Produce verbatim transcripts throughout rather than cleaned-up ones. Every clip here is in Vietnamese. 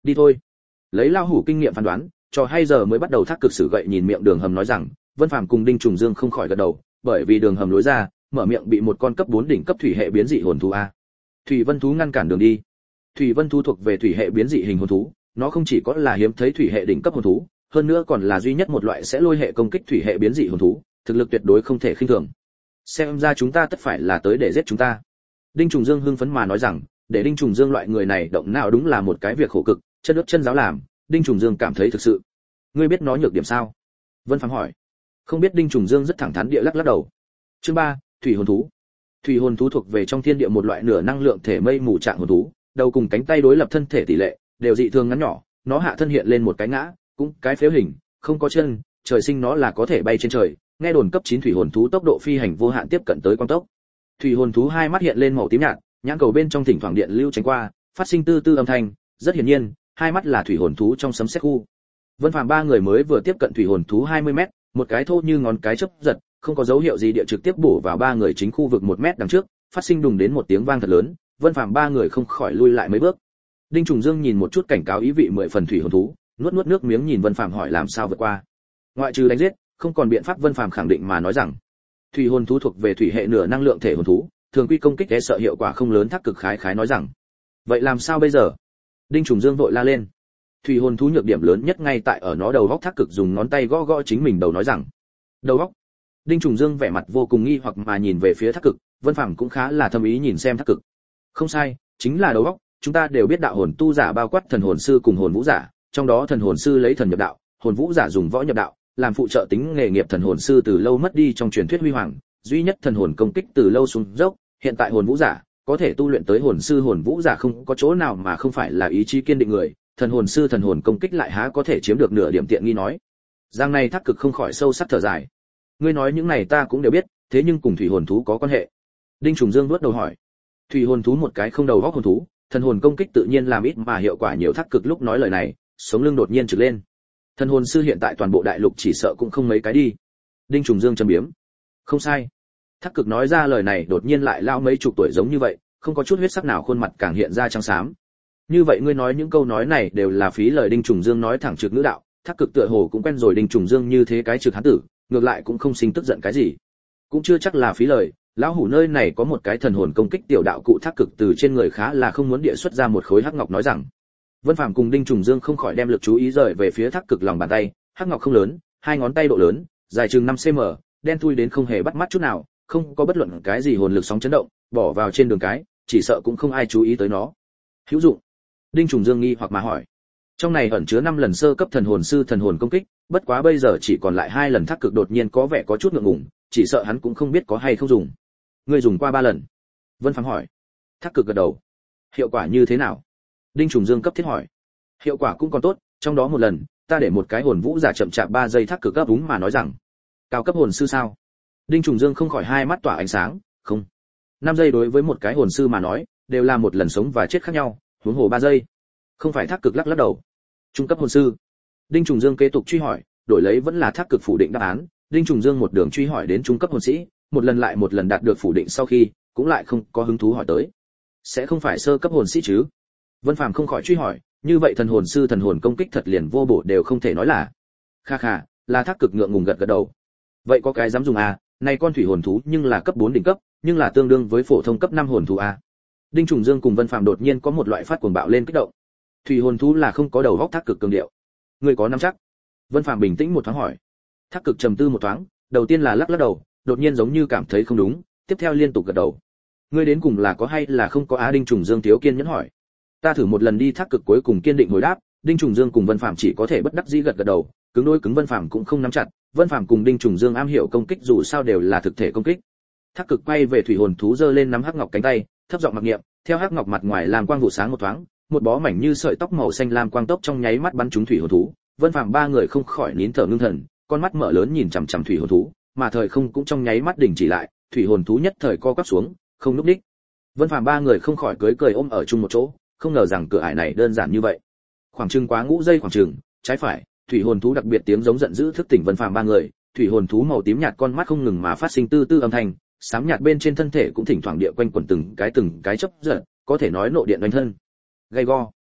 Đi thôi. Lấy lao hủ kinh nghiệm phán đoán, trò hay giờ mới bắt đầu. Thác Cực sử gậy nhìn miệng đường hầm nói rằng. Vân Phàm cùng Đinh Trùng Dương không khỏi gật đầu, bởi vì đường hầm lối ra, mở miệng bị một con cấp bốn đỉnh cấp thủy hệ biến dị hồn thú a. Thủy Vân thú ngăn cản đường đi. Thủy Vân thú thuộc về thủy hệ biến dị hình hồn thú, nó không chỉ có là hiếm thấy thủy hệ đỉnh cấp hồn thú, hơn nữa còn là duy nhất một loại sẽ lôi hệ công kích thủy hệ biến dị hồn thú, thực lực tuyệt đối không thể khinh thường. Xem ra chúng ta tất phải là tới để giết chúng ta. Đinh Trùng Dương hưng phấn mà nói rằng, để Đinh Trùng Dương loại người này động não đúng là một cái việc khổ cực, chân ướt chân giáo làm, Đinh Trùng Dương cảm thấy thực sự. Ngươi biết nó nhược điểm sao? Vân Phàm hỏi. Không biết. Đinh Trùng Dương rất thẳng thắn địa lắc lắc đầu. Chương ba, thủy hồn thú. Thủy hồn thú thuộc về trong thiên địa một loại nửa năng lượng thể mây mù trạng hồn thú, đầu cùng cánh tay đối lập thân thể tỷ lệ đều dị thường ngắn nhỏ, nó hạ thân hiện lên một cái ngã, cũng cái phếu hình, không có chân, trời sinh nó là có thể bay trên trời. Nghe đồn cấp chín thủy hồn thú tốc độ phi hành vô hạn tiếp cận tới quang tốc. Thủy hồn thú hai mắt hiện lên màu tím nhạt, nhãn cầu bên trong thỉnh thoảng điện lưu tránh qua, phát sinh tư tư âm thanh, rất hiển nhiên, hai mắt là thủy hồn thú trong sấm sét khu. Vân Phàm ba người mới vừa tiếp cận thủy hồn thú hai mươi mét, một cái thô như ngón cái chớp giật, không có dấu hiệu gì địa trực tiếp bổ vào ba người chính khu vực một mét đằng trước, phát sinh đùng đến một tiếng vang thật lớn, Vân Phàm ba người không khỏi lui lại mấy bước. Đinh Trùng Dương nhìn một chút cảnh cáo ý vị mười phần thủy hồn thú, nuốt nuốt nước miếng nhìn Vân Phàm hỏi làm sao vượt qua. Ngoại trừ đánh giết, không còn biện pháp. Vân Phàm khẳng định mà nói rằng, thủy hồn thú thuộc về thủy hệ nửa năng lượng thể hồn thú, thường quy công kích e sợ hiệu quả không lớn. Thác Cực khái khái nói rằng, vậy làm sao bây giờ? Đinh Trùng Dương vội la lên. Thủy hồn thú nhược điểm lớn nhất ngay tại ở nó đầu góc. Thác Cực dùng ngón tay gõ gõ chính mình đầu nói rằng, đầu góc. Đinh Trùng Dương vẻ mặt vô cùng nghi hoặc mà nhìn về phía Thác Cực, Vân Phàm cũng khá là thâm ý nhìn xem Thác Cực. Không sai, chính là đầu góc. Chúng ta đều biết đạo hồn tu giả bao quát thần hồn sư cùng hồn vũ giả, trong đó thần hồn sư lấy thần nhập đạo, hồn vũ giả dùng võ nhập đạo, làm phụ trợ tính nghề nghiệp. Thần hồn sư từ lâu mất đi trong truyền thuyết huy hoàng, duy nhất thần hồn công kích từ lâu xuống dốc. Hiện tại hồn vũ giả có thể tu luyện tới hồn sư. Hồn vũ giả không có chỗ nào mà không phải là ý chí kiên định người, thần hồn sư thần hồn công kích lại há có thể chiếm được nửa điểm tiện nghi. Nói giang này Thác Cực không khỏi sâu sắc thở dài. Ngươi nói những này ta cũng đều biết, thế nhưng cùng thủy hồn thú có quan hệ? Đinh Trùng Dương vuốt đầu hỏi. Thủy hồn thú một cái không đầu óc hồn thú, thần hồn công kích tự nhiên làm ít mà hiệu quả nhiều. Thác Cực lúc nói lời này, sống lưng đột nhiên trực lên. Thần hồn sư hiện tại toàn bộ đại lục chỉ sợ cũng không mấy cái đi. Đinh Trùng Dương châm biếm. Không sai. Thác Cực nói ra lời này đột nhiên lại lao mấy chục tuổi giống như vậy, không có chút huyết sắc nào, khuôn mặt càng hiện ra trắng xám. Như vậy ngươi nói những câu nói này đều là phí lời. Đinh Trùng Dương nói thẳng trực ngữ đạo. Thác Cực tựa hồ cũng quen rồi Đinh Trùng Dương như thế cái trực hán tử, ngược lại cũng không sinh tức giận cái gì. Cũng chưa chắc là phí lời, lão hủ nơi này có một cái thần hồn công kích tiểu đạo cụ. Thác Cực từ trên người khá là không muốn địa xuất ra một khối hắc ngọc nói rằng. Vân Phàm cùng Đinh Trùng Dương không khỏi đem lực chú ý rời về phía Thác Cực lòng bàn tay. Hắc ngọc không lớn, hai ngón tay độ lớn, dài chừng năm xăng-ti-mét, đen thui đến không hề bắt mắt chút nào, không có bất luận cái gì hồn lực sóng chấn động, bỏ vào trên đường cái, chỉ sợ cũng không ai chú ý tới nó. Hữu dụng? Đinh Trùng Dương nghi hoặc mà hỏi. Trong này ẩn chứa năm lần sơ cấp thần hồn sư thần hồn công kích, bất quá bây giờ chỉ còn lại hai lần. Thác Cực đột nhiên có vẻ có chút ngượng ngùng, chỉ sợ hắn cũng không biết có hay không dùng. Ngươi dùng qua ba lần? Vân Phàm hỏi. Thác Cực gật đầu. Hiệu quả như thế nào? Đinh Trùng Dương cấp thiết hỏi. Hiệu quả cũng còn tốt, trong đó một lần, ta để một cái hồn vũ giả chậm chạp ba giây. Thác Cực gấp úng mà nói rằng, cao cấp hồn sư sao? Đinh Trùng Dương không khỏi hai mắt tỏa ánh sáng. Không, năm giây đối với một cái hồn sư mà nói, đều là một lần sống và chết khác nhau, huống hồ ba giây. Không phải. Thác Cực lắc lắc đầu. Trung cấp hồn sư. Đinh Trùng Dương kế tục truy hỏi, đổi lấy vẫn là Thác Cực phủ định đáp án. Đinh Trùng Dương một đường truy hỏi đến trung cấp hồn sĩ, một lần lại một lần đạt được phủ định sau khi, cũng lại không có hứng thú hỏi tới. Sẽ không phải sơ cấp hồn sĩ chứ? Vân Phàm không khỏi truy hỏi, như vậy thần hồn sư thần hồn công kích thật liền vô bổ đều không thể nói là. Kha kha, là Thác Cực ngượng ngùng gật gật đầu. Vậy có cái dám dùng à, này con thủy hồn thú nhưng là cấp bốn đỉnh cấp, nhưng là tương đương với phổ thông cấp năm hồn thú à. Đinh Trùng Dương cùng Vân Phàm đột nhiên có một loại phát cuồng bạo lên kích động. Thủy hồn thú là không có đầu óc. Thác Cực cường điệu. Ngươi có nắm chắc? Vân Phàm bình tĩnh một thoáng hỏi. Thác Cực trầm tư một thoáng, đầu tiên là lắc lắc đầu, đột nhiên giống như cảm thấy không đúng, tiếp theo liên tục gật đầu. Ngươi đến cùng là có hay là không có á? Đinh Trùng Dương thiếu kiên nhẫn hỏi. Ta thử một lần đi. Thác Cực cuối cùng kiên định hồi đáp. Đinh Trùng Dương cùng Vân Phàm chỉ có thể bất đắc dĩ gật gật đầu, cứng đôi cứng. Vân Phàm cũng không nắm chặt, Vân Phàm cùng Đinh Trùng Dương am hiểu công kích dù sao đều là thực thể công kích. Thác Cực quay về thủy hồn thú giơ lên nắm hắc ngọc cánh tay, thấp giọng mặc niệm, theo hắc ngọc mặt ngoài làm quang vụ sáng một thoáng, một bó mảnh như sợi tóc màu xanh lam quang tốc trong nháy mắt bắn trúng thủy hồn thú. Vân Phàm ba người không khỏi nín thở ngưng thần, con mắt mở lớn nhìn chằm chằm thủy hồn thú, mà thời không cũng trong nháy mắt đình chỉ lại, thủy hồn thú nhất thời co quắp xuống, không núp đích. Vân Phàm ba người không khỏi cười cười ôm ở chung một chỗ, không ngờ rằng cửa ải này đơn giản như vậy. Khoảng chừng quá ngũ giây khoảng chừng, trái phải, thủy hồn thú đặc biệt tiếng giống giận dữ thức tỉnh Vân Phàm ba người, thủy hồn thú màu tím nhạt con mắt không ngừng mà phát sinh tư tư âm thanh, xám nhạt bên trên thân thể cũng thỉnh thoảng địa quanh quẩn từng cái từng cái chớp giật, có thể nói nộ điện đánh thân. Gay go.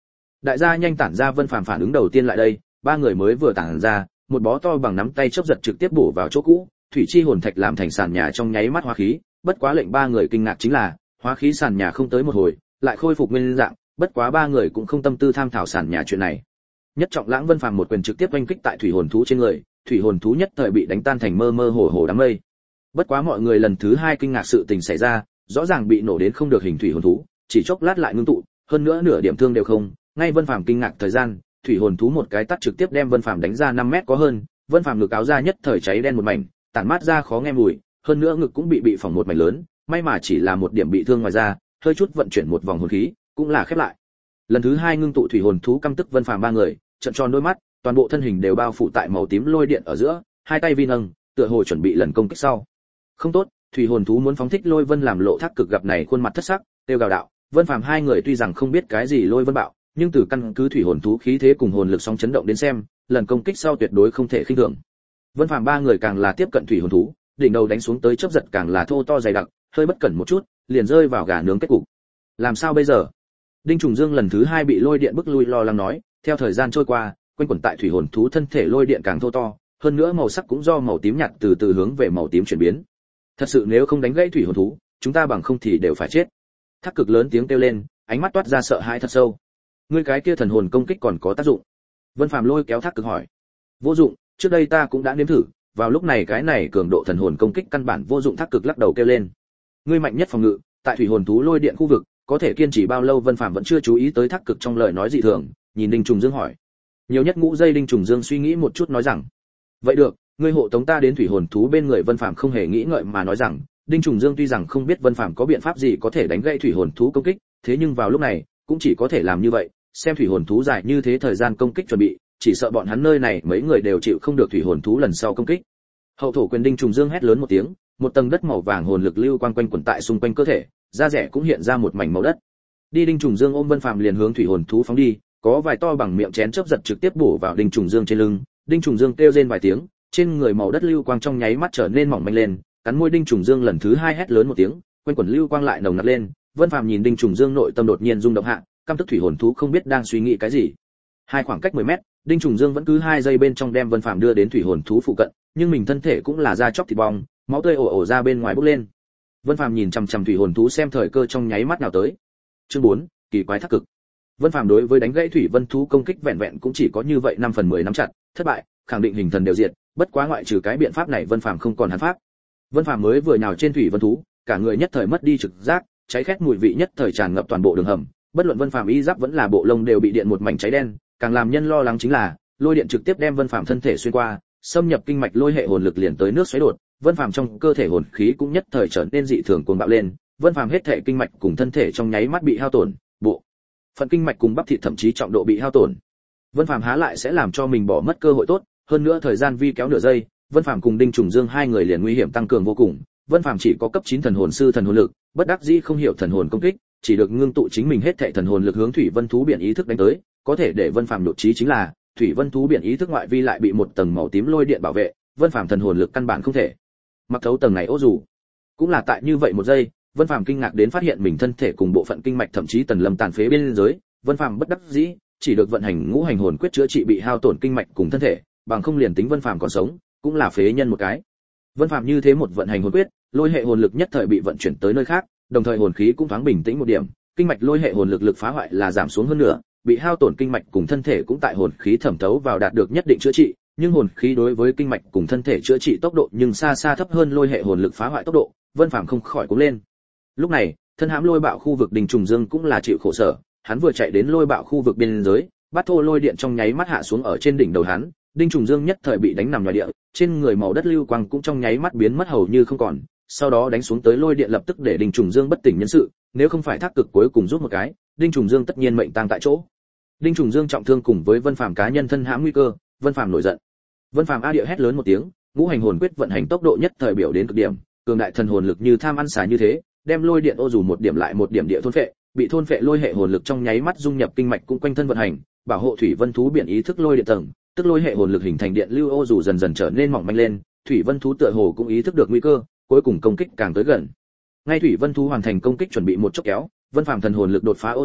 Đại gia nhanh tản ra. Vân Phàm phản ứng đầu tiên lại đây, ba người mới vừa tản ra, một bó to bằng nắm tay chớp giật trực tiếp bổ vào chỗ cũ, thủy chi hồn thạch làm thành sàn nhà trong nháy mắt hóa khí. Bất quá lệnh ba người kinh ngạc chính là, hóa khí sàn nhà không tới một hồi, lại khôi phục nguyên dạng, bất quá ba người cũng không tâm tư tham thảo sàn nhà chuyện này. Nhất trọng lãng Vân Phàm một quyền trực tiếp oanh kích tại thủy hồn thú trên người, thủy hồn thú nhất thời bị đánh tan thành mơ mơ hồ hồ đám mây. Bất quá mọi người lần thứ hai kinh ngạc sự tình xảy ra, rõ ràng bị nổ đến không được hình thủy hồn thú, chỉ chốc lát lại ngưng tụ, hơn nữa nửa điểm thương đều không. Ngay Vân Phàm kinh ngạc thời gian, thủy hồn thú một cái tát trực tiếp đem Vân Phàm đánh ra năm mét có hơn, Vân Phàm ngực áo ra nhất thời cháy đen một mảnh, tản mát ra khó nghe mùi, hơn nữa ngực cũng bị bị phỏng một mảnh lớn, may mà chỉ là một điểm bị thương ngoài ra, hơi chút vận chuyển một vòng hồn khí, cũng là khép lại. Lần thứ hai ngưng tụ thủy hồn thú căm tức Vân Phàm ba người, trợn tròn đôi mắt, toàn bộ thân hình đều bao phủ tại màu tím lôi điện ở giữa, hai tay vi nâng, tựa hồ chuẩn bị lần công kích sau. Không tốt, thủy hồn thú muốn phóng thích lôi vân làm lộ thác cực gặp này khuôn mặt thất sắc, tiêu gào đạo. Vân Phàm hai người tuy rằng không biết cái gì lôi vân bạo, nhưng từ căn cứ thủy hồn thú khí thế cùng hồn lực song chấn động đến xem, lần công kích sau tuyệt đối không thể khinh thường. Vân Phàm ba người càng là tiếp cận thủy hồn thú, đỉnh đầu đánh xuống tới chớp giật càng là thô to dày đặc, hơi bất cẩn một chút, liền rơi vào gà nướng kết cục. Làm sao bây giờ? Đinh Trùng Dương lần thứ hai bị lôi điện bức lui lo lắng nói, theo thời gian trôi qua, quanh quẩn tại thủy hồn thú thân thể lôi điện càng thô to, hơn nữa màu sắc cũng do màu tím nhạt từ từ hướng về màu tím chuyển biến. Thật sự nếu không đánh gãy thủy hồn thú, chúng ta bằng không thì đều phải chết. Thác Cực lớn tiếng kêu lên, ánh mắt toát ra sợ hãi thật sâu. Ngươi cái kia thần hồn công kích còn có tác dụng? Vân Phàm lôi kéo Thác Cực hỏi. Vô dụng, trước đây ta cũng đã nếm thử, vào lúc này cái này cường độ thần hồn công kích căn bản vô dụng. Thác Cực lắc đầu kêu lên. Ngươi mạnh nhất phòng ngự, tại thủy hồn thú lôi điện khu vực, có thể kiên trì bao lâu? Vân Phàm vẫn chưa chú ý tới Thác Cực trong lời nói dị thường, nhìn Đinh Trùng Dương hỏi. Nhiều nhất ngũ giây. Đinh Trùng Dương suy nghĩ một chút nói rằng. Vậy được, ngươi hộ tống ta đến thủy hồn thú bên người. Vân Phàm không hề nghĩ ngợi mà nói rằng. Đinh Trùng Dương tuy rằng không biết Vân Phàm có biện pháp gì có thể đánh gãy thủy hồn thú công kích, thế nhưng vào lúc này cũng chỉ có thể làm như vậy. Xem thủy hồn thú dài như thế thời gian công kích chuẩn bị, chỉ sợ bọn hắn nơi này mấy người đều chịu không được thủy hồn thú lần sau công kích. Hậu thổ quyền. Đinh Trùng Dương hét lớn một tiếng, một tầng đất màu vàng hồn lực lưu quang quanh quẩn tại xung quanh cơ thể, da rẻ cũng hiện ra một mảnh màu đất. Đi. Đinh Trùng Dương ôm Vân Phàm liền hướng thủy hồn thú phóng đi, có vài to bằng miệng chén chớp giật trực tiếp bổ vào Đinh Trùng Dương trên lưng. Đinh Trùng Dương kêu rên vài tiếng, trên người màu đất lưu quang trong nháy mắt trở nên mỏng manh lên, cắn môi. Đinh Trùng Dương lần thứ hai hét lớn một tiếng, quanh quẩn lưu quang lại nồng nặc lên. Vân Phàm nhìn Đinh Trùng Dương nội tâm đột nhiên rung động hạ, căm tức thủy hồn thú không biết đang suy nghĩ cái gì. Hai khoảng cách mười mét, Đinh Trùng Dương vẫn cứ hai giây bên trong đem Vân Phàm đưa đến thủy hồn thú phụ cận, nhưng mình thân thể cũng là da chóc thịt bong, máu tươi ồ ồ ra bên ngoài bốc lên. Vân Phàm nhìn chằm chằm thủy hồn thú xem thời cơ trong nháy mắt nào tới. Chương bốn, kỳ quái Thác Cực. Vân Phàm đối với đánh gãy thủy vân thú công kích vẹn vẹn cũng chỉ có như vậy năm phần mười nắm chặt, thất bại, khẳng định hình thần đều diệt, bất quá ngoại trừ cái biện pháp này Vân Phàm không còn hắn pháp. Vân Phàm mới vừa nhào trên thủy vân thú, cả người nhất thời mất đi trực giác, cháy khét mùi vị nhất thời tràn ngập toàn bộ đường hầm, bất luận Vân Phàm y giáp vẫn là bộ lông đều bị điện một mảnh cháy đen, càng làm nhân lo lắng chính là lôi điện trực tiếp đem Vân Phàm thân thể xuyên qua, xâm nhập kinh mạch lôi hệ hồn lực liền tới nước xoáy đột, Vân Phàm trong cơ thể hồn khí cũng nhất thời trở nên dị thường cuồng bạo lên, Vân Phàm hết thể kinh mạch cùng thân thể trong nháy mắt bị hao tổn, bộ phận kinh mạch cùng bắp thịt thậm chí trọng độ bị hao tổn. Vân Phàm há lại sẽ làm cho mình bỏ mất cơ hội tốt, hơn nữa thời gian vi kéo nửa giây, Vân Phàm cùng Đinh Trùng Dương hai người liền nguy hiểm tăng cường vô cùng. Vân Phàm chỉ có cấp chín thần hồn sư thần hồn lực, bất đắc dĩ không hiểu thần hồn công kích, chỉ được ngưng tụ chính mình hết thảy thần hồn lực hướng thủy vân thú biển ý thức đánh tới, có thể để Vân Phàm nhột chí chính là, thủy vân thú biển ý thức ngoại vi lại bị một tầng màu tím lôi điện bảo vệ, Vân Phàm thần hồn lực căn bản không thể mặc thấu tầng này ô dù. Cũng là tại như vậy một giây, Vân Phàm kinh ngạc đến phát hiện mình thân thể cùng bộ phận kinh mạch thậm chí tần lâm tàn phế bên dưới, Vân Phàm bất đắc dĩ, chỉ được vận hành ngũ hành hồn quyết chữa trị bị hao tổn kinh mạch cùng thân thể, bằng không liền tính Vân Phàm còn sống, cũng là phế nhân một cái. Vân Phàm như thế một vận hành hồn quyết, lôi hệ hồn lực nhất thời bị vận chuyển tới nơi khác, đồng thời hồn khí cũng thoáng bình tĩnh một điểm, kinh mạch lôi hệ hồn lực lực phá hoại là giảm xuống hơn nữa, bị hao tổn kinh mạch cùng thân thể cũng tại hồn khí thẩm thấu vào đạt được nhất định chữa trị, nhưng hồn khí đối với kinh mạch cùng thân thể chữa trị tốc độ nhưng xa xa thấp hơn lôi hệ hồn lực phá hoại tốc độ, Vân Phàm không khỏi cuống lên. Lúc này, thân hãm lôi bạo khu vực Đinh Trùng Dương cũng là chịu khổ sở, hắn vừa chạy đến lôi bạo khu vực biên giới, bát thô lôi điện trong nháy mắt hạ xuống ở trên đỉnh đầu hắn, Đinh Trùng Dương nhất thời bị đánh nằm ngoài địa, trên người màu đất lưu quang cũng trong nháy mắt biến mất hầu như không còn, sau đó đánh xuống tới lôi điện lập tức để Đinh Trùng Dương bất tỉnh nhân sự, nếu không phải Thác Cực cuối cùng giúp một cái, Đinh Trùng Dương tất nhiên mệnh tang tại chỗ. Đinh Trùng Dương trọng thương cùng với Vân Phàm cá nhân thân hãm nguy cơ, Vân Phàm nổi giận. Vân Phàm a địa hét lớn một tiếng, ngũ hành hồn quyết vận hành tốc độ nhất thời biểu đến cực điểm, cường đại thần hồn lực như tham ăn xà như thế, đem lôi điện ô dù một điểm lại một điểm địa thôn phệ, bị thôn phệ lôi hệ hồn lực trong nháy mắt dung nhập kinh mạch cũng quanh thân vận hành, bảo hộ thủy vân thú biển ý thức lôi điện tầng, tức lôi hệ hồn lực hình thành điện lưu ô dù dần dần trở nên mỏng manh lên, thủy vân thú tựa hồ cũng ý thức được nguy cơ, cuối cùng công kích càng tới gần. Ngay thủy vân thú hoàn thành công kích chuẩn bị một chốc kéo, Vân Phàm thần hồn lực đột phá ô dù,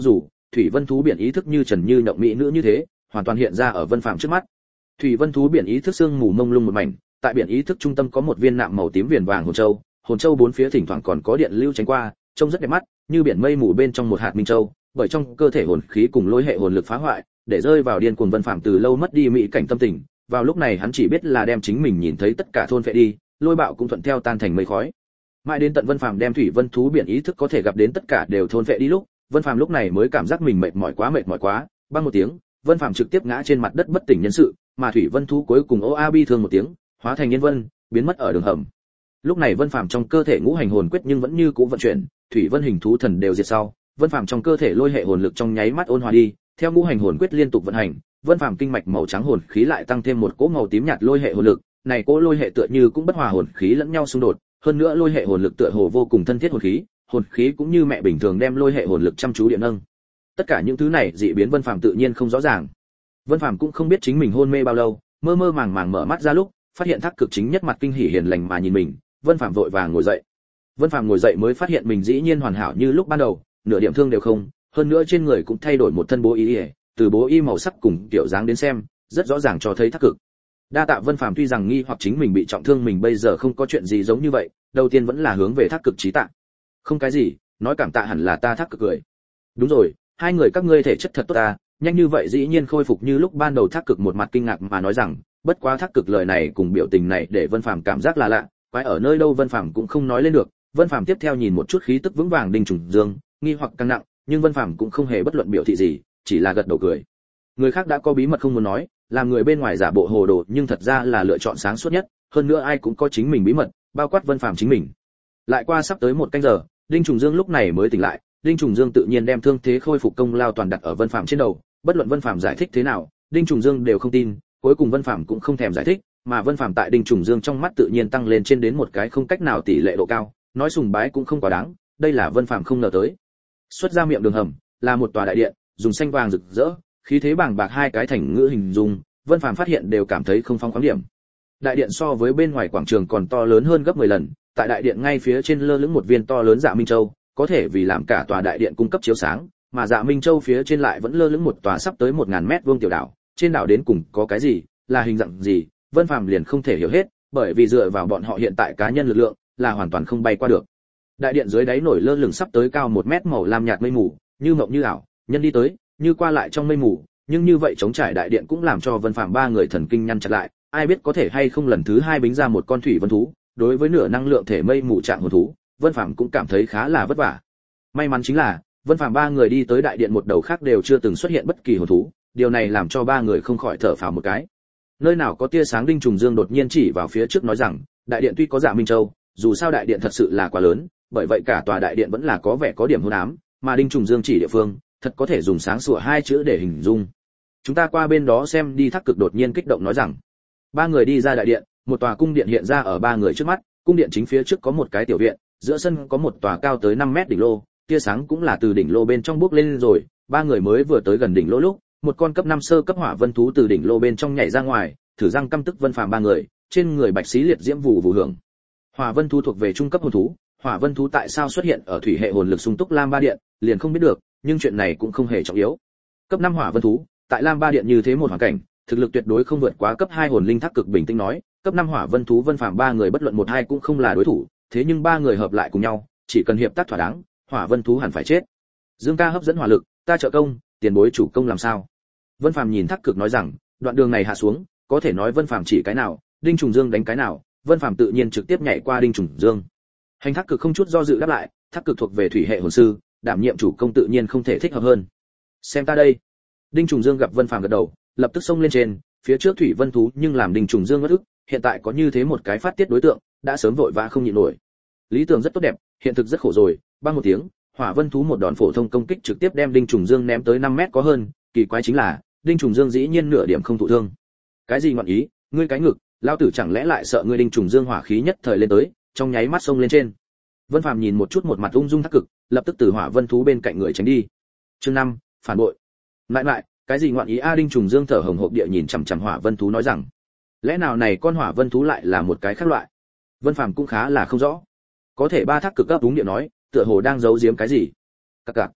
thủy vân thú biển ý thức như trần như nhộng mỹ nữ như thế, hoàn toàn hiện ra ở Vân Phàm trước mắt. Thủy vân thú biển ý thức sương mù mông lung một mảnh, tại biển ý thức trung tâm có một viên nạm màu tím viền vàng hồn châu, hồn châu bốn phía thỉnh thoảng còn có điện lưu tránh qua, trông rất đẹp mắt, như biển mây mù bên trong một hạt minh châu, bởi trong cơ thể hồn khí cùng lôi hệ hồn lực phá hoại, để rơi vào điên cuồng Vân Phàm từ lâu mất đi mỹ cảnh tâm tình, vào lúc này hắn chỉ biết là đem chính mình nhìn thấy tất cả thôn phệ đi, lôi bạo cũng thuận theo tan thành mây khói. Mãi đến tận Vân Phàm đem thủy vân thú biển ý thức có thể gặp đến tất cả đều thôn phệ đi lúc, Vân Phàm lúc này mới cảm giác mình mệt mỏi quá mệt mỏi quá, bang một tiếng, Vân Phàm trực tiếp ngã trên mặt đất bất tỉnh nhân sự, mà thủy vân thú cuối cùng ô a bi thương một tiếng, hóa thành nhân vân, biến mất ở đường hầm. Lúc này Vân Phàm trong cơ thể ngũ hành hồn quyết nhưng vẫn như cũ vận chuyển, thủy vân hình thú thần đều diệt sau, Vân Phàm trong cơ thể lôi hệ hồn lực trong nháy mắt ôn hòa đi, theo ngũ hành hồn quyết liên tục vận hành, Vân Phàm kinh mạch màu trắng hồn khí lại tăng thêm một cỗ màu tím nhạt lôi hệ hồn lực, này cỗ lôi hệ tựa như cũng bất hòa hồn khí lẫn nhau xung đột, hơn nữa lôi hệ hồn lực tựa hồ vô cùng thân thiết hồn khí, hồn khí cũng như mẹ bình thường đem lôi hệ hồn lực chăm chú điện nâng. Tất cả những thứ này dị biến Vân Phàm tự nhiên không rõ ràng. Vân Phàm cũng không biết chính mình hôn mê bao lâu, mơ mơ màng màng mở mắt ra lúc, phát hiện Thác Cực chính nhất mặt kinh hỉ hiền lành mà nhìn mình, Vân Phàm vội vàng ngồi dậy. Vân Phàm ngồi dậy mới phát hiện mình dĩ nhiên hoàn hảo như lúc ban đầu, nửa điểm thương đều không, hơn nữa trên người cũng thay đổi một thân bố y, từ bố y màu sắc cùng kiểu dáng đến xem, rất rõ ràng cho thấy Thác Cực. Đa tạ Vân Phàm tuy rằng nghi hoặc chính mình bị trọng thương mình bây giờ không có chuyện gì giống như vậy, đầu tiên vẫn là hướng về Thác Cực chí tạ. Không cái gì, nói cảm tạ hẳn là ta. Thác Cực cười. Đúng rồi, hai người các ngươi thể chất thật tốt ta, nhanh như vậy dĩ nhiên khôi phục như lúc ban đầu. Thác Cực một mặt kinh ngạc mà nói rằng, bất quá Thác Cực lời này cùng biểu tình này để Vân Phàm cảm giác là lạ, quái ở nơi đâu Vân Phàm cũng không nói lên được. Vân Phàm tiếp theo nhìn một chút khí tức vững vàng Đinh Trùng Dương, nghi hoặc càng nặng, nhưng Vân Phàm cũng không hề bất luận biểu thị gì, chỉ là gật đầu cười. Người khác đã có bí mật không muốn nói, làm người bên ngoài giả bộ hồ đồ nhưng thật ra là lựa chọn sáng suốt nhất, hơn nữa ai cũng có chính mình bí mật, bao quát Vân Phàm chính mình. Lại qua sắp tới một canh giờ, Đinh Trùng Dương lúc này mới tỉnh lại, Đinh Trùng Dương tự nhiên đem thương thế khôi phục công lao toàn đặt ở Vân Phàm trên đầu, bất luận Vân Phàm giải thích thế nào, Đinh Trùng Dương đều không tin, cuối cùng Vân Phàm cũng không thèm giải thích, mà Vân Phàm tại Đinh Trùng Dương trong mắt tự nhiên tăng lên trên đến một cái không cách nào tỷ lệ độ cao, nói sùng bái cũng không quá đáng, đây là Vân Phàm không ngờ tới. Xuất ra miệng đường hầm, là một tòa đại điện, dùng xanh vàng rực rỡ, khí thế bàng bạc hai cái thành ngữ hình dung, Vân Phàm phát hiện đều cảm thấy không phong khoáng điểm. Đại điện so với bên ngoài quảng trường còn to lớn hơn gấp mười lần, tại đại điện ngay phía trên lơ lửng một viên to lớn Dạ Minh Châu, có thể vì làm cả tòa đại điện cung cấp chiếu sáng, mà Dạ Minh Châu phía trên lại vẫn lơ lửng một tòa sắp tới một nghìn mét vuông tiểu đảo, trên đảo đến cùng có cái gì, là hình dạng gì, Vân Phàm liền không thể hiểu hết, bởi vì dựa vào bọn họ hiện tại cá nhân lực lượng, là hoàn toàn không bay qua được. Đại điện dưới đáy nổi lơ lửng sắp tới cao một mét màu lam nhạt mây mù, như mộng như ảo, nhân đi tới, như qua lại trong mây mù, nhưng như vậy chống trải đại điện cũng làm cho Vân Phàm ba người thần kinh nhăn chặt lại, ai biết có thể hay không lần thứ hai bính ra một con thủy vân thú, đối với nửa năng lượng thể mây mù trạng hồn thú, Vân Phàm cũng cảm thấy khá là vất vả. May mắn chính là, Vân Phàm ba người đi tới đại điện một đầu khác đều chưa từng xuất hiện bất kỳ hồn thú, điều này làm cho ba người không khỏi thở phào một cái. Nơi nào có tia sáng Đinh Trùng Dương đột nhiên chỉ vào phía trước nói rằng, đại điện tuy có Dạ Minh Châu, dù sao đại điện thật sự là quá lớn, bởi vậy cả tòa đại điện vẫn là có vẻ có điểm hôn ám, mà Đinh Trùng Dương chỉ địa phương, thật có thể dùng sáng sủa hai chữ để hình dung. Chúng ta qua bên đó xem đi. Thác Cực đột nhiên kích động nói rằng. Ba người đi ra đại điện, một tòa cung điện hiện ra ở ba người trước mắt, cung điện chính phía trước có một cái tiểu viện, giữa sân có một tòa cao tới năm mét đỉnh lô, tia sáng cũng là từ đỉnh lô bên trong bước lên rồi, ba người mới vừa tới gần đỉnh lô lúc, một con cấp năm sơ cấp hỏa vân thú từ đỉnh lô bên trong nhảy ra ngoài, thử răng căm tức Vân Phàm ba người, trên người bạch xí liệt diễm vụ vụ hưởng. Hỏa vân thú thuộc về trung cấp hồn thú, hỏa vân thú tại sao xuất hiện ở thủy hệ hồn lực sung túc Lam Ba Điện, liền không biết được, nhưng chuyện này cũng không hề trọng yếu. Cấp năm hỏa vân thú, tại Lam Ba Điện như thế một hoàn cảnh, thực lực tuyệt đối không vượt quá cấp hai hồn linh. Thác Cực bình tĩnh nói, cấp năm hỏa vân thú Vân Phàm ba người bất luận một hai cũng không là đối thủ, thế nhưng ba người hợp lại cùng nhau, chỉ cần hiệp tác thỏa đáng, hỏa vân thú hẳn phải chết. Dương ca hấp dẫn hỏa lực, ta trợ công, tiền bối chủ công làm sao? Vân Phàm nhìn Thác Cực nói rằng, đoạn đường này hạ xuống, có thể nói Vân Phàm chỉ cái nào, Đinh Trùng Dương đánh cái nào, Vân Phàm tự nhiên trực tiếp nhảy qua Đinh Trùng Dương. Hành Thác Cực không chút do dự đáp lại, Thác Cực thuộc về thủy hệ hồn sư, đảm nhiệm chủ công tự nhiên không thể thích hợp hơn. Xem ta đây. Đinh Trùng Dương gặp Vân Phàm gật đầu, lập tức xông lên trên, phía trước thủy vân thú nhưng làm Đinh Trùng Dương ngất ức, hiện tại có như thế một cái phát tiết đối tượng, đã sớm vội vã không nhịn nổi. Lý tưởng rất tốt đẹp, hiện thực rất khổ rồi, bang một tiếng, hỏa vân thú một đòn phổ thông công kích trực tiếp đem Đinh Trùng Dương ném tới năm mét có hơn, kỳ quái chính là, Đinh Trùng Dương dĩ nhiên nửa điểm không thụ thương. Cái gì ngọn ý, ngươi cái ngực, lao tử chẳng lẽ lại sợ ngươi? Đinh Trùng Dương hỏa khí nhất thời lên tới, trong nháy mắt xông lên trên. Vân Phàm nhìn một chút một mặt ung dung Thác Cực, lập tức từ hỏa vân thú bên cạnh người tránh đi. Chương năm, phản bội. Lại lại, cái gì ngọn ý a? Đinh Trùng Dương thở hổn hộc địa nhìn chằm chằm hỏa vân thú nói rằng, lẽ nào này con hỏa vân thú lại là một cái khác loại? Vân Phàm cũng khá là không rõ. Có thể ba Thác Cực cấp đúng địa nói, tựa hồ đang giấu giếm cái gì. Các cạc.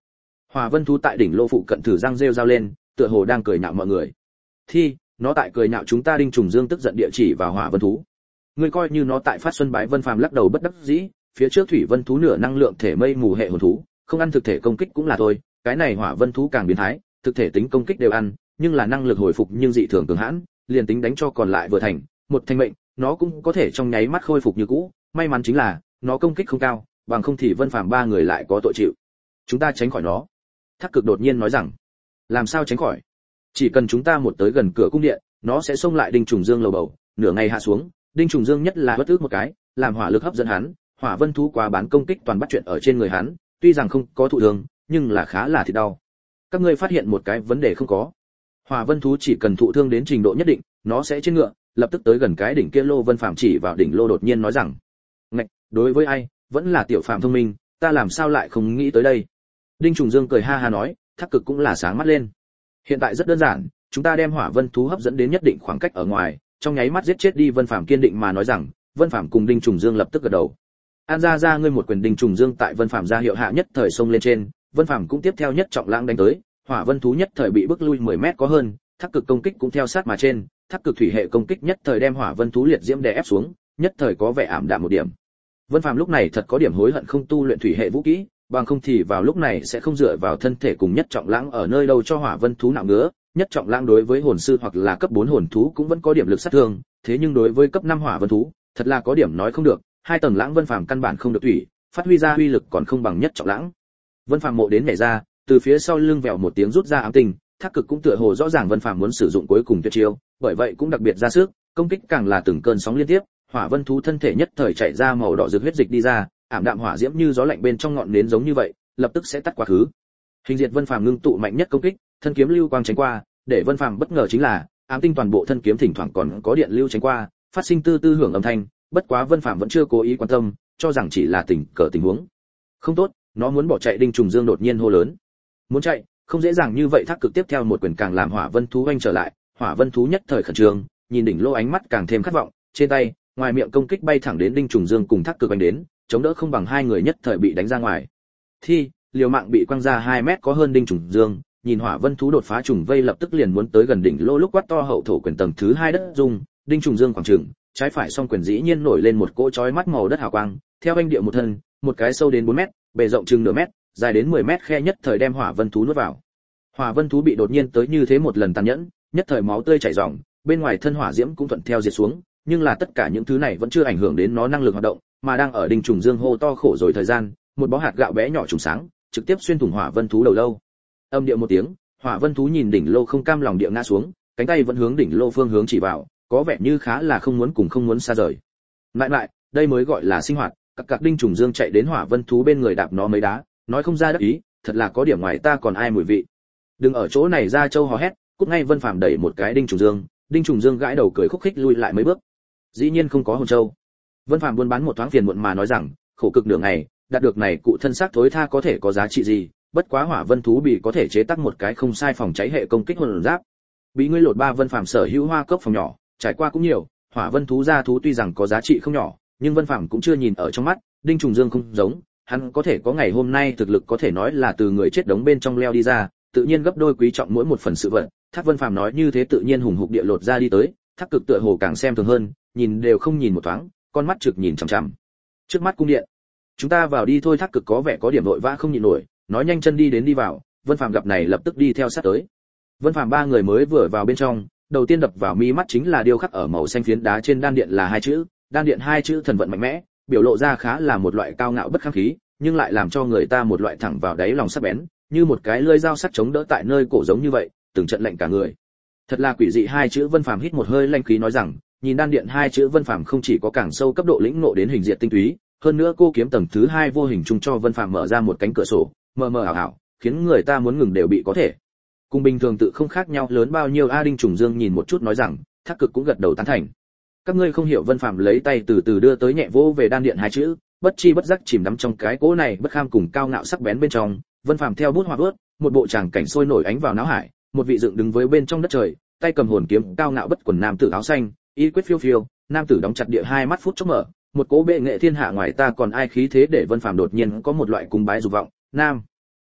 Hỏa vân thú tại đỉnh lô phụ cận thử răng rêu rao lên, tựa hồ đang cười nhạo mọi người. Thi, nó tại cười nhạo chúng ta. Đinh Trùng Dương tức giận địa chỉ vào hỏa vân thú. Ngươi coi như nó tại phát xuân bái. Vân Phàm lắc đầu bất đắc dĩ, phía trước thủy vân thú nửa năng lượng thể mây mù hệ hồn thú, không ăn thực thể công kích cũng là thôi, cái này hỏa vân thú càng biến thái, thực thể tính công kích đều ăn, nhưng là năng lực hồi phục nhưng dị thường cường hãn, liền tính đánh cho còn lại vừa thành, một thành mệnh, nó cũng có thể trong nháy mắt khôi phục như cũ, may mắn chính là nó công kích không cao, bằng không thì Vân Phàm ba người lại có tội chịu. Chúng ta tránh khỏi nó. Thác Cực đột nhiên nói rằng, làm sao tránh khỏi? Chỉ cần chúng ta một tới gần cửa cung điện, nó sẽ xông lại Đinh Trùng Dương lầu bầu, nửa ngày hạ xuống, Đinh Trùng Dương nhất là bất ức một cái, làm hỏa lực hấp dẫn hắn, hỏa vân thú quá bán công kích toàn bắt chuyện ở trên người hắn, tuy rằng không có thụ thương, nhưng là khá là thịt đau. Các ngươi phát hiện một cái vấn đề không có? Hỏa vân thú chỉ cần thụ thương đến trình độ nhất định, nó sẽ trên ngựa, lập tức tới gần cái đỉnh kia lô. Vân Phàm chỉ vào đỉnh lô đột nhiên nói rằng, ngạch, đối với ai, vẫn là tiểu Phàm thông minh, ta làm sao lại không nghĩ tới đây. Đinh Trùng Dương cười ha ha nói, Thác Cực cũng là sáng mắt lên. Hiện tại rất đơn giản, chúng ta đem hỏa vân thú hấp dẫn đến nhất định khoảng cách ở ngoài, trong nháy mắt giết chết đi. Vân Phàm kiên định mà nói rằng. Vân Phàm cùng Đinh Trùng Dương lập tức gật đầu. An ra ra ngươi một quyền. Đinh Trùng Dương tại Vân Phàm ra hiệu hạ nhất thời xông lên trên, Vân Phàm cũng tiếp theo nhất trọng lãng đánh tới, hỏa vân thú nhất thời bị bức lui mười mét có hơn, Thác Cực công kích cũng theo sát mà trên, Thác Cực thủy hệ công kích nhất thời đem hỏa vân thú liệt diễm đè ép xuống, nhất thời có vẻ ảm đạm một điểm. Vân Phàm lúc này thật có điểm hối hận không tu luyện thủy hệ vũ kỹ, bằng không thì vào lúc này sẽ không dựa vào thân thể cùng nhất trọng lãng ở nơi đâu cho hỏa vân thú nạo ngứa. Nhất trọng lãng đối với hồn sư hoặc là cấp bốn hồn thú cũng vẫn có điểm lực sát thương, thế nhưng đối với cấp năm hỏa vân thú, thật là có điểm nói không được, hai tầng lãng Vân Phàm căn bản không được thủy, phát huy ra uy lực còn không bằng nhất trọng lãng. Vân Phàm mộ đến nhảy ra, từ phía sau lưng vèo một tiếng rút ra ám tinh, Thác Cực cũng tựa hồ rõ ràng Vân Phàm muốn sử dụng cuối cùng tuyệt chiêu, bởi vậy cũng đặc biệt ra sức, công kích càng là từng cơn sóng liên tiếp, hỏa vân thú thân thể nhất thời chạy ra màu đỏ rực huyết dịch đi ra, ảm đạm hỏa diễm như gió lạnh bên trong ngọn nến giống như vậy, lập tức sẽ tắt quá khứ. Hình diệt Vân Phàm ngưng tụ mạnh nhất công kích, thân kiếm lưu quang tránh qua, để Vân Phàm bất ngờ chính là, ám tinh toàn bộ thân kiếm thỉnh thoảng còn có điện lưu tránh qua, phát sinh tư tư hưởng âm thanh, bất quá Vân Phàm vẫn chưa cố ý quan tâm, cho rằng chỉ là tình cờ tình huống. Không tốt, nó muốn bỏ chạy. Đinh Trùng Dương đột nhiên hô lớn. Muốn chạy, không dễ dàng như vậy. Thác Cực tiếp theo một quyền càng làm hỏa vân thú oanh trở lại, hỏa vân thú nhất thời khẩn trương, nhìn đỉnh lô ánh mắt càng thêm khát vọng, trên tay, ngoài miệng công kích bay thẳng đến Đinh Trùng Dương cùng Thác Cực oanh đến, chống đỡ không bằng hai người nhất thời bị đánh ra ngoài. Thi, liều mạng bị quăng ra hai mét có hơn. Đinh Trùng Dương nhìn hỏa vân thú đột phá trùng vây lập tức liền muốn tới gần đỉnh lô lúc quát to hậu thổ quyền tầng thứ hai đất dung, Đinh Trùng Dương khoảng chừng trái phải song quyền dĩ nhiên nổi lên một cỗ chói mắt màu đất hào quang, theo anh địa một thân, một cái sâu đến bốn mét, bề rộng chừng nửa mét, dài đến mười mét khe nhất thời đem hỏa vân thú nuốt vào. Hỏa vân thú bị đột nhiên tới như thế một lần tàn nhẫn, nhất thời máu tươi chảy ròng, bên ngoài thân hỏa diễm cũng thuận theo diệt xuống, nhưng là tất cả những thứ này vẫn chưa ảnh hưởng đến nó năng lực hoạt động, mà đang ở Đinh Trùng Dương hô to khổ rồi thời gian, một bó hạt gạo bé nhỏ trùng sáng, trực tiếp xuyên thủng hỏa vân thú đầu lâu. Âm điệu một tiếng, hỏa vân thú nhìn đỉnh lô không cam lòng địa ngã xuống, cánh tay vẫn hướng đỉnh lô phương hướng chỉ vào, có vẻ như khá là không muốn cùng không muốn xa rời. Lại lại, đây mới gọi là sinh hoạt. Các các Đinh Trùng Dương chạy đến hỏa vân thú bên người đạp nó mấy đá, nói không ra đắc ý, thật là có điểm ngoài ta còn ai mùi vị. Đừng ở chỗ này ra châu hò hét, cút ngay. Vân Phàm đẩy một cái Đinh Trùng Dương, Đinh Trùng Dương gãi đầu cười khúc khích lui lại mấy bước. Dĩ nhiên không có hồn châu. Vân Phàm buôn bán một thoáng phiền muộn mà nói rằng, khổ cực nửa ngày, đạt được này cụ thân xác thối tha có thể có giá trị gì, bất quá hỏa vân thú bị có thể chế tác một cái không sai phòng cháy hệ công kích hồn giáp. Bị ngươi lột ba. Vân Phàm sở hữu hoa cốc phòng nhỏ, trải qua cũng nhiều, hỏa vân thú gia thú tuy rằng có giá trị không nhỏ, nhưng Vân Phàm cũng chưa nhìn ở trong mắt. Đinh Trùng Dương không giống, hắn có thể có ngày hôm nay thực lực có thể nói là từ người chết đống bên trong leo đi ra, tự nhiên gấp đôi quý trọng mỗi một phần sự vật. Thác Vân Phàm nói như thế tự nhiên hùng hục địa lột ra đi tới, Thác Cực tựa hồ càng xem thường hơn, nhìn đều không nhìn một thoáng, con mắt trực nhìn chằm chằm. Trước mắt cung điện, chúng ta vào đi thôi. Thác Cực có vẻ có điểm vội vã không nhịn nổi, nói nhanh chân đi đến đi vào. Vân Phàm gặp này lập tức đi theo sát tới. Vân Phàm ba người mới vừa vào bên trong, đầu tiên đập vào mi mắt chính là điêu khắc ở màu xanh phiến đá trên đan điện là hai chữ, đan điện hai chữ thần vận mạnh mẽ, biểu lộ ra khá là một loại cao ngạo bất kham khí, nhưng lại làm cho người ta một loại thẳng vào đáy lòng sắc bén, như một cái lưỡi dao sắc chống đỡ tại nơi cổ giống như vậy, từng trận lạnh cả người. Thật là quỷ dị hai chữ. Vân Phàm hít một hơi lanh khí nói rằng, nhìn đan điện hai chữ Vân Phàm không chỉ có càng sâu cấp độ lĩnh ngộ đến hình diệt tinh túy, hơn nữa cô kiếm tầng thứ hai vô hình chung cho Vân Phàm mở ra một cánh cửa sổ, mờ mờ ảo ảo, khiến người ta muốn ngừng đều bị có thể. Cùng bình thường tự không khác nhau lớn bao nhiêu. A Đinh Trùng Dương nhìn một chút nói rằng, Thác Cực cũng gật đầu tán thành. Các ngươi không hiểu. Vân Phàm lấy tay từ từ đưa tới nhẹ vỗ về đan điện hai chữ, bất chi bất giác chìm đắm trong cái cỗ này bất kham cùng cao ngạo sắc bén bên trong. Vân Phàm theo bút hoa vớt, một bộ tràng cảnh sôi nổi ánh vào não hải, một vị dựng đứng với bên trong đất trời, tay cầm hồn kiếm, cao ngạo bất quần nam tử áo xanh, y quyết phiêu phiêu, nam tử đóng chặt địa hai mắt phút chốc mở, một cỗ bệ nghệ thiên hạ ngoài ta còn ai khí thế để Vân Phàm đột nhiên có một loại cung bái dục vọng. Nam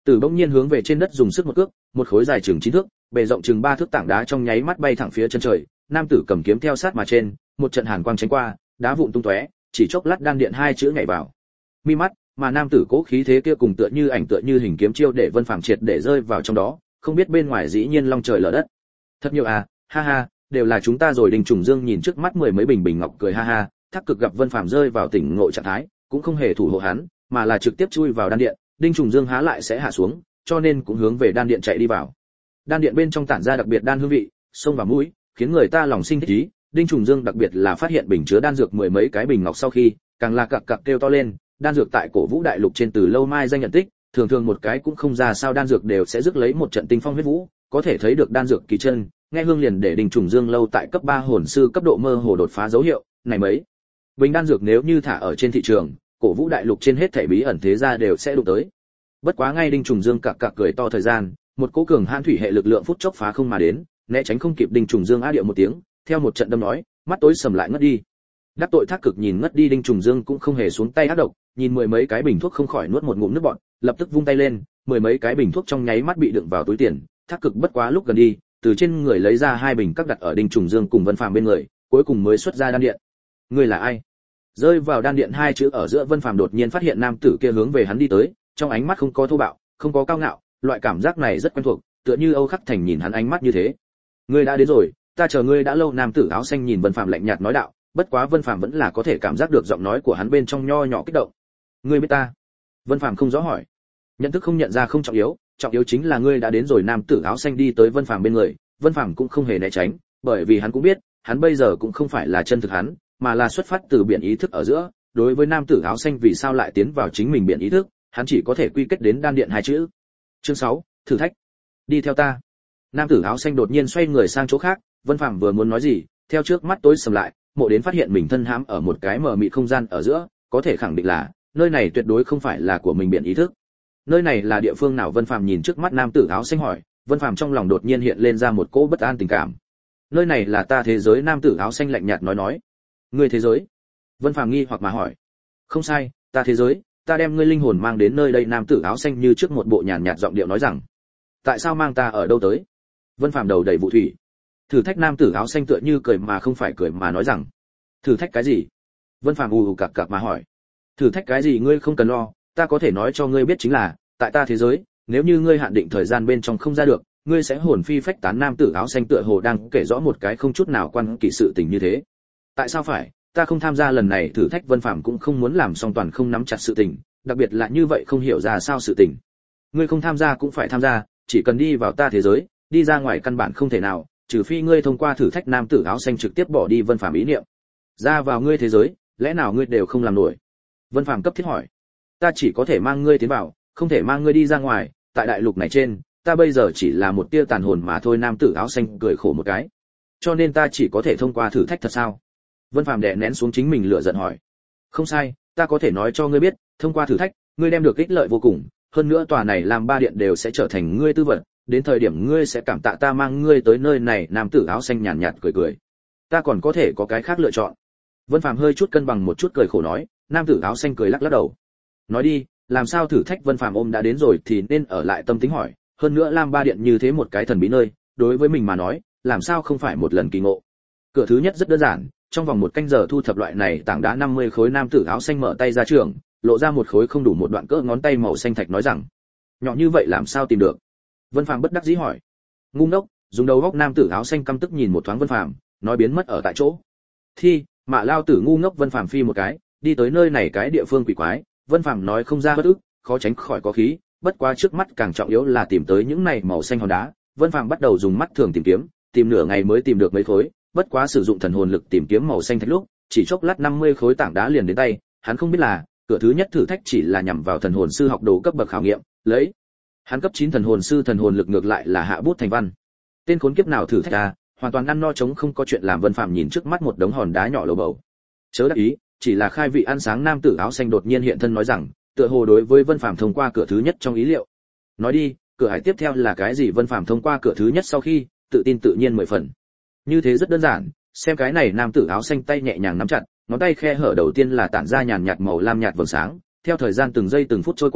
Tử bỗng nhiên hướng về trên đất dùng sức một cước, một khối dài chừng chín thước, bề rộng chừng ba thước tảng đá trong nháy mắt bay thẳng phía chân trời, nam tử cầm kiếm theo sát mà trên, một trận hàn quang tránh qua, đá vụn tung tóe, chỉ chốc lát đan điện hai chữ nhảy vào mi mắt, mà nam tử cố khí thế kia cùng tựa như ảnh tựa như hình kiếm chiêu để Vân Phàm triệt để rơi vào trong đó, không biết bên ngoài dĩ nhiên long trời lở đất. Thật nhiều à, ha ha, đều là chúng ta rồi. Đinh Trùng Dương nhìn trước mắt mười mấy bình bình ngọc cười ha ha, Thác Cực gặp Vân Phàm rơi vào tỉnh ngộ trạng thái, cũng không hề thủ hộ hắn, mà là trực tiếp chui vào đan điện. Đinh Trùng Dương há lại sẽ hạ xuống, cho nên cũng hướng về đan điện chạy đi vào. Đan điện bên trong tản ra đặc biệt đan hương vị, xông vào mũi, khiến người ta lòng sinh thích ý. Đinh Trùng Dương đặc biệt là phát hiện bình chứa đan dược mười mấy cái bình ngọc sau khi, càng là cặc cặc kêu to lên. Đan dược tại Cổ Vũ Đại Lục trên từ lâu mai danh nhận tích, thường thường một cái cũng không ra sao đan dược đều sẽ rước lấy một trận tinh phong huyết vũ, có thể thấy được đan dược kỳ chân. Nghe hương liền để Đinh Trùng Dương lâu tại cấp ba hồn sư cấp độ mơ hồ đột phá dấu hiệu, này mấy bình đan dược nếu như thả ở trên thị trường, Cổ Vũ Đại Lục trên hết thảy bí ẩn thế gia đều sẽ đụng tới. Bất quá ngay Đinh Trùng Dương cặc cặc cười to thời gian, một cỗ cường hãn thủy hệ lực lượng phút chốc phá không mà đến, né tránh không kịp. Đinh Trùng Dương á điệu một tiếng, theo một trận đâm nói, mắt tối sầm lại ngất đi. Đắc tội Thác Cực nhìn ngất đi Đinh Trùng Dương cũng không hề xuống tay ác độc, nhìn mười mấy cái bình thuốc không khỏi nuốt một ngụm nước bọt, lập tức vung tay lên, mười mấy cái bình thuốc trong nháy mắt bị đựng vào túi tiền. Thác Cực bất quá lúc gần đi, từ trên người lấy ra hai bình các đặt ở Đinh Trùng Dương cùng Vân Phàm bên người, cuối cùng mới xuất ra đan điện. Ngươi là ai? Rơi vào đan điện hai chữ ở giữa, Vân Phàm đột nhiên phát hiện nam tử kia hướng về hắn đi tới, trong ánh mắt không có thô bạo, không có cao ngạo, loại cảm giác này rất quen thuộc, tựa như Âu Khắc Thành nhìn hắn ánh mắt như thế. Ngươi đã đến rồi, ta chờ ngươi đã lâu. Nam tử áo xanh nhìn Vân Phàm lạnh nhạt nói đạo, bất quá Vân Phàm vẫn là có thể cảm giác được giọng nói của hắn bên trong nho nhỏ kích động. Ngươi biết ta? Vân Phàm không rõ hỏi. Nhận thức không nhận ra không trọng yếu, trọng yếu chính là ngươi đã đến rồi. Nam tử áo xanh đi tới Vân Phàm bên người, Vân Phàm cũng không hề né tránh, bởi vì hắn cũng biết, hắn bây giờ cũng không phải là chân thực hắn, mà là xuất phát từ biển ý thức ở giữa. Đối với nam tử áo xanh vì sao lại tiến vào chính mình biển ý thức, hắn chỉ có thể quy kết đến đan điện hai chữ. Chương sáu, thử thách. Đi theo ta. Nam tử áo xanh đột nhiên xoay người sang chỗ khác, Vân Phàm vừa muốn nói gì, theo trước mắt tối sầm lại, Mộ đến phát hiện mình thân hãm ở một cái mờ mịt không gian ở giữa, có thể khẳng định là nơi này tuyệt đối không phải là của mình biển ý thức. Nơi này là địa phương nào? Vân Phàm nhìn trước mắt nam tử áo xanh hỏi. Vân Phàm trong lòng đột nhiên hiện lên ra một cỗ bất an tình cảm. Nơi này là ta thế giới. Nam tử áo xanh lạnh nhạt nói nói. Ngươi thế giới? Vân Phàm nghi hoặc mà hỏi. Không sai, ta thế giới, ta đem ngươi linh hồn mang đến nơi đây. Nam tử áo xanh như trước một bộ nhàn nhạt giọng điệu nói rằng. Tại sao mang ta ở đâu tới? Vân Phàm đầu đầy vụ thủy. Thử thách. Nam tử áo xanh tựa như cười mà không phải cười mà nói rằng. Thử thách cái gì? Vân Phàm ù ù cặc cặc mà hỏi. Thử thách cái gì? Ngươi không cần lo, ta có thể nói cho ngươi biết chính là, tại ta thế giới, nếu như ngươi hạn định thời gian bên trong không ra được, ngươi sẽ hồn phi phách tán. Nam tử áo xanh tựa hồ đang kể rõ một cái không chút nào quan kỳ sự tình như thế. Tại sao phải? Ta không tham gia lần này thử thách. Vân Phàm cũng không muốn làm song toàn không nắm chặt sự tình, đặc biệt là như vậy không hiểu ra sao sự tình. Ngươi không tham gia cũng phải tham gia, chỉ cần đi vào ta thế giới, đi ra ngoài căn bản không thể nào, trừ phi ngươi thông qua thử thách. Nam tử áo xanh trực tiếp bỏ đi Vân Phàm ý niệm. Ra vào ngươi thế giới, lẽ nào ngươi đều không làm nổi? Vân Phàm cấp thiết hỏi. Ta chỉ có thể mang ngươi tiến vào, không thể mang ngươi đi ra ngoài, tại đại lục này trên, ta bây giờ chỉ là một tia tàn hồn mà thôi. Nam tử áo xanh cười khổ một cái. Cho nên ta chỉ có thể thông qua thử thách thật sao? Vân Phàm đè nén xuống chính mình lửa giận hỏi. Không sai, ta có thể nói cho ngươi biết, thông qua thử thách, ngươi đem được ích lợi vô cùng, hơn nữa tòa này làm ba điện đều sẽ trở thành ngươi tư vật, đến thời điểm ngươi sẽ cảm tạ ta mang ngươi tới nơi này. Nam tử áo xanh nhàn nhạt cười cười. Ta còn có thể có cái khác lựa chọn. Vân Phàm hơi chút cân bằng một chút cười khổ nói. Nam tử áo xanh cười lắc lắc đầu. Nói đi, làm sao thử thách? Vân Phàm ôm đã đến rồi thì nên ở lại tâm tính hỏi, hơn nữa Lam Ba Điện như thế một cái thần bí nơi, đối với mình mà nói, làm sao không phải một lần kỳ ngộ. Cửa thứ nhất rất đơn giản, trong vòng một canh giờ thu thập loại này tảng đá năm mươi khối. Nam tử áo xanh mở tay ra trường, lộ ra một khối không đủ một đoạn cỡ ngón tay màu xanh thạch nói rằng, nhỏ như vậy làm sao tìm được? Vân Phàm bất đắc dĩ hỏi. Ngu ngốc, dùng đầu góc. Nam tử áo xanh căm tức nhìn một thoáng Vân Phàm, nói biến mất ở tại chỗ. Thi, mạ lao tử ngu ngốc. Vân Phàm phi một cái, đi tới nơi này cái địa phương quỷ quái. Vân Phàm nói không ra bất ức, khó tránh khỏi có khí, bất quá trước mắt càng trọng yếu là tìm tới những này màu xanh hòn đá. Vân Phàm bắt đầu dùng mắt thường tìm kiếm, tìm nửa ngày mới tìm được mấy khối, bất quá sử dụng thần hồn lực tìm kiếm màu xanh thạch lúc, chỉ chốc lát năm mươi khối tảng đá liền đến tay. Hắn không biết là, cửa thứ nhất thử thách chỉ là nhằm vào thần hồn sư học đồ cấp bậc khảo nghiệm, lấy hắn cấp chín thần hồn sư thần hồn lực ngược lại là hạ bút thành văn. Tên khốn kiếp nào thử thách à, hoàn toàn ăn no chống không có chuyện làm. Vân Phàm nhìn trước mắt một đống hòn đá nhỏ lầu bầu. Chớ đắc ý, chỉ là khai vị ăn sáng. Nam tử áo xanh đột nhiên hiện thân nói rằng, tựa hồ đối với Vân Phàm thông qua cửa thứ nhất trong ý liệu. Nói đi, cửa hải tiếp theo là cái gì? Vân Phàm thông qua cửa thứ nhất sau khi, tự tin tự nhiên mười phần. Như thế rất đơn giản, xem cái này. Nam tử áo xanh tay nhẹ nhàng nắm chặt, ngón tay khe hở đầu tiên là tản ra nhàn nhạt màu lam nhạt vầng sáng, theo thời gian từng giây từng phút trôi qua,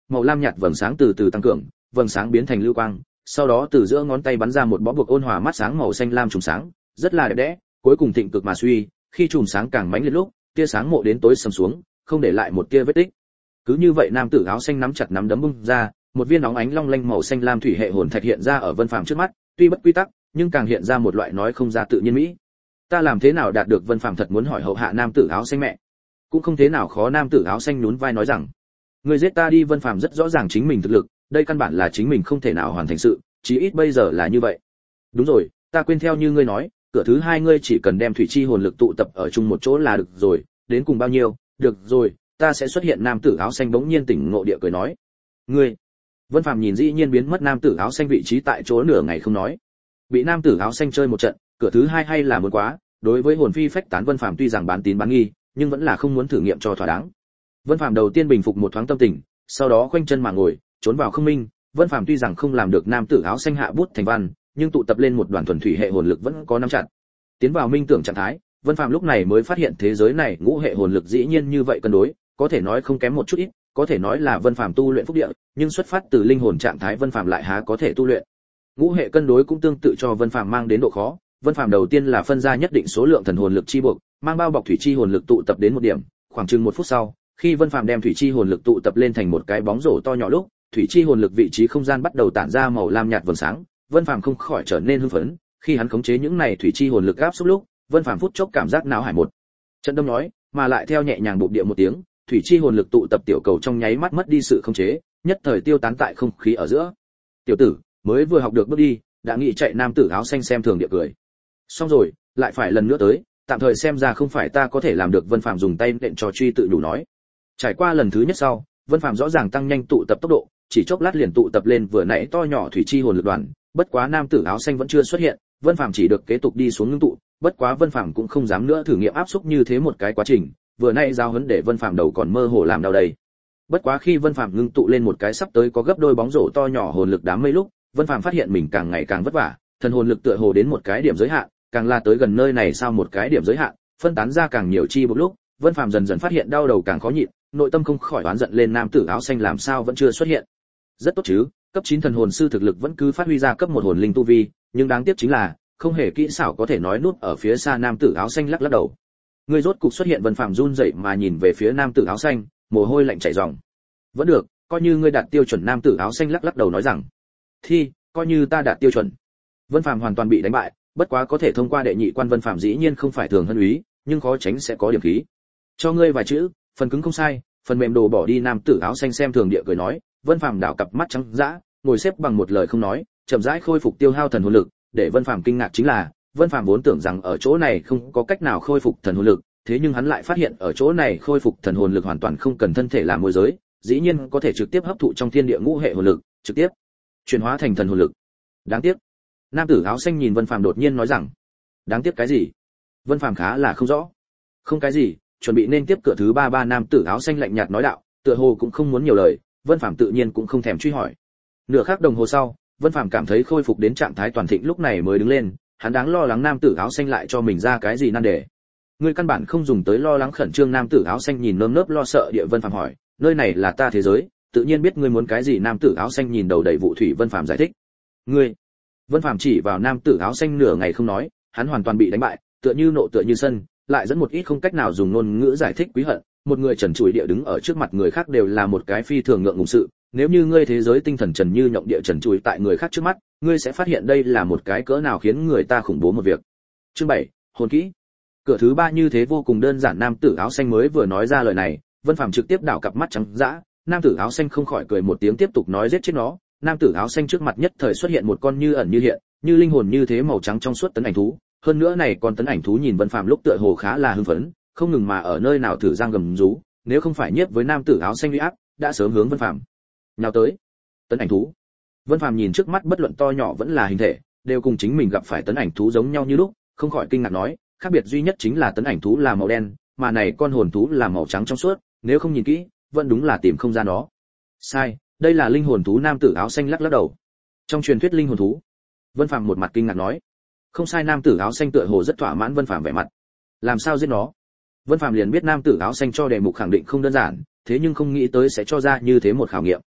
màu lam nhạt vầng sáng từ từ tăng cường, vầng sáng biến thành lưu quang, sau đó từ giữa ngón tay bắn ra một bó buộc ôn hòa mắt sáng màu xanh lam chùm sáng, rất là đẹp đẽ, cuối cùng thịnh cực mà suy, khi chùm sáng càng mãnh liệt lúc, tia sáng mộ đến tối sầm xuống, không để lại một tia vết tích. Cứ như vậy nam tử áo xanh nắm chặt nắm đấm bung ra, một viên nóng ánh long lanh màu xanh lam thủy hệ hồn thạch hiện ra ở Vân Phàm trước mắt, tuy bất quy tắc, nhưng càng hiện ra một loại nói không ra tự nhiên mỹ. Ta làm thế nào đạt được? Vân Phàm thật muốn hỏi hậu hạ nam tử áo xanh mẹ. Cũng không thế nào khó. Nam tử áo xanh nhún vai nói rằng, ngươi giết ta đi. Vân Phàm rất rõ ràng chính mình thực lực, đây căn bản là chính mình không thể nào hoàn thành sự, chí ít bây giờ là như vậy. Đúng rồi, ta quên theo như ngươi nói, cửa thứ hai ngươi chỉ cần đem thủy chi hồn lực tụ tập ở chung một chỗ là được rồi, đến cùng bao nhiêu? Được rồi, ta sẽ xuất hiện. Nam tử áo xanh bỗng nhiên tỉnh ngộ địa cười nói. Ngươi? Vân Phàm nhìn dĩ nhiên biến mất nam tử áo xanh vị trí tại chỗ nửa ngày không nói. Bị nam tử áo xanh chơi một trận, cửa thứ hai hay là muốn quá, đối với hồn phi phách tán Vân Phàm tuy rằng bán tín bán nghi, nhưng vẫn là không muốn thử nghiệm cho thỏa đáng. Vân Phàm đầu tiên bình phục một thoáng tâm tình, sau đó khoanh chân mà ngồi, trốn vào không minh. Vân Phàm tuy rằng không làm được nam tử áo xanh hạ bút thành văn, nhưng tụ tập lên một đoàn thuần thủy hệ hồn lực vẫn có nắm chặt. Tiến vào minh tưởng trạng thái, Vân Phàm lúc này mới phát hiện thế giới này ngũ hệ hồn lực dĩ nhiên như vậy cân đối, có thể nói không kém một chút ít, có thể nói là Vân Phàm tu luyện phúc địa, nhưng xuất phát từ linh hồn trạng thái Vân Phàm lại há có thể tu luyện. Ngũ hệ cân đối cũng tương tự cho Vân Phàm mang đến độ khó. Vân Phàm đầu tiên là phân ra nhất định số lượng thần hồn lực chi buộc, mang bao bọc thủy chi hồn lực tụ tập đến một điểm, khoảng chừng một phút sau, khi Vân Phàm đem thủy chi hồn lực tụ tập lên thành một cái bóng rổ to nhỏ lúc, thủy chi hồn lực vị trí không gian bắt đầu tản ra màu lam nhạt vầng sáng, Vân Phàm không khỏi trở nên hưng phấn, khi hắn khống chế những này thủy chi hồn lực áp xúc lúc, Vân Phàm phút chốc cảm giác não hải một trận đông nói, mà lại theo nhẹ nhàng bụp địa một tiếng, thủy chi hồn lực tụ tập tiểu cầu trong nháy mắt mất đi sự khống chế, nhất thời tiêu tán tại không khí ở giữa. Tiểu tử, mới vừa học được bước đi, đã nghĩ chạy. Nam tử áo xanh xem thường địa cười. Xong rồi, lại phải lần nữa tới, tạm thời xem ra không phải ta có thể làm được. Vân Phàm dùng tay nện trò truy tự đủ nói. Trải qua lần thứ nhất sau, Vân Phàm rõ ràng tăng nhanh tụ tập tốc độ, chỉ chốc lát liền tụ tập lên vừa nãy to nhỏ thủy chi hồn lực đoàn. Bất quá nam tử áo xanh vẫn chưa xuất hiện, Vân Phàm chỉ được kế tục đi xuống ngưng tụ. Bất quá Vân Phàm cũng không dám nữa thử nghiệm áp xúc như thế một cái quá trình, vừa nãy giao huấn để Vân Phàm đầu còn mơ hồ làm đau đây. Bất quá khi Vân Phàm ngưng tụ lên một cái sắp tới có gấp đôi bóng rổ to nhỏ hồn lực đám mây lúc, Vân Phàm phát hiện mình càng ngày càng vất vả, thần hồn lực tựa hồ đến một cái điểm giới hạn, càng là tới gần nơi này sau một cái điểm giới hạn, phân tán ra càng nhiều chi một lúc, Vân Phàm dần dần phát hiện đau đầu càng khó nhịn, nội tâm không khỏi oán giận lên nam tử áo xanh làm sao vẫn chưa xuất hiện. Rất tốt chứ, cấp chín thần hồn sư thực lực vẫn cứ phát huy ra cấp một hồn linh tu vi, nhưng đáng tiếc chính là không hề kỹ xảo có thể nói nút ở phía xa. Nam tử áo xanh lắc lắc đầu. Người rốt cục xuất hiện. Vân Phàm run rẩy mà nhìn về phía nam tử áo xanh, mồ hôi lạnh chảy ròng. Vẫn được, coi như ngươi đạt tiêu chuẩn. Nam tử áo xanh lắc lắc đầu nói rằng. Thì, coi như ta đạt tiêu chuẩn. Vân Phàm hoàn toàn bị đánh bại, bất quá có thể thông qua đệ nhị quan. Vân Phàm dĩ nhiên không phải thường hân úy, nhưng khó tránh sẽ có điểm khí. Cho ngươi vài chữ, phần cứng không sai, phần mềm đồ bỏ đi. Nam tử áo xanh xem thường địa cười nói. Vân Phàm đảo cặp mắt trắng dã, ngồi xếp bằng một lời không nói, chậm rãi khôi phục tiêu hao thần hồn lực. Để Vân Phàm kinh ngạc chính là, Vân Phàm vốn tưởng rằng ở chỗ này không có cách nào khôi phục thần hồn lực, thế nhưng hắn lại phát hiện ở chỗ này khôi phục thần hồn lực hoàn toàn không cần thân thể làm môi giới, dĩ nhiên có thể trực tiếp hấp thụ trong thiên địa ngũ hệ hồn lực, trực tiếp chuyển hóa thành thần hồn lực. Đáng tiếc. Nam tử áo xanh nhìn Vân Phàm đột nhiên nói rằng. Đáng tiếc cái gì? Vân Phàm khá là không rõ. Không cái gì, chuẩn bị nên tiếp cửa thứ ba ba. Nam tử áo xanh lạnh nhạt nói đạo, tựa hồ cũng không muốn nhiều lời. Vân Phàm tự nhiên cũng không thèm truy hỏi. Nửa khắc đồng hồ sau, Vân Phàm cảm thấy khôi phục đến trạng thái toàn thịnh, lúc này mới đứng lên. Hắn đáng lo lắng nam tử áo xanh lại cho mình ra cái gì nan đề. Ngươi căn bản không dùng tới lo lắng khẩn trương. Nam tử áo xanh nhìn nơm nớp lo sợ địa Vân Phàm hỏi, nơi này là ta thế giới, tự nhiên biết ngươi muốn cái gì. Nam tử áo xanh nhìn đầu đầy vụ thủy Vân Phàm giải thích. Ngươi? Vân Phàm chỉ vào nam tử áo xanh nửa ngày không nói, hắn hoàn toàn bị đánh bại, tựa như nộ tựa như sân, lại dẫn một ít không cách nào dùng ngôn ngữ giải thích quý hận. Một người trần trụi địa đứng ở trước mặt người khác đều là một cái phi thường ngượng ngùng sự, nếu như ngươi thế giới tinh thần trần như nhộng địa trần trụi tại người khác trước mắt, ngươi sẽ phát hiện đây là một cái cỡ nào khiến người ta khủng bố một việc. Chương bảy, hồn kỹ. Cửa thứ ba như thế vô cùng đơn giản. Nam tử áo xanh mới vừa nói ra lời này, Vân Phàm trực tiếp đảo cặp mắt trắng dã. Nam tử áo xanh không khỏi cười một tiếng tiếp tục nói giết chết nó. Nam tử áo xanh trước mặt nhất thời xuất hiện một con như ẩn như hiện, như linh hồn như thế màu trắng trong suốt tấn ảnh thú. Hơn nữa này con tấn ảnh thú nhìn Vân Phàm lúc tựa hồ khá là hưng phấn, không ngừng mà ở nơi nào thử răng gầm rú, nếu không phải nhiếp với nam tử áo xanh uy áp, đã sớm hướng Vân Phàm nhào tới. Tấn ảnh thú. Vân Phàm nhìn trước mắt bất luận to nhỏ vẫn là hình thể, đều cùng chính mình gặp phải tấn ảnh thú giống nhau như lúc, không khỏi kinh ngạc nói, khác biệt duy nhất chính là tấn ảnh thú là màu đen, mà này con hồn thú là màu trắng trong suốt, nếu không nhìn kỹ, vẫn đúng là tìm không ra nó. Sai, đây là linh hồn thú. Nam tử áo xanh lắc lắc đầu. Trong truyền thuyết linh hồn thú. Vân Phàm một mặt kinh ngạc nói. Không sai. Nam tử áo xanh tựa hồ rất thỏa mãn. Vân Phàm vẻ mặt. Làm sao giết nó? Vân Phàm liền biết nam tử áo xanh cho đề mục khẳng định không đơn giản, thế nhưng không nghĩ tới sẽ cho ra như thế một khảo nghiệm.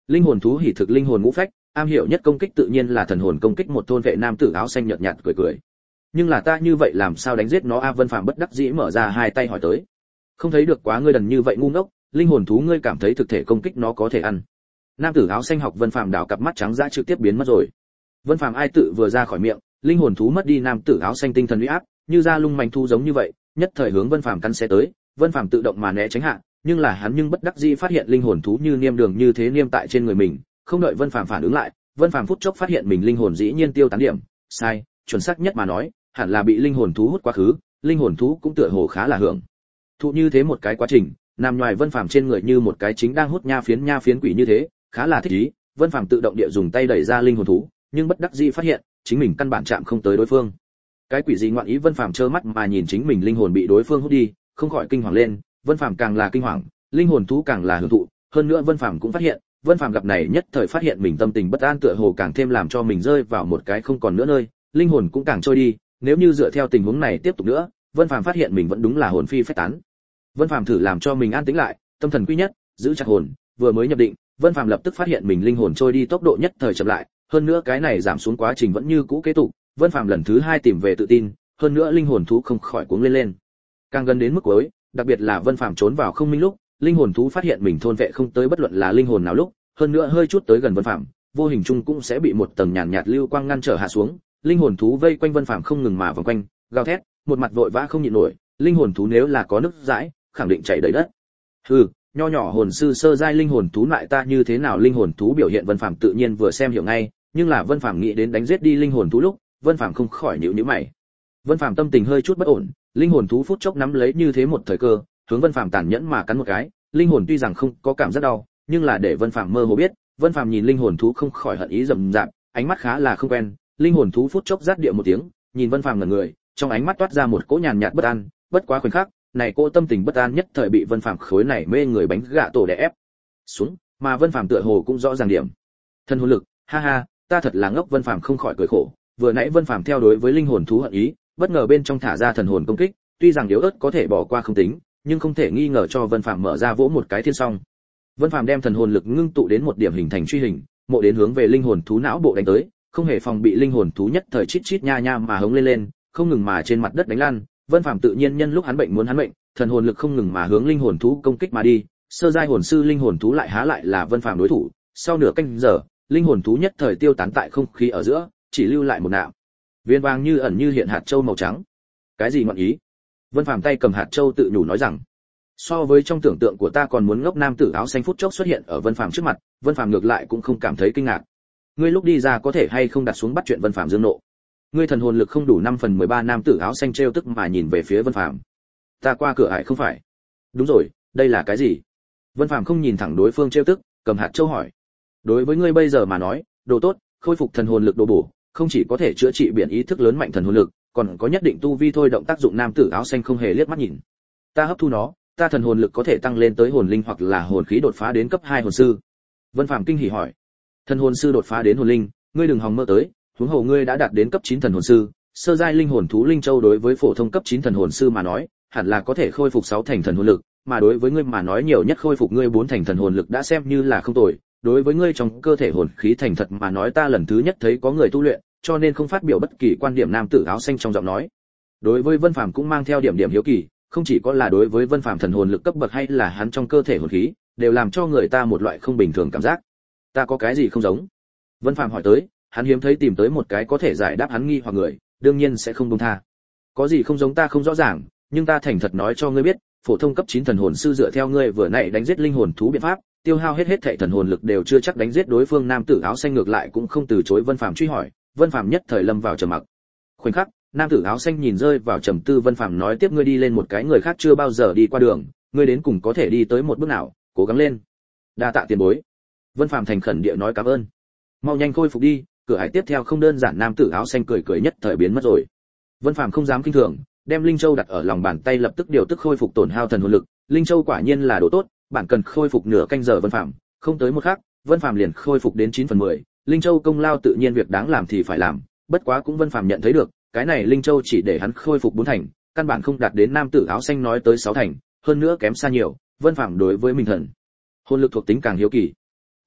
Linh hồn thú hỉ thực linh hồn ngũ phách, am hiểu nhất công kích tự nhiên là thần hồn công kích. Một thôn vệ nam tử áo xanh nhợt nhạt cười cười. Nhưng là ta như vậy làm sao đánh giết nó a? Vân Phàm bất đắc dĩ mở ra hai tay hỏi tới. Không thấy được quá ngươi đần như vậy ngu ngốc, linh hồn thú ngươi cảm thấy thực thể công kích nó có thể ăn. Nam tử áo xanh học Vân Phàm đảo cặp mắt trắng dã trực tiếp biến mất rồi. Vân Phàm ai tự vừa ra khỏi miệng, linh hồn thú mất đi nam tử áo xanh tinh thần uy áp, như da lung manh thu giống như vậy, nhất thời hướng Vân Phàm cắn xé tới. Vân Phàm tự động mà né tránh hạ, nhưng là hắn nhưng bất đắc dĩ phát hiện linh hồn thú như niêm đường như thế niêm tại trên người mình, không đợi Vân Phàm phản ứng lại, Vân Phàm phút chốc phát hiện mình linh hồn dĩ nhiên tiêu tán điểm, sai, chuẩn xác nhất mà nói, hẳn là bị linh hồn thú hút quá khứ, linh hồn thú cũng tựa hồ khá là hưởng thụ như thế một cái quá trình, nằm ngoài Vân Phàm trên người như một cái chính đang hút nha phiến nha phiến quỷ như thế, khá là thích ý. Vân Phàm tự động địa dùng tay đẩy ra linh hồn thú, nhưng bất đắc dĩ phát hiện, chính mình căn bản chạm không tới đối phương. Cái quỷ gì ngoạn ý? Vân Phàm trơ mắt mà nhìn chính mình linh hồn bị đối phương hút đi, không khỏi kinh hoàng lên. Vân Phàm càng là kinh hoàng, linh hồn thú càng là hưởng thụ, hơn nữa Vân Phàm cũng phát hiện, Vân Phàm gặp này nhất thời phát hiện mình tâm tình bất an tựa hồ càng thêm làm cho mình rơi vào một cái không còn nữa nơi, linh hồn cũng càng trôi đi. Nếu như dựa theo tình huống này tiếp tục nữa, Vân Phàm phát hiện mình vẫn đúng là hồn phi phách tán. Vân Phàm thử làm cho mình an tĩnh lại, tâm thần quy nhất, giữ chặt hồn, vừa mới nhập định, Vân Phàm lập tức phát hiện mình linh hồn trôi đi tốc độ nhất thời chậm lại, hơn nữa cái này giảm xuống quá trình vẫn như cũ kế tục. Vân Phàm lần thứ hai tìm về tự tin, hơn nữa linh hồn thú không khỏi cuống lên lên. Càng gần đến mức cuối, đặc biệt là Vân Phàm trốn vào không minh lúc, linh hồn thú phát hiện mình thôn vệ không tới bất luận là linh hồn nào lúc, hơn nữa hơi chút tới gần Vân Phàm, vô hình chung cũng sẽ bị một tầng nhàn nhạt, nhạt lưu quang ngăn trở hạ xuống. Linh hồn thú vây quanh Vân Phàm không ngừng mà vòng quanh, gào thét, một mặt vội vã không nhịn nổi. Linh hồn thú nếu là có nước dãi, khẳng định chảy đầy đất. Hừ, nho nhỏ hồn sư sơ giai linh hồn thú lại ta như thế nào? Linh hồn thú biểu hiện Vân Phàm tự nhiên vừa xem hiểu ngay, nhưng là Vân Phàm nghĩ đến đánh giết đi linh hồn thú lúc, Vân Phàm không khỏi nhíu nhíu mày. Vân Phàm tâm tình hơi chút bất ổn, linh hồn thú phút chốc nắm lấy như thế một thời cơ, hướng Vân Phàm tàn nhẫn mà cắn một cái. Linh hồn tuy rằng không có cảm giác đau, nhưng là để Vân Phàm mơ hồ biết, Vân Phàm nhìn linh hồn thú không khỏi hận ý rầm rạp, ánh mắt khá là không quen. Linh hồn thú phút chốc rát địa một tiếng, nhìn Vân Phàm ngẩn người, trong ánh mắt toát ra một cỗ nhàn nhạt bất an, bất quá khoảnh khắc, này cô tâm tình bất an nhất thời bị Vân Phàm khối này mê người bánh gạ tổ đè ép xuống, mà Vân Phàm tựa hồ cũng rõ ràng điểm. Thần hồn lực, ha ha, ta thật là ngốc. Vân Phàm không khỏi cười khổ, vừa nãy Vân Phàm theo đối với linh hồn thú hận ý, bất ngờ bên trong thả ra thần hồn công kích, tuy rằng yếu ớt có thể bỏ qua không tính, nhưng không thể nghi ngờ cho Vân Phàm mở ra vỗ một cái thiên song. Vân Phàm đem thần hồn lực ngưng tụ đến một điểm hình thành truy hình, mộ đến hướng về linh hồn thú não bộ đánh tới, không hề phòng bị linh hồn thú nhất thời chít chít nha nha mà hống lên lên, không ngừng mà trên mặt đất đánh lăn. Vân Phàm tự nhiên nhân lúc hắn bệnh muốn hắn bệnh, thần hồn lực không ngừng mà hướng linh hồn thú công kích mà đi. Sơ giai hồn sư linh hồn thú lại há lại là Vân Phàm đối thủ, sau nửa canh giờ, linh hồn thú nhất thời tiêu tán tại không khí ở giữa, chỉ lưu lại một nạm viên vàng như ẩn như hiện hạt châu màu trắng. Cái gì ngọn ý? Vân Phàm tay cầm hạt châu tự nhủ nói rằng, so với trong tưởng tượng của ta còn muốn ngốc. Nam tử áo xanh phút chốc xuất hiện ở Vân Phàm trước mặt, Vân Phàm ngược lại cũng không cảm thấy kinh ngạc. Ngươi lúc đi ra có thể hay không đặt xuống bắt chuyện? Vân Phàm dương nộ. Ngươi thần hồn lực không đủ năm phần mười ba. Nam tử áo xanh trêu tức mà nhìn về phía Vân Phàm. Ta qua cửa ải không phải? Đúng rồi, đây là cái gì? Vân Phàm không nhìn thẳng đối phương trêu tức, cầm hạt châu hỏi. Đối với ngươi bây giờ mà nói, đồ tốt, khôi phục thần hồn lực đồ bổ, không chỉ có thể chữa trị biển ý thức lớn mạnh thần hồn lực, còn có nhất định tu vi thôi động tác dụng. Nam tử áo xanh không hề liếc mắt nhìn. Ta hấp thu nó, ta thần hồn lực có thể tăng lên tới hồn linh hoặc là hồn khí đột phá đến cấp hai hồn sư. Vân Phàm kinh hỉ hỏi. Thần hồn sư đột phá đến hồn linh, ngươi đừng hòng mơ tới, huống hồ ngươi đã đạt đến cấp chín thần hồn sư, sơ giai linh hồn thú linh châu đối với phổ thông cấp chín thần hồn sư mà nói, hẳn là có thể khôi phục sáu thành thần hồn lực, mà đối với ngươi mà nói nhiều nhất khôi phục ngươi bốn thành thần hồn lực đã xem như là không tồi. Đối với ngươi trong cơ thể hồn khí thành thật mà nói ta lần thứ nhất thấy có người tu luyện, cho nên không phát biểu bất kỳ quan điểm. Nam tử áo xanh trong giọng nói. Đối với Vân Phàm cũng mang theo điểm điểm hiếu kỳ, không chỉ có là đối với Vân Phàm thần hồn lực cấp bậc hay là hắn trong cơ thể hồn khí, đều làm cho người ta một loại không bình thường cảm giác. Ta có cái gì không giống? Vân Phàm hỏi tới, hắn hiếm thấy tìm tới một cái có thể giải đáp hắn nghi hoặc người, đương nhiên sẽ không buông tha. Có gì không giống ta không rõ ràng, nhưng ta thành thật nói cho ngươi biết, phổ thông cấp chín thần hồn sư dựa theo ngươi vừa nãy đánh giết linh hồn thú biện pháp, tiêu hao hết hết thảy thần hồn lực đều chưa chắc đánh giết đối phương. Nam tử áo xanh ngược lại cũng không từ chối Vân Phàm truy hỏi, Vân Phàm nhất thời lâm vào trầm mặc. Khoảnh khắc, nam tử áo xanh nhìn rơi vào trầm tư. Vân Phàm nói tiếp, ngươi đi lên một cái người khác chưa bao giờ đi qua đường, ngươi đến cùng có thể đi tới một bước nào, cố gắng lên. Đa tạ tiền bối. Vân Phàm thành khẩn địa nói cảm ơn. Mau nhanh khôi phục đi, cửa ải tiếp theo không đơn giản. Nam tử áo xanh cười cười nhất thời biến mất rồi. Vân Phàm không dám kinh thường, đem linh châu đặt ở lòng bàn tay lập tức điều tức khôi phục tổn hao thần hồn lực. Linh châu quả nhiên là đồ tốt, bản cần khôi phục nửa canh giờ Vân Phàm, không tới một khắc, Vân Phàm liền khôi phục đến chín phần mười. Linh châu công lao tự nhiên việc đáng làm thì phải làm, bất quá cũng Vân Phàm nhận thấy được, cái này linh châu chỉ để hắn khôi phục bốn thành, căn bản không đạt đến nam tử áo xanh nói tới sáu thành, hơn nữa kém xa nhiều. Vân Phàm đối với mình thần hồn lực thuộc tính càng hiếu kỳ.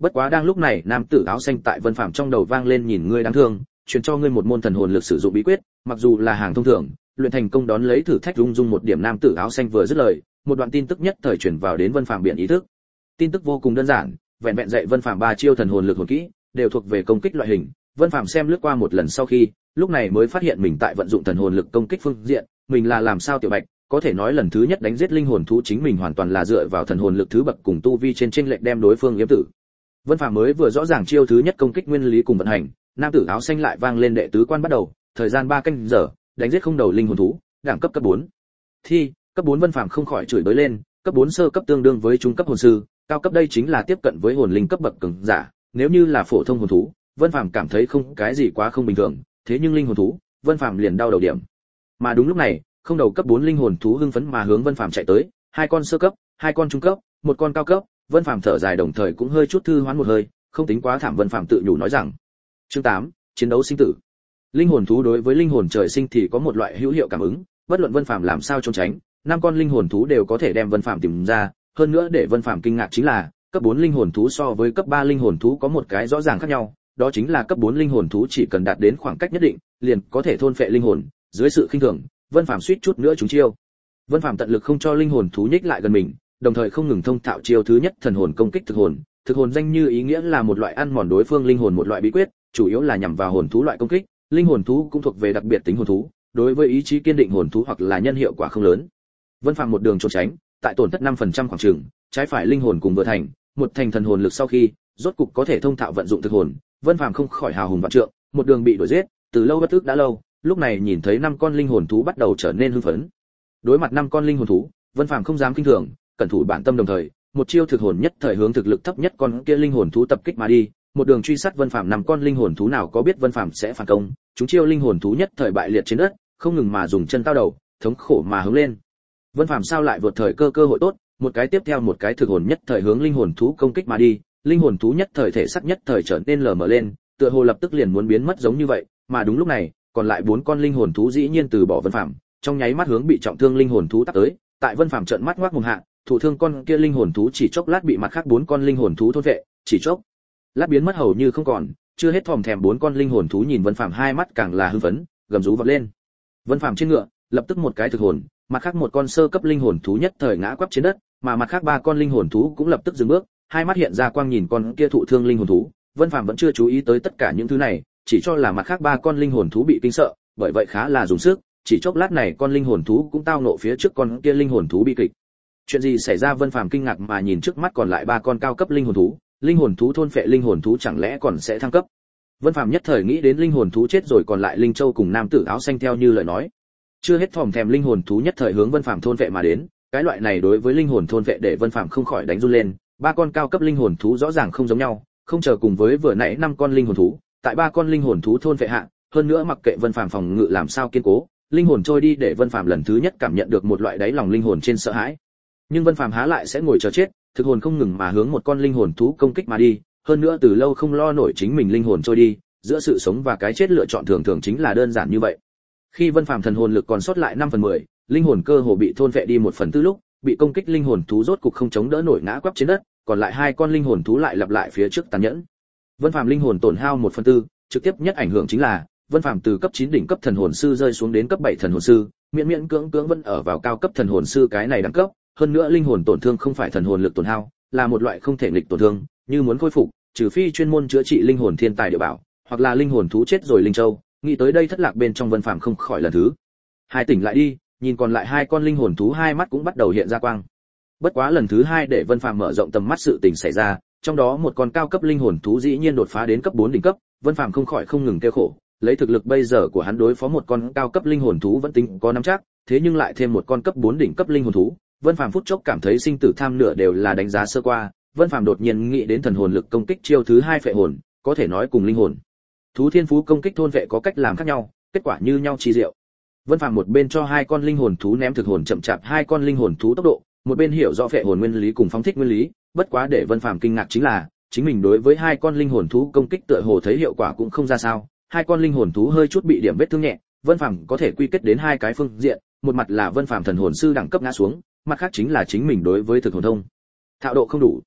Bất quá đang lúc này, nam tử áo xanh tại Vân Phàm trong đầu vang lên, nhìn ngươi đáng thương, truyền cho ngươi một môn thần hồn lực sử dụng bí quyết, mặc dù là hàng thông thường, luyện thành công đón lấy thử thách rung rung một điểm. Nam tử áo xanh vừa dứt lời, một đoạn tin tức nhất thời truyền vào đến Vân Phàm biển ý thức. Tin tức vô cùng đơn giản, vẹn vẹn dạy Vân Phàm ba chiêu thần hồn lực hồn kỹ, đều thuộc về công kích loại hình. Vân Phàm xem lướt qua một lần sau khi, lúc này mới phát hiện mình tại vận dụng thần hồn lực công kích phương diện, mình là làm sao tiểu bạch, có thể nói lần thứ nhất đánh giết linh hồn thú chính mình hoàn toàn là dựa vào thần hồn lực thứ bậc cùng tu vi trên chênh lệch đem đối phương yếm tử. Vân Phàm mới vừa rõ ràng chiêu thứ nhất công kích nguyên lý cùng vận hành, nam tử áo xanh lại vang lên đệ tứ quan bắt đầu, thời gian ba canh giờ, đánh giết không đầu linh hồn thú, đẳng cấp cấp bốn. Thi, cấp bốn. Vân Phàm không khỏi chửi bới lên, cấp bốn sơ cấp tương đương với trung cấp hồn sư, cao cấp đây chính là tiếp cận với hồn linh cấp bậc cường giả, nếu như là phổ thông hồn thú, Vân Phàm cảm thấy không cái gì quá không bình thường, thế nhưng linh hồn thú, Vân Phàm liền đau đầu điểm. Mà đúng lúc này, không đầu cấp bốn linh hồn thú hưng phấn mà hướng Vân Phàm chạy tới, hai con sơ cấp, hai con trung cấp, một con cao cấp. Vân Phàm thở dài đồng thời cũng hơi chút thư hoán một hơi, không tính quá thảm. Vân Phàm tự nhủ nói rằng, chương tám, chiến đấu sinh tử. Linh hồn thú đối với linh hồn trời sinh thì có một loại hữu hiệu cảm ứng, bất luận Vân Phàm làm sao trốn tránh, năm con linh hồn thú đều có thể đem Vân Phàm tìm ra, hơn nữa để Vân Phàm kinh ngạc chính là, cấp bốn linh hồn thú so với cấp ba linh hồn thú có một cái rõ ràng khác nhau, đó chính là cấp bốn linh hồn thú chỉ cần đạt đến khoảng cách nhất định, liền có thể thôn phệ linh hồn, dưới sự khinh thường, Vân Phàm suýt chút nữa trúng chiêu. Vân Phàm tận lực không cho linh hồn thú nhích lại gần mình, đồng thời không ngừng thông thạo chiêu thứ nhất thần hồn công kích thực hồn. Thực hồn danh như ý nghĩa là một loại ăn mòn đối phương linh hồn một loại bí quyết, chủ yếu là nhằm vào hồn thú loại công kích, linh hồn thú cũng thuộc về đặc biệt tính hồn thú, đối với ý chí kiên định hồn thú hoặc là nhân hiệu quả không lớn. Vân Phàm một đường trốn tránh, tại tổn thất năm phần trăm khoảng chừng, trái phải linh hồn cùng vừa thành, một thành thần hồn lực sau khi, rốt cục có thể thông thạo vận dụng thực hồn, Vân Phàm không khỏi hào hùng vạn trượng, một đường bị đuổi giết, từ lâu bất tức đã lâu, lúc này nhìn thấy năm con linh hồn thú bắt đầu trở nên hưng phấn. Đối mặt năm con linh hồn thú, Vân Phàm không dám kinh thường, cẩn thủ bản tâm đồng thời, một chiêu thực hồn nhất thời hướng thực lực thấp nhất con kia linh hồn thú tập kích mà đi, một đường truy sát Vân Phàm. Năm con linh hồn thú nào có biết Vân Phàm sẽ phản công, chúng chiêu linh hồn thú nhất thời bại liệt trên đất, không ngừng mà dùng chân tao đầu, thống khổ mà hướng lên. Vân Phàm sao lại vượt thời cơ cơ hội tốt, một cái tiếp theo một cái thực hồn nhất thời hướng linh hồn thú công kích mà đi, linh hồn thú nhất thời thể sắc nhất thời trở nên lờ mờ lên, tựa hồ lập tức liền muốn biến mất giống như vậy, mà đúng lúc này, còn lại bốn con linh hồn thú dĩ nhiên từ bỏ Vân Phàm, trong nháy mắt hướng bị trọng thương linh hồn thú tát tới, tại Vân Phàm trợn mắt ngoác mồm hạ, thủ thương con kia linh hồn thú chỉ chốc lát bị mặt khác bốn con linh hồn thú thôn vệ, chỉ chốc lát biến mất hầu như không còn, chưa hết thòm thèm bốn con linh hồn thú nhìn Vân Phàm hai mắt càng là hưng phấn, gầm rú vọt lên. Vân Phàm trên ngựa, lập tức một cái thực hồn, mặt khác một con sơ cấp linh hồn thú nhất thời ngã quắp trên đất, mà mặt khác ba con linh hồn thú cũng lập tức dừng bước, hai mắt hiện ra quang nhìn con kia thụ thương linh hồn thú. Vân Phàm vẫn chưa chú ý tới tất cả những thứ này, chỉ cho là mặt khác ba con linh hồn thú bị kinh sợ, bởi vậy khá là dùng sức, chỉ chốc lát này con linh hồn thú cũng tao nộ phía trước con kia linh hồn thú bi kịch. Chuyện gì xảy ra? Vân Phàm kinh ngạc mà nhìn trước mắt còn lại ba con cao cấp linh hồn thú, linh hồn thú thôn phệ linh hồn thú chẳng lẽ còn sẽ thăng cấp? Vân Phàm nhất thời nghĩ đến linh hồn thú chết rồi còn lại linh châu cùng nam tử áo xanh theo như lời nói. Chưa hết thòm thèm linh hồn thú nhất thời hướng Vân Phàm thôn phệ mà đến, cái loại này đối với linh hồn thôn phệ để Vân Phàm không khỏi đánh run lên, ba con cao cấp linh hồn thú rõ ràng không giống nhau, không chờ cùng với vừa nãy năm con linh hồn thú, tại ba con linh hồn thú thôn phệ hạ, hơn nữa mặc kệ Vân Phàm phòng ngự làm sao kiên cố, linh hồn trôi đi để Vân Phàm lần thứ nhất cảm nhận được một loại đáy lòng linh hồn trên sợ hãi. Nhưng Vân Phàm há lại sẽ ngồi chờ chết, thực hồn không ngừng mà hướng một con linh hồn thú công kích mà đi, hơn nữa từ lâu không lo nổi chính mình linh hồn trôi đi, giữa sự sống và cái chết lựa chọn thường thường chính là đơn giản như vậy. Khi Vân Phàm thần hồn lực còn sót lại năm phần mười, linh hồn cơ hồ bị thôn vệ đi một phần tư lúc, bị công kích linh hồn thú rốt cục không chống đỡ nổi ngã quắp trên đất, còn lại hai con linh hồn thú lại lặp lại phía trước tàn nhẫn. Vân Phàm linh hồn tổn hao một phần tư, trực tiếp nhất ảnh hưởng chính là Vân Phàm từ cấp chín đỉnh cấp thần hồn sư rơi xuống đến cấp bảy thần hồn sư, miễn miễn cưỡng cưỡng vẫn ở vào cao cấp thần hồn sư cái này đẳng cấp, hơn nữa linh hồn tổn thương không phải thần hồn lực tổn hao, là một loại không thể nghịch tổn thương, như muốn khôi phục, trừ phi chuyên môn chữa trị linh hồn thiên tài địa bảo, hoặc là linh hồn thú chết rồi linh châu. Nghĩ tới đây thất lạc bên trong Vân Phàm không khỏi lần thứ hai tỉnh lại đi, nhìn còn lại hai con linh hồn thú hai mắt cũng bắt đầu hiện ra quang. Bất quá lần thứ hai để Vân Phàm mở rộng tầm mắt sự tình xảy ra, trong đó một con cao cấp linh hồn thú dĩ nhiên đột phá đến cấp bốn đỉnh cấp, Vân Phàm không khỏi không ngừng kêu khổ, lấy thực lực bây giờ của hắn đối phó một con cao cấp linh hồn thú vẫn tính có nắm chắc, thế nhưng lại thêm một con cấp bốn đỉnh cấp linh hồn thú, Vân Phàm phút chốc cảm thấy sinh tử tham nửa đều là đánh giá sơ qua. Vân Phàm đột nhiên nghĩ đến thần hồn lực công kích chiêu thứ hai phệ hồn, có thể nói cùng linh hồn thú thiên phú công kích thôn vệ có cách làm khác nhau, kết quả như nhau chi diệu. Vân Phàm một bên cho hai con linh hồn thú ném thực hồn chậm chạp hai con linh hồn thú tốc độ, một bên hiểu rõ phệ hồn nguyên lý cùng phóng thích nguyên lý, bất quá để Vân Phàm kinh ngạc chính là, chính mình đối với hai con linh hồn thú công kích tựa hồ thấy hiệu quả cũng không ra sao, hai con linh hồn thú hơi chút bị điểm vết thương nhẹ, Vân Phàm có thể quy kết đến hai cái phương diện, một mặt là Vân Phàm thần hồn sư đẳng cấp ngã xuống, mặt khác chính là chính mình đối với thực hồn thông thạo độ không đủ.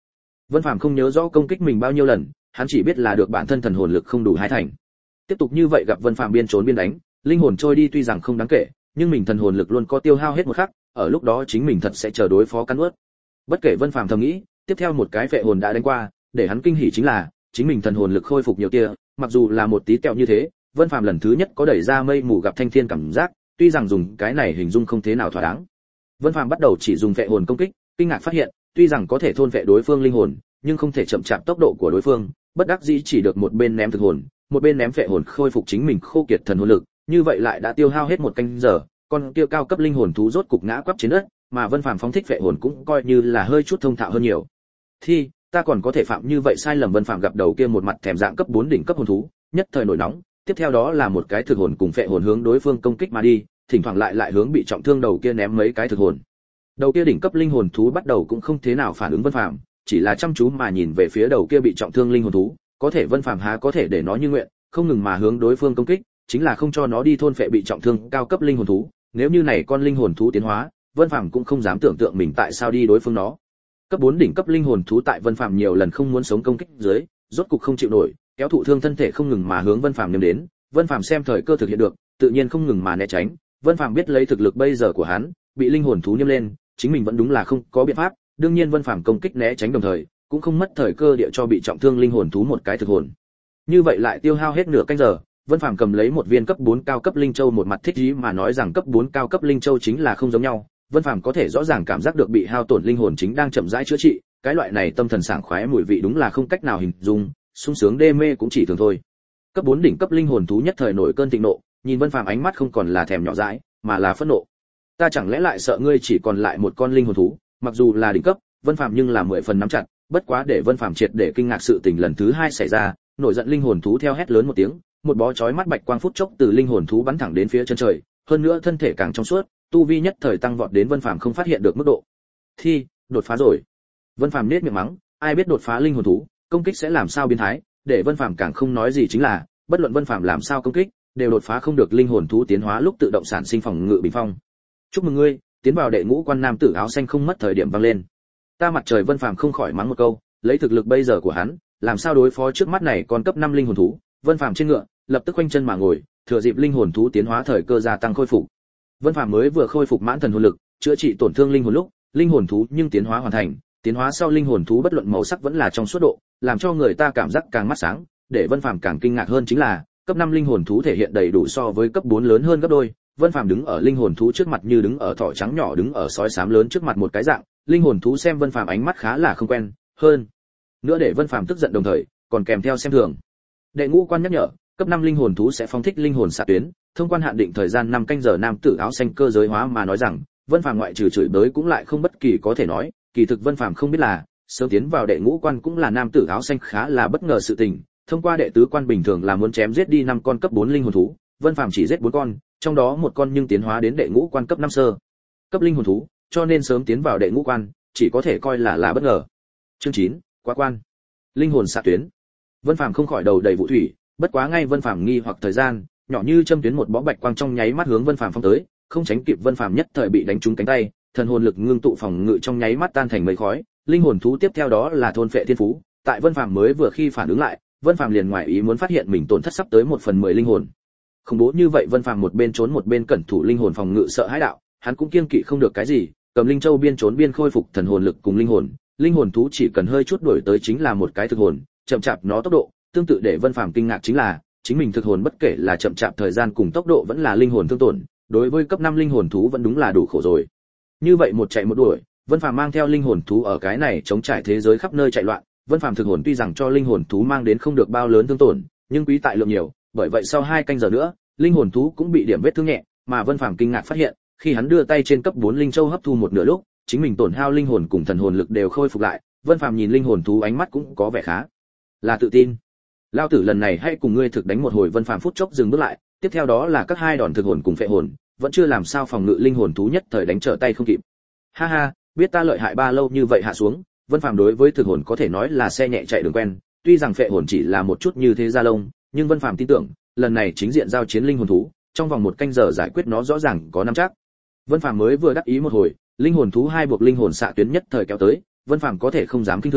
Vân Phàm không nhớ rõ công kích mình bao nhiêu lần, hắn chỉ biết là được bản thân thần hồn lực không đủ hai thành. Tiếp tục như vậy gặp Vân Phàm biên trốn biên đánh, linh hồn trôi đi tuy rằng không đáng kể, nhưng mình thần hồn lực luôn có tiêu hao hết một khắc, ở lúc đó chính mình thật sẽ chờ đối phó cắn nuốt. Bất kể Vân Phàm thầm nghĩ, tiếp theo một cái phệ hồn đã đánh qua, để hắn kinh hỉ chính là, chính mình thần hồn lực khôi phục nhiều kia, mặc dù là một tí tẹo như thế, Vân Phàm lần thứ nhất có đẩy ra mây mù gặp thanh thiên cảm giác, tuy rằng dùng cái này hình dung không thế nào thỏa đáng. Vân Phàm bắt đầu chỉ dùng phệ hồn công kích, kinh ngạc phát hiện, tuy rằng có thể thôn phệ đối phương linh hồn, nhưng không thể chậm chạp tốc độ của đối phương, bất đắc dĩ chỉ được một bên ném thực hồn, một bên ném phệ hồn khôi phục chính mình khô kiệt thần hồn lực, như vậy lại đã tiêu hao hết một canh giờ, con kia cao cấp linh hồn thú rốt cục ngã quắp trên đất, mà Vân Phàm phóng thích phệ hồn cũng coi như là hơi chút thông thạo hơn nhiều. Thì, ta còn có thể phạm như vậy sai lầm. Vân Phàm gặp đầu kia một mặt thèm dạng cấp bốn đỉnh cấp hồn thú, nhất thời nổi nóng, tiếp theo đó là một cái thực hồn cùng phệ hồn hướng đối phương công kích mà đi, thỉnh thoảng lại lại hướng bị trọng thương đầu kia ném mấy cái thực hồn. Đầu kia đỉnh cấp linh hồn thú bắt đầu cũng không thế nào phản ứng Vân Phàm, chỉ là chăm chú mà nhìn về phía đầu kia bị trọng thương linh hồn thú, có thể Vân Phàm há có thể để nó như nguyện, không ngừng mà hướng đối phương công kích, chính là không cho nó đi thôn phệ bị trọng thương cao cấp linh hồn thú. Nếu như này con linh hồn thú tiến hóa, Vân Phàm cũng không dám tưởng tượng mình tại sao đi đối phương nó. Cấp bốn đỉnh cấp linh hồn thú tại Vân Phàm nhiều lần không muốn sống công kích dưới, rốt cục không chịu nổi, kéo thụ thương thân thể không ngừng mà hướng Vân Phàm nhắm đến. Vân Phàm xem thời cơ thực hiện được, tự nhiên không ngừng mà né tránh. Vân Phàm biết lấy thực lực bây giờ của hắn, bị linh hồn thú nhắm lên, chính mình vẫn đúng là không có biện pháp. Đương nhiên Vân Phàm công kích né tránh đồng thời, cũng không mất thời cơ địa cho bị trọng thương linh hồn thú một cái thực hồn. Như vậy lại tiêu hao hết nửa canh giờ, Vân Phàm cầm lấy một viên cấp bốn cao cấp linh châu, một mặt thích ý mà nói rằng cấp bốn cao cấp linh châu chính là không giống nhau. Vân Phàm có thể rõ ràng cảm giác được bị hao tổn linh hồn chính đang chậm rãi chữa trị, cái loại này tâm thần sảng khoái mùi vị đúng là không cách nào hình dung, sung sướng đê mê cũng chỉ thường thôi. Cấp bốn đỉnh cấp linh hồn thú nhất thời nổi cơn thịnh nộ, nhìn Vân Phàm ánh mắt không còn là thèm nhỏ dãi, mà là phẫn nộ. Ta chẳng lẽ lại sợ ngươi chỉ còn lại một con linh hồn thú? Mặc dù là đỉnh cấp, Vân Phàm nhưng là mười phần nắm chặt, bất quá để Vân Phàm triệt để kinh ngạc sự tình lần thứ hai xảy ra, nổi giận linh hồn thú theo hét lớn một tiếng, một bó chói mắt bạch quang phút chốc từ linh hồn thú bắn thẳng đến phía chân trời, hơn nữa thân thể càng trong suốt, tu vi nhất thời tăng vọt đến Vân Phàm không phát hiện được mức độ. Thi, đột phá rồi. Vân Phàm nhếch miệng mắng, ai biết đột phá linh hồn thú, công kích sẽ làm sao biến thái, để Vân Phàm càng không nói gì chính là, bất luận Vân Phàm làm sao công kích, đều đột phá không được linh hồn thú tiến hóa lúc tự động sản sinh phòng ngự bình phong. Chúc mừng ngươi, tiến vào đệ ngũ quan. Nam tử áo xanh không mất thời điểm vang lên. Ta mặt trời. Vân Phàm không khỏi mắng một câu, lấy thực lực bây giờ của hắn, làm sao đối phó trước mắt này còn cấp năm linh hồn thú. Vân Phàm trên ngựa, lập tức quanh chân mà ngồi, thừa dịp linh hồn thú tiến hóa thời cơ gia tăng khôi phục. Vân Phàm mới vừa khôi phục mãn thần hồn lực, chữa trị tổn thương linh hồn lúc, linh hồn thú nhưng tiến hóa hoàn thành, tiến hóa sau linh hồn thú bất luận màu sắc vẫn là trong suốt độ, làm cho người ta cảm giác càng mắt sáng, để Vân Phàm càng kinh ngạc hơn chính là, cấp năm linh hồn thú thể hiện đầy đủ so với cấp bốn lớn hơn gấp đôi. Vân Phàm đứng ở linh hồn thú trước mặt như đứng ở thỏ trắng nhỏ đứng ở sói xám lớn trước mặt một cái dạng, linh hồn thú xem Vân Phàm ánh mắt khá là không quen, hơn nữa để Vân Phàm tức giận đồng thời, còn kèm theo xem thường. Đệ ngũ quan nhắc nhở, cấp năm linh hồn thú sẽ phóng thích linh hồn xạ tuyến, thông quan hạn định thời gian năm canh giờ. Nam tử áo xanh cơ giới hóa mà nói rằng, Vân Phàm ngoại trừ chửi bới cũng lại không bất kỳ có thể nói, kỳ thực Vân Phàm không biết là, sớm tiến vào đệ ngũ quan cũng là nam tử áo xanh khá là bất ngờ sự tình, thông qua đệ tứ quan bình thường là muốn chém giết đi năm con cấp bốn linh hồn thú, Vân Phàm chỉ giết bốn con, trong đó một con nhưng tiến hóa đến đệ ngũ quan cấp năm sơ cấp linh hồn thú, cho nên sớm tiến vào đệ ngũ quan, chỉ có thể coi là là bất ngờ. Chương chín, quá quan. Linh hồn xạ tuyến. Vân Phàm không khỏi đầu đầy vũ thủy, bất quá ngay Vân Phàm nghi hoặc thời gian, nhỏ như châm tuyến một bó bạch quang trong nháy mắt hướng Vân Phàm phong tới, không tránh kịp Vân Phàm nhất thời bị đánh trúng cánh tay, thần hồn lực ngưng tụ phòng ngự trong nháy mắt tan thành mây khói, linh hồn thú tiếp theo đó là thôn phệ thiên phú, tại Vân Phàm mới vừa khi phản ứng lại, Vân Phàm liền ngoài ý muốn phát hiện mình tổn thất sắp tới một phần mười linh hồn. Không bố như vậy Vân Phàm một bên trốn một bên cẩn thủ linh hồn phòng ngự sợ hãi đạo, hắn cũng kiêng kỵ không được cái gì, cầm linh châu biên trốn biên khôi phục thần hồn lực cùng linh hồn, linh hồn thú chỉ cần hơi chút đuổi tới chính là một cái thực hồn, chậm chạp nó tốc độ, tương tự để Vân Phàm kinh ngạc chính là, chính mình thực hồn bất kể là chậm chạp thời gian cùng tốc độ vẫn là linh hồn thương tổn, đối với cấp năm linh hồn thú vẫn đúng là đủ khổ rồi. Như vậy một chạy một đuổi, Vân Phàm mang theo linh hồn thú ở cái này chống trải thế giới khắp nơi chạy loạn, Vân Phàm thực hồn tuy rằng cho linh hồn thú mang đến không được bao lớn thương tổn, nhưng quý tại lượng nhiều, bởi vậy sau hai canh giờ nữa, linh hồn thú cũng bị điểm vết thương nhẹ, mà Vân Phàm kinh ngạc phát hiện, khi hắn đưa tay trên cấp bốn linh châu hấp thu một nửa lúc, chính mình tổn hao linh hồn cùng thần hồn lực đều khôi phục lại, Vân Phàm nhìn linh hồn thú ánh mắt cũng có vẻ khá là tự tin. Lão tử lần này hãy cùng ngươi thực đánh một hồi. Vân Phàm phút chốc dừng bước lại, tiếp theo đó là các hai đòn thực hồn cùng phệ hồn, vẫn chưa làm sao phòng ngự linh hồn thú nhất thời đánh trở tay không kịp. Ha ha, biết ta lợi hại ba lâu như vậy hạ xuống, Vân Phàm đối với thực hồn có thể nói là xe nhẹ chạy đường quen, tuy rằng phệ hồn chỉ là một chút như thế gia lông, nhưng Vân Phàm tin tưởng, lần này chính diện giao chiến linh hồn thú, trong vòng một canh giờ giải quyết nó rõ ràng có nắm chắc. Vân Phàm mới vừa đắc ý một hồi, linh hồn thú hai buộc linh hồn xạ tuyến nhất thời kéo tới, Vân Phàm có thể không dám kinh thường,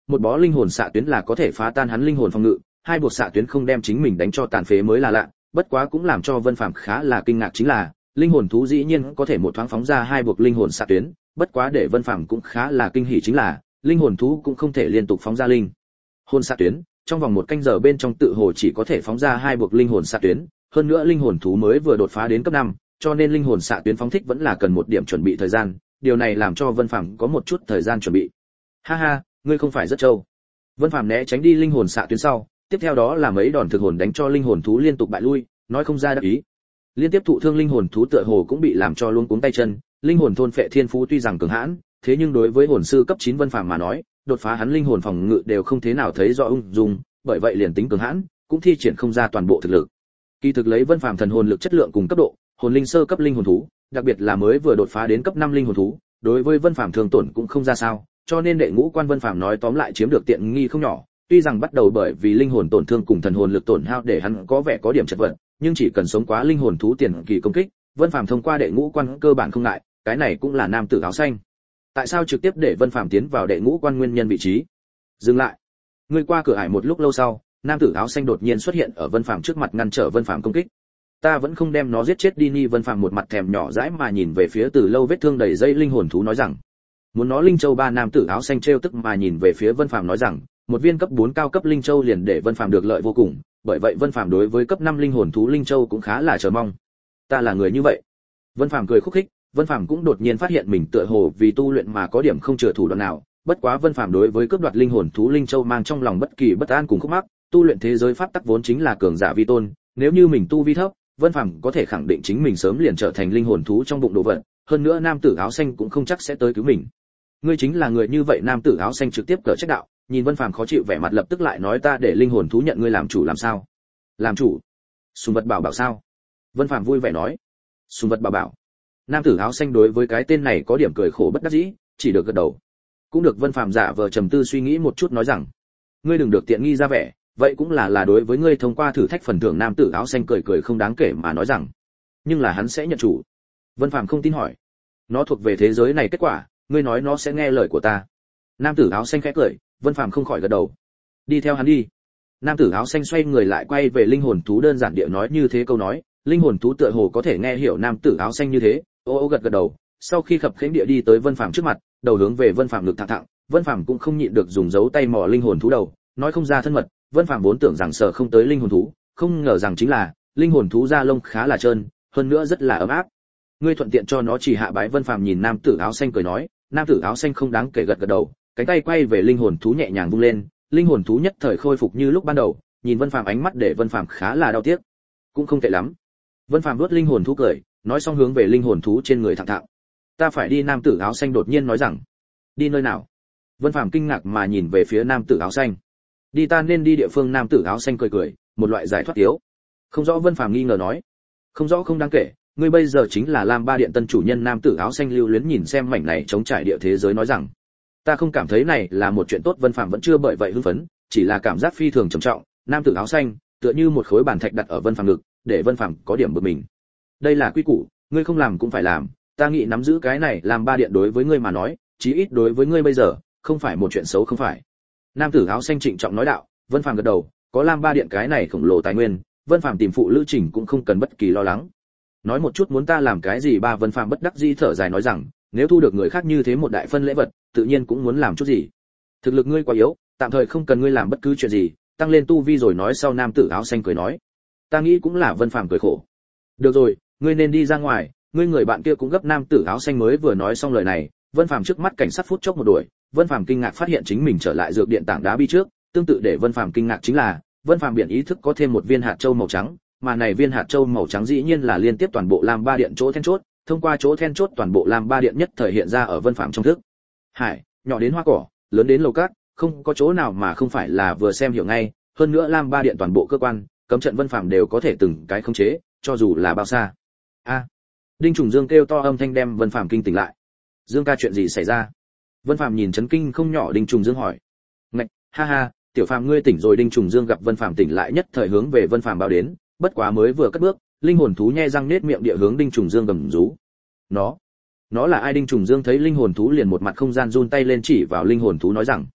một bó linh hồn xạ tuyến là có thể phá tan hắn linh hồn phòng ngự, hai buộc xạ tuyến không đem chính mình đánh cho tàn phế mới là lạ, bất quá cũng làm cho Vân Phàm khá là kinh ngạc chính là, linh hồn thú dĩ nhiên có thể một thoáng phóng ra hai buộc linh hồn xạ tuyến, bất quá để Vân Phàm cũng khá là kinh hỉ chính là, linh hồn thú cũng không thể liên tục phóng ra linh hồn xạ tuyến, trong vòng một canh giờ bên trong tự hồ chỉ có thể phóng ra hai buộc linh hồn xạ tuyến, hơn nữa linh hồn thú mới vừa đột phá đến cấp năm, cho nên linh hồn xạ tuyến phóng thích vẫn là cần một điểm chuẩn bị thời gian, điều này làm cho Vân Phàm có một chút thời gian chuẩn bị. Ha ha, ngươi không phải rất trâu. Vân Phàm né tránh đi linh hồn xạ tuyến sau, tiếp theo đó là mấy đòn thực hồn đánh cho linh hồn thú liên tục bại lui, nói không ra đắc ý. Liên tiếp thụ thương linh hồn thú tựa hồ cũng bị làm cho luống cuống tay chân, linh hồn thôn phệ thiên phú tuy rằng cường hãn, thế nhưng đối với hồn sư cấp chín Vân Phàm mà nói, đột phá hắn linh hồn phòng ngự đều không thế nào thấy rõ ung dung, bởi vậy liền tính cường hãn, cũng thi triển không ra toàn bộ thực lực. Kỳ thực lấy Vân Phàm thần hồn lực chất lượng cùng cấp độ, hồn linh sơ cấp linh hồn thú, đặc biệt là mới vừa đột phá đến cấp năm linh hồn thú, đối với Vân Phàm thương tổn cũng không ra sao, cho nên đệ ngũ quan Vân Phàm nói tóm lại chiếm được tiện nghi không nhỏ, tuy rằng bắt đầu bởi vì linh hồn tổn thương cùng thần hồn lực tổn hao để hắn có vẻ có điểm chật vật, nhưng chỉ cần sống quá linh hồn thú tiền kỳ công kích, Vân Phàm thông qua đệ ngũ quan cơ bản không ngại, cái này cũng là nam tử áo xanh. Tại sao trực tiếp để Vân Phàm tiến vào đệ ngũ quan nguyên nhân vị trí? Dừng lại. Người qua cửa ải một lúc lâu sau, nam tử áo xanh đột nhiên xuất hiện ở Vân Phàm trước mặt ngăn trở Vân Phàm công kích. Ta vẫn không đem nó giết chết đi. Ni Vân Phàm một mặt thèm nhỏ dãi mà nhìn về phía từ lâu vết thương đầy dây linh hồn thú nói rằng, muốn nó linh châu ba. Nam tử áo xanh trêu tức mà nhìn về phía Vân Phàm nói rằng, một viên cấp bốn cao cấp linh châu liền để Vân Phàm được lợi vô cùng, bởi vậy Vân Phàm đối với cấp năm linh hồn thú linh châu cũng khá là chờ mong. Ta là người như vậy. Vân Phàm cười khúc khích, Vân Phàm cũng đột nhiên phát hiện mình tựa hồ vì tu luyện mà có điểm không chừa thủ đoạn nào, bất quá Vân Phàm đối với cướp đoạt linh hồn thú linh châu mang trong lòng bất kỳ bất an cùng khúc mắc, tu luyện thế giới pháp tắc vốn chính là cường giả vi tôn, nếu như mình tu vi thấp, Vân Phàm có thể khẳng định chính mình sớm liền trở thành linh hồn thú trong bụng đồ vật, hơn nữa nam tử áo xanh cũng không chắc sẽ tới cứu mình. Ngươi chính là người như vậy. Nam tử áo xanh trực tiếp cở trách đạo, nhìn Vân Phàm khó chịu vẻ mặt lập tức lại nói, ta để linh hồn thú nhận ngươi làm chủ làm sao? Làm chủ? Sùng vật bảo bảo sao? Vân Phàm vui vẻ nói. Sùng vật bảo bảo? Nam tử áo xanh đối với cái tên này có điểm cười khổ bất đắc dĩ, chỉ được gật đầu. Cũng được. Vân Phàm giả vờ trầm tư suy nghĩ một chút nói rằng, ngươi đừng được tiện nghi ra vẻ, vậy cũng là là đối với ngươi thông qua thử thách phần thưởng. Nam tử áo xanh cười cười không đáng kể mà nói rằng, nhưng là hắn sẽ nhận chủ. Vân Phàm không tin hỏi, nó thuộc về thế giới này kết quả, ngươi nói nó sẽ nghe lời của ta? Nam tử áo xanh khẽ cười. Vân Phàm không khỏi gật đầu. Đi theo hắn đi. Nam tử áo xanh xoay người lại quay về linh hồn thú đơn giản địa nói như thế câu nói, linh hồn thú tựa hồ có thể nghe hiểu nam tử áo xanh như thế, ô ô gật gật đầu, sau khi khập khiễng địa đi tới Vân Phàm trước mặt, đầu hướng về Vân Phàm ngực thẳng thẳng, Vân Phàm cũng không nhịn được dùng dấu tay mò linh hồn thú đầu, nói không ra thân mật, Vân Phàm vốn tưởng rằng sờ không tới linh hồn thú, không ngờ rằng chính là, linh hồn thú da lông khá là trơn, hơn nữa rất là ấm áp. Ngươi thuận tiện cho nó chỉ hạ bái. Vân Phàm nhìn nam tử áo xanh cười nói, nam tử áo xanh không đáng kể gật gật đầu, cánh tay quay về linh hồn thú nhẹ nhàng vung lên, linh hồn thú nhất thời khôi phục như lúc ban đầu, nhìn Vân Phàm ánh mắt để Vân Phàm khá là đau tiếc. Cũng không tệ lắm. Vân Phàm vuốt linh hồn thú cười, nói xong hướng về linh hồn thú trên người thẳng thẳng. Ta phải đi. Nam tử áo xanh đột nhiên nói rằng. Đi nơi nào? Vân Phàm kinh ngạc mà nhìn về phía nam tử áo xanh. Đi ta nên đi địa phương. Nam tử áo xanh cười cười, một loại giải thoát tiếu. Không rõ. Vân Phàm nghi ngờ nói. Không rõ không đáng kể, ngươi bây giờ chính là Lam Ba Điện tân chủ nhân. Nam tử áo xanh lưu luyến nhìn xem mảnh này trống trải địa thế giới nói rằng, ta không cảm thấy này là một chuyện tốt. Vân Phàm vẫn chưa bởi vậy hưng phấn, chỉ là cảm giác phi thường trầm trọng. Nam tử áo xanh tựa như một khối bàn thạch đặt ở Vân Phàm ngực, để Vân Phàm có điểm bực mình. Đây là quy củ, ngươi không làm cũng phải làm, ta nghĩ nắm giữ cái này làm Ba Điện đối với ngươi mà nói, chí ít đối với ngươi bây giờ, không phải một chuyện xấu không phải. Nam tử áo xanh trịnh trọng nói đạo. Vân Phàm gật đầu, có Lam Ba Điện cái này khổng lồ tài nguyên, Vân Phàm tìm phụ lữ trình cũng không cần bất kỳ lo lắng. Nói một chút muốn ta làm cái gì? Ba. Vân Phàm bất đắc dĩ thở dài nói rằng, nếu thu được người khác như thế một đại phân lễ vật, tự nhiên cũng muốn làm chút gì. Thực lực ngươi quá yếu, tạm thời không cần ngươi làm bất cứ chuyện gì, tăng lên tu vi rồi nói sau. Nam tử áo xanh cười nói, ta nghĩ cũng là. Vân Phàm cười khổ. Được rồi, ngươi nên đi ra ngoài, ngươi người bạn kia cũng gấp. Nam tử áo xanh mới vừa nói xong lời này, Vân Phàm trước mắt cảnh sát phút chốc một đuổi, Vân Phàm kinh ngạc phát hiện chính mình trở lại dược điện tảng đá bi trước, tương tự để Vân Phàm kinh ngạc chính là, Vân Phàm biển ý thức có thêm một viên hạt châu màu trắng, mà này viên hạt châu màu trắng dĩ nhiên là liên tiếp toàn bộ Lam Ba Điện chỗ then chốt, thông qua chỗ then chốt toàn bộ Lam Ba Điện nhất thời hiện ra ở Vân Phàm trong thức. Hải, nhỏ đến hoa cỏ, lớn đến lầu cát, không có chỗ nào mà không phải là vừa xem hiểu ngay, hơn nữa Lam Ba Điện toàn bộ cơ quan, cấm trận Vân Phàm đều có thể từng cái khống chế, cho dù là bao xa. A. Đinh Trùng Dương kêu to âm thanh đem Vân Phàm kinh tỉnh lại. Dương ca, chuyện gì xảy ra? Vân Phàm nhìn chấn kinh không nhỏ Đinh Trùng Dương hỏi. Ngạch, ha ha, tiểu Phàm ngươi tỉnh rồi. Đinh Trùng Dương gặp Vân Phàm tỉnh lại nhất thời hướng về Vân Phàm báo đến, bất quá mới vừa cất bước, linh hồn thú nhe răng nết miệng địa hướng Đinh Trùng Dương gầm rú. Nó, nó là ai? Đinh Trùng Dương thấy linh hồn thú liền một mặt không gian run tay lên chỉ vào linh hồn thú nói rằng,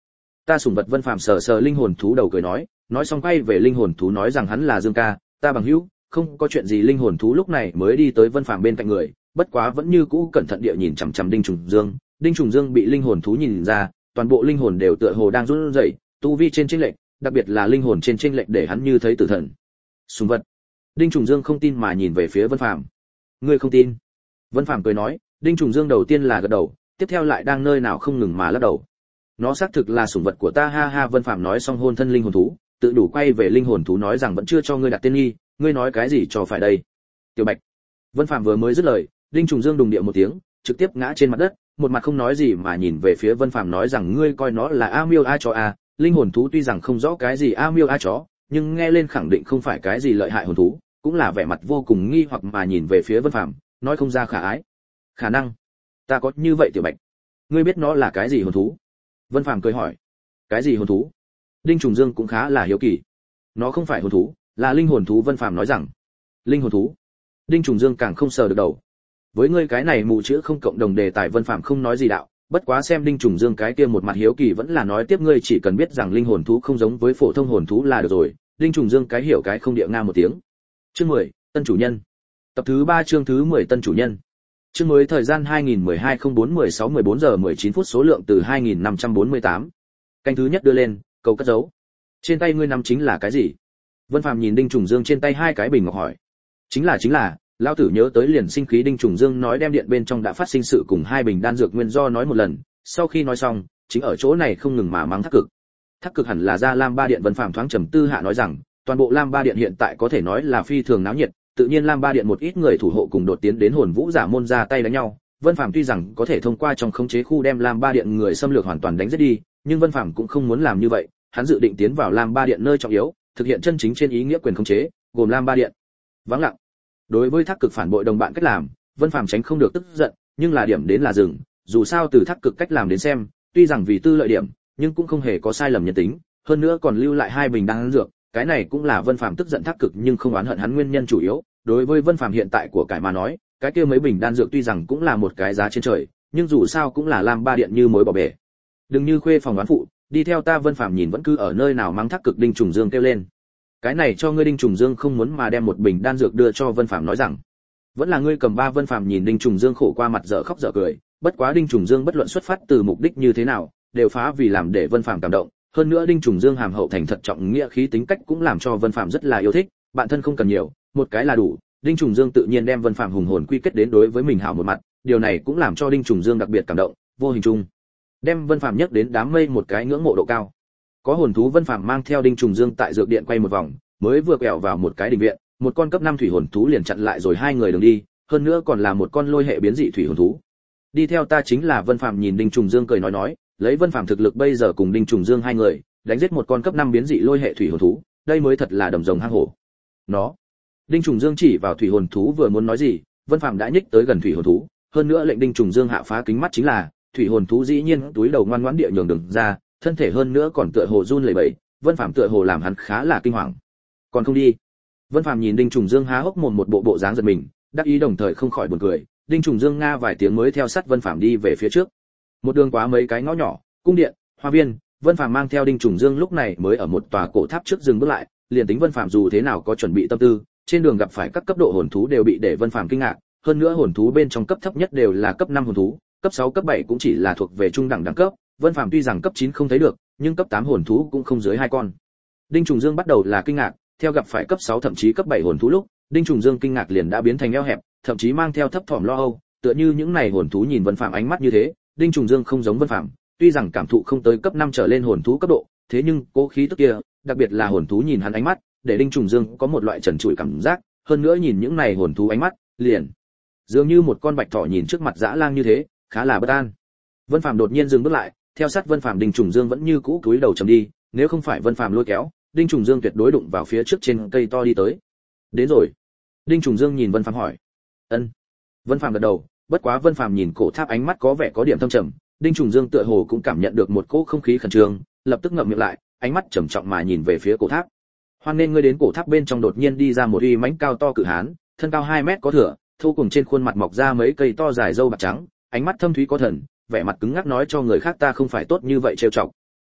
Ta sủng vật Vân Phàm sờ sờ linh hồn thú đầu cười nói, nói xong quay về linh hồn thú nói rằng hắn là Dương ca, ta bằng hữu, không có chuyện gì. Linh hồn thú lúc này mới đi tới Vân Phàm bên cạnh người, bất quá vẫn như cũ cẩn thận địa nhìn chằm chằm Đinh Trùng Dương. Đinh Trùng Dương bị linh hồn thú nhìn ra, toàn bộ linh hồn đều tựa hồ đang run rẩy, tu vi trên chênh lệch, đặc biệt là linh hồn trên chênh lệch để hắn như thấy tử thần. Sủng vật. Đinh Trùng Dương không tin mà nhìn về phía Vân Phàm. Ngươi không tin? Vân Phàm cười nói. Đinh Trùng Dương đầu tiên là gật đầu, tiếp theo lại đang nơi nào không ngừng mà lắc đầu. Nó xác thực là sủng vật của ta, ha ha. Vân Phàm nói xong hôn thân linh hồn thú, tự đủ quay về linh hồn thú nói rằng vẫn chưa cho ngươi đặt tên nghi, ngươi nói cái gì cho phải đây? Tiểu Bạch. Vân Phàm vừa mới dứt lời, Đinh Trùng Dương đùng địa một tiếng, trực tiếp ngã trên mặt đất, một mặt không nói gì mà nhìn về phía Vân Phàm nói rằng ngươi coi nó là a miêu a chó a. Linh hồn thú tuy rằng không rõ cái gì a miêu a chó, nhưng nghe lên khẳng định không phải cái gì lợi hại hồn thú, cũng là vẻ mặt vô cùng nghi hoặc mà nhìn về phía Vân Phàm, nói không ra khả ái. Khả năng, ta có như vậy Tiểu Bạch, ngươi biết nó là cái gì hồn thú? Vân Phàm cười hỏi. Cái gì hồn thú? Đinh Trùng Dương cũng khá là hiếu kỳ. Nó không phải hồn thú, là linh hồn thú. Vân Phàm nói rằng. Linh hồn thú? Đinh Trùng Dương càng không sờ được đầu. Với ngươi cái này mù chữ không cộng đồng đề tài, Vân Phàm không nói gì đạo, bất quá xem Đinh Trùng Dương cái kia một mặt hiếu kỳ vẫn là nói tiếp, ngươi chỉ cần biết rằng linh hồn thú không giống với phổ thông hồn thú là được rồi. Đinh Trùng Dương cái hiểu cái không địa nga một tiếng. Chương mười, tân chủ nhân. Tập thứ ba chương thứ mười, tân chủ nhân. Chương mới thời gian hai nghìn mười hai không bốn mười sáu mười bốn giờ mười chín phút, số lượng từ hai nghìn năm trăm bốn mươi tám. Canh thứ nhất đưa lên, cầu cất dấu. Trên tay ngươi nắm chính là cái gì? Vân Phàm nhìn Đinh Trùng Dương trên tay hai cái bình ngọc hỏi. Chính là chính là, lão tử nhớ tới liền sinh khí. Đinh Trùng Dương nói đem điện bên trong đã phát sinh sự cùng hai bình đan dược nguyên do nói một lần, sau khi nói xong, chính ở chỗ này không ngừng mà mắng Thác Cực. Thác Cực hẳn là ra Lam Ba Điện. Vân Phàm thoáng trầm tư hạ nói rằng, toàn bộ Lam Ba Điện hiện tại có thể nói là phi thường náo nhiệt, tự nhiên Lam Ba Điện một ít người thủ hộ cùng đột tiến đến Hồn Vũ Giả môn ra tay đánh nhau. Vân Phàm tuy rằng có thể thông qua trong khống chế khu đem Lam Ba Điện người xâm lược hoàn toàn đánh giết đi, nhưng Vân Phàm cũng không muốn làm như vậy, hắn dự định tiến vào Lam Ba Điện nơi trọng yếu, thực hiện chân chính trên ý nghĩa quyền khống chế, gồm Lam Ba Điện. Vắng lặng. Đối với Thác Cực phản bội đồng bạn cách làm, Vân Phàm tránh không được tức giận, nhưng là điểm đến là dừng, dù sao từ Thác Cực cách làm đến xem, tuy rằng vì tư lợi điểm, nhưng cũng không hề có sai lầm nhân tính, hơn nữa còn lưu lại hai bình đan dược, cái này cũng là Vân Phàm tức giận Thác Cực nhưng không oán hận hắn nguyên nhân chủ yếu. Đối với Vân Phàm hiện tại của cải mà nói, cái kia mấy bình đan dược tuy rằng cũng là một cái giá trên trời, nhưng dù sao cũng là Lam Ba Điện như mối bỏ bể. Đừng như khuê phòng đoán phụ, đi theo ta. Vân Phàm nhìn vẫn cứ ở nơi nào mắng Thác Cực. Đinh Trùng Dương kêu lên. Cái này cho ngươi. Đinh Trùng Dương không muốn mà đem một bình đan dược đưa cho Vân Phàm nói rằng, vẫn là ngươi cầm ba. Vân Phàm nhìn Đinh Trùng Dương khổ qua mặt dở khóc dở cười, bất quá Đinh Trùng Dương bất luận xuất phát từ mục đích như thế nào, đều phá vì làm để Vân Phàm cảm động, hơn nữa Đinh Trùng Dương hàm hậu thành thật trọng nghĩa khí tính cách cũng làm cho Vân Phàm rất là yêu thích, bạn thân không cần nhiều, một cái là đủ. Đinh Trùng Dương tự nhiên đem Vân Phàm hùng hồn quy kết đến đối với mình hảo một mặt, điều này cũng làm cho Đinh Trùng Dương đặc biệt cảm động, vô hình chung đem Vân Phàm nhấc đến đám mây một cái ngưỡng mộ độ cao. Có hồn thú. Vân Phàm mang theo Đinh Trùng Dương tại dược điện quay một vòng, mới vừa quẹo vào một cái đình viện, một con cấp năm thủy hồn thú liền chặn lại rồi hai người đường đi, hơn nữa còn là một con lôi hệ biến dị thủy hồn thú. Đi theo ta chính là. Vân Phàm nhìn Đinh Trùng Dương cười nói nói, lấy Vân Phàm thực lực bây giờ cùng Đinh Trùng Dương hai người, đánh giết một con cấp năm biến dị lôi hệ thủy hồn thú, đây mới thật là đầm rồng hang hổ. Nó. Đinh Trùng Dương chỉ vào thủy hồn thú vừa muốn nói gì, Vân Phàm đã nhích tới gần thủy hồn thú, hơn nữa lệnh Đinh Trùng Dương hạ phá kính mắt chính là, thủy hồn thú dĩ nhiên túi đầu ngoan ngoãn địa nhường đường ra, thân thể hơn nữa còn tựa hồ run lẩy bẩy, Vân Phàm tựa hồ làm hắn khá là kinh hoàng. Còn không đi? Vân Phàm nhìn Đinh Trùng Dương há hốc mồm một bộ bộ dáng giật mình, đắc ý đồng thời không khỏi buồn cười. Đinh Trùng Dương nga vài tiếng mới theo sát Vân Phàm đi về phía trước. Một đường quá mấy cái ngõ nhỏ, cung điện, hoa viên, Vân Phàm mang theo Đinh Trùng Dương lúc này mới ở một tòa cổ tháp trước dừng bước lại, liền tính Vân Phàm dù thế nào có chuẩn bị tâm tư, trên đường gặp phải các cấp độ hồn thú đều bị để Vân Phàm kinh ngạc, hơn nữa hồn thú bên trong cấp thấp nhất đều là cấp năm hồn thú, cấp sáu cấp bảy cũng chỉ là thuộc về trung đẳng đẳng cấp, Vân Phàm tuy rằng cấp chín không thấy được, nhưng cấp tám hồn thú cũng không dưới hai con. Đinh Trùng Dương bắt đầu là kinh ngạc, theo gặp phải cấp sáu thậm chí cấp bảy hồn thú lúc, Đinh Trùng Dương kinh ngạc liền đã biến thành eo hẹp, thậm chí mang theo thấp thỏm lo âu, tựa như những này hồn thú nhìn Vân Phàm ánh mắt như thế. Đinh Trùng Dương không giống Vân Phàm, tuy rằng cảm thụ không tới cấp năm trở lên hồn thú cấp độ, thế nhưng cố khí tức kia, đặc biệt là hồn thú nhìn hắn ánh mắt, để Đinh Trùng Dương có một loại trần trụi cảm giác, hơn nữa nhìn những này hồn thú ánh mắt, liền dường như một con bạch thỏ nhìn trước mặt dã lang như thế, khá là bất an. Vân Phàm đột nhiên dừng bước lại, theo sát Vân Phàm Đinh Trùng Dương vẫn như cũ cúi đầu trầm đi, nếu không phải Vân Phàm lôi kéo, Đinh Trùng Dương tuyệt đối đụng vào phía trước trên cây to đi tới. Đến rồi. Đinh Trùng Dương nhìn Vân Phàm hỏi. Ân. Vân Phàm gật đầu, bất quá Vân Phàm nhìn cổ tháp ánh mắt có vẻ có điểm thâm trầm, Đinh Trùng Dương tựa hồ cũng cảm nhận được một cỗ không khí khẩn trương, lập tức ngậm miệng lại, ánh mắt trầm trọng mà nhìn về phía cổ tháp. Hoan nên ngươi đến. Cổ tháp bên trong đột nhiên đi ra một uy mãnh cao to cự hán, thân cao hai mét có thửa, thu cùng trên khuôn mặt mọc ra mấy cây to dài râu bạc trắng, ánh mắt thâm thúy có thần, vẻ mặt cứng ngắc nói cho người khác ta không phải tốt như vậy trêu chọc.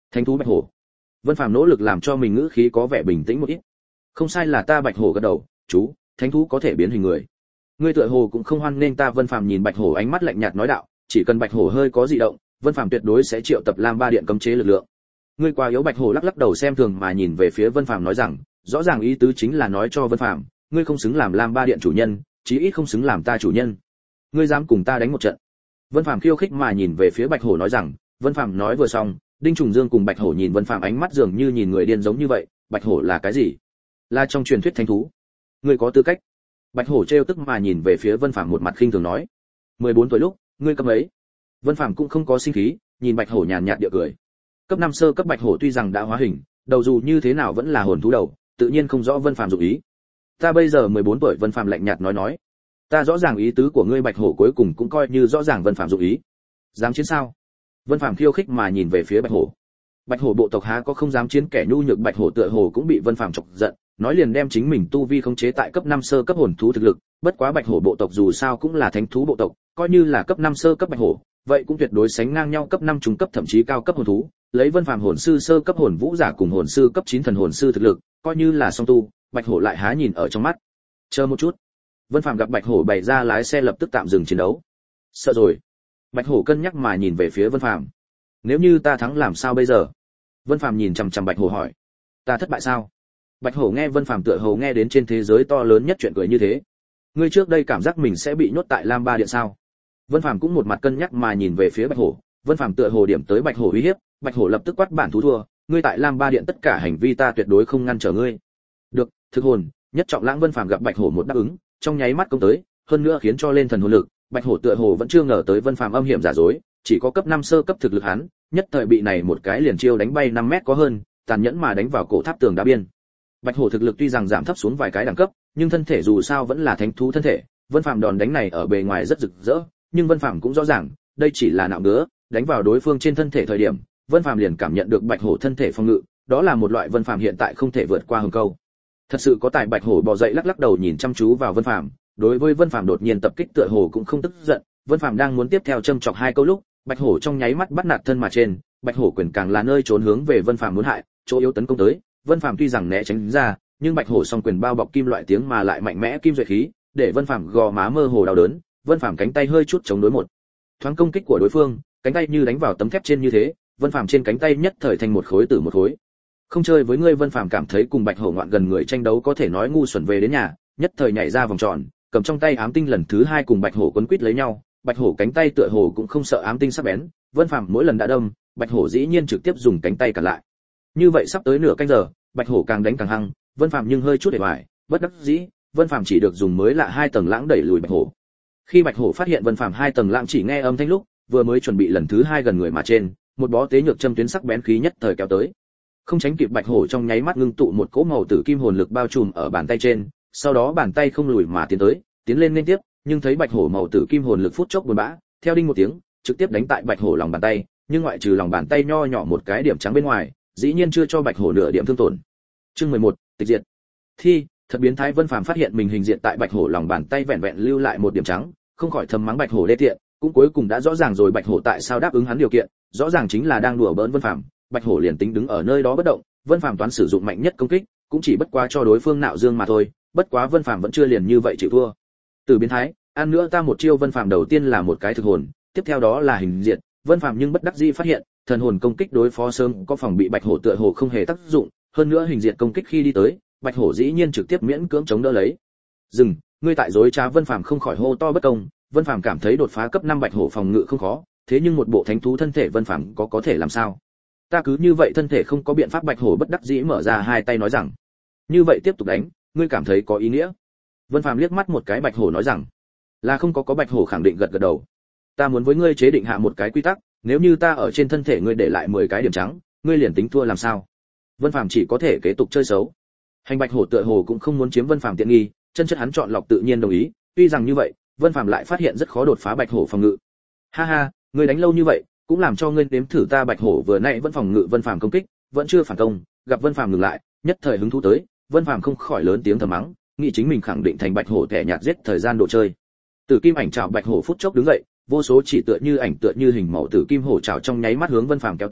Thánh thú bạch hổ. Vân Phàm nỗ lực làm cho mình ngữ khí có vẻ bình tĩnh một ít. Không sai, là ta bạch hổ gật đầu, chú, thánh thú có thể biến hình người. Ngươi tựa hồ cũng không hoan nghênh ta. Vân Phàm nhìn bạch hổ ánh mắt lạnh nhạt nói đạo, chỉ cần bạch hổ hơi có dị động, Vân Phàm tuyệt đối sẽ triệu tập Lam Ba Điện cấm chế lực lượng. Ngươi quá yếu. Bạch hổ lắc lắc đầu xem thường mà nhìn về phía Vân Phàm nói rằng, rõ ràng ý tứ chính là nói cho Vân Phàm, ngươi không xứng làm Lam Ba Điện chủ nhân, chí ít không xứng làm ta chủ nhân. Ngươi dám cùng ta đánh một trận? Vân Phàm khiêu khích mà nhìn về phía bạch hổ nói rằng. Vân Phàm nói vừa xong, Đinh Trùng Dương cùng bạch hổ nhìn Vân Phàm ánh mắt dường như nhìn người điên giống như vậy. Bạch hổ là cái gì? Là trong truyền thuyết thánh thú. Ngươi có tư cách? Bạch hổ trêu tức mà nhìn về phía Vân Phàm một mặt khinh thường nói. mười bốn tuổi lúc, ngươi cấp ấy? Vân Phàm cũng không có sinh khí, nhìn bạch hổ nhàn nhạt địa cười. Cấp năm sơ cấp bạch hổ tuy rằng đã hóa hình, đầu dù như thế nào vẫn là hồn thú đầu, tự nhiên không rõ Vân Phàm dụng ý. Ta bây giờ mười bốn tuổi. Vân Phàm lạnh nhạt nói nói. Ta rõ ràng ý tứ của ngươi. Bạch hổ cuối cùng cũng coi như rõ ràng Vân Phàm dụng ý. Dám chiến sao? Vân Phàm khiêu khích mà nhìn về phía bạch hổ. Bạch hổ bộ tộc há có không dám chiến kẻ nhu nhược. Bạch hổ tựa hồ cũng bị Vân Phàm chọc giận, nói liền đem chính mình tu vi khống chế tại cấp năm sơ cấp hồn thú thực lực, bất quá bạch hổ bộ tộc dù sao cũng là thánh thú bộ tộc, coi như là cấp năm sơ cấp bạch hổ, vậy cũng tuyệt đối sánh ngang nhau cấp năm trung cấp thậm chí cao cấp hồn thú, lấy Vân Phàm hồn sư sơ cấp hồn vũ giả cùng hồn sư cấp chín thần hồn sư thực lực, coi như là song tu, bạch hổ lại há nhìn ở trong mắt. Chờ một chút. Vân Phàm gặp bạch hổ bày ra lái xe lập tức tạm dừng chiến đấu. Sợ rồi. Bạch hổ cân nhắc mà nhìn về phía Vân Phàm. Nếu như ta thắng làm sao bây giờ? Vân Phàm nhìn chằm chằm bạch hổ hỏi. Ta thất bại sao? Bạch hổ nghe Vân Phàm tựa hồ nghe đến trên thế giới to lớn nhất chuyện cười như thế. Ngươi trước đây cảm giác mình sẽ bị nhốt tại Lam Ba Điện sao? Vân Phàm cũng một mặt cân nhắc mà nhìn về phía bạch hổ. Vân Phàm tựa hồ điểm tới bạch hổ uy hiếp, bạch hổ lập tức quát bản thú thua, ngươi tại Lam Ba Điện tất cả hành vi ta tuyệt đối không ngăn trở ngươi. Được, thực hồn, nhất trọng lãng. Vân Phàm gặp bạch hổ một đáp ứng, trong nháy mắt công tới, hơn nữa khiến cho lên thần hồn lực, bạch hổ tựa hồ vẫn chưa ngờ tới Vân Phàm âm hiểm giả dối, chỉ có cấp năm sơ cấp thực lực hắn, nhất thời bị này một cái liền chiêu đánh bay năm mét có hơn, tàn nhẫn mà đánh vào cổ tháp tường đá biên. Bạch hổ thực lực tuy rằng giảm thấp xuống vài cái đẳng cấp, nhưng thân thể dù sao vẫn là thánh thú thân thể, Vân Phàm đòn đánh này ở bề ngoài rất rực rỡ, nhưng Vân Phàm cũng rõ ràng, đây chỉ là nạo ngứa, đánh vào đối phương trên thân thể thời điểm, Vân Phàm liền cảm nhận được bạch hổ thân thể phòng ngự, đó là một loại Vân Phàm hiện tại không thể vượt qua hừng câu. Thật sự có tài. Bạch hổ bò dậy lắc lắc đầu nhìn chăm chú vào Vân Phàm, đối với Vân Phàm đột nhiên tập kích tựa hồ cũng không tức giận, Vân Phàm đang muốn tiếp theo châm chọc hai câu lúc, bạch hổ trong nháy mắt bắt nạt thân mà trên, bạch hổ quyền càng là nơi trốn hướng về Vân Phàm muốn hại, chỗ yếu tấn công tới, Vân Phàm tuy rằng né tránh ra, nhưng bạch hổ song quyền bao bọc kim loại tiếng mà lại mạnh mẽ kim duệ khí, để Vân Phàm gò má mơ hồ đau đớn, Vân Phàm cánh tay hơi chút chống đối một thoáng công kích của đối phương, cánh tay như đánh vào tấm thép trên như thế, Vân Phàm trên cánh tay nhất thời thành một khối tử một khối. Không chơi với ngươi. Vân Phàm cảm thấy cùng bạch hổ ngoạn gần người tranh đấu có thể nói ngu xuẩn về đến nhà, nhất thời nhảy ra vòng tròn, cầm trong tay ám tinh lần thứ hai cùng bạch hổ quấn quýt lấy nhau, bạch hổ cánh tay tựa hồ cũng không sợ ám tinh sắc bén, Vân Phàm mỗi lần đã đâm, bạch hổ dĩ nhiên trực tiếp dùng cánh tay cản lại. Như vậy sắp tới nửa canh giờ, bạch hổ càng đánh càng hăng, Vân Phàm nhưng hơi chút để hoài, bất đắc dĩ, Vân Phàm chỉ được dùng mới lạ hai tầng lãng đẩy lùi bạch hổ. Khi bạch hổ phát hiện Vân Phàm hai tầng lãng chỉ nghe âm thanh lúc, vừa mới chuẩn bị lần thứ hai gần người mà trên, một bó tế nhược châm tuyến sắc bén khí nhất thời kéo tới. Không tránh kịp bạch hổ trong nháy mắt ngưng tụ một cỗ màu tử kim hồn lực bao trùm ở bàn tay trên, sau đó bàn tay không lùi mà tiến tới, tiến lên liên tiếp, nhưng thấy bạch hổ màu tử kim hồn lực phút chốc buồn bã, theo đinh một tiếng, trực tiếp đánh tại bạch hổ lòng bàn tay, nhưng ngoại trừ lòng bàn tay nho nhỏ một cái điểm trắng bên ngoài, dĩ nhiên chưa cho bạch hổ nửa điểm thương tổn. Chương mười một, tịch diệt. Thi, thật biến thái. Vân Phàm phát hiện mình hình diện tại bạch hổ lòng bàn tay vẹn vẹn lưu lại một điểm trắng, không khỏi thầm mắng bạch hổ đê tiện, cũng cuối cùng đã rõ ràng rồi bạch hổ tại sao đáp ứng hắn điều kiện, rõ ràng chính là đang đùa bỡn Vân Phàm. Bạch hổ liền tính đứng ở nơi đó bất động, Vân Phàm toán sử dụng mạnh nhất công kích, cũng chỉ bất quá cho đối phương nạo dương mà thôi, bất quá Vân Phàm vẫn chưa liền như vậy chịu thua. Từ biến thái, ăn nữa ta một chiêu. Vân Phàm đầu tiên là một cái thực hồn, tiếp theo đó là hình diệt, Vân Phàm nhưng bất đắc dĩ phát hiện, thần hồn công kích đối phó sớm có phòng bị bạch hổ tựa hồ không hề tác dụng, hơn nữa hình diệt công kích khi đi tới, bạch hổ dĩ nhiên trực tiếp miễn cưỡng chống đỡ lấy. Dừng, ngươi tại dối trá. Vân Phàm không khỏi hô to bất công. Vân Phàm cảm thấy đột phá cấp năm bạch hổ phòng ngự không khó, thế nhưng một bộ thánh thú thân thể Vân Phàm có có thể làm sao? Ta cứ như vậy thân thể không có biện pháp. Bạch hổ bất đắc dĩ mở ra hai tay nói rằng, như vậy tiếp tục đánh, ngươi cảm thấy có ý nghĩa? Vân Phàm liếc mắt một cái bạch hổ nói rằng, là không có. Có bạch hổ khẳng định gật gật đầu. Ta muốn với ngươi chế định hạ một cái quy tắc, nếu như ta ở trên thân thể ngươi để lại mười cái điểm trắng, ngươi liền tính thua làm sao? Vân Phàm chỉ có thể kế tục chơi xấu. Hành bạch hổ tựa hồ cũng không muốn chiếm Vân Phàm tiện nghi, chân chất hắn chọn lọc tự nhiên đồng ý, tuy rằng như vậy, Vân Phàm lại phát hiện rất khó đột phá bạch hổ phòng ngự. Ha ha, ngươi đánh lâu như vậy, cũng làm cho ngươi nếm thử. Ta bạch hổ vừa nãy vẫn phòng ngự Vân Phàm công kích, vẫn chưa phản công, gặp Vân Phàm ngừng lại, nhất thời hứng thú tới, Vân Phàm không khỏi lớn tiếng thầm mắng, nghĩ chính mình khẳng định thành bạch hổ kẻ nhạt giết thời gian đồ chơi. Tử kim ảnh trảo bạch hổ phút chốc đứng dậy, vô số chỉ tựa như ảnh tựa như hình màu tử kim hổ trảo trong nháy mắt hướng Vân Phàm kéo tới,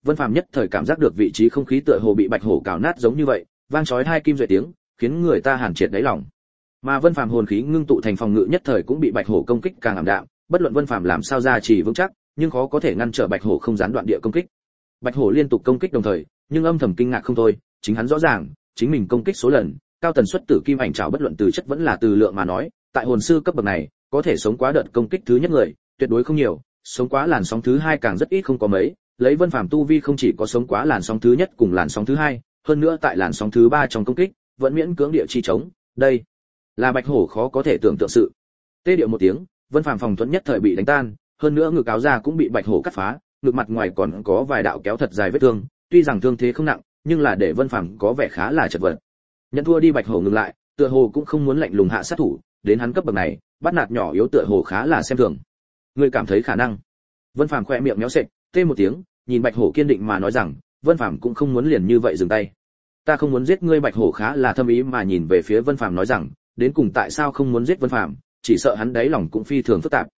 Vân Phàm nhất thời cảm giác được vị trí không khí tựa hồ bị bạch hổ cào nát giống như vậy, vang chói hai kim duệ tiếng, khiến người ta hàn triệt đáy lòng. Mà Vân Phàm hồn khí ngưng tụ thành phòng ngự nhất thời cũng bị bạch hổ công kích càng ảm đạm, bất luận Vân Phàm làm sao ra chỉ vững chắc, nhưng khó có thể ngăn trở bạch hổ không gián đoạn địa công kích. Bạch hổ liên tục công kích đồng thời, nhưng âm thầm kinh ngạc không thôi, chính hắn rõ ràng, chính mình công kích số lần, cao tần suất tử kim ảnh trảo bất luận từ chất vẫn là từ lượng mà nói, tại hồn sư cấp bậc này, có thể sống quá đợt công kích thứ nhất người, tuyệt đối không nhiều, sống quá làn sóng thứ hai càng rất ít không có mấy, lấy Vân Phàm tu vi không chỉ có sống quá làn sóng thứ nhất cùng làn sóng thứ hai, hơn nữa tại làn sóng thứ ba trong công kích, vẫn miễn cưỡng địa chi chống, đây là bạch hổ khó có thể tưởng tượng sự. Tê điệu một tiếng, Vân Phàm phòng thuẫn nhất thời bị đánh tan, hơn nữa ngực áo ra cũng bị bạch hổ cắt phá, ngực mặt ngoài còn có vài đạo kéo thật dài vết thương, tuy rằng thương thế không nặng, nhưng là để Vân Phàm có vẻ khá là chật vật. Nhận thua đi bạch hổ ngừng lại, tựa hồ cũng không muốn lạnh lùng hạ sát thủ, đến hắn cấp bậc này, bắt nạt nhỏ yếu tựa hồ khá là xem thường. Ngươi cảm thấy khả năng? Vân Phàm khẽ miệng méo sệt, tê một tiếng, nhìn bạch hổ kiên định mà nói rằng, Vân Phàm cũng không muốn liền như vậy dừng tay. Ta không muốn giết ngươi. Bạch hổ khá là thâm ý mà nhìn về phía Vân Phàm nói rằng, đến cùng tại sao không muốn giết Vân Phàm, chỉ sợ hắn đáy lòng cũng phi thường phức tạp.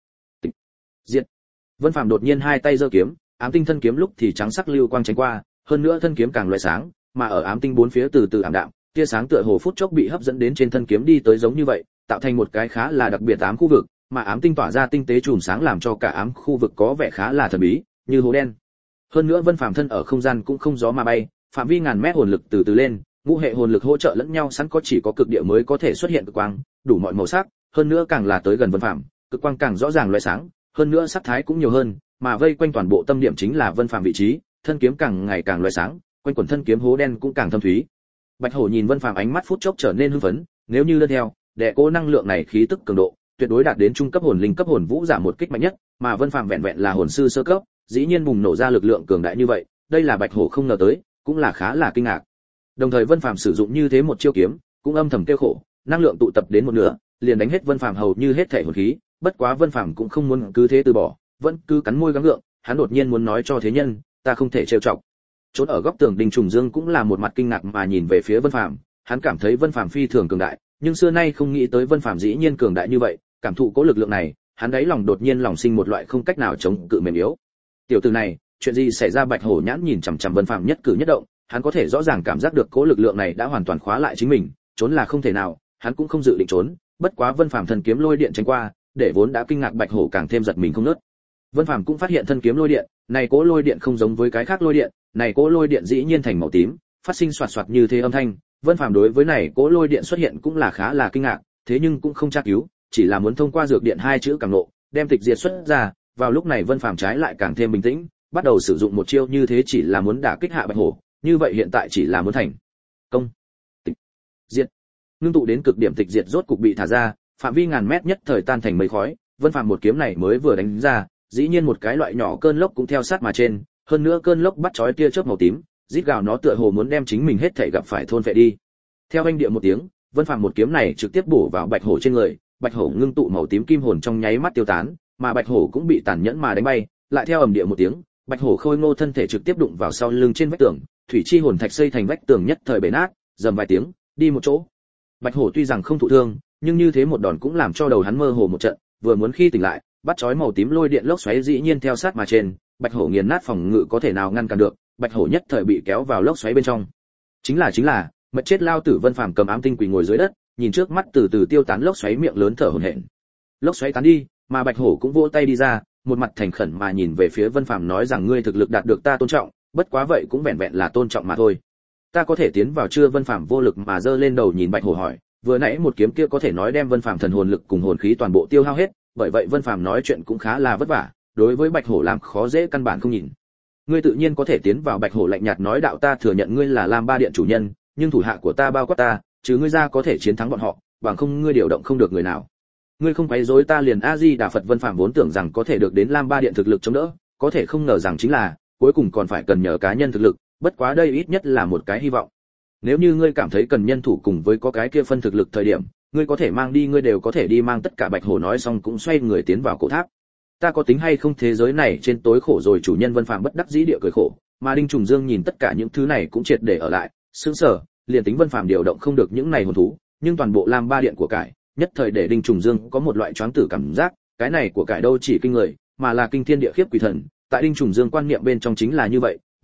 Diệt. Vân Phàm đột nhiên hai tay giơ kiếm, ám tinh thân kiếm lúc thì trắng sắc lưu quang tránh qua, hơn nữa thân kiếm càng loại sáng, mà ở ám tinh bốn phía từ từ ảm đạm, tia sáng tựa hồ phút chốc bị hấp dẫn đến trên thân kiếm đi tới giống như vậy, tạo thành một cái khá là đặc biệt ám khu vực, mà ám tinh tỏa ra tinh tế chùm sáng làm cho cả ám khu vực có vẻ khá là thần bí, như hố đen. Hơn nữa Vân Phàm thân ở không gian cũng không gió mà bay, phạm vi ngàn mét hồn lực từ từ lên, ngũ hệ hồn lực hỗ trợ lẫn nhau sẵn có chỉ có cực địa mới có thể xuất hiện cực quang, đủ mọi màu sắc, hơn nữa càng là tới gần Vân Phàm, cực quang càng rõ ràng loại sáng, hơn nữa sắc thái cũng nhiều hơn, mà vây quanh toàn bộ tâm điểm chính là Vân Phàm vị trí, thân kiếm càng ngày càng loại sáng, quanh quần thân kiếm hố đen cũng càng thâm thúy. Bạch hổ nhìn Vân Phàm ánh mắt phút chốc trở nên hưng phấn, nếu như đơn theo, đệ cố năng lượng này khí tức cường độ, tuyệt đối đạt đến trung cấp hồn linh cấp hồn vũ giả một kích mạnh nhất, mà Vân Phàm vẹn vẹn là hồn sư sơ cấp, dĩ nhiên bùng nổ ra lực lượng cường đại như vậy, đây là Bạch hổ không ngờ tới, cũng là khá là kinh ngạc. Đồng thời Vân Phàm sử dụng như thế một chiêu kiếm, cũng âm thầm tiêu khổ, năng lượng tụ tập đến một nửa, liền đánh hết Vân Phàm hầu như hết thể hồn khí, bất quá Vân Phàm cũng không muốn cứ thế từ bỏ, vẫn cứ cắn môi gắng gượng, hắn đột nhiên muốn nói cho thế nhân, ta không thể trêu chọc. Trốn ở góc tường Đinh Trùng Dương cũng là một mặt kinh ngạc mà nhìn về phía Vân Phàm, hắn cảm thấy Vân Phàm phi thường cường đại, nhưng xưa nay không nghĩ tới Vân Phàm dĩ nhiên cường đại như vậy, cảm thụ cố lực lượng này, hắn đáy lòng đột nhiên lòng sinh một loại không cách nào chống cự mềm yếu. Tiểu tử này, chuyện gì xảy ra? Bạch hổ nhãn nhìn chằm chằm Vân Phàm nhất cử nhất động, hắn có thể rõ ràng cảm giác được cố lực lượng này đã hoàn toàn khóa lại chính mình, trốn là không thể nào, hắn cũng không dự định trốn, bất quá Vân Phàm thân kiếm lôi điện tránh qua, để vốn đã kinh ngạc Bạch hổ càng thêm giật mình không ngớt. Vân Phàm cũng phát hiện thân kiếm lôi điện, này cố lôi điện không giống với cái khác lôi điện, này cố lôi điện dĩ nhiên thành màu tím, phát sinh xoạt xoạt như thế âm thanh. Vân Phàm đối với này cố lôi điện xuất hiện cũng là khá là kinh ngạc, thế nhưng cũng không tra cứu, chỉ là muốn thông qua dược điện hai chữ cảm nộ, đem tịch diệt xuất ra. Vào lúc này Vân Phàm trái lại càng thêm bình tĩnh, bắt đầu sử dụng một chiêu như thế chỉ là muốn đả kích hạ Bạch hổ, như vậy hiện tại chỉ là muốn thành công. Tịch diệt, ngưng tụ đến cực điểm tịch diệt rốt cục bị thả ra, phạm vi ngàn mét nhất thời tan thành mây khói. Vân Phàm một kiếm này mới vừa đánh ra, dĩ nhiên một cái loại nhỏ cơn lốc cũng theo sát mà trên, hơn nữa cơn lốc bắt chói tia chớp màu tím, rít gào nó tựa hồ muốn đem chính mình hết thảy gặp phải thôn phệ đi. Theo anh địa một tiếng, Vân Phàm một kiếm này trực tiếp bổ vào Bạch hổ trên người, Bạch hổ ngưng tụ màu tím kim hồn trong nháy mắt tiêu tán, mà Bạch hổ cũng bị tàn nhẫn mà đánh bay, lại theo ầm địa một tiếng, Bạch hổ khôi ngô thân thể trực tiếp đụng vào sau lưng trên vách tường, thủy chi hồn thạch xây thành vách tường nhất thời bể nát, rầm vài tiếng, đi một chỗ. Bạch hổ tuy rằng không thụ thương, nhưng như thế một đòn cũng làm cho đầu hắn mơ hồ một trận, vừa muốn khi tỉnh lại, bắt chói màu tím lôi điện lốc xoáy dĩ nhiên theo sát mà trên, Bạch hổ nghiền nát phòng ngự có thể nào ngăn cản được, Bạch hổ nhất thời bị kéo vào lốc xoáy bên trong. Chính là chính là, mệt chết lao tử. Vân Phàm cầm ám tinh quỳ ngồi dưới đất, nhìn trước mắt từ từ tiêu tán lốc xoáy, miệng lớn thở hổn hển. Lốc xoáy tán đi, mà Bạch hổ cũng vỗ tay đi ra, một mặt thành khẩn mà nhìn về phía Vân Phàm nói rằng ngươi thực lực đạt được ta tôn trọng, bất quá vậy cũng vẹn vẹn là tôn trọng mà thôi. Ta có thể tiến vào chưa? Vân Phàm vô lực mà giơ lên đầu nhìn Bạch hổ hỏi, vừa nãy một kiếm kia có thể nói đem Vân Phàm thần hồn lực cùng hồn khí toàn bộ tiêu hao hết, bởi vậy Vân Phàm nói chuyện cũng khá là vất vả, đối với Bạch hổ làm khó dễ căn bản không nhìn. Ngươi tự nhiên có thể tiến vào. Bạch hổ lạnh nhạt nói đạo ta thừa nhận ngươi là Lam Ba điện chủ nhân, nhưng thủ hạ của ta bao quát ta, chứ ngươi ra có thể chiến thắng bọn họ, bằng không ngươi điều động không được người nào. Ngươi không quấy rối ta liền A Di Đà Phật. Vân Phàm vốn tưởng rằng có thể được đến Lam Ba điện thực lực chống đỡ, có thể không ngờ rằng chính là cuối cùng còn phải cần nhờ cá nhân thực lực, bất quá đây ít nhất là một cái hy vọng. Nếu như ngươi cảm thấy cần nhân thủ cùng với có cái kia phân thực lực thời điểm, ngươi có thể mang đi, ngươi đều có thể đi mang tất cả. Bạch hổ nói xong cũng xoay người tiến vào cổ tháp. Ta có tính hay không thế giới này trên tối khổ rồi chủ nhân? Vân Phàm bất đắc dĩ địa cười khổ, mà Đinh Trùng Dương nhìn tất cả những thứ này cũng triệt để ở lại, sững sờ, liền tính Vân Phàm điều động không được những này hồn thú, nhưng toàn bộ Lam Ba điện của cải, nhất thời để Đinh Trùng Dương có một loại choáng tử cảm giác, cái này của cải đâu chỉ kinh người, mà là kinh thiên địa khiếp quỷ thần, tại Đinh Trùng Dương quan niệm bên trong chính là như vậy,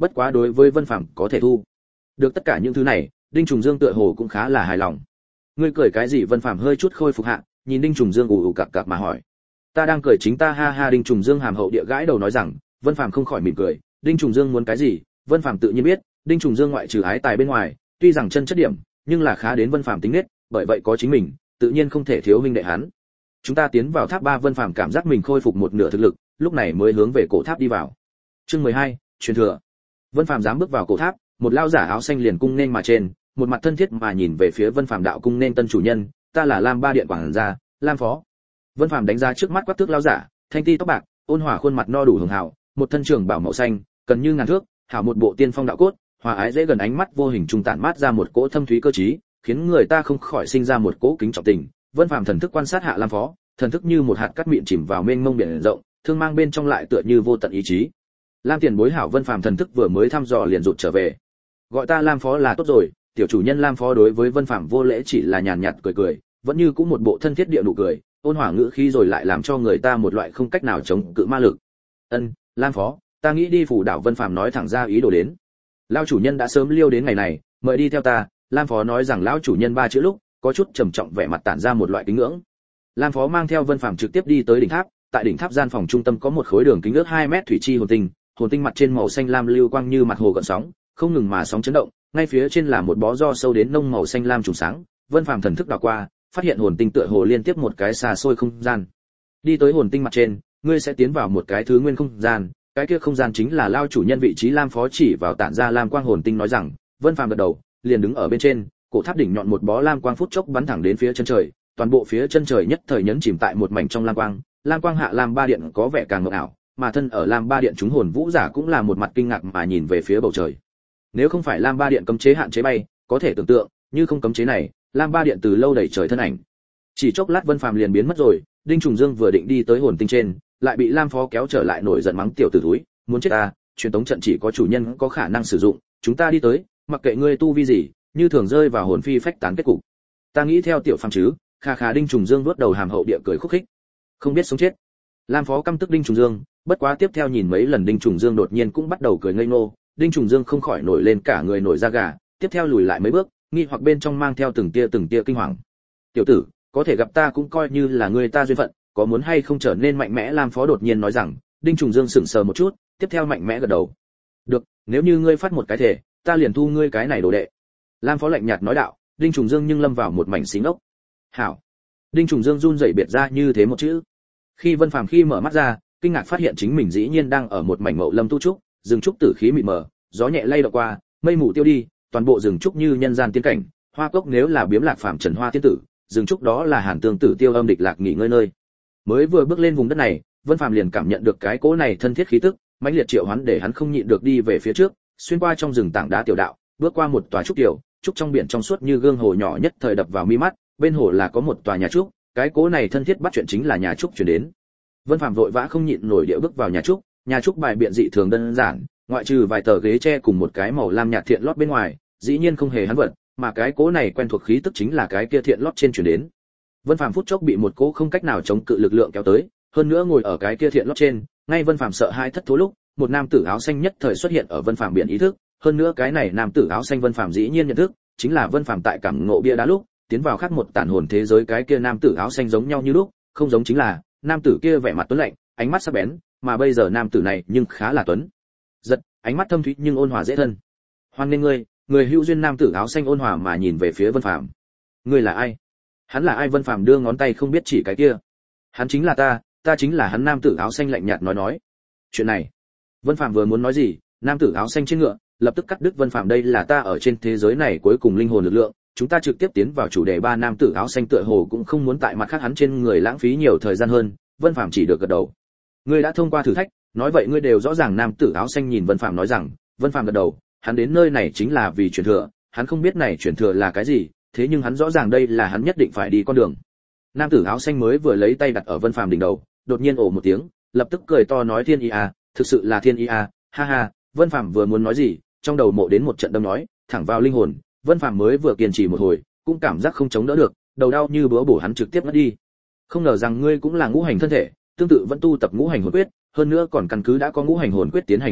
bất quá đối với Vân Phàm có thể thu được tất cả những thứ này, Đinh Trùng Dương tựa hồ cũng khá là hài lòng. Ngươi cười cái gì? Vân Phàm hơi chút khôi phục hạ, nhìn Đinh Trùng Dương ù ù cặc cặc mà hỏi. Ta đang cười chính ta, ha ha. Đinh Trùng Dương hàm hậu địa gãi đầu nói rằng. Vân Phàm không khỏi mỉm cười. Đinh Trùng Dương muốn cái gì, Vân Phàm tự nhiên biết. Đinh Trùng Dương ngoại trừ ái tài bên ngoài, tuy rằng chân chất điểm, nhưng là khá đến Vân Phàm tính nết, bởi vậy có chính mình, tự nhiên không thể thiếu huynh đệ hắn. Chúng ta tiến vào tháp ba. Vân Phàm cảm giác mình khôi phục một nửa thực lực, lúc này mới hướng về cổ tháp đi vào. Chương mười hai, truyền thừa. Vân Phàm dám bước vào cổ tháp, một lao giả áo xanh liền cung nên mà trên, một mặt thân thiết mà nhìn về phía Vân Phàm đạo cung nên tân chủ nhân, ta là Lam Ba điện quản gia, Lam Phó. Vân Phàm đánh ra trước mắt quắc thước lao giả, thanh ti tóc bạc, ôn hòa khuôn mặt no đủ hường hào, một thân trường bảo màu xanh, cần như ngàn thước, hảo một bộ tiên phong đạo cốt, hòa ái dễ gần, ánh mắt vô hình trung tản mát ra một cỗ thâm thúy cơ trí, khiến người ta không khỏi sinh ra một cỗ kính trọng tình. Vân Phàm thần thức quan sát hạ Lam Phó, thần thức như một hạt cát mịn chìm vào mênh mông biển rộng, thương mang bên trong lại tựa như vô tận ý chí. Lam tiền bối hảo. Vân Phàm thần thức vừa mới thăm dò liền rụt trở về. Gọi ta Lam Phó là tốt rồi. Tiểu chủ nhân Lam Phó đối với Vân Phàm vô lễ chỉ là nhàn nhạt cười cười, vẫn như cũng một bộ thân thiết địa nụ cười, ôn hòa ngữ khí rồi lại làm cho người ta một loại không cách nào chống cự ma lực. Ân, Lam Phó, ta nghĩ đi phủ đảo. Vân Phàm nói thẳng ra ý đồ đến. Lão chủ nhân đã sớm liêu đến ngày này, mời đi theo ta. Lam Phó nói rằng lão chủ nhân ba chữ lúc, có chút trầm trọng, vẻ mặt tản ra một loại kính ngưỡng. Lam Phó mang theo Vân Phàm trực tiếp đi tới đỉnh tháp, tại đỉnh tháp gian phòng trung tâm có một khối đường kính ước hai mét thủy chi hồn tinh, hồn tinh mặt trên màu xanh lam lưu quang như mặt hồ gợn sóng, không ngừng mà sóng chấn động, ngay phía trên là một bó do sâu đến nông màu xanh lam trùng sáng. Vân Phàm thần thức đảo qua, phát hiện hồn tinh tựa hồ liên tiếp một cái xa xôi không gian. Đi tới hồn tinh mặt trên, ngươi sẽ tiến vào một cái thứ nguyên không gian, cái kia không gian chính là lao chủ nhân vị trí. Lam Phó chỉ vào tản ra lam quang hồn tinh nói rằng. Vân Phàm gật đầu, liền đứng ở bên trên, cổ tháp đỉnh nhọn một bó lam quang phút chốc bắn thẳng đến phía chân trời, toàn bộ phía chân trời nhất thời nhấn chìm tại một mảnh trong lam quang. Lam quang hạ Lam Ba điện có vẻ càng mộng ảo, mà thân ở Lam Ba điện chúng hồn vũ giả cũng là một mặt kinh ngạc mà nhìn về phía bầu trời. Nếu không phải Lam Ba điện cấm chế hạn chế bay, có thể tưởng tượng, như không cấm chế này, Lam Ba điện từ lâu đẩy trời thân ảnh. Chỉ chốc lát Vân Phàm liền biến mất rồi. Đinh Trùng Dương vừa định đi tới hồn tinh trên, lại bị Lam Phó kéo trở lại, nổi giận mắng tiểu tử thúi, muốn chết ta, truyền tống trận chỉ có chủ nhân có khả năng sử dụng, chúng ta đi tới, mặc kệ ngươi tu vi gì, như thường rơi vào hồn phi phách tán kết cục. Ta nghĩ theo tiểu Phàm chứ? Kha kha. Đinh Trùng Dương vuốt đầu hàm hậu địa cười khúc khích. Không biết sống chết. Lam Phó căm tức Đinh Trùng Dương, bất quá tiếp theo nhìn mấy lần Đinh Trùng Dương đột nhiên cũng bắt đầu cười ngây ngô, Đinh Trùng Dương không khỏi nổi lên cả người nổi da gà, tiếp theo lùi lại mấy bước, nghi hoặc bên trong mang theo từng tia từng tia kinh hoàng. Tiểu tử, có thể gặp ta cũng coi như là người ta duyên phận, có muốn hay không trở nên mạnh mẽ? Lam Phó đột nhiên nói rằng. Đinh Trùng Dương sững sờ một chút, tiếp theo mạnh mẽ gật đầu. Được, nếu như ngươi phát một cái thể, ta liền thu ngươi cái này đồ đệ. Lam Phó lạnh nhạt nói đạo. Đinh Trùng Dương nhưng lâm vào một mảnh xí ngốc. Hảo. Đinh Trùng Dương run rẩy biệt ra như thế một chữ. Khi Vân Phàm khi mở mắt ra, kinh ngạc phát hiện chính mình dĩ nhiên đang ở một mảnh mậu lâm tu trúc, rừng trúc tử khí mịt mờ, gió nhẹ lay động qua, mây mù tiêu đi, toàn bộ rừng trúc như nhân gian tiên cảnh. Hoa cốc nếu là biếm lạc phàm trần hoa tiên tử, rừng trúc đó là hàn tương tử tiêu âm địch lạc nghỉ ngơi nơi. Mới vừa bước lên vùng đất này, Vân Phàm liền cảm nhận được cái cỗ này thân thiết khí tức, mãnh liệt triệu hoán để hắn không nhịn được đi về phía trước, xuyên qua trong rừng tảng đá tiểu đạo, bước qua một tòa trúc tiểu, trúc trong biển trong suốt như gương hồ nhỏ nhất thời đập vào mi mắt, bên hồ là có một tòa nhà trúc, cái cỗ này thân thiết bắt chuyện chính là nhà trúc chuyển đến. Vân Phàm vội vã không nhịn nổi địa bước vào nhà trúc, nhà trúc bài biện dị thường đơn giản, ngoại trừ vài tờ ghế tre cùng một cái màu lam nhạt thiện lót bên ngoài, dĩ nhiên không hề hắn vật, mà cái cỗ này quen thuộc khí tức chính là cái kia thiện lót trên chuyển đến. Vân Phàm phút chốc bị một cỗ không cách nào chống cự lực lượng kéo tới, hơn nữa ngồi ở cái kia thiện lót trên, ngay Vân Phàm sợ hãi thất thố lúc, một nam tử áo xanh nhất thời xuất hiện ở Vân Phàm biển ý thức, hơn nữa cái này nam tử áo xanh Vân Phàm dĩ nhiên nhận thức, chính là Vân Phàm tại cảm ngộ bia đá lúc, tiến vào khác một tản hồn thế giới cái kia nam tử áo xanh giống nhau như lúc, không giống chính là, nam tử kia vẻ mặt tuấn lạnh, ánh mắt sắc bén, mà bây giờ nam tử này nhưng khá là tuấn giật, ánh mắt thâm thúy nhưng ôn hòa dễ thân. Hoan nghênh ngươi, người hữu duyên. Nam tử áo xanh ôn hòa mà nhìn về phía Vân Phàm. Ngươi là ai? Hắn là ai? Vân Phàm đưa ngón tay không biết chỉ cái kia. Hắn chính là ta, ta chính là hắn. Nam tử áo xanh lạnh nhạt nói nói. Chuyện này, Vân Phàm vừa muốn nói gì, nam tử áo xanh trên ngựa lập tức cắt đứt Vân Phàm. Đây là ta ở trên thế giới này cuối cùng linh hồn lực lượng, chúng ta trực tiếp tiến vào chủ đề. Ba nam tử áo xanh tựa hồ cũng không muốn tại mặt khác hắn trên người lãng phí nhiều thời gian hơn, Vân Phàm chỉ được gật đầu. Ngươi đã thông qua thử thách, nói vậy ngươi đều rõ ràng. Nam tử áo xanh nhìn Vân Phàm nói rằng. Vân Phàm gật đầu, hắn đến nơi này chính là vì truyền thừa, hắn không biết này truyền thừa là cái gì, thế nhưng hắn rõ ràng đây là hắn nhất định phải đi con đường. Nam tử áo xanh mới vừa lấy tay đặt ở Vân Phàm đỉnh đầu, đột nhiên ồ một tiếng, lập tức cười to nói thiên ý a, thực sự là thiên ý a, ha ha. Vân Phàm vừa muốn nói gì, trong đầu mộ đến một trận đâm nói, thẳng vào linh hồn. Vân Phàm mới vừa kiên trì một hồi, cũng cảm giác không chống đỡ được, đầu đau như búa bổ hắn trực tiếp ngất đi. Không ngờ rằng ngươi cũng là ngũ hành thân thể, tương tự vẫn tu tập ngũ hành hồn quyết, hơn nữa còn căn cứ đã có ngũ hành hồn quyết tiến hành thăng cấp,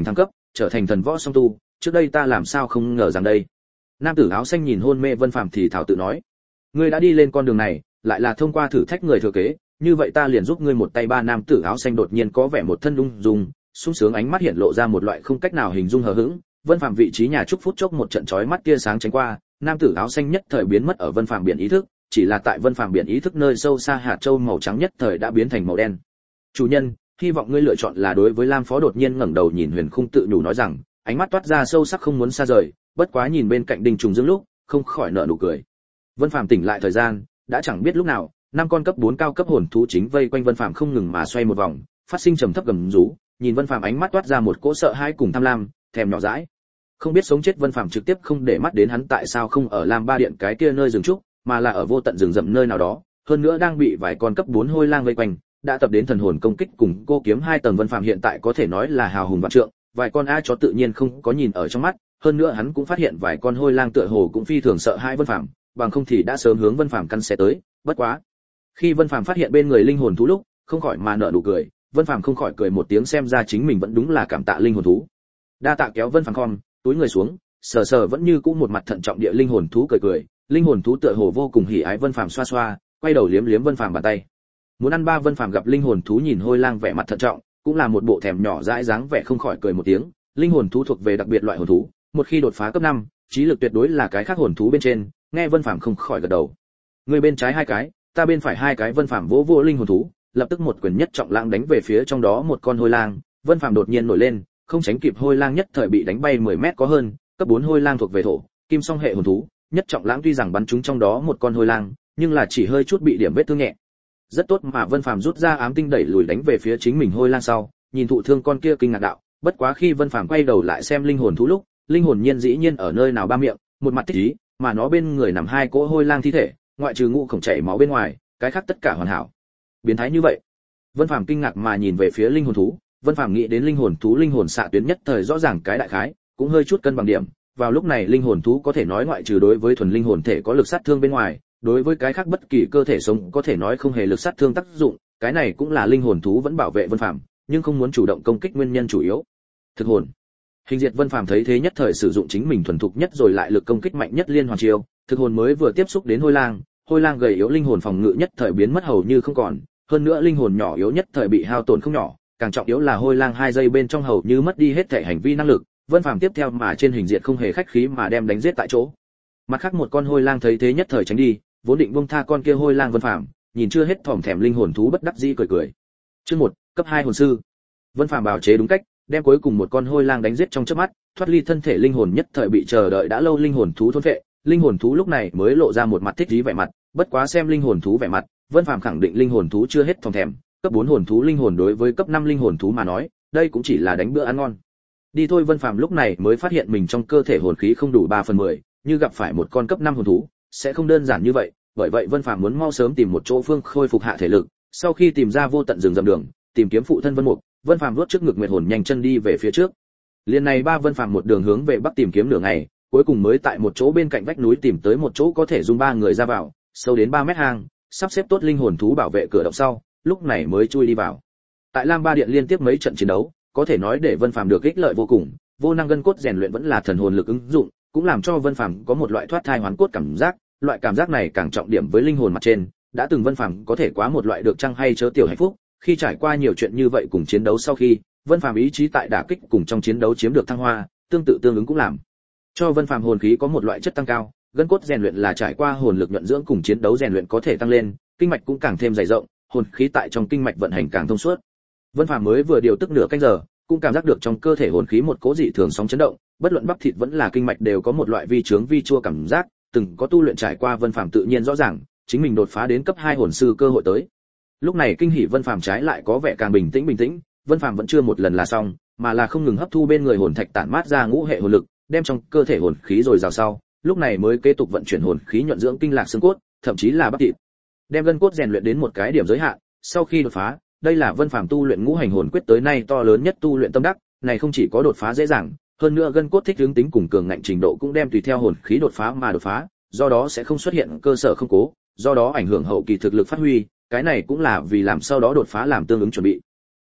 trở thành thần võ song tu, trước đây ta làm sao không ngờ rằng đây. Nam tử áo xanh nhìn hôn mê Vân Phàm thì thảo tự nói, ngươi đã đi lên con đường này, lại là thông qua thử thách người thừa kế, như vậy ta liền giúp ngươi một tay. Ba nam tử áo xanh đột nhiên có vẻ một thân ung dung, sung sướng, ánh mắt hiện lộ ra một loại không cách nào hình dung hờ hững. Vân Phàm vị trí nhà trúc phút chốc một trận chói mắt tia sáng tránh qua, nam tử áo xanh nhất thời biến mất ở Vân Phàm biển ý thức, chỉ là tại Vân Phàm biển ý thức nơi sâu xa hạt châu màu trắng nhất thời đã biến thành màu đen. Chủ nhân, hy vọng ngươi lựa chọn là đối với Lam Phó đột nhiên ngẩng đầu nhìn Huyền Khung tự nhủ nói rằng, ánh mắt toát ra sâu sắc không muốn xa rời, bất quá nhìn bên cạnh Đinh Trùng Dương lúc, không khỏi nở nụ cười. Vân Phàm tỉnh lại thời gian, đã chẳng biết lúc nào, năm con cấp bốn cao cấp hồn thú chính vây quanh Vân Phàm không ngừng mà xoay một vòng, phát sinh trầm thấp gầm rú, nhìn Vân Phàm ánh mắt toát ra một cỗ sợ hãi cùng tham lam, thèm nhỏ dãi. Không biết sống chết Vân Phàm trực tiếp không để mắt đến hắn tại sao không ở Lam Ba Điện cái kia nơi rừng trúc, mà là ở vô tận rừng rậm nơi nào đó, hơn nữa đang bị vài con cấp bốn hôi lang vây quanh, đã tập đến thần hồn công kích cùng cô kiếm hai tầng. Vân Phàm hiện tại có thể nói là hào hùng vạn trượng, vài con a chó tự nhiên không có nhìn ở trong mắt, hơn nữa hắn cũng phát hiện vài con hôi lang tựa hồ cũng phi thường sợ hãi Vân Phàm, bằng không thì đã sớm hướng Vân Phàm căn xé tới. Bất quá, khi Vân Phàm phát hiện bên người linh hồn thú lúc, không khỏi mà nở nụ cười. Vân Phàm không khỏi cười một tiếng, xem ra chính mình vẫn đúng là cảm tạ linh hồn thú. Đa tạ. Kéo Vân Phàm khom, túi người xuống, sờ sờ vẫn như cũ một mặt thận trọng địa linh hồn thú cười cười. Linh hồn thú tựa hồ vô cùng hỉ ái Vân Phàm xoa xoa, quay đầu liếm liếm Vân Phàm bàn tay. Muốn ăn ba. Vân Phàm gặp linh hồn thú nhìn hôi lang vẻ mặt thận trọng, cũng là một bộ thèm nhỏ dãi dáng vẻ, không khỏi cười một tiếng. Linh hồn thú thuộc về đặc biệt loại hồn thú, một khi đột phá cấp năm, trí lực tuyệt đối là cái khác hồn thú bên trên. Nghe Vân Phàm không khỏi gật đầu. Người bên trái hai cái, ta bên phải hai cái. Vân Phàm vỗ vỗ linh hồn thú, lập tức một quyền nhất trọng lãng đánh về phía trong đó một con hôi lang. Vân Phàm đột nhiên nổi lên, không tránh kịp, hôi lang nhất thời bị đánh bay mười mét có hơn. Cấp bốn hôi lang thuộc về thổ, kim song hệ hồn thú, nhất trọng lãng tuy rằng bắn trúng trong đó một con hôi lang, nhưng là chỉ hơi chút bị điểm vết thương nhẹ. Rất tốt mà Vân Phàm rút ra ám tinh đẩy lùi đánh về phía chính mình hôi lang sau, nhìn thụ thương con kia kinh ngạc đạo, bất quá khi Vân Phàm quay đầu lại xem linh hồn thú lúc, linh hồn nhiên dĩ nhiên ở nơi nào ba miệng, một mặt thích ý, mà nó bên người nằm hai cỗ hôi lang thi thể, ngoại trừ ngũ khổng chảy máu bên ngoài, cái khác tất cả hoàn hảo. Biến thái như vậy. Vân Phàm kinh ngạc mà nhìn về phía linh hồn thú, Vân Phàm nghĩ đến linh hồn thú linh hồn xạ tuyến nhất thời rõ ràng cái đại khái, cũng hơi chút cân bằng điểm. Vào lúc này linh hồn thú có thể nói ngoại trừ đối với thuần linh hồn thể có lực sát thương bên ngoài, đối với cái khác bất kỳ cơ thể sống có thể nói không hề lực sát thương tác dụng, cái này cũng là linh hồn thú vẫn bảo vệ Vân Phàm, nhưng không muốn chủ động công kích nguyên nhân chủ yếu. Thực hồn. Hình diệt. Vân Phàm thấy thế nhất thời sử dụng chính mình thuần thục nhất rồi lại lực công kích mạnh nhất liên hoàn chiêu, thực hồn mới vừa tiếp xúc đến hôi lang, hôi lang gầy yếu linh hồn phòng ngự nhất thời biến mất hầu như không còn, hơn nữa linh hồn nhỏ yếu nhất thời bị hao tổn không nhỏ, càng trọng yếu là hôi lang hai giây bên trong hầu như mất đi hết thể hành vi năng lực. Vân Phàm tiếp theo mà trên hình diệt không hề khách khí mà đem đánh giết tại chỗ. Mặt khác một con hôi lang thấy thế nhất thời tránh đi, vốn định buông tha con kia hôi lang Vân Phàm, nhìn chưa hết thòm thèm linh hồn thú bất đắc dĩ cười cười. Chương một, cấp hai hồn sư. Vân Phàm bào chế đúng cách, đem cuối cùng một con hôi lang đánh giết trong chớp mắt, thoát ly thân thể linh hồn nhất thời bị chờ đợi đã lâu linh hồn thú thôn phệ. Linh hồn thú lúc này mới lộ ra một mặt thích ý vẻ mặt, bất quá xem linh hồn thú vẻ mặt, Vân Phàm khẳng định linh hồn thú chưa hết thòm thèm, cấp bốn hồn thú linh hồn đối với cấp năm linh hồn thú mà nói, đây cũng chỉ là đánh bữa ăn ngon. Đi thôi. Vân Phàm lúc này mới phát hiện mình trong cơ thể hồn khí không đủ ba phần mười, như gặp phải một con cấp năm hồn thú, sẽ không đơn giản như vậy, bởi vậy Vân Phàm muốn mau sớm tìm một chỗ phương khôi phục hạ thể lực. Sau khi tìm ra vô tận rừng rậm đường, tìm kiếm phụ thân Vân Mục, Vân Phàm vuốt trước ngực Nguyệt hồn nhanh chân đi về phía trước. Liên này ba Vân Phàm một đường hướng về bắc tìm kiếm nửa ngày, cuối cùng mới tại một chỗ bên cạnh vách núi tìm tới một chỗ có thể dung ba người ra vào, sâu đến ba mét hang, sắp xếp tốt linh hồn thú bảo vệ cửa động sau, lúc này mới chui đi vào. Tại Lam Ba Điện liên tiếp mấy trận chiến đấu, có thể nói để Vân Phàm được ích lợi vô cùng, vô năng gân cốt rèn luyện vẫn là thần hồn lực ứng dụng, cũng làm cho Vân Phàm có một loại thoát thai hoán cốt cảm giác, loại cảm giác này càng trọng điểm với linh hồn mặt trên, đã từng Vân Phàm có thể quá một loại được chăng hay chớ tiểu hạnh phúc, khi trải qua nhiều chuyện như vậy cùng chiến đấu sau khi, Vân Phàm ý chí tại đả kích cùng trong chiến đấu chiếm được thăng hoa, tương tự tương ứng cũng làm cho Vân Phàm hồn khí có một loại chất tăng cao, gân cốt rèn luyện là trải qua hồn lực nhuận dưỡng cùng chiến đấu rèn luyện có thể tăng lên, kinh mạch cũng càng thêm dày rộng, hồn khí tại trong kinh mạch vận hành càng thông suốt. Vân Phàm mới vừa điều tức nửa canh giờ, cũng cảm giác được trong cơ thể hồn khí một cố dị thường sóng chấn động, bất luận bắp thịt vẫn là kinh mạch đều có một loại vi chướng vi chua cảm giác, từng có tu luyện trải qua Vân Phàm tự nhiên rõ ràng, chính mình đột phá đến cấp hai hồn sư cơ hội tới. Lúc này kinh hỉ Vân Phàm trái lại có vẻ càng bình tĩnh bình tĩnh, Vân Phàm vẫn chưa một lần là xong, mà là không ngừng hấp thu bên người hồn thạch tản mát ra ngũ hệ hồn lực, đem trong cơ thể hồn khí rồi rào sau, lúc này mới kế tục vận chuyển hồn khí nhuận dưỡng kinh lạc xương cốt, thậm chí là bắp thịt. Đem gân cốt rèn luyện đến một cái điểm giới hạn, sau khi đột phá, đây là Vân Phàm tu luyện ngũ hành hồn quyết tới nay to lớn nhất tu luyện tâm đắc, này không chỉ có đột phá dễ dàng, hơn nữa gân cốt thích ứng tính cùng cường ngạnh trình độ cũng đem tùy theo hồn khí đột phá mà đột phá, do đó sẽ không xuất hiện cơ sở không cố, do đó ảnh hưởng hậu kỳ thực lực phát huy, cái này cũng là vì làm sau đó đột phá làm tương ứng chuẩn bị.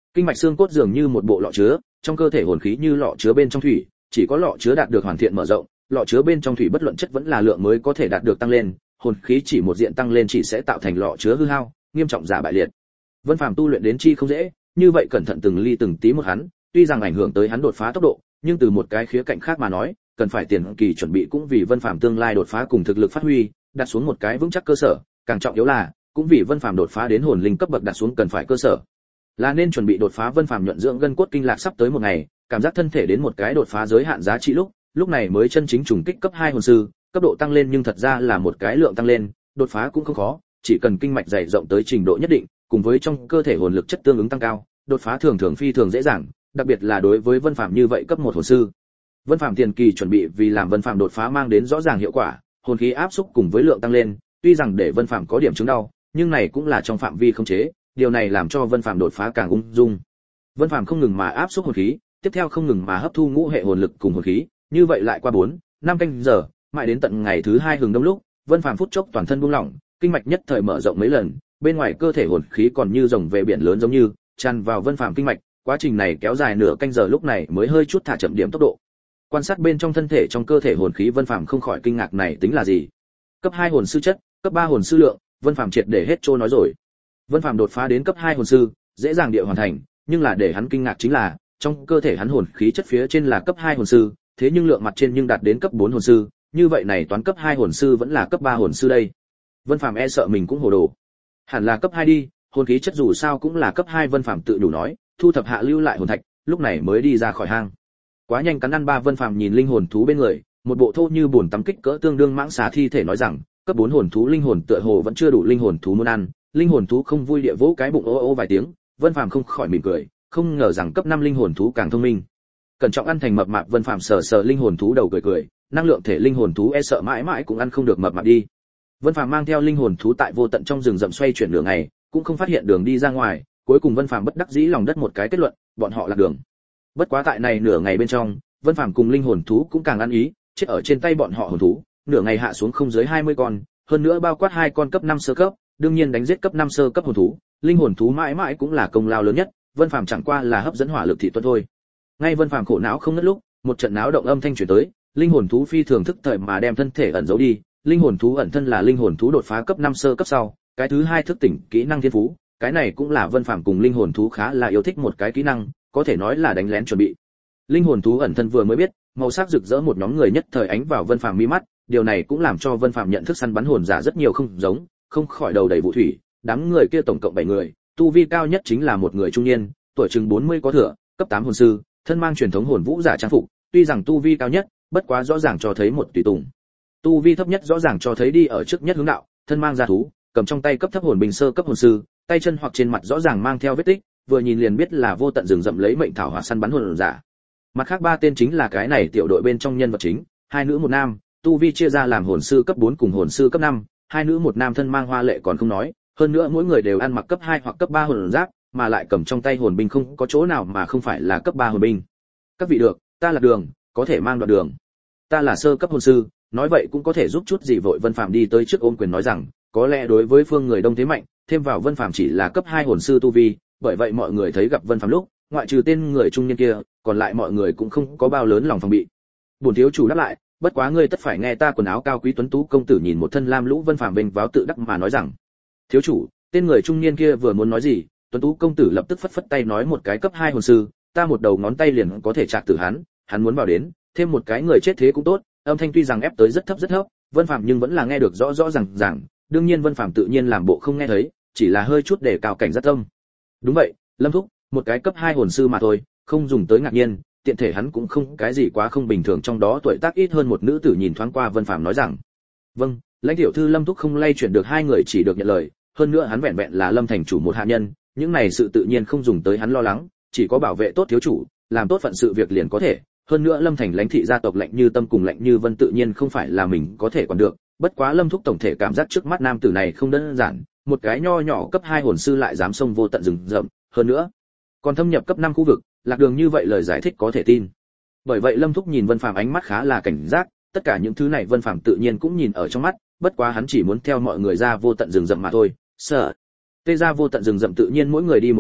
Kinh mạch xương cốt dường như một bộ lọ chứa, trong cơ thể hồn khí như lọ chứa bên trong thủy, chỉ có lọ chứa đạt được hoàn thiện mở rộng, lọ chứa bên trong thủy bất luận chất vẫn là lượng mới có thể đạt được tăng lên, hồn khí chỉ một diện tăng lên chỉ sẽ tạo thành lọ chứa hư hao, nghiêm trọng giả bại liệt. Vân Phàm tu luyện đến chi không dễ, như vậy cẩn thận từng ly từng tí một hắn, tuy rằng ảnh hưởng tới hắn đột phá tốc độ, nhưng từ một cái khía cạnh khác mà nói, cần phải tiền kỳ chuẩn bị cũng vì Vân Phàm tương lai đột phá cùng thực lực phát huy, đặt xuống một cái vững chắc cơ sở, càng trọng yếu là, cũng vì Vân Phàm đột phá đến hồn linh cấp bậc đặt xuống cần phải cơ sở. Là nên chuẩn bị đột phá. Vân Phàm nhuận dưỡng gân cốt kinh lạc sắp tới một ngày, cảm giác thân thể đến một cái đột phá giới hạn giá trị lúc, lúc này mới chân chính trùng kích cấp hai hồn sư, cấp độ tăng lên nhưng thật ra là một cái lượng tăng lên, đột phá cũng không khó, chỉ cần kinh mạch dày rộng tới trình độ nhất định, cùng với trong cơ thể hồn lực chất tương ứng tăng cao, đột phá thường thường phi thường dễ dàng, đặc biệt là đối với Vân Phàm như vậy cấp một hồn sư. Vân Phàm tiền kỳ chuẩn bị vì làm Vân Phàm đột phá mang đến rõ ràng hiệu quả, hồn khí áp xúc cùng với lượng tăng lên, tuy rằng để Vân Phàm có điểm chứng đau, nhưng này cũng là trong phạm vi khống chế, điều này làm cho Vân Phàm đột phá càng ung dung. Vân Phàm không ngừng mà áp xúc hồn khí, tiếp theo không ngừng mà hấp thu ngũ hệ hồn lực cùng hồn khí, như vậy lại qua bốn, năm canh giờ, mãi đến tận ngày thứ hai hừng đông lúc, Vân Phàm phút chốc toàn thân buông lỏng, kinh mạch nhất thời mở rộng mấy lần, bên ngoài cơ thể hồn khí còn như rồng về biển lớn giống như tràn vào Vân Phàm kinh mạch, quá trình này kéo dài nửa canh giờ lúc này mới hơi chút thả chậm điểm tốc độ. Quan sát bên trong thân thể trong cơ thể hồn khí, Vân Phàm không khỏi kinh ngạc, này tính là gì? Cấp hai hồn sư chất, cấp ba hồn sư lượng, Vân Phàm triệt để hết trôi nói rồi. Vân Phàm đột phá đến cấp hai hồn sư, dễ dàng địa hoàn thành, nhưng là để hắn kinh ngạc chính là, trong cơ thể hắn hồn khí chất phía trên là cấp hai hồn sư, thế nhưng lượng mặt trên nhưng đạt đến cấp bốn hồn sư, như vậy này toán cấp hai hồn sư vẫn là cấp ba hồn sư đây. Vân Phàm e sợ mình cũng hồ đồ. Hẳn là cấp hai đi, hồn khí chất dù sao cũng là cấp hai, Vân Phàm tự đủ nói, thu thập hạ lưu lại hồn thạch, lúc này mới đi ra khỏi hang. Quá nhanh cắn ăn ba. Vân Phàm nhìn linh hồn thú bên người, một bộ thô như bồn tắm kích cỡ tương đương mãng xà thi thể nói rằng, cấp bốn hồn thú linh hồn tựa hồ vẫn chưa đủ linh hồn thú muốn ăn. Linh hồn thú không vui địa vỗ cái bụng ô ô vài tiếng, Vân Phàm không khỏi mỉm cười, không ngờ rằng cấp năm linh hồn thú càng thông minh. Cẩn trọng ăn thành mập mạp. Vân Phàm sờ sờ linh hồn thú đầu cười cười, năng lượng thể linh hồn thú e sợ mãi mãi cũng ăn không được mập mạp đi. Vân Phàm mang theo linh hồn thú tại vô tận trong rừng rậm xoay chuyển đường ngày, cũng không phát hiện đường đi ra ngoài, cuối cùng Vân Phàm bất đắc dĩ lòng đất một cái kết luận, bọn họ lạc đường. Bất quá tại này nửa ngày bên trong, Vân Phàm cùng linh hồn thú cũng càng ăn ý, chết ở trên tay bọn họ hồn thú, nửa ngày hạ xuống không dưới hai mươi con, hơn nữa bao quát hai con cấp năm sơ cấp, đương nhiên đánh giết cấp năm sơ cấp hồn thú, linh hồn thú mãi mãi cũng là công lao lớn nhất, Vân Phàm chẳng qua là hấp dẫn hỏa lực thị tuân thôi. Ngay Vân Phàm khổ não không ngớt lúc, một trận náo động âm thanh truyền tới, linh hồn thú phi thường thức thời mà đem thân thể ẩn giấu đi. Linh hồn thú ẩn thân là linh hồn thú đột phá cấp năm sơ cấp sau, cái thứ hai thức tỉnh kỹ năng thiên phú, cái này cũng là Vân Phàm cùng linh hồn thú khá là yêu thích một cái kỹ năng, có thể nói là đánh lén chuẩn bị. Linh hồn thú ẩn thân vừa mới biết, màu sắc rực rỡ một nhóm người nhất thời ánh vào Vân Phàm mi mắt, điều này cũng làm cho Vân Phàm nhận thức săn bắn hồn giả rất nhiều không giống, không khỏi đầu đầy vụ thủy, đám người kia tổng cộng bảy người, tu vi cao nhất chính là một người trung niên, tuổi chừng bốn mươi có thừa, cấp tám hồn sư, thân mang truyền thống hồn vũ giả trang phục, tuy rằng tu vi cao nhất, bất quá rõ ràng cho thấy một tùy tùng. Tu vi thấp nhất rõ ràng cho thấy đi ở trước nhất hướng đạo, thân mang gia thú, cầm trong tay cấp thấp hồn bình sơ cấp hồn sư, tay chân hoặc trên mặt rõ ràng mang theo vết tích, vừa nhìn liền biết là vô tận rừng rậm lấy mệnh thảo hỏa săn bắn hồn giả. Mặt khác ba tên chính là cái này tiểu đội bên trong nhân vật chính, hai nữ một nam, tu vi chia ra làm hồn sư cấp bốn cùng hồn sư cấp năm, hai nữ một nam thân mang hoa lệ còn không nói, hơn nữa mỗi người đều ăn mặc cấp hai hoặc cấp ba hồn giáp, mà lại cầm trong tay hồn binh không có chỗ nào mà không phải là cấp ba hồn binh. Các vị được, ta là Đường, có thể mang đoạn đường. Ta là sơ cấp hồn sư, nói vậy cũng có thể giúp chút gì. Vội Vân Phàm đi tới trước ôm quyền nói rằng, có lẽ đối với phương người đông thế mạnh, thêm vào Vân Phàm chỉ là cấp hai hồn sư tu vi, bởi vậy mọi người thấy gặp Vân Phàm lúc, ngoại trừ tên người trung niên kia, còn lại mọi người cũng không có bao lớn lòng phòng bị. Bổn thiếu chủ đáp lại, bất quá ngươi tất phải nghe ta quần áo cao quý tuấn tú công tử nhìn một thân lam lũ. Vân Phàm vênh váo tự đắc mà nói rằng, thiếu chủ. Tên người trung niên kia vừa muốn nói gì, tuấn tú công tử lập tức phất phất tay nói, một cái cấp hai hồn sư, ta một đầu ngón tay liền có thể chạc tử hắn, hắn muốn vào đến, thêm một cái người chết thế cũng tốt. Âm thanh tuy rằng ép tới rất thấp rất thấp, Vân Phàm nhưng vẫn là nghe được rõ rõ ràng ràng, đương nhiên Vân Phàm tự nhiên làm bộ không nghe thấy, chỉ là hơi chút để cao cảnh giác tâm. Đúng vậy, Lâm thúc, một cái cấp hai hồn sư mà thôi, không dùng tới ngạc nhiên, tiện thể hắn cũng không cái gì quá không bình thường. Trong đó tuổi tác ít hơn một nữ tử nhìn thoáng qua Vân Phàm nói rằng, vâng, lãnh tiểu thư Lâm thúc không lay chuyển được. Hai người chỉ được nhận lời, hơn nữa hắn vẹn vẹn là Lâm thành chủ một hạ nhân, những này sự tự nhiên không dùng tới hắn lo lắng, chỉ có bảo vệ tốt thiếu chủ, làm tốt phận sự việc liền có thể. Hơn nữa Lâm thành lãnh thị gia tộc Lạnh Như Tâm cùng Lạnh Như Vân tự nhiên không phải là mình có thể quản được, bất quá Lâm thúc tổng thể cảm giác trước mắt nam tử này không đơn giản, một cái nho nhỏ cấp hai hồn sư lại dám xông vô tận rừng rậm, hơn nữa còn thâm nhập cấp năm khu vực, lạc đường như vậy lời giải thích có thể tin. Bởi vậy Lâm thúc nhìn Vân Phàm ánh mắt khá là cảnh giác, tất cả những thứ này Vân Phàm tự nhiên cũng nhìn ở trong mắt, bất quá hắn chỉ muốn theo mọi người ra vô tận rừng rậm mà thôi. Sợ tê ra vô tận rừng rậm tự nhiên mỗi người đi một ngả,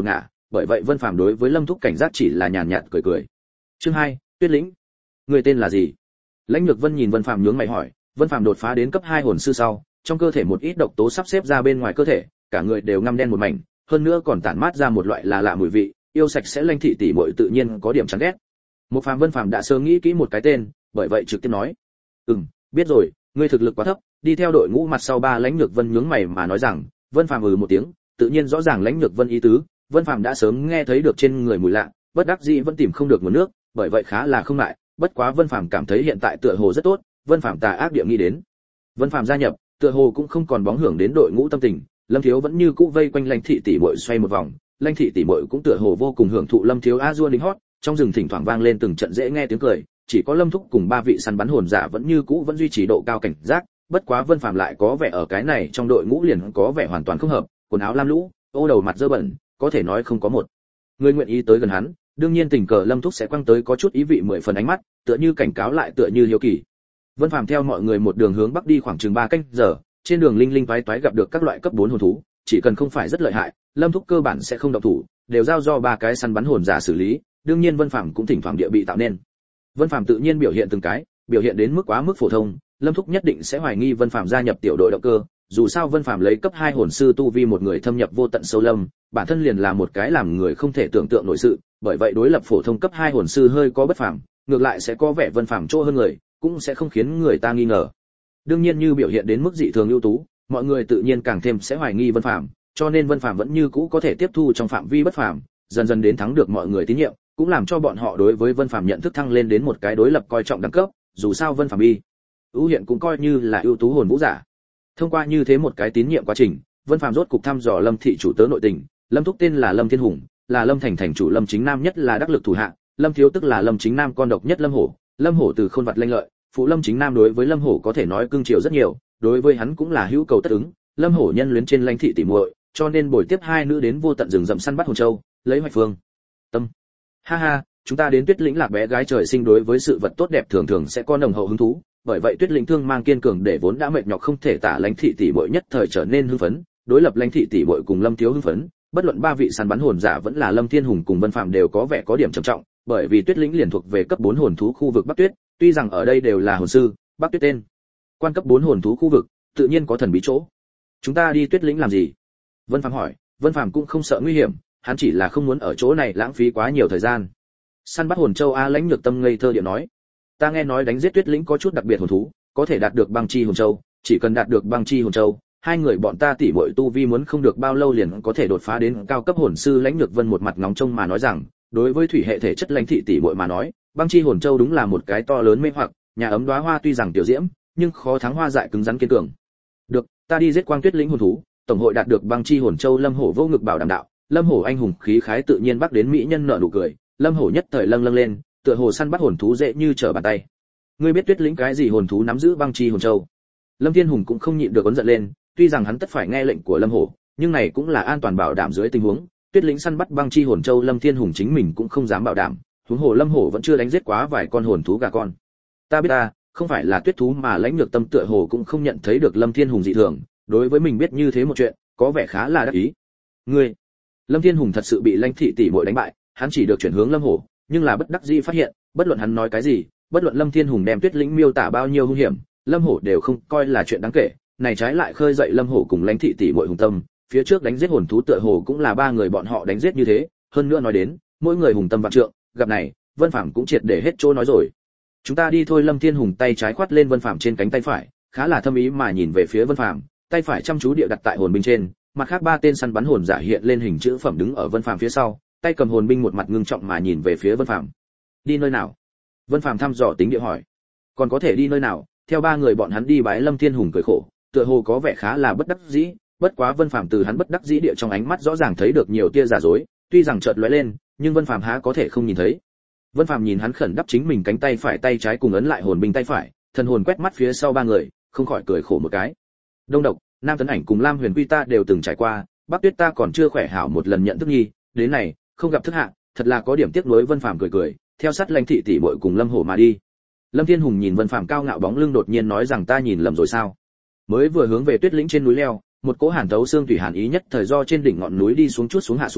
bởi vậy Vân Phàm đối với Lâm Thúc cảnh giác chỉ là nhàn nhạt cười cười. Chương hai, Tuyết Lĩnh. Người tên là gì? Lãnh Nhược Vân nhìn Vân Phàm nhướng mày hỏi. Vân Phàm đột phá đến cấp hai hồn sư sau, trong cơ thể một ít độc tố sắp xếp ra bên ngoài cơ thể, cả người đều ngăm đen một mảnh, hơn nữa còn tản mát ra một loại là lạ mùi vị, yêu sạch sẽ Lãnh thị tỷ muội tự nhiên có điểm chán ghét. Một Phàm Vân Phàm đã sớm nghĩ kỹ một cái tên, bởi vậy trực tiếp nói: "Ừm, biết rồi, ngươi thực lực quá thấp." Đi theo đội ngũ mặt sau ba Lãnh Nhược Vân nhướng mày mà nói rằng. Vân Phàm ừ một tiếng, tự nhiên rõ ràng Lãnh Nhược Vân ý tứ, Vân Phàm đã sớm nghe thấy được trên người mùi lạ, bất đắc dĩ vẫn tìm không được nguồn nước, bởi vậy khá là không ngại, bất quá Vân Phàm cảm thấy hiện tại tựa hồ rất tốt, Vân Phàm tà ác địa nghĩ đến. Vân Phàm gia nhập, tựa hồ cũng không còn bóng hưởng đến đội ngũ tâm tình, Lâm Thiếu vẫn như cũ vây quanh Lãnh thị tỷ muội xoay một vòng, Lãnh thị tỷ muội cũng tựa hồ vô cùng hưởng thụ Lâm Thiếu a dua lính hót, trong rừng thỉnh thoảng vang lên từng trận dễ nghe tiếng cười, chỉ có Lâm Thúc cùng ba vị săn bắn hồn giả vẫn như cũ vẫn duy trì độ cao cảnh giác, bất quá Vân Phàm lại có vẻ ở cái này trong đội ngũ liền có vẻ hoàn toàn không hợp, quần áo lam lũ, ô đầu mặt dơ bẩn, có thể nói không có một người nguyện ý tới gần hắn, đương nhiên tình cờ Lâm Thúc sẽ quăng tới có chút ý vị mười phần ánh mắt, tựa như cảnh cáo lại tựa như hiếu kỳ. Vân Phàm theo mọi người một đường hướng bắc đi khoảng chừng ba canh giờ, trên đường linh linh toái toái gặp được các loại cấp bốn hồn thú, chỉ cần không phải rất lợi hại, Lâm Thúc cơ bản sẽ không động thủ, đều giao do ba cái săn bắn hồn giả xử lý, đương nhiên Vân Phàm cũng thỉnh thoảng địa bị tạo nên. Vân Phàm tự nhiên biểu hiện từng cái, biểu hiện đến mức quá mức phổ thông, Lâm Thúc nhất định sẽ hoài nghi Vân Phàm gia nhập tiểu đội động cơ, dù sao Vân Phàm lấy cấp hai hồn sư tu vi một người thâm nhập vô tận sâu lâm, bản thân liền là một cái làm người không thể tưởng tượng nổi sự, bởi vậy đối lập phổ thông cấp hai hồn sư hơi có bất phàm, ngược lại sẽ có vẻ Vân Phàm chỗ hơn người, cũng sẽ không khiến người ta nghi ngờ. Đương nhiên như biểu hiện đến mức dị thường ưu tú, mọi người tự nhiên càng thêm sẽ hoài nghi Vân Phàm, cho nên Vân Phàm vẫn như cũ có thể tiếp thu trong phạm vi bất phàm, dần dần đến thắng được mọi người tín nhiệm, cũng làm cho bọn họ đối với Vân Phàm nhận thức thăng lên đến một cái đối lập coi trọng đẳng cấp, dù sao Vân Phàm bi ưu hiện cũng coi như là ưu tú hồn vũ giả. Thông qua như thế một cái tín nhiệm quá trình, Vân Phàm rốt cục thăm dò Lâm thị chủ tớ nội tình, Lâm Thúc tên là Lâm Thiên Hùng, là Lâm thành thành chủ Lâm Chính Nam nhất là đắc lực thủ hạ, Lâm Thiếu tức là Lâm Chính Nam con độc nhất Lâm Hổ, Lâm Hổ từ khôn vật lanh lợi, phụ Lâm Chính Nam đối với Lâm Hổ có thể nói cưng chiều rất nhiều, đối với hắn cũng là hữu cầu tất ứng, Lâm Hổ nhân luyến trên Lãnh thị tỷ muội, cho nên bồi tiếp hai nữ đến vô tận rừng rậm săn bắt hồn châu, lấy hoạch phương tâm. Ha ha, chúng ta đến Tuyết Lĩnh Lạc bé gái trời sinh đối với sự vật tốt đẹp thường thường sẽ có nồng hậu hứng thú, bởi vậy Tuyết Lĩnh thương mang kiên cường để vốn đã mệt nhọc không thể tả Lãnh thị tỷ muội nhất thời trở nên hưng phấn, đối lập Lãnh thị tỷ muội cùng Lâm Thiếu hưng phấn, bất luận ba vị săn bắn hồn giả vẫn là Lâm Thiên Hùng cùng Vân Phàm đều có vẻ có điểm trầm trọng, bởi vì Tuyết Lĩnh liền thuộc về cấp bốn hồn thú khu vực Bắc Tuyết, tuy rằng ở đây đều là hồn sư, Bắc Tuyết tên quan cấp bốn hồn thú khu vực, tự nhiên có thần bí chỗ. Chúng ta đi Tuyết Lĩnh làm gì? Vân Phàm hỏi. Vân Phàm cũng không sợ nguy hiểm, hắn chỉ là không muốn ở chỗ này lãng phí quá nhiều thời gian. Săn bắt hồn châu a Lãnh Nhược Tâm ngây thơ điệu nói, ta nghe nói đánh giết Tuyết Lĩnh có chút đặc biệt hồn thú, có thể đạt được băng chi hồn châu, chỉ cần đạt được băng chi hồn châu, hai người bọn ta tỉ muội tu vi muốn không được bao lâu liền có thể đột phá đến cao cấp hồn sư. Lãnh Nhược Vân một mặt ngóng trông mà nói rằng, đối với thủy hệ thể chất Lãnh thị tỉ muội mà nói, băng chi hồn châu đúng là một cái to lớn mê hoặc, nhà ấm đóa hoa tuy rằng tiểu diễm, nhưng khó thắng hoa dại cứng rắn kiên cường. Được, ta đi giết Quang Tuyết Lĩnh hồn thú, tổng hội đạt được băng chi hồn châu. Lâm Hổ vô ngực bảo đảm đạo. Lâm Hổ anh hùng khí khái tự nhiên bắc đến mỹ nhân nở nụ cười, Lâm Hổ nhất thời lâng lâng lên, tựa hồ săn bắt hồn thú dễ như trở bàn tay. Ngươi biết Tuyết Lĩnh cái gì hồn thú nắm giữ băng chi hồn châu? Lâm Thiên Hùng cũng không nhịn được ấn giận lên, tuy rằng hắn tất phải nghe lệnh của Lâm Hổ, nhưng này cũng là an toàn bảo đảm dưới tình huống, Tuyết Lĩnh săn bắt băng chi hồn châu Lâm Thiên Hùng chính mình cũng không dám bảo đảm, huống hồ Lâm Hổ vẫn chưa đánh giết quá vài con hồn thú gà con. Ta biết ta, không phải là tuyết thú mà Lãnh Nhược Tâm tựa hồ cũng không nhận thấy được Lâm Thiên Hùng dị thường, đối với mình biết như thế một chuyện, có vẻ khá là đắc ý. Ngươi, Lâm Thiên Hùng thật sự bị Lãnh thị tỷ muội đánh bại, hắn chỉ được chuyển hướng Lâm Hổ, nhưng là bất đắc dĩ phát hiện, bất luận hắn nói cái gì, bất luận Lâm Thiên Hùng đem Tuyết Lĩnh miêu tả bao nhiêu hung hiểm, Lâm Hổ đều không coi là chuyện đáng kể, này trái lại khơi dậy Lâm Hổ cùng Lãnh thị tỷ muội hùng tâm, phía trước đánh giết hồn thú tựa hồ cũng là ba người bọn họ đánh giết như thế, hơn nữa nói đến, mỗi người hùng tâm vạn trượng, gặp này, Vân Phàm cũng triệt để hết chỗ nói rồi. Chúng ta đi thôi. Lâm Thiên Hùng tay trái khoát lên Vân Phàm trên cánh tay phải, khá là thâm ý mà nhìn về phía Vân Phàm, tay phải chăm chú địa đặt tại hồn binh trên, mặt khác ba tên săn bắn hồn giả hiện lên hình chữ phẩm đứng ở Vân Phàm phía sau, tay cầm hồn binh một mặt ngưng trọng mà nhìn về phía Vân Phàm. Đi nơi nào? Vân Phàm thăm dò tính địa hỏi. Còn có thể đi nơi nào? Theo ba người bọn hắn đi bái. Lâm Thiên Hùng cười khổ, tựa hồ có vẻ khá là bất đắc dĩ, bất quá Vân Phàm từ hắn bất đắc dĩ địa trong ánh mắt rõ ràng thấy được nhiều tia giả dối, tuy rằng chợt lóe lên, nhưng Vân Phàm há có thể không nhìn thấy. Vân Phàm nhìn hắn khẩn đắp chính mình cánh tay phải tay trái cùng ấn lại hồn binh tay phải, thần hồn quét mắt phía sau ba người, không khỏi cười khổ một cái. Đông Độc, Nam Tấn Ảnh cùng Lam Huyền Quy ta đều từng trải qua, Bắc Tuyết ta còn chưa khỏe hảo một lần nhận thức nhi, đến này, không gặp thức hạ, thật là có điểm tiếc nuối. Vân Phàm cười cười, theo sát Lãnh thị tỷ muội cùng Lâm Hổ mà đi. Lâm Thiên Hùng nhìn Vân Phàm cao ngạo bóng lưng đột nhiên nói rằng ta nhìn lầm rồi sao? Mới vừa hướng về Tuyết Lĩnh trên núi leo, một cỗ hàn thấu xương thủy hàn ý nhất thời do trên đỉnh ngọn núi đi xuống chút xuống hạ xuống,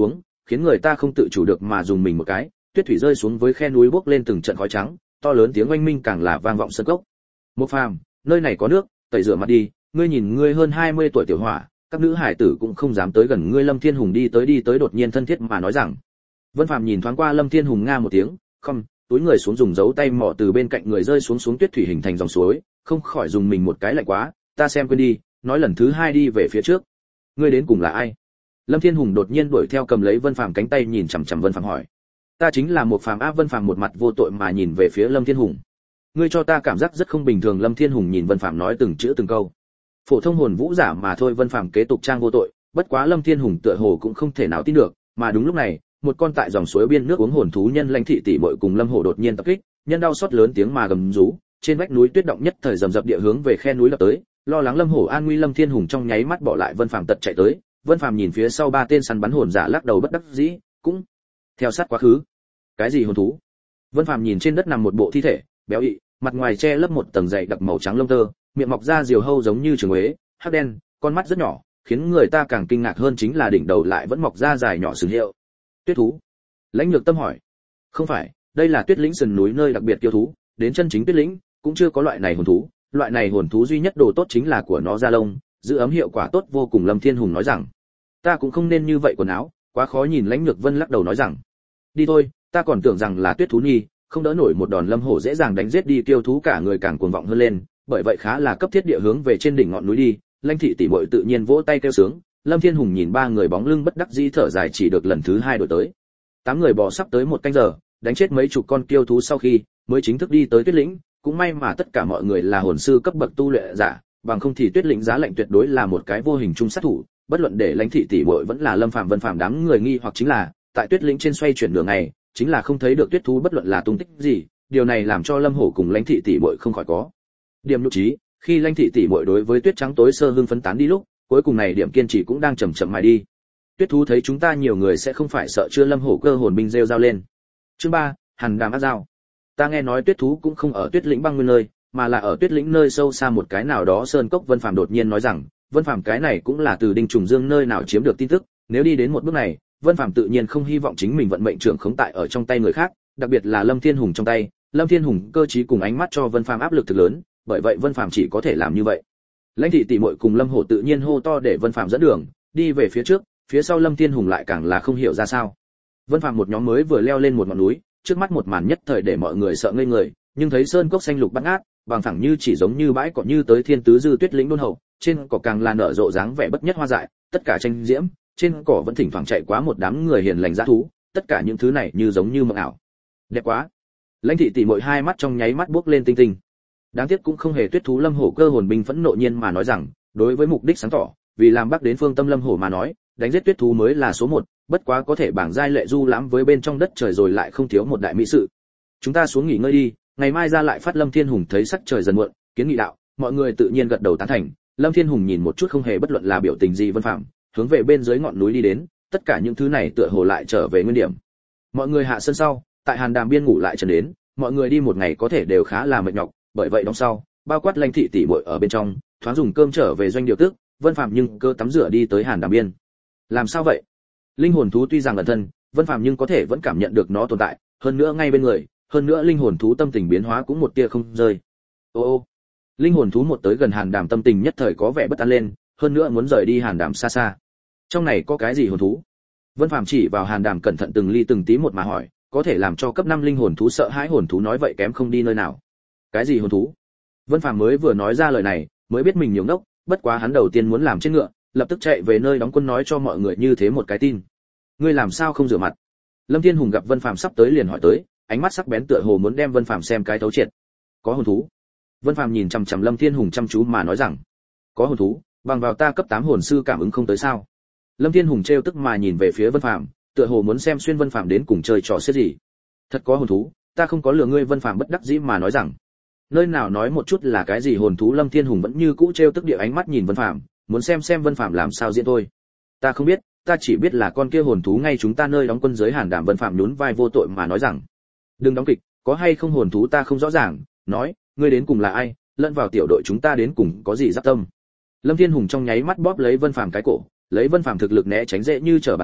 khiến người ta không tự chủ được mà dùng mình một cái, tuyết thủy rơi xuống với khe núi bốc lên từng trận khói trắng, to lớn tiếng oanh minh càng là vang vọng sân cốc. Một Phàm, nơi này có nước, tẩy rửa mặt đi, ngươi nhìn ngươi hơn hai mươi tuổi tiểu hỏa, các nữ hải tử cũng không dám tới gần ngươi. Lâm Thiên Hùng đi tới đi tới đột nhiên thân thiết mà nói rằng. Vân Phàm nhìn thoáng qua Lâm Thiên Hùng nga một tiếng, không, túi người xuống dùng dấu tay mỏ từ bên cạnh người rơi xuống xuống tuyết thủy hình thành dòng suối, không khỏi dùng mình một cái lạnh quá, ta xem quên đi, nói lần thứ hai đi về phía trước. Ngươi đến cùng là ai? Lâm Thiên Hùng đột nhiên đuổi theo cầm lấy Vân Phàm cánh tay nhìn chằm chằm Vân Phàm hỏi. Ta chính là Một Phàm á. Vân Phàm một mặt vô tội mà nhìn về phía Lâm Thiên Hùng. Ngươi cho ta cảm giác rất không bình thường. Lâm Thiên Hùng nhìn Vân Phàm nói từng chữ từng câu. Phổ thông hồn vũ giả mà thôi. Vân Phàm kế tục trang vô tội, bất quá Lâm Thiên Hùng tựa hồ cũng không thể nào tin được, mà đúng lúc này, một con tại dòng suối biên nước uống hồn thú nhân Lãnh Thị tỷ muội cùng Lâm Hổ đột nhiên tập kích, nhân đau xót lớn tiếng mà gầm rú, trên vách núi tuyết động nhất thời rầm rập địa hướng về khe núi lập tới, lo lắng Lâm Hổ an nguy. Lâm Thiên Hùng trong nháy mắt bỏ lại Vân Phàm tật chạy tới. Vân Phàm nhìn phía sau ba tên săn bắn hồn giả lắc đầu bất đắc dĩ, cũng theo sát quá khứ. Cái gì hồn thú? Vân Phàm nhìn trên đất nằm một bộ thi thể, béo ị, mặt ngoài che lấp một tầng dày đặc màu trắng lông tơ, miệng mọc ra diều hâu giống như trường uế, hắc đen, con mắt rất nhỏ, khiến người ta càng kinh ngạc hơn chính là đỉnh đầu lại vẫn mọc ra dài nhỏ sừng hiệu. Tuyết thú? Lãnh Nhược Tâm hỏi. Không phải, đây là Tuyết Lĩnh sườn núi nơi đặc biệt kiêu thú, đến chân chính Tuyết Lĩnh cũng chưa có loại này hồn thú, loại này hồn thú duy nhất đồ tốt chính là của nó da lông, giữ ấm hiệu quả tốt vô cùng. Lâm Thiên Hùng nói rằng. Ta cũng không nên như vậy quần áo, quá khó nhìn. Lãnh Nhược Vân lắc đầu nói rằng. Đi thôi, ta còn tưởng rằng là Tuyết thú nhi, không đỡ nổi một đòn. Lâm Hổ dễ dàng đánh giết đi kiêu thú, cả người càng cuồng vọng hơn lên, bởi vậy khá là cấp thiết địa hướng về trên đỉnh ngọn núi đi. Lãnh Thị tỷ muội tự nhiên vỗ tay kêu sướng. Lâm Thiên Hùng nhìn ba người bóng lưng bất đắc dĩ thở dài, chỉ được lần thứ hai đổi tới. Tám người bò sắp tới một canh giờ, đánh chết mấy chục con kiêu thú sau khi mới chính thức đi tới Tuyết Lĩnh. Cũng may mà tất cả mọi người là hồn sư cấp bậc tu luyện giả, bằng không thì Tuyết Lĩnh giá lạnh tuyệt đối là một cái vô hình trung sát thủ. Bất luận để Lãnh Thị tỷ muội vẫn là Lâm Phàm Vân Phàm đám người nghi hoặc chính là tại Tuyết Lĩnh trên xoay chuyển đường ngày, chính là không thấy được tuyết thú bất luận là tung tích gì. Điều này làm cho Lâm Hổ cùng Lãnh Thị tỷ muội không khỏi có điểm nhục trí. Khi Lãnh Thị tỷ muội đối với tuyết trắng tối sơ hưng phấn tán đi lúc, cuối cùng này điểm kiên trì cũng đang chậm chậm mài đi. Tuyết thú thấy chúng ta nhiều người sẽ không phải sợ chưa? Lâm Hổ cơ hồn binh rêu rao lên. Chương ba, Hàn Đàm ác dao. Ta nghe nói tuyết thú cũng không ở Tuyết Lĩnh băng nguyên nơi, mà là ở Tuyết Lĩnh nơi sâu xa một cái nào đó sơn cốc. Vân Phàm đột nhiên nói rằng. Vân Phàm cái này cũng là từ Đinh Trùng Dương nơi nào chiếm được tin tức, nếu đi đến một bước này, Vân Phàm tự nhiên không hy vọng chính mình vận mệnh trưởng khống tại ở trong tay người khác, đặc biệt là Lâm Thiên Hùng trong tay. Lâm Thiên Hùng cơ trí cùng ánh mắt cho Vân Phàm áp lực thực lớn, bởi vậy Vân Phàm chỉ có thể làm như vậy. Lãnh Thị tỷ muội cùng Lâm Hổ tự nhiên hô to để Vân Phàm dẫn đường, đi về phía trước, phía sau Lâm Thiên Hùng lại càng là không hiểu ra sao. Vân Phàm một nhóm mới vừa leo lên một ngọn núi, trước mắt một màn nhất thời để mọi người sợ ngây người, nhưng thấy sơn cốc xanh lục bát ngát, bằng phẳng như chỉ giống như bãi cỏ như tới thiên tứ dư Tuyết Lĩnh đôn hậu, trên cỏ càng là nở rộ dáng vẻ bất nhất hoa dại, tất cả tranh diễm, trên cỏ vẫn thỉnh thoảng chạy quá một đám người hiền lành dã thú, tất cả những thứ này như giống như mộng ảo. Đẹp quá. Lãnh Thị tỷ muội hai mắt trong nháy mắt bước lên tinh tinh. Đáng tiếc cũng không hề tuyết thú. Lâm Hổ cơ hồn binh phẫn nộ nhiên mà nói rằng, đối với mục đích sáng tỏ, vì làm bắc đến phương tâm Lâm Hổ mà nói, đánh giết tuyết thú mới là số một, bất quá có thể bảng giai lệ du lãm với bên trong đất trời rồi lại không thiếu một đại mỹ sự. Chúng ta xuống nghỉ ngơi đi, ngày mai ra lại phát. Lâm Thiên Hùng thấy sắc trời dần muộn, kiến nghị đạo, mọi người tự nhiên gật đầu tán thành. Lâm Thiên Hùng nhìn một chút không hề bất luận là biểu tình gì Vân Phàm, hướng về bên dưới ngọn núi đi đến, tất cả những thứ này tựa hồ lại trở về nguyên điểm. Mọi người hạ sân sau, tại Hàn Đàm biên ngủ lại trần đến, mọi người đi một ngày có thể đều khá là mệt nhọc, bởi vậy đóng sau, bao quát Lãnh Thị tỷ muội ở bên trong, thoáng dùng cơm trở về doanh điều tước. Vân Phàm nhưng cơ tắm rửa đi tới Hàn Đàm biên. Làm sao vậy? Linh hồn thú tuy rằng ẩn thân, Vân Phàm nhưng có thể vẫn cảm nhận được nó tồn tại, hơn nữa ngay bên người, hơn nữa linh hồn thú tâm tình biến hóa cũng một tia không rơi. Ô ô. Linh hồn thú một tới gần Hàn Đàm tâm tình nhất thời có vẻ bất an lên, hơn nữa muốn rời đi Hàn Đàm xa xa. Trong này có cái gì hồn thú? Vân Phàm chỉ vào Hàn Đàm cẩn thận từng ly từng tí một mà hỏi, có thể làm cho cấp năm linh hồn thú sợ hãi hồn thú nói vậy kém không đi nơi nào. Cái gì hồn thú? Vân Phàm mới vừa nói ra lời này, mới biết mình nhiều ngốc, bất quá hắn đầu tiên muốn làm trên ngựa, lập tức chạy về nơi đóng quân nói cho mọi người như thế một cái tin. Ngươi làm sao không rửa mặt? Lâm Thiên Hùng gặp Vân Phàm sắp tới liền hỏi tới, ánh mắt sắc bén tựa hồ muốn đem Vân Phàm xem cái thấu triệt. Có hồn thú? Vân Phàm nhìn chằm chằm Lâm Thiên Hùng chăm chú mà nói rằng, có hồn thú, bằng vào ta cấp tám hồn sư cảm ứng không tới sao? Lâm Thiên Hùng trêu tức mà nhìn về phía Vân Phàm, tựa hồ muốn xem xuyên Vân Phàm đến cùng chơi trò xiết gì. Thật có hồn thú, ta không có lừa ngươi. Vân Phàm bất đắc dĩ mà nói rằng, nơi nào nói một chút là cái gì hồn thú? Lâm Thiên Hùng vẫn như cũ trêu tức địa ánh mắt nhìn Vân Phàm, muốn xem xem Vân Phàm làm sao diễn thôi. Ta không biết, ta chỉ biết là con kia hồn thú ngay chúng ta nơi đóng quân dưới Hàn Đàm. Vân Phàm nhún vai vô tội mà nói rằng, đừng đóng kịch, có hay không hồn thú ta không rõ ràng, nói, ngươi đến cùng là ai, lẫn vào tiểu đội chúng ta đến cùng có gì giáp tâm. Lâm Thiên Hùng trong nháy mắt bóp lấy Vân Phàm cái cổ, lấy Vân Phàm thực lực né tránh dễ như trở bàn tay,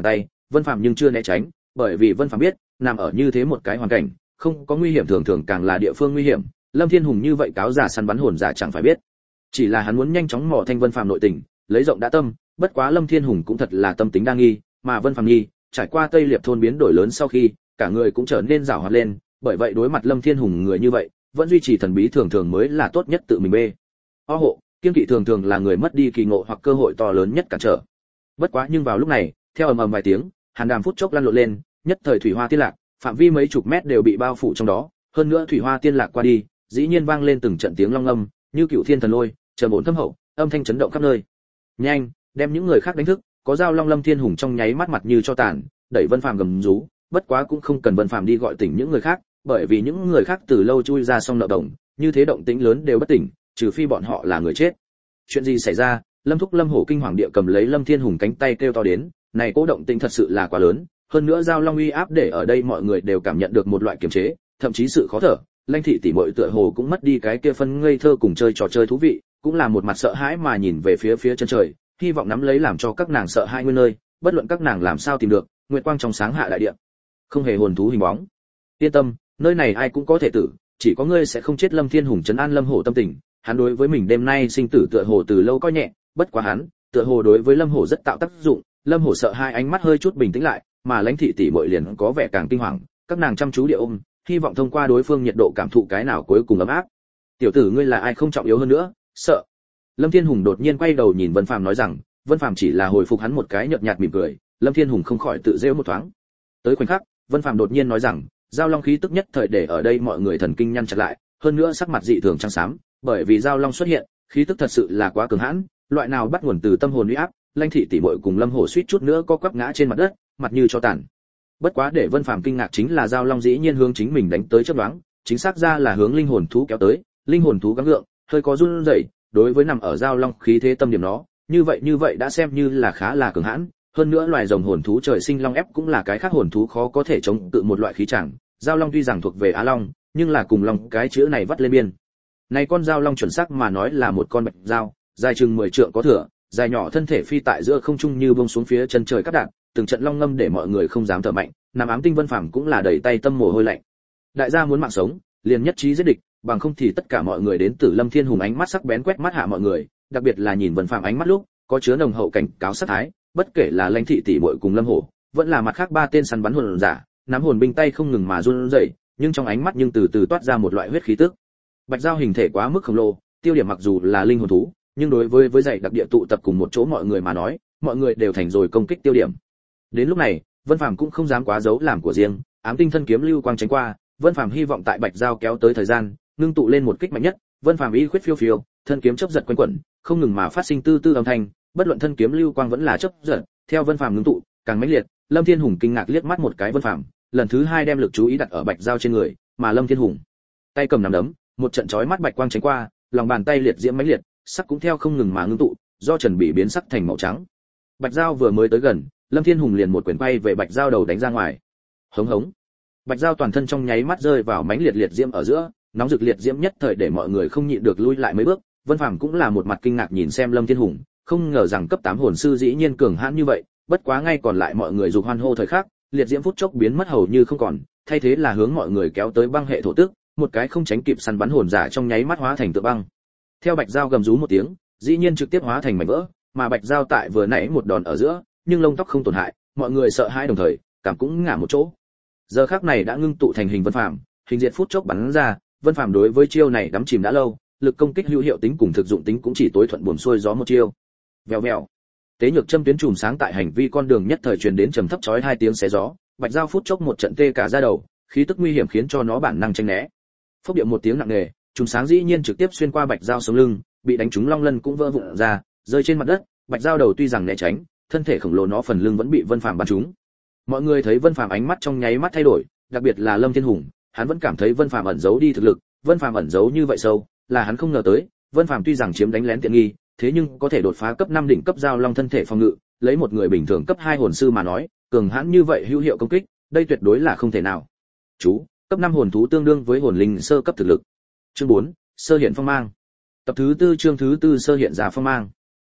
Vân Phàm nhưng chưa né tránh, bởi vì Vân Phàm biết, nằm ở như thế một cái hoàn cảnh, không có nguy hiểm thường thường càng là địa phương nguy hiểm, Lâm Thiên Hùng như vậy cáo giả săn bắn hồn giả chẳng phải biết. Chỉ là hắn muốn nhanh chóng mò thanh Vân Phàm nội tình, lấy rộng đã tâm, bất quá Lâm Thiên Hùng cũng thật là tâm tính đa nghi, mà Vân Phàm nghi, trải qua Tây Liệp thôn biến đổi lớn sau khi, cả người cũng trở nên giàu hoạt lên, bởi vậy đối mặt Lâm Thiên Hùng người như vậy, vẫn duy trì thần bí thường thường mới là tốt nhất tự mình bê. O hộ, kiên kỵ thường thường là người mất đi kỳ ngộ hoặc cơ hội to lớn nhất cản trở. Bất quá nhưng vào lúc này, theo ầm ầm vài tiếng, hàn đàm phút chốc lăn lộn lên, nhất thời thủy hoa tiên lạc, phạm vi mấy chục mét đều bị bao phủ trong đó, hơn nữa thủy hoa tiên lạc qua đi, dĩ nhiên vang lên từng trận tiếng long âm, như cựu thiên thần lôi, trầm ổn thâm hậu, âm thanh chấn động khắp nơi. Nhanh, đem những người khác đánh thức, có dao long Lâm Thiên Hùng trong nháy mắt mặt như cho tàn, đẩy Vân Phàm gầm rú, bất quá cũng không cần Vân Phàm đi gọi tỉnh những người khác, bởi vì những người khác từ lâu chui ra xong nợ đồng, như thế động tĩnh lớn đều bất tỉnh, trừ phi bọn họ là người chết. Chuyện gì xảy ra? Lâm Thúc Lâm Hổ kinh hoàng địa cầm lấy Lâm Thiên Hùng cánh tay kêu to đến, này cố động tĩnh thật sự là quá lớn, hơn nữa giao long uy áp để ở đây mọi người đều cảm nhận được một loại kiềm chế, thậm chí sự khó thở. Lanh thị tỷ muội tựa hồ cũng mất đi cái kia phân ngây thơ cùng chơi trò chơi thú vị, cũng là một mặt sợ hãi mà nhìn về phía phía chân trời, hy vọng nắm lấy làm cho các nàng sợ hãi nguyên nơi, bất luận các nàng làm sao tìm được, nguyệt quang trong sáng hạ đại địa, không hề hồn thú hình bóng. Yên tâm, nơi này ai cũng có thể tử, chỉ có ngươi sẽ không chết. Lâm Thiên Hùng trấn an Lâm Hổ tâm tình, hắn đối với mình đêm nay sinh tử tựa hồ từ lâu coi nhẹ, bất quá hắn, tựa hồ đối với Lâm Hổ rất tạo tác dụng. Lâm Hổ sợ hai ánh mắt hơi chút bình tĩnh lại, mà Lãnh thị tỷ muội liền có vẻ càng kinh hoàng, các nàng chăm chú địa ôm, hy vọng thông qua đối phương nhiệt độ cảm thụ cái nào cuối cùng ấm áp. Tiểu tử ngươi là ai không trọng yếu hơn nữa, sợ. Lâm Thiên Hùng đột nhiên quay đầu nhìn Vân Phàm nói rằng, Vân Phàm chỉ là hồi phục hắn một cái nhợt nhạt mỉm cười, Lâm Thiên Hùng không khỏi tự giễu một thoáng. Tới khoảnh khắc, Vân Phàm đột nhiên nói rằng, giao long khí tức nhất thời để ở đây mọi người thần kinh nhăn chặt lại, hơn nữa sắc mặt dị thường trắng xám, bởi vì giao long xuất hiện, khí tức thật sự là quá cường hãn, loại nào bắt nguồn từ tâm hồn uy áp. Lãnh thị tỷ muội cùng Lâm Hổ suýt chút nữa co quắp ngã trên mặt đất, mặt như cho tàn. Bất quá để Vân Phàm kinh ngạc chính là giao long dĩ nhiên hướng chính mình đánh tới chớp nhoáng, chính xác ra là hướng linh hồn thú kéo tới, linh hồn thú gắng gượng, hơi có run rẩy, đối với nằm ở giao long khí thế tâm điểm nó, như vậy như vậy đã xem như là khá là cường hãn, hơn nữa loài rồng hồn thú trời sinh long ép cũng là cái khác hồn thú khó có thể chống tự một loại khí chẳng, giao long tuy rằng thuộc về á long, nhưng là cùng long cái chữ này vắt lên biên. Này con giao long chuẩn xác mà nói là một con bạch giao, dài chừng mười trượng có thừa, dài nhỏ thân thể phi tại giữa không trung như buông xuống phía chân trời cắt đạn, từng trận long ngâm để mọi người không dám thở mạnh, Nam Ám Tinh Vân Phàm cũng là đầy tay tâm mồ hôi lạnh. Đại gia muốn mạng sống, liền nhất trí giết địch, bằng không thì tất cả mọi người đến từ Lâm Thiên Hùng ánh mắt sắc bén quét mắt hạ mọi người, đặc biệt là nhìn Vân Phàm ánh mắt lúc, có chứa nồng hậu cảnh cáo sát thái, bất kể là Lãnh thị tỷ muội cùng Lâm Hổ, vẫn là mặt khác ba tên săn bắn hồn giả, nắm hồn binh tay không ngừng mà run rẩy, nhưng trong ánh mắt nhưng từ từ toát ra một loại huyết khí tức. Bạch giao hình thể quá mức khổng lồ, tiêu điểm mặc dù là linh hồn thú, nhưng đối với với dãy đặc địa tụ tập cùng một chỗ mọi người mà nói, mọi người đều thành rồi công kích tiêu điểm. Đến lúc này, Vân Phàm cũng không dám quá giấu làm của riêng, ám tinh thân kiếm lưu quang tránh qua, Vân Phàm hy vọng tại Bạch giao kéo tới thời gian, ngưng tụ lên một kích mạnh nhất, Vân Phàm ý khuyết phiêu phiêu, thân kiếm chớp giật quanh quẩn, không ngừng mà phát sinh tư tư âm thanh, bất luận thân kiếm lưu quang vẫn là chớp giật, theo Vân Phàm ngưng tụ, càng mãnh liệt. Lâm Thiên Hùng kinh ngạc liếc mắt một cái Vân Phàm, lần thứ hai đem lực chú ý đặt ở Bạch giao trên người, mà Lâm Thiên Hùng tay cầm nắm đấm, một trận chói mắt bạch quang tránh qua, lòng bàn tay liệt diễm mãnh liệt, sắc cũng theo không ngừng mà ngưng tụ, do trần bị biến sắc thành màu trắng. Bạch giao vừa mới tới gần, Lâm Thiên Hùng liền một quyền quay về Bạch giao đầu đánh ra ngoài. Hống hống. Bạch giao toàn thân trong nháy mắt rơi vào mãnh liệt liệt diễm ở giữa, nóng rực liệt diễm nhất thời để mọi người không nhịn được lui lại mấy bước. Vân Phàm cũng là một mặt kinh ngạc nhìn xem Lâm Thiên Hùng, không ngờ rằng cấp tám hồn sư dĩ nhiên cường hãn như vậy, bất quá ngay còn lại mọi người dục hoan hô thời khắc, liệt diễm phút chốc biến mất hầu như không còn, thay thế là hướng mọi người kéo tới băng hệ thổ tức, một cái không tránh kịp săn bắn hồn giả trong nháy mắt hóa thành tượng băng. Theo Bạch giao gầm rú một tiếng, dĩ nhiên trực tiếp hóa thành mảnh vỡ, mà Bạch giao tại vừa nãy một đòn ở giữa, nhưng lông tóc không tổn hại, mọi người sợ hãi đồng thời, cảm cũng ngả một chỗ. Giờ khắc này đã ngưng tụ thành hình Vân Phàm, hình diệt phút chốc bắn ra, Vân Phàm đối với chiêu này đắm chìm đã lâu, lực công kích hữu hiệu tính cùng thực dụng tính cũng chỉ tối thuận buồm xuôi gió một chiêu. Vèo vèo. Tế nhược châm tuyến chùm sáng tại hành vi con đường nhất thời truyền đến trầm thấp chói hai tiếng xé gió, Bạch giao phút chốc một trận tê cả da đầu, khí tức nguy hiểm khiến cho nó bản năng tránh né. Phốc điệu một tiếng nặng nề, chùm sáng dĩ nhiên trực tiếp xuyên qua Bạch giao sống lưng, bị đánh trúng long lân cũng vỡ vụn ra, rơi trên mặt đất. Bạch giao đầu tuy rằng né tránh, thân thể khổng lồ nó phần lưng vẫn bị Vân Phàm bắn trúng. Mọi người thấy Vân Phàm ánh mắt trong nháy mắt thay đổi, đặc biệt là Lâm Thiên Hùng, hắn vẫn cảm thấy Vân Phàm ẩn giấu đi thực lực, Vân Phàm ẩn giấu như vậy sâu, là hắn không ngờ tới. Vân Phàm tuy rằng chiếm đánh lén tiện nghi, thế nhưng có thể đột phá cấp năm đỉnh cấp giao long thân thể phòng ngự, lấy một người bình thường cấp hai hồn sư mà nói, cường hãn như vậy hữu hiệu công kích, đây tuyệt đối là không thể nào. Chú, cấp năm hồn thú tương đương với hồn linh sơ cấp thực lực. Chương bốn, sơ hiện phong mang. Tập thứ tư chương thứ tư sơ hiện ra phong mang.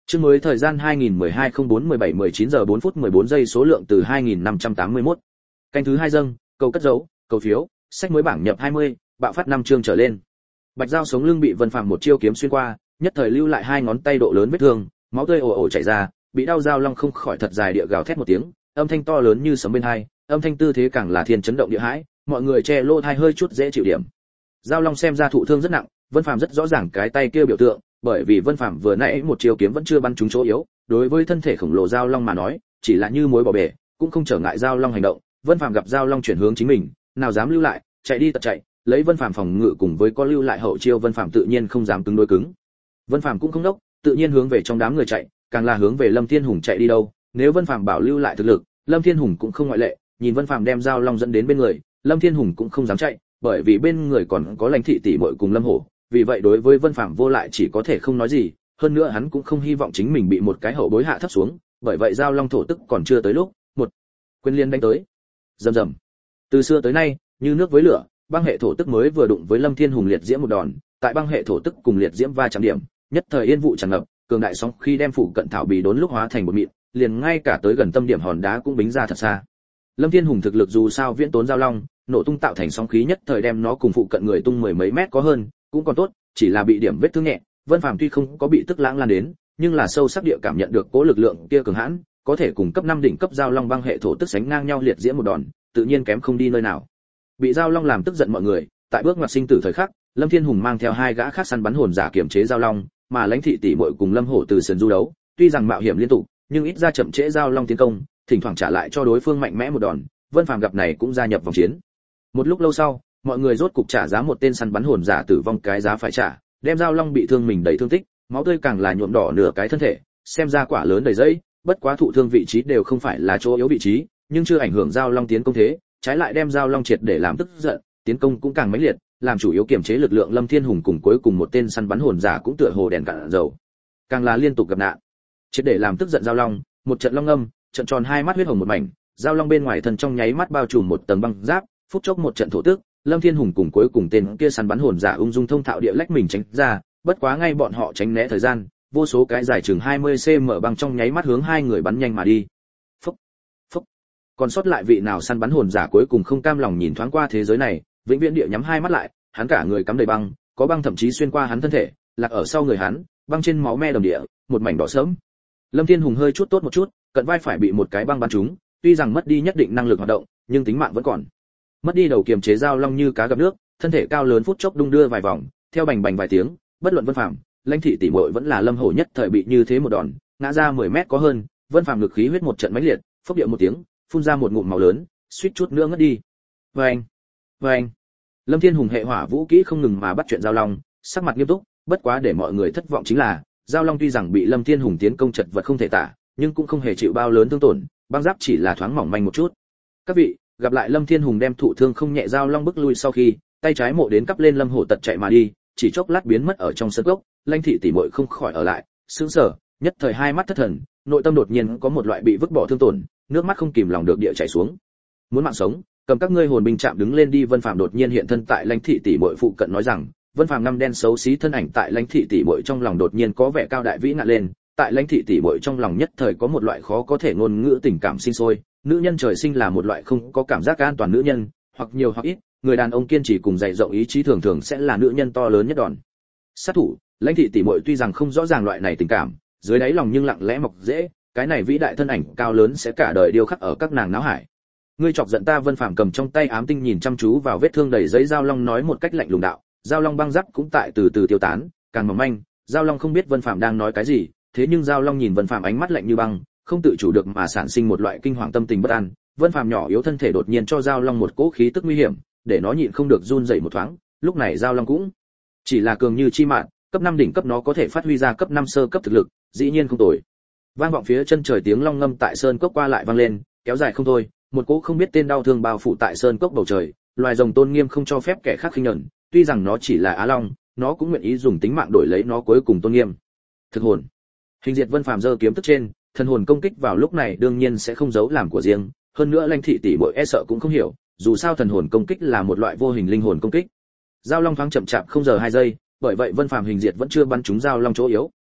Chương mới thời gian hai nghìn mười hai không bốn mười bảy mười chín giờ bốn phút mười bốn giây, số lượng từ hai nghìn năm trăm tám mươi mốt. Canh thứ hai dâng, cầu cất dấu, cầu phiếu, sách mới bảng nhập hai mươi, bạo phát năm chương trở lên. Bạch Dao sống lưng bị Vân Phàm một chiêu kiếm xuyên qua, nhất thời lưu lại hai ngón tay độ lớn vết thương, máu tươi ồ ồ chảy ra, bị đau Dao Long không khỏi thật dài địa gào thét một tiếng, âm thanh to lớn như sấm bên tai, âm thanh tư thế càng là thiên chấn động địa hãi, mọi người che lỗ tai hơi chút dễ chịu điểm. Dao Long xem ra thụ thương rất nặng, Vân Phàm rất rõ ràng cái tay kia biểu tượng, bởi vì Vân Phàm vừa nãy một chiêu kiếm vẫn chưa bắn trúng chỗ yếu, đối với thân thể khổng lồ Dao Long mà nói, chỉ là như muối bỏ bể, cũng không trở ngại Dao Long hành động. Vân Phàm gặp Dao Long chuyển hướng chính mình, nào dám lưu lại, chạy đi tật chạy, lấy Vân Phàm phòng ngự cùng với có lưu lại hậu chiêu, Vân Phàm tự nhiên không dám cứng đối cứng. Vân Phàm cũng không đốc, tự nhiên hướng về trong đám người chạy, càng là hướng về Lâm Thiên Hùng chạy đi đâu. Nếu Vân Phàm bảo lưu lại thực lực, Lâm Thiên Hùng cũng không ngoại lệ, nhìn Vân Phàm đem Dao Long dẫn đến bên người, Lâm Thiên Hùng cũng không dám chạy, bởi vì bên người còn có Lãnh thị tỷ muội cùng Lâm Hổ, vì vậy đối với Vân Phàm vô lại chỉ có thể không nói gì, hơn nữa hắn cũng không hy vọng chính mình bị một cái hậu bối hạ thấp xuống, bởi vậy Dao Long thổ tức còn chưa tới lúc, một quyền liên đánh tới. Rầm rầm. Từ xưa tới nay, như nước với lửa, băng hệ thổ tức mới vừa đụng với Lâm Thiên Hùng liệt diễm một đòn, tại băng hệ thổ tức cùng liệt diễm va chạm điểm, nhất thời yên vụ tràn ngập, cường đại sóng khi đem phụ cận thảo bì đốn lúc hóa thành bột mịn, liền ngay cả tới gần tâm điểm hòn đá cũng bính ra thật xa. Lâm Thiên Hùng thực lực dù sao viễn tốn Dao Long, nổ tung tạo thành sóng khí nhất thời đem nó cùng phụ cận người tung mười mấy mét có hơn, cũng còn tốt, chỉ là bị điểm vết thương nhẹ. Vân Phàm tuy không có bị tức lãng lan đến, nhưng là sâu sắc địa cảm nhận được cố lực lượng kia cường hãn, có thể cùng cấp năm đỉnh cấp Dao Long băng hệ thổ tức sánh ngang nhau liệt diễm một đòn, tự nhiên kém không đi nơi nào. Bị Dao Long làm tức giận mọi người, tại bước ngoặt sinh tử thời khắc, Lâm Thiên Hùng mang theo hai gã khác săn bắn hồn giả kiểm chế Dao Long, mà Lãnh thị tỷ muội cùng Lâm Hổ từ sườn du đấu, tuy rằng mạo hiểm liên tục, nhưng ít ra chậm trễ Dao Long tiến công, thỉnh thoảng trả lại cho đối phương mạnh mẽ một đòn. Vân Phàm gặp này cũng gia nhập vòng chiến. Một lúc lâu sau, mọi người rốt cục trả giá một tên săn bắn hồn giả tử vong cái giá phải trả, đem Dao Long bị thương mình đầy thương tích, máu tươi càng là nhuộm đỏ nửa cái thân thể, xem ra quả lớn đầy dẫy, bất quá thụ thương vị trí đều không phải là chỗ yếu vị trí, nhưng chưa ảnh hưởng Dao Long tiến công thế, trái lại đem Dao Long triệt để làm tức giận, tiến công cũng càng mãnh liệt, làm chủ yếu kiểm chế lực lượng Lâm Thiên Hùng cùng cuối cùng một tên săn bắn hồn giả cũng tựa hồ đèn cạn dầu, càng là liên tục gặp nạn, triệt để làm tức giận Dao Long, một trận long âm, trận tròn hai mắt huyết hồng một mảnh, Dao Long bên ngoài thân trong nháy mắt bao trùm một tầng băng giáp, phút chốc một trận thổ tức, Lâm Thiên Hùng cùng cuối cùng tên kia săn bắn hồn giả ung dung thông thạo địa lách mình tránh ra, bất quá ngay bọn họ tránh né thời gian, vô số cái dài chừng hai mươi xăng-ti-mét băng trong nháy mắt hướng hai người bắn nhanh mà đi. Phốc, phốc. Còn sót lại vị nào săn bắn hồn giả cuối cùng không cam lòng nhìn thoáng qua thế giới này, vĩnh viễn địa nhắm hai mắt lại, hắn cả người cắm đầy băng, có băng thậm chí xuyên qua hắn thân thể, lạc ở sau người hắn, băng trên máu me đầm địa, một mảnh đỏ sớm. Lâm Thiên Hùng hơi chút tốt một chút, cận vai phải bị một cái băng bắn trúng, tuy rằng mất đi nhất định năng lực hoạt động, nhưng tính mạng vẫn còn. Mất đi đầu kiềm chế Dao Long như cá gặp nước, thân thể cao lớn phút chốc đung đưa vài vòng, theo bành bành vài tiếng, bất luận Vân Phàm, Lãnh thị tỷ muội vẫn là Lâm Hổ nhất thời bị như thế một đòn, ngã ra mười mét có hơn, Vân Phàm lực khí huyết một trận mãnh liệt, phốc điệu một tiếng, phun ra một ngụm máu lớn, suýt chút nữa ngất đi. Vâng, vâng. Lâm Thiên Hùng hệ hỏa vũ kỹ không ngừng mà bắt chuyện Dao Long, sắc mặt nghiêm túc, bất quá để mọi người thất vọng chính là, Dao Long tuy rằng bị Lâm Thiên Hùng tiến công chật vật không thể tả, nhưng cũng không hề chịu bao lớn thương tổn, băng giáp chỉ là thoáng mỏng manh một chút. Các vị, gặp lại Lâm Thiên Hùng đem thụ thương không nhẹ Dao Long bức lui sau khi, tay trái mộ đến cắp lên Lâm Hổ tật chạy mà đi, chỉ chốc lát biến mất ở trong sân gốc. Lãnh thị tỷ muội không khỏi ở lại, sững sờ, nhất thời hai mắt thất thần, nội tâm đột nhiên có một loại bị vứt bỏ thương tổn, nước mắt không kìm lòng được địa chảy xuống. Muốn mạng sống, cầm các ngươi hồn binh chạm đứng lên đi. Vân Phàm đột nhiên hiện thân tại Lãnh thị tỷ muội phụ cận nói rằng, Vân Phàm năm đen xấu xí thân ảnh tại Lãnh thị tỷ muội trong lòng đột nhiên có vẻ cao đại vĩ ngạn lên, tại Lãnh thị tỷ muội trong lòng nhất thời có một loại khó có thể ngôn ngữ tình cảm sinh sôi. Nữ nhân trời sinh là một loại không có cảm giác an toàn nữ nhân, hoặc nhiều hoặc ít, người đàn ông kiên trì cùng dày rộng ý chí thường thường sẽ là nữ nhân to lớn nhất đòn sát thủ. Lãnh thị tỷ muội tuy rằng không rõ ràng loại này tình cảm, dưới đáy lòng nhưng lặng lẽ mọc dễ, cái này vĩ đại thân ảnh cao lớn sẽ cả đời điêu khắc ở các nàng não hải. Ngươi chọc giận ta. Vân Phàm cầm trong tay ám tinh nhìn chăm chú vào vết thương đầy giấy Dao Long nói một cách lạnh lùng đạo. Dao Long băng giáp cũng tại từ từ tiêu tán, càng mỏng manh. Dao Long không biết Vân Phàm đang nói cái gì, thế nhưng Dao Long nhìn Vân Phàm ánh mắt lạnh như băng, không tự chủ được mà sản sinh một loại kinh hoàng tâm tình bất an. Vân Phàm nhỏ yếu thân thể đột nhiên cho Dao Long một cỗ khí tức nguy hiểm, để nó nhịn không được run rẩy một thoáng. Lúc này Dao Long cũng chỉ là cường như chi mạn, cấp năm đỉnh cấp nó có thể phát huy ra cấp năm sơ cấp thực lực, dĩ nhiên không tồi. Vang vọng phía chân trời tiếng long ngâm tại sơn cốc qua lại vang lên, kéo dài không thôi, một cỗ không biết tên đau thương bao phủ tại sơn cốc bầu trời, loài rồng tôn nghiêm không cho phép kẻ khác khinh nhẫn, tuy rằng nó chỉ là Á Long, nó cũng nguyện ý dùng tính mạng đổi lấy nó cuối cùng tôn nghiêm. Thực hồn. Hình diệt Vân Phàm giơ kiếm tức trên, thần hồn công kích vào lúc này đương nhiên sẽ không giấu làm của riêng, hơn nữa Lãnh thị tỷ muội e sợ cũng không hiểu, dù sao thần hồn công kích là một loại vô hình linh hồn công kích. Dao Long thoáng chậm chạp không giờ hai giây, bởi vậy Vân Phàm hình diệt vẫn chưa bắn trúng Dao Long chỗ yếu,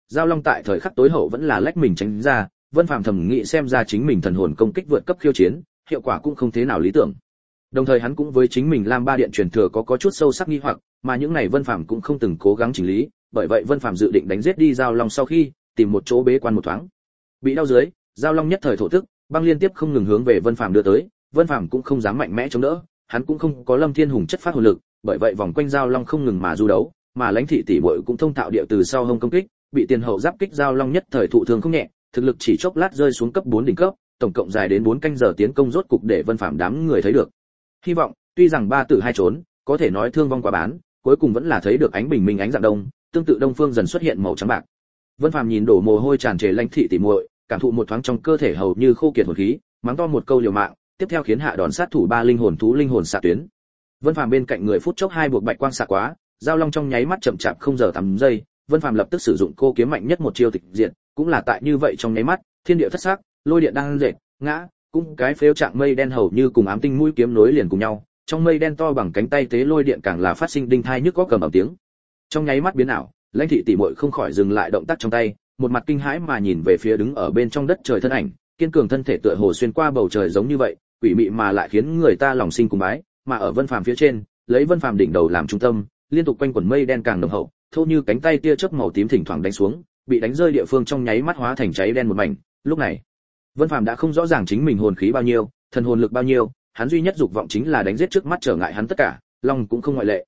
Giao Long tại thời khắc tối hậu vẫn là lách mình tránh ra, Vân Phàm thầm nghĩ xem ra chính mình thần hồn công kích vượt cấp khiêu chiến, hiệu quả cũng không thế nào lý tưởng. Đồng thời hắn cũng với chính mình Lam Ba Điện truyền thừa có có chút sâu sắc nghi hoặc, mà những này Vân Phàm cũng không từng cố gắng chỉnh lý, bởi vậy Vân Phàm dự định đánh giết đi Giao Long sau khi tìm một chỗ bế quan một thoáng. Bị đau dưới, Giao Long nhất thời thổ tức, băng liên tiếp không ngừng hướng về Vân Phàm đưa tới, Vân Phàm cũng không dám mạnh mẽ chống đỡ, hắn cũng không có Lâm Thiên Hùng chất phát hồn lực, bởi vậy vòng quanh Giao Long không ngừng mà du đấu, mà Lãnh Thị tỷ muội cũng thông thạo địa từ sau hông công kích, bị tiền hậu giáp kích Giao Long nhất thời thụ thương không nhẹ, thực lực chỉ chốc lát rơi xuống cấp bốn đỉnh cấp, tổng cộng dài đến bốn canh giờ tiến công rốt cục để Vân Phàm đám người thấy được. Hy vọng, tuy rằng ba tử hai trốn, có thể nói thương vong quá bán, cuối cùng vẫn là thấy được ánh bình minh ánh dạng đông, tương tự đông phương dần xuất hiện màu trắng bạc. Vân Phàm nhìn đổ mồ hôi tràn trề Lãnh Thị tỷ muội, cảm thụ một thoáng trong cơ thể hầu như khô kiệt hồn khí, mắng to một câu liều mạng, tiếp theo khiến hạ đòn sát thủ ba linh hồn thú linh hồn xạ tuyến. Vân Phàm bên cạnh người phút chốc hai buộc bạch quang xạ quá, Giao Long trong nháy mắt chậm chạp không giờ tám giây, Vân Phàm lập tức sử dụng cô kiếm mạnh nhất một chiêu tịch diệt, cũng là tại như vậy trong nháy mắt, thiên địa thất sắc, lôi điện đang dệt, ngã, cũng cái phếu trạng mây đen hầu như cùng ám tinh mũi kiếm nối liền cùng nhau, trong mây đen to bằng cánh tay tế lôi điện càng là phát sinh đinh thai nhức có cầm ầm tiếng. Trong nháy mắt biến ảo, Lãnh Thị tỷ muội không khỏi dừng lại động tác trong tay, một mặt kinh hãi mà nhìn về phía đứng ở bên trong đất trời thân ảnh, kiên cường thân thể tựa hồ xuyên qua bầu trời giống như vậy, quỷ mị mà lại khiến người ta lòng sinh cùng bái, mà ở Vân Phàm phía trên, lấy Vân Phàm đỉnh đầu làm trung tâm, liên tục quanh quẩn mây đen càng nồng hậu, thô như cánh tay tia chớp màu tím thỉnh thoảng đánh xuống, bị đánh rơi địa phương trong nháy mắt hóa thành cháy đen một mảnh. Lúc này, Vân Phàm đã không rõ ràng chính mình hồn khí bao nhiêu, thần hồn lực bao nhiêu, hắn duy nhất dục vọng chính là đánh giết trước mắt trở ngại hắn tất cả, Long cũng không ngoại lệ.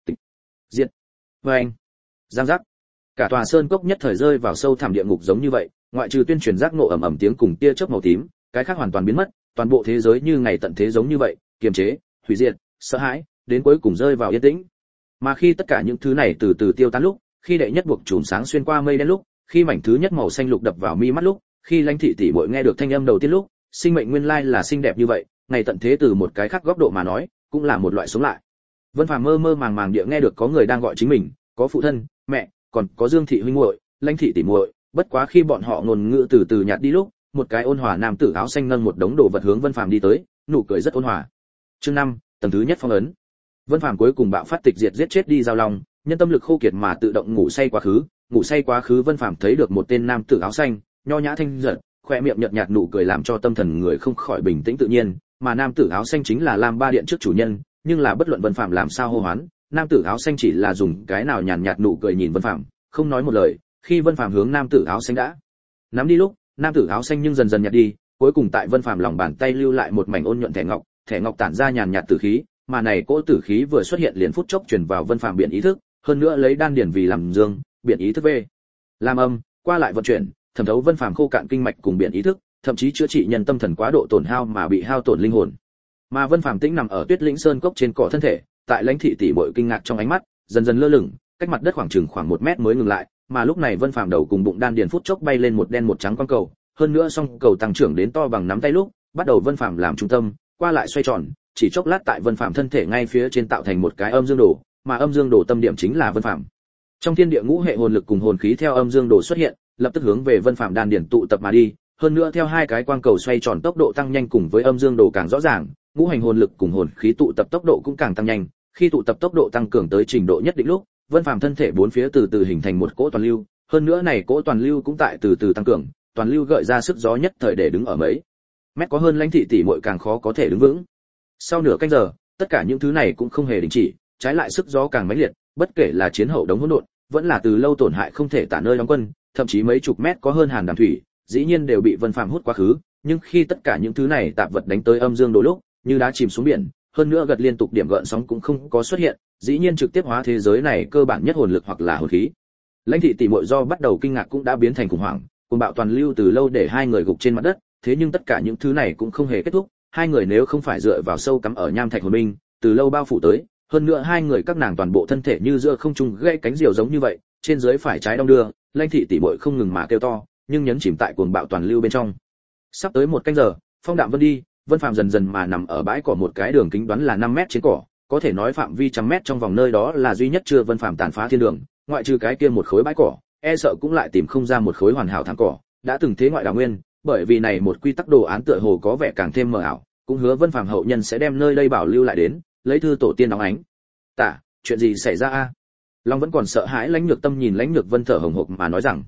Diệt. Oeng. Giang giác. Cả tòa sơn cốc nhất thời rơi vào sâu thẳm địa ngục giống như vậy, ngoại trừ tuyên truyền giác nộ ầm ầm tiếng cùng tia chớp màu tím, cái khác hoàn toàn biến mất, toàn bộ thế giới như ngày tận thế giống như vậy, kiềm chế, hủy diệt, sợ hãi, đến cuối cùng rơi vào yên tĩnh. Mà khi tất cả những thứ này từ từ tiêu tan lúc, khi đệ nhất buộc chùm sáng xuyên qua mây đen lúc, khi mảnh thứ nhất màu xanh lục đập vào mi mắt lúc, khi Lãnh Thị tỷ muội nghe được thanh âm đầu tiên lúc, sinh mệnh nguyên lai là xinh đẹp như vậy, ngày tận thế từ một cái khác góc độ mà nói, cũng là một loại sống lại. Vân Phàm mơ mơ màng màng địa nghe được có người đang gọi chính mình, có phụ thân, mẹ, còn có Dương thị huynh muội, Lãnh Thị tỷ muội, bất quá khi bọn họ ngôn ngữ từ từ nhạt đi lúc, một cái ôn hòa nam tử áo xanh nâng một đống đồ vật hướng Vân Phàm đi tới, nụ cười rất ôn hòa. Chương năm, tầng thứ nhất phong ấn. Vân Phàm cuối cùng bạo phát tịch diệt giết chết đi Giao Long, nhân tâm lực khô kiệt mà tự động ngủ say quá khứ, ngủ say quá khứ Vân Phàm thấy được một tên nam tử áo xanh, nho nhã thanh giật, khóe miệng nhợt nhạt nụ cười làm cho tâm thần người không khỏi bình tĩnh tự nhiên, mà nam tử áo xanh chính là Lam Ba Điện trước chủ nhân, nhưng là bất luận Vân Phàm làm sao hô hoán, nam tử áo xanh chỉ là dùng cái nào nhàn nhạt nụ cười nhìn Vân Phàm, không nói một lời. Khi Vân Phàm hướng nam tử áo xanh đã nắm đi lúc, nam tử áo xanh nhưng dần dần nhạt đi, cuối cùng tại Vân Phàm lòng bàn tay lưu lại một mảnh ôn nhuận thẻ ngọc, thẻ ngọc tản ra nhàn nhạt tử khí, mà này cỗ tử khí vừa xuất hiện liền phút chốc truyền vào Vân Phàm biển ý thức, hơn nữa lấy đan điển vì làm dương, biển ý thức về làm âm, qua lại vận chuyển, thẩm thấu Vân Phàm khô cạn kinh mạch cùng biển ý thức, thậm chí chữa trị nhân tâm thần quá độ tổn hao mà bị hao tổn linh hồn. Mà Vân Phàm tĩnh nằm ở Tuyết Lĩnh Sơn cốc trên cỏ thân thể, tại Lãnh Thị tỷ muội kinh ngạc trong ánh mắt, dần dần lơ lửng, cách mặt đất khoảng chừng khoảng một mét mới ngừng lại, mà lúc này Vân Phàm đầu cùng bụng đan điền phút chốc bay lên một đen một trắng quang cầu, hơn nữa song cầu tăng trưởng đến to bằng nắm tay lúc, bắt đầu Vân Phàm làm trung tâm, qua lại xoay tròn, chỉ chốc lát tại Vân Phàm thân thể ngay phía trên tạo thành một cái âm dương đồ, mà âm dương đồ tâm điểm chính là Vân Phàm. Trong thiên địa ngũ hệ hồn lực cùng hồn khí theo âm dương đồ xuất hiện, lập tức hướng về Vân Phàm đan điền tụ tập mà đi, hơn nữa theo hai cái quang cầu xoay tròn tốc độ tăng nhanh cùng với âm dương đồ càng rõ ràng, ngũ hành hồn lực cùng hồn khí tụ tập tốc độ cũng càng tăng nhanh, khi tụ tập tốc độ tăng cường tới trình độ nhất định lúc, Vân Phàm thân thể bốn phía từ từ hình thành một cỗ toàn lưu, hơn nữa này cỗ toàn lưu cũng tại từ từ tăng cường, toàn lưu gợi ra sức gió nhất thời để đứng ở mấy mét có hơn Lãnh Thị tỷ muội càng khó có thể đứng vững. Sau nửa canh giờ, tất cả những thứ này cũng không hề đình chỉ, trái lại sức gió càng mãnh liệt, bất kể là chiến hậu đống hỗn độn, vẫn là từ lâu tổn hại không thể tả nơi đóng quân, thậm chí mấy chục mét có hơn hàn đàm thủy, dĩ nhiên đều bị Vân Phàm hút quá khứ, nhưng khi tất cả những thứ này tạp vật đánh tới âm dương đồ lúc, như đá chìm xuống biển, hơn nữa gật liên tục điểm gợn sóng cũng không có xuất hiện, dĩ nhiên trực tiếp hóa thế giới này cơ bản nhất hồn lực hoặc là hồn khí. Lãnh Thị tỷ muội do bắt đầu kinh ngạc cũng đã biến thành khủng hoảng, cuồng bạo toàn lưu từ lâu để hai người gục trên mặt đất, thế nhưng tất cả những thứ này cũng không hề kết thúc, hai người nếu không phải dựa vào sâu cắm ở nham thạch hồn minh, từ lâu bao phủ tới, hơn nữa hai người các nàng toàn bộ thân thể như giữa không trung gãy cánh diều giống như vậy, trên dưới phải trái đong đưa, Lãnh Thị tỷ muội không ngừng mà kêu to, nhưng nhấn chìm tại cuồng bạo toàn lưu bên trong. Sắp tới một canh giờ, phong đạm vân đi, Vân Phàm dần dần mà nằm ở bãi cỏ một cái đường kính đoán là năm mét trên cỏ, có thể nói phạm vi trăm mét trong vòng nơi đó là duy nhất chưa Vân Phàm tàn phá thiên đường, ngoại trừ cái kia một khối bãi cỏ, e sợ cũng lại tìm không ra một khối hoàn hảo thảm cỏ, đã từng thế ngoại đào nguyên, bởi vì này một quy tắc đồ án tựa hồ có vẻ càng thêm mờ ảo, cũng hứa Vân Phàm hậu nhân sẽ đem nơi đây bảo lưu lại đến, lấy thư tổ tiên đóng ánh. Tả, chuyện gì xảy ra a? Long vẫn còn sợ hãi, Lãnh Nhược Tâm nhìn Lãnh Nhược Vân thở hổn hộc mà nói rằng,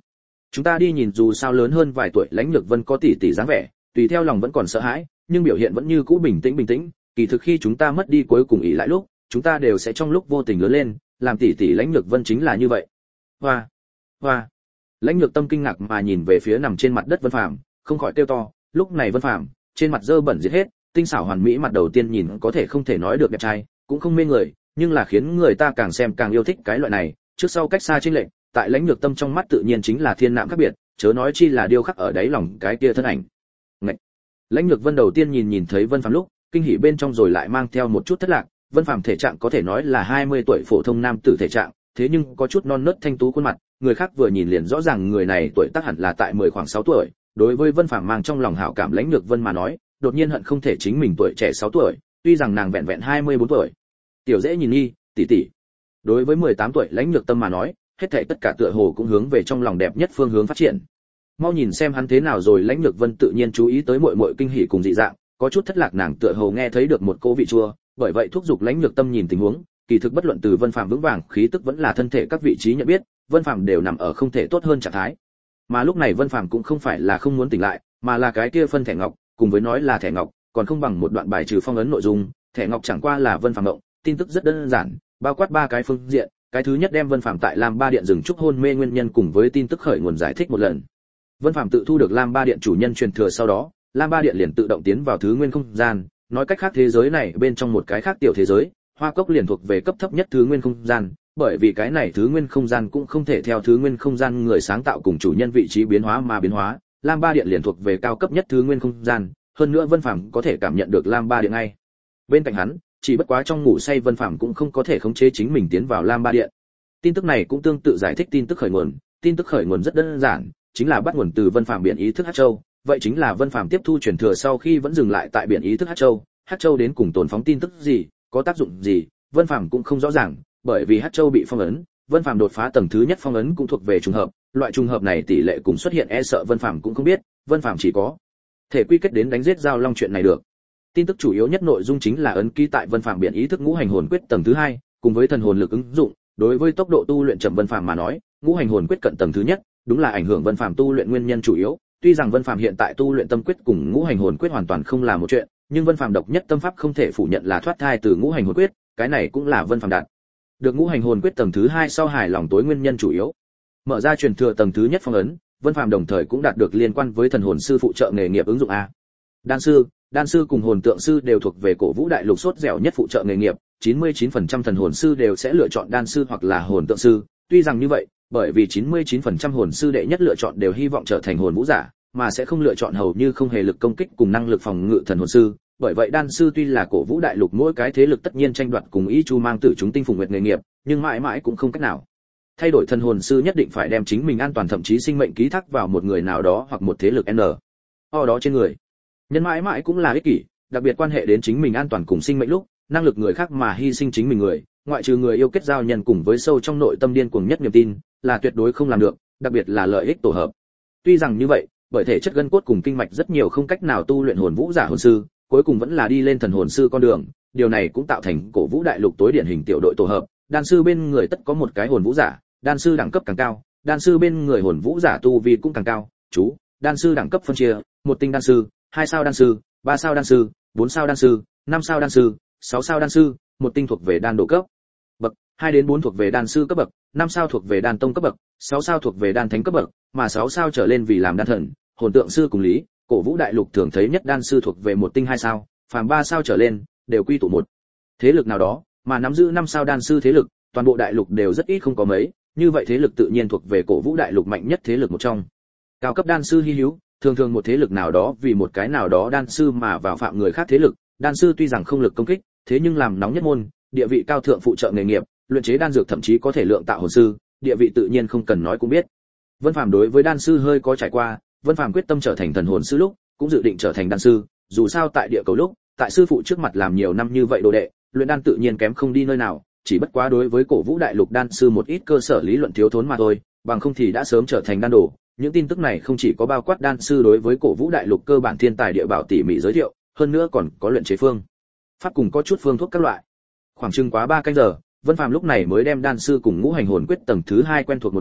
Chúng ta đi nhìn, dù sao lớn hơn vài tuổi Lãnh Nhược Vân có tỷ tỷ dáng vẻ, tùy theo lòng vẫn còn sợ hãi, nhưng biểu hiện vẫn như cũ bình tĩnh bình tĩnh, kỳ thực khi chúng ta mất đi cuối cùng ý lại lúc, chúng ta đều sẽ trong lúc vô tình lớn lên, làm tỷ tỷ Lãnh Nhược Vân chính là như vậy. Hoa, hoa. Lãnh Nhược Tâm kinh ngạc mà nhìn về phía nằm trên mặt đất Vân Phàm, không khỏi kêu to. Lúc này Vân Phàm, trên mặt dơ bẩn diệt hết, tinh xảo hoàn mỹ mặt đầu tiên nhìn có thể không thể nói được đẹp trai, cũng không mê người, nhưng là khiến người ta càng xem càng yêu thích cái loại này, trước sau cách xa chênh lệch, tại Lãnh Nhược Tâm trong mắt tự nhiên chính là thiên nạm khác biệt, chớ nói chi là điêu khắc ở đáy lòng cái kia thân ảnh. Ngậy. Lãnh Nhược Vân đầu tiên nhìn nhìn thấy Vân Phàm lúc, kinh hỉ bên trong rồi lại mang theo một chút thất lạc. Vân Phàm thể trạng có thể nói là hai mươi tuổi phổ thông nam tử thể trạng, thế nhưng có chút non nớt thanh tú khuôn mặt, người khác vừa nhìn liền rõ ràng người này tuổi tác hẳn là tại mười khoảng sáu tuổi. Đối với Vân Phàm mang trong lòng hảo cảm Lãnh Nhược Vân mà nói, đột nhiên hận không thể chính mình tuổi trẻ sáu tuổi, tuy rằng nàng vẹn vẹn hai mươi bốn tuổi. Tiểu dễ nhìn nghi, tỷ tỷ. Đối với mười tám tuổi Lãnh Nhược Tâm mà nói, hết thảy tất cả tựa hồ cũng hướng về trong lòng đẹp nhất phương hướng phát triển. Mau nhìn xem hắn thế nào rồi. Lãnh Nhược Vân tự nhiên chú ý tới muội muội kinh hỉ cùng dị dạng, có chút thất lạc, nàng tựa hồ nghe thấy được một cô vị chua, bởi vậy thúc giục Lãnh Nhược Tâm nhìn tình huống. Kỳ thực bất luận từ Vân Phàm vững vàng khí tức vẫn là thân thể các vị trí nhận biết, Vân Phàm đều nằm ở không thể tốt hơn trạng thái. Mà lúc này Vân Phàm cũng không phải là không muốn tỉnh lại, mà là cái kia phân thẻ ngọc, cùng với nói là thẻ ngọc, còn không bằng một đoạn bài trừ phong ấn nội dung. Thẻ ngọc chẳng qua là Vân Phàm động, tin tức rất đơn giản, bao quát ba cái phương diện. Cái thứ nhất đem Vân Phàm tại Lam Ba Điện dừng trúc hôn mê nguyên nhân cùng với tin tức khởi nguồn giải thích một lần. Vân Phàm tự thu được Lam Ba Điện chủ nhân truyền thừa sau đó, Lam Ba Điện liền tự động tiến vào thứ nguyên không gian, nói cách khác thế giới này bên trong một cái khác tiểu thế giới, Hoa Cốc liền thuộc về cấp thấp nhất thứ nguyên không gian, bởi vì cái này thứ nguyên không gian cũng không thể theo thứ nguyên không gian người sáng tạo cùng chủ nhân vị trí biến hóa mà biến hóa, Lam Ba Điện liền thuộc về cao cấp nhất thứ nguyên không gian, hơn nữa Vân Phàm có thể cảm nhận được Lam Ba Điện ngay bên cạnh hắn, chỉ bất quá trong ngủ say Vân Phàm cũng không có thể khống chế chính mình tiến vào Lam Ba Điện. Tin tức này cũng tương tự giải thích tin tức khởi nguồn, tin tức khởi nguồn rất đơn giản, chính là bắt nguồn từ Vân Phàm biển ý thức Hắc Châu, vậy chính là Vân Phàm tiếp thu truyền thừa sau khi vẫn dừng lại tại biển ý thức Hắc Châu, Hắc Châu đến cùng tồn phóng tin tức gì, có tác dụng gì, Vân Phàm cũng không rõ ràng, bởi vì Hắc Châu bị phong ấn, Vân Phàm đột phá tầng thứ nhất phong ấn cũng thuộc về trùng hợp, loại trùng hợp này tỷ lệ cùng xuất hiện e sợ Vân Phàm cũng không biết, Vân Phàm chỉ có thể quy kết đến đánh giết giao long chuyện này được. Tin tức chủ yếu nhất nội dung chính là ấn ký tại Vân Phàm biển ý thức ngũ hành hồn quyết tầng thứ hai, cùng với thần hồn lực ứng dụng, đối với tốc độ tu luyện chậm Vân Phàm mà nói, ngũ hành hồn quyết cận tầng thứ nhất, đúng là ảnh hưởng Vân Phàm tu luyện nguyên nhân chủ yếu. Tuy rằng Vân Phàm hiện tại tu luyện tâm quyết cùng ngũ hành hồn quyết hoàn toàn không là một chuyện, nhưng Vân Phàm độc nhất tâm pháp không thể phủ nhận là thoát thai từ ngũ hành hồn quyết, cái này cũng là Vân Phàm đạt được ngũ hành hồn quyết tầng thứ hai sau hài lòng tối nguyên nhân chủ yếu. Mở ra truyền thừa tầng thứ nhất phong ấn, Vân Phàm đồng thời cũng đạt được liên quan với thần hồn sư phụ trợ nghề nghiệp ứng dụng a. Đan sư, đan sư cùng hồn tượng sư đều thuộc về cổ vũ đại lục sốt dẻo nhất phụ trợ nghề nghiệp, chín mươi chín phần trăm thần hồn sư đều sẽ lựa chọn đan sư hoặc là hồn tượng sư, tuy rằng như vậy, bởi vì chín mươi chín phần trăm hồn sư đệ nhất lựa chọn đều hy vọng trở thành hồn vũ giả, mà sẽ không lựa chọn hầu như không hề lực công kích cùng năng lực phòng ngự thần hồn sư, bởi vậy đan sư tuy là cổ vũ đại lục mỗi cái thế lực tất nhiên tranh đoạt cùng ý chu mang tử chúng tinh phùng nguyệt nghề nghiệp, nhưng mãi mãi cũng không cách nào thay đổi thần hồn sư nhất định phải đem chính mình an toàn thậm chí sinh mệnh ký thác vào một người nào đó hoặc một thế lực n o đó trên người. Nhân mãi mãi cũng là ích kỷ, đặc biệt quan hệ đến chính mình an toàn cùng sinh mệnh lúc, năng lực người khác mà hy sinh chính mình người, ngoại trừ người yêu kết giao nhân cùng với sâu trong nội tâm điên cuồng nhất niềm tin, là tuyệt đối không làm được, đặc biệt là lợi ích tổ hợp. Tuy rằng như vậy, bởi thể chất gân cốt cùng kinh mạch rất nhiều không cách nào tu luyện hồn vũ giả hồn sư, cuối cùng vẫn là đi lên thần hồn sư con đường, điều này cũng tạo thành cổ vũ đại lục tối điển hình tiểu đội tổ hợp, đan sư bên người tất có một cái hồn vũ giả, đan sư đẳng cấp càng cao, đan sư bên người hồn vũ giả tu vi cũng càng cao. Chú, đan sư đẳng cấp phân chia, một tinh đan sư, hai sao đan sư, ba sao đan sư, bốn sao đan sư, năm sao đan sư, sáu sao đan sư, một tinh thuộc về đan độ cấp bậc, hai đến bốn thuộc về đan sư cấp bậc, năm sao thuộc về đan tông cấp bậc, sáu sao thuộc về đan thánh cấp bậc, mà sáu sao trở lên vì làm đan thần, hồn tượng sư cùng lý, cổ vũ đại lục thường thấy nhất đan sư thuộc về một tinh hai sao, phàm ba sao trở lên đều quy tụ một thế lực nào đó, mà nắm giữ năm sao đan sư thế lực, toàn bộ đại lục đều rất ít không có mấy, như vậy thế lực tự nhiên thuộc về cổ vũ đại lục mạnh nhất thế lực một trong. Cao cấp đan sư hi hữu, thường thường một thế lực nào đó vì một cái nào đó đan sư mà vào phạm người khác thế lực, đan sư tuy rằng không lực công kích, thế nhưng làm nóng nhất môn, địa vị cao thượng phụ trợ nghề nghiệp, luyện chế đan dược thậm chí có thể lượng tạo hồn sư, địa vị tự nhiên không cần nói cũng biết. Vân Phàm đối với đan sư hơi có trải qua, Vân Phàm quyết tâm trở thành thần hồn sư lúc, cũng dự định trở thành đan sư, dù sao tại địa cầu lúc, tại sư phụ trước mặt làm nhiều năm như vậy đồ đệ, luyện đan tự nhiên kém không đi nơi nào, chỉ bất quá đối với cổ vũ đại lục đan sư một ít cơ sở lý luận thiếu thốn mà thôi, bằng không thì đã sớm trở thành đan đồ. Những tin tức này không chỉ có bao quát đan sư đối với cổ vũ đại lục cơ bản thiên tài địa bảo tỉ mỉ giới thiệu, hơn nữa còn có luyện chế phương pháp cùng có chút phương thuốc các loại. Khoảng chừng quá ba canh giờ, Vân Phàm lúc này mới đem đan sư cùng ngũ hành hồn quyết tầng thứ hai quen thuộc một lần,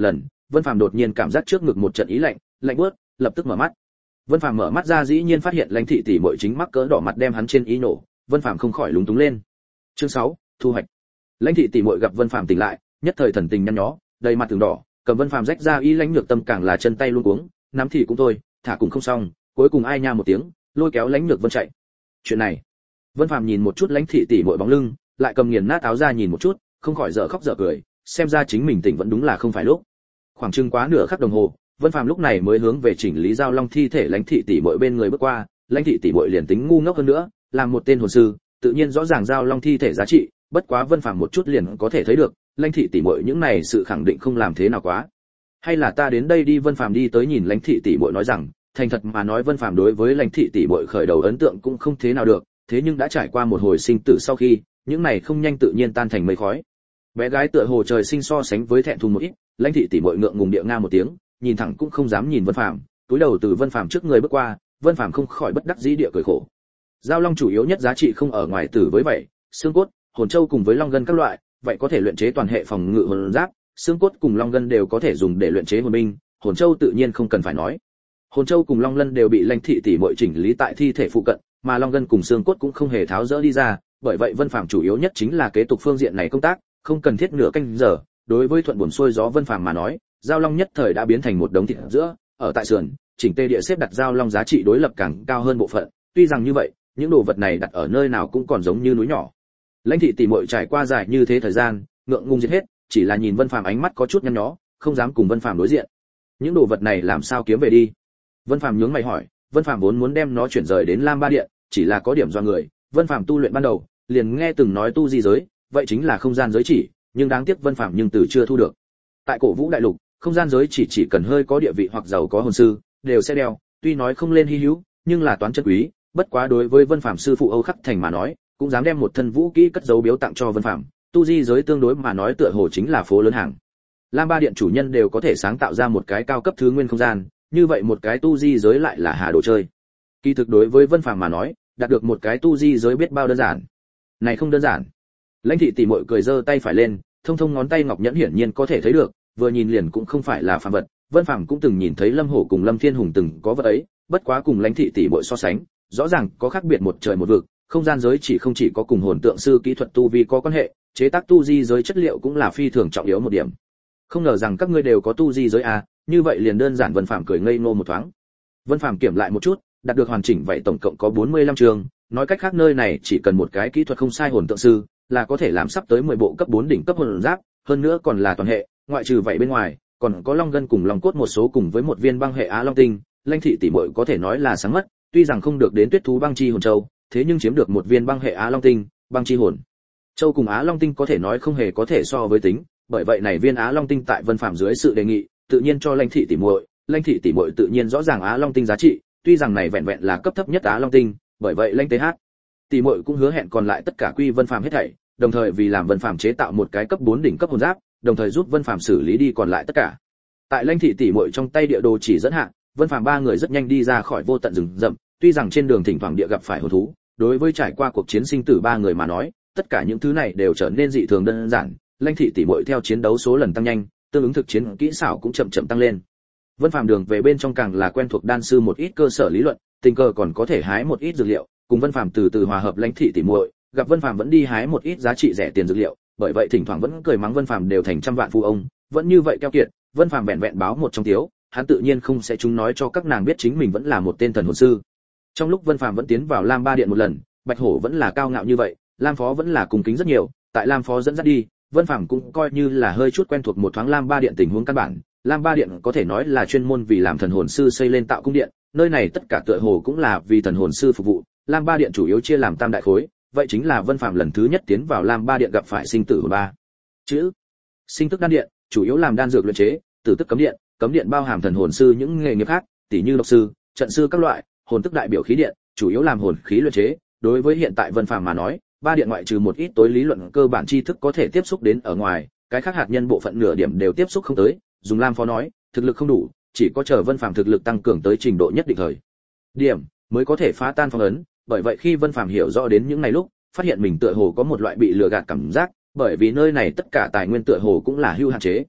Vân Phàm đột nhiên cảm giác trước ngực một trận ý lạnh, lạnh buốt, lập tức mở mắt. Vân Phàm mở mắt ra dĩ nhiên phát hiện Lãnh thị tỷ muội chính mắc cỡ đỏ mặt đem hắn trên ý nổ, Vân Phàm không khỏi lúng túng lên. Chương sáu, thu hoạch. Lãnh thị tỷ muội gặp Vân Phàm tỉnh lại, nhất thời thần tình nhăn nhó, đầy mặt từng đỏ, cầm Vân Phàm rách ra y Lãnh Nhược Tâm càng là chân tay luống cuống, nắm thì cũng thôi, thả cũng không xong, cuối cùng ai nha một tiếng, lôi kéo Lãnh Nhược Vân chạy. Chuyện này, Vân Phàm nhìn một chút Lãnh thị tỷ muội bóng lưng, lại cầm nghiền nát áo ra nhìn một chút, không khỏi dở khóc dở cười, xem ra chính mình tỉnh vẫn đúng là không phải lúc. Khoảng chừng quá nửa khắc đồng hồ, Vân Phàm lúc này mới hướng về chỉnh lý giao long thi thể Lãnh thị tỷ muội bên người bước qua, Lãnh thị tỷ muội liền tính ngu ngốc hơn nữa, làm một tên hồn sư, tự nhiên rõ ràng giao long thi thể giá trị, bất quá Vân Phàm một chút liền có thể thấy được, Lãnh thị tỷ muội những này sự khẳng định không làm thế nào quá. Hay là ta đến đây đi, Vân Phàm đi tới nhìn Lãnh thị tỷ muội nói rằng, thành thật mà nói Vân Phàm đối với Lãnh thị tỷ muội khởi đầu ấn tượng cũng không thế nào được, thế nhưng đã trải qua một hồi sinh tử sau khi, những này không nhanh tự nhiên tan thành mây khói. Bé gái tựa hồ trời sinh so sánh với thẹn thùng một ít, Lãnh thị tỷ muội ngượng ngùng địa nga một tiếng, nhìn thẳng cũng không dám nhìn Vân Phàm, túi đầu từ Vân Phàm trước người bước qua, Vân Phàm không khỏi bất đắc dĩ địa cười khổ. Giao long chủ yếu nhất giá trị không ở ngoài tử với vậy, xương cốt, hồn châu cùng với long gân các loại, vậy có thể luyện chế toàn hệ phòng ngự hồn giáp, xương cốt cùng long gân đều có thể dùng để luyện chế hồn binh, hồn châu tự nhiên không cần phải nói. Hồn châu cùng long gân đều bị Lãnh thị tỷ muội chỉnh lý tại thi thể phụ cận, mà long gân cùng xương cốt cũng không hề tháo dỡ đi ra, bởi vậy Vân Phàm chủ yếu nhất chính là kế tục phương diện này công tác, không cần thiết nửa canh giờ. Đối với thuận buồm xuôi gió Vân Phàm mà nói, giao long nhất thời đã biến thành một đống thịt giữa, ở tại sườn, chỉnh tê địa xếp đặt giao long giá trị đối lập càng cao hơn bộ phận, tuy rằng như vậy, những đồ vật này đặt ở nơi nào cũng còn giống như núi nhỏ. Lãnh thị tỷ muội trải qua dài như thế thời gian, ngượng ngùng giết hết, chỉ là nhìn Vân Phàm ánh mắt có chút nhăn nhó, không dám cùng Vân Phàm đối diện. Những đồ vật này làm sao kiếm về đi? Vân Phàm nhướng mày hỏi, Vân Phàm vốn muốn đem nó chuyển rời đến Lam Ba Điện, chỉ là có điểm do người, Vân Phàm tu luyện ban đầu, liền nghe từng nói tu di giới, vậy chính là không gian giới chỉ, nhưng đáng tiếc Vân Phàm nhưng từ chưa thu được. Tại Cổ Vũ đại lục, không gian giới chỉ chỉ cần hơi có địa vị hoặc giàu có hồn sư, đều sẽ đeo, tuy nói không lên hi hữu, nhưng là toán chân quý, bất quá đối với Vân Phàm sư phụ Âu Khắc Thành mà nói, cũng dám đem một thân vũ kỹ cất giấu biếu tặng cho Vân Phàm, tu di giới tương đối mà nói tựa hồ chính là phố lớn hàng. Lam Ba Điện chủ nhân đều có thể sáng tạo ra một cái cao cấp thứ nguyên không gian, như vậy một cái tu di giới lại là hà đồ chơi. Kỳ thực đối với Vân Phàm mà nói, đạt được một cái tu di giới biết bao đơn giản. Này không đơn giản. Lãnh thị tỷ muội cười giơ tay phải lên, thông thông ngón tay ngọc nhẫn hiển nhiên có thể thấy được, vừa nhìn liền cũng không phải là phàm vật. Vân Phàm cũng từng nhìn thấy Lâm Hổ cùng Lâm Thiên Hùng từng có vật ấy, bất quá cùng Lãnh thị tỷ muội so sánh, rõ ràng có khác biệt một trời một vực, không gian giới chỉ không chỉ có cùng hồn tượng sư kỹ thuật tu vi có quan hệ, chế tác tu di giới chất liệu cũng là phi thường trọng yếu một điểm. Không ngờ rằng các ngươi đều có tu di giới à, như vậy liền đơn giản. Vân Phàm cười ngây ngô một thoáng. Vân Phàm kiểm lại một chút, đạt được hoàn chỉnh vậy tổng cộng có bốn mươi lăm trường, nói cách khác nơi này chỉ cần một cái kỹ thuật không sai hồn tượng sư, là có thể làm sắp tới mười bộ cấp bốn đỉnh cấp hồn giáp, hơn nữa còn là toàn hệ, ngoại trừ vậy bên ngoài, còn có long gân cùng long cốt một số cùng với một viên băng hệ á long tinh, Lãnh thị tỷ muội có thể nói là sáng mất, tuy rằng không được đến tuyết thú băng chi hồn châu, thế nhưng chiếm được một viên băng hệ á long tinh, băng chi hồn châu cùng á long tinh có thể nói không hề có thể so với tính, bởi vậy này viên á long tinh tại Vân Phàm dưới sự đề nghị, tự nhiên cho Lãnh thị tỷ muội, Lãnh thị tỷ muội tự nhiên rõ ràng á long tinh giá trị, tuy rằng này vẹn vẹn là cấp thấp nhất á long tinh, bởi vậy Lãnh th tỷ muội cũng hứa hẹn còn lại tất cả quy Vân Phàm hết thảy, đồng thời vì làm Vân Phàm chế tạo một cái cấp bốn đỉnh cấp hồn giáp, đồng thời giúp Vân Phàm xử lý đi còn lại tất cả. Tại Lãnh thị tỷ muội trong tay địa đồ chỉ dẫn hạ, Vân Phàm ba người rất nhanh đi ra khỏi vô tận rừng rậm, tuy rằng trên đường thỉnh thoảng địa gặp phải hồn thú, đối với trải qua cuộc chiến sinh tử ba người mà nói, tất cả những thứ này đều trở nên dị thường đơn giản. Lãnh thị tỷ muội theo chiến đấu số lần tăng nhanh, tương ứng thực chiến kỹ xảo cũng chậm chậm tăng lên. Vân Phàm đường về bên trong càng là quen thuộc đan sư một ít cơ sở lý luận, tình cờ còn có thể hái một ít dược liệu, cùng Vân Phàm từ từ hòa hợp. Lãnh thị tỷ muội gặp Vân Phàm vẫn đi hái một ít giá trị rẻ tiền dược liệu, bởi vậy thỉnh thoảng vẫn cười mắng Vân Phàm đều thành trăm vạn phu ông, vẫn như vậy keo kiệt. Vân Phàm vẹn vẹn báo một trong tiếu, hắn tự nhiên không sẽ chúng nói cho các nàng biết chính mình vẫn là một tên thần hồn sư. Trong lúc Vân Phàm vẫn tiến vào Lam Ba Điện một lần, Bạch Hổ vẫn là cao ngạo như vậy, Lam Phó vẫn là cung kính rất nhiều, tại Lam Phó dẫn dắt đi, Vân Phàm cũng coi như là hơi chút quen thuộc một thoáng Lam Ba Điện tình huống căn bản. Lam Ba Điện có thể nói là chuyên môn vì làm thần hồn sư xây lên tạo cung điện, nơi này tất cả tựa hồ cũng là vì thần hồn sư phục vụ. Lam Ba Điện chủ yếu chia làm tam đại khối, vậy chính là Vân Phàm lần thứ nhất tiến vào Lam Ba Điện gặp phải sinh tử hồn ba chữ. Sinh tức đan điện, chủ yếu làm đan dược luyện chế, tử tức cấm điện, cấm điện bao hàm thần hồn sư những nghề nghiệp khác, tỉ như độc sư, trận sư các loại, hồn tức đại biểu khí điện, chủ yếu làm hồn khí luyện chế. Đối với hiện tại Vân Phàm mà nói, ba điện ngoại trừ một ít tối lý luận cơ bản tri thức có thể tiếp xúc đến ở ngoài, cái khác hạt nhân bộ phận nửa điểm đều tiếp xúc không tới. Dùng Lam Phó nói, thực lực không đủ, chỉ có chờ Vân Phàm thực lực tăng cường tới trình độ nhất định thời điểm mới có thể phá tan phong ấn. Bởi vậy khi Vân Phàm hiểu rõ đến những ngày lúc, phát hiện mình tựa hồ có một loại bị lừa gạt cảm giác, bởi vì nơi này tất cả tài nguyên tựa hồ cũng là hưu hạn chế.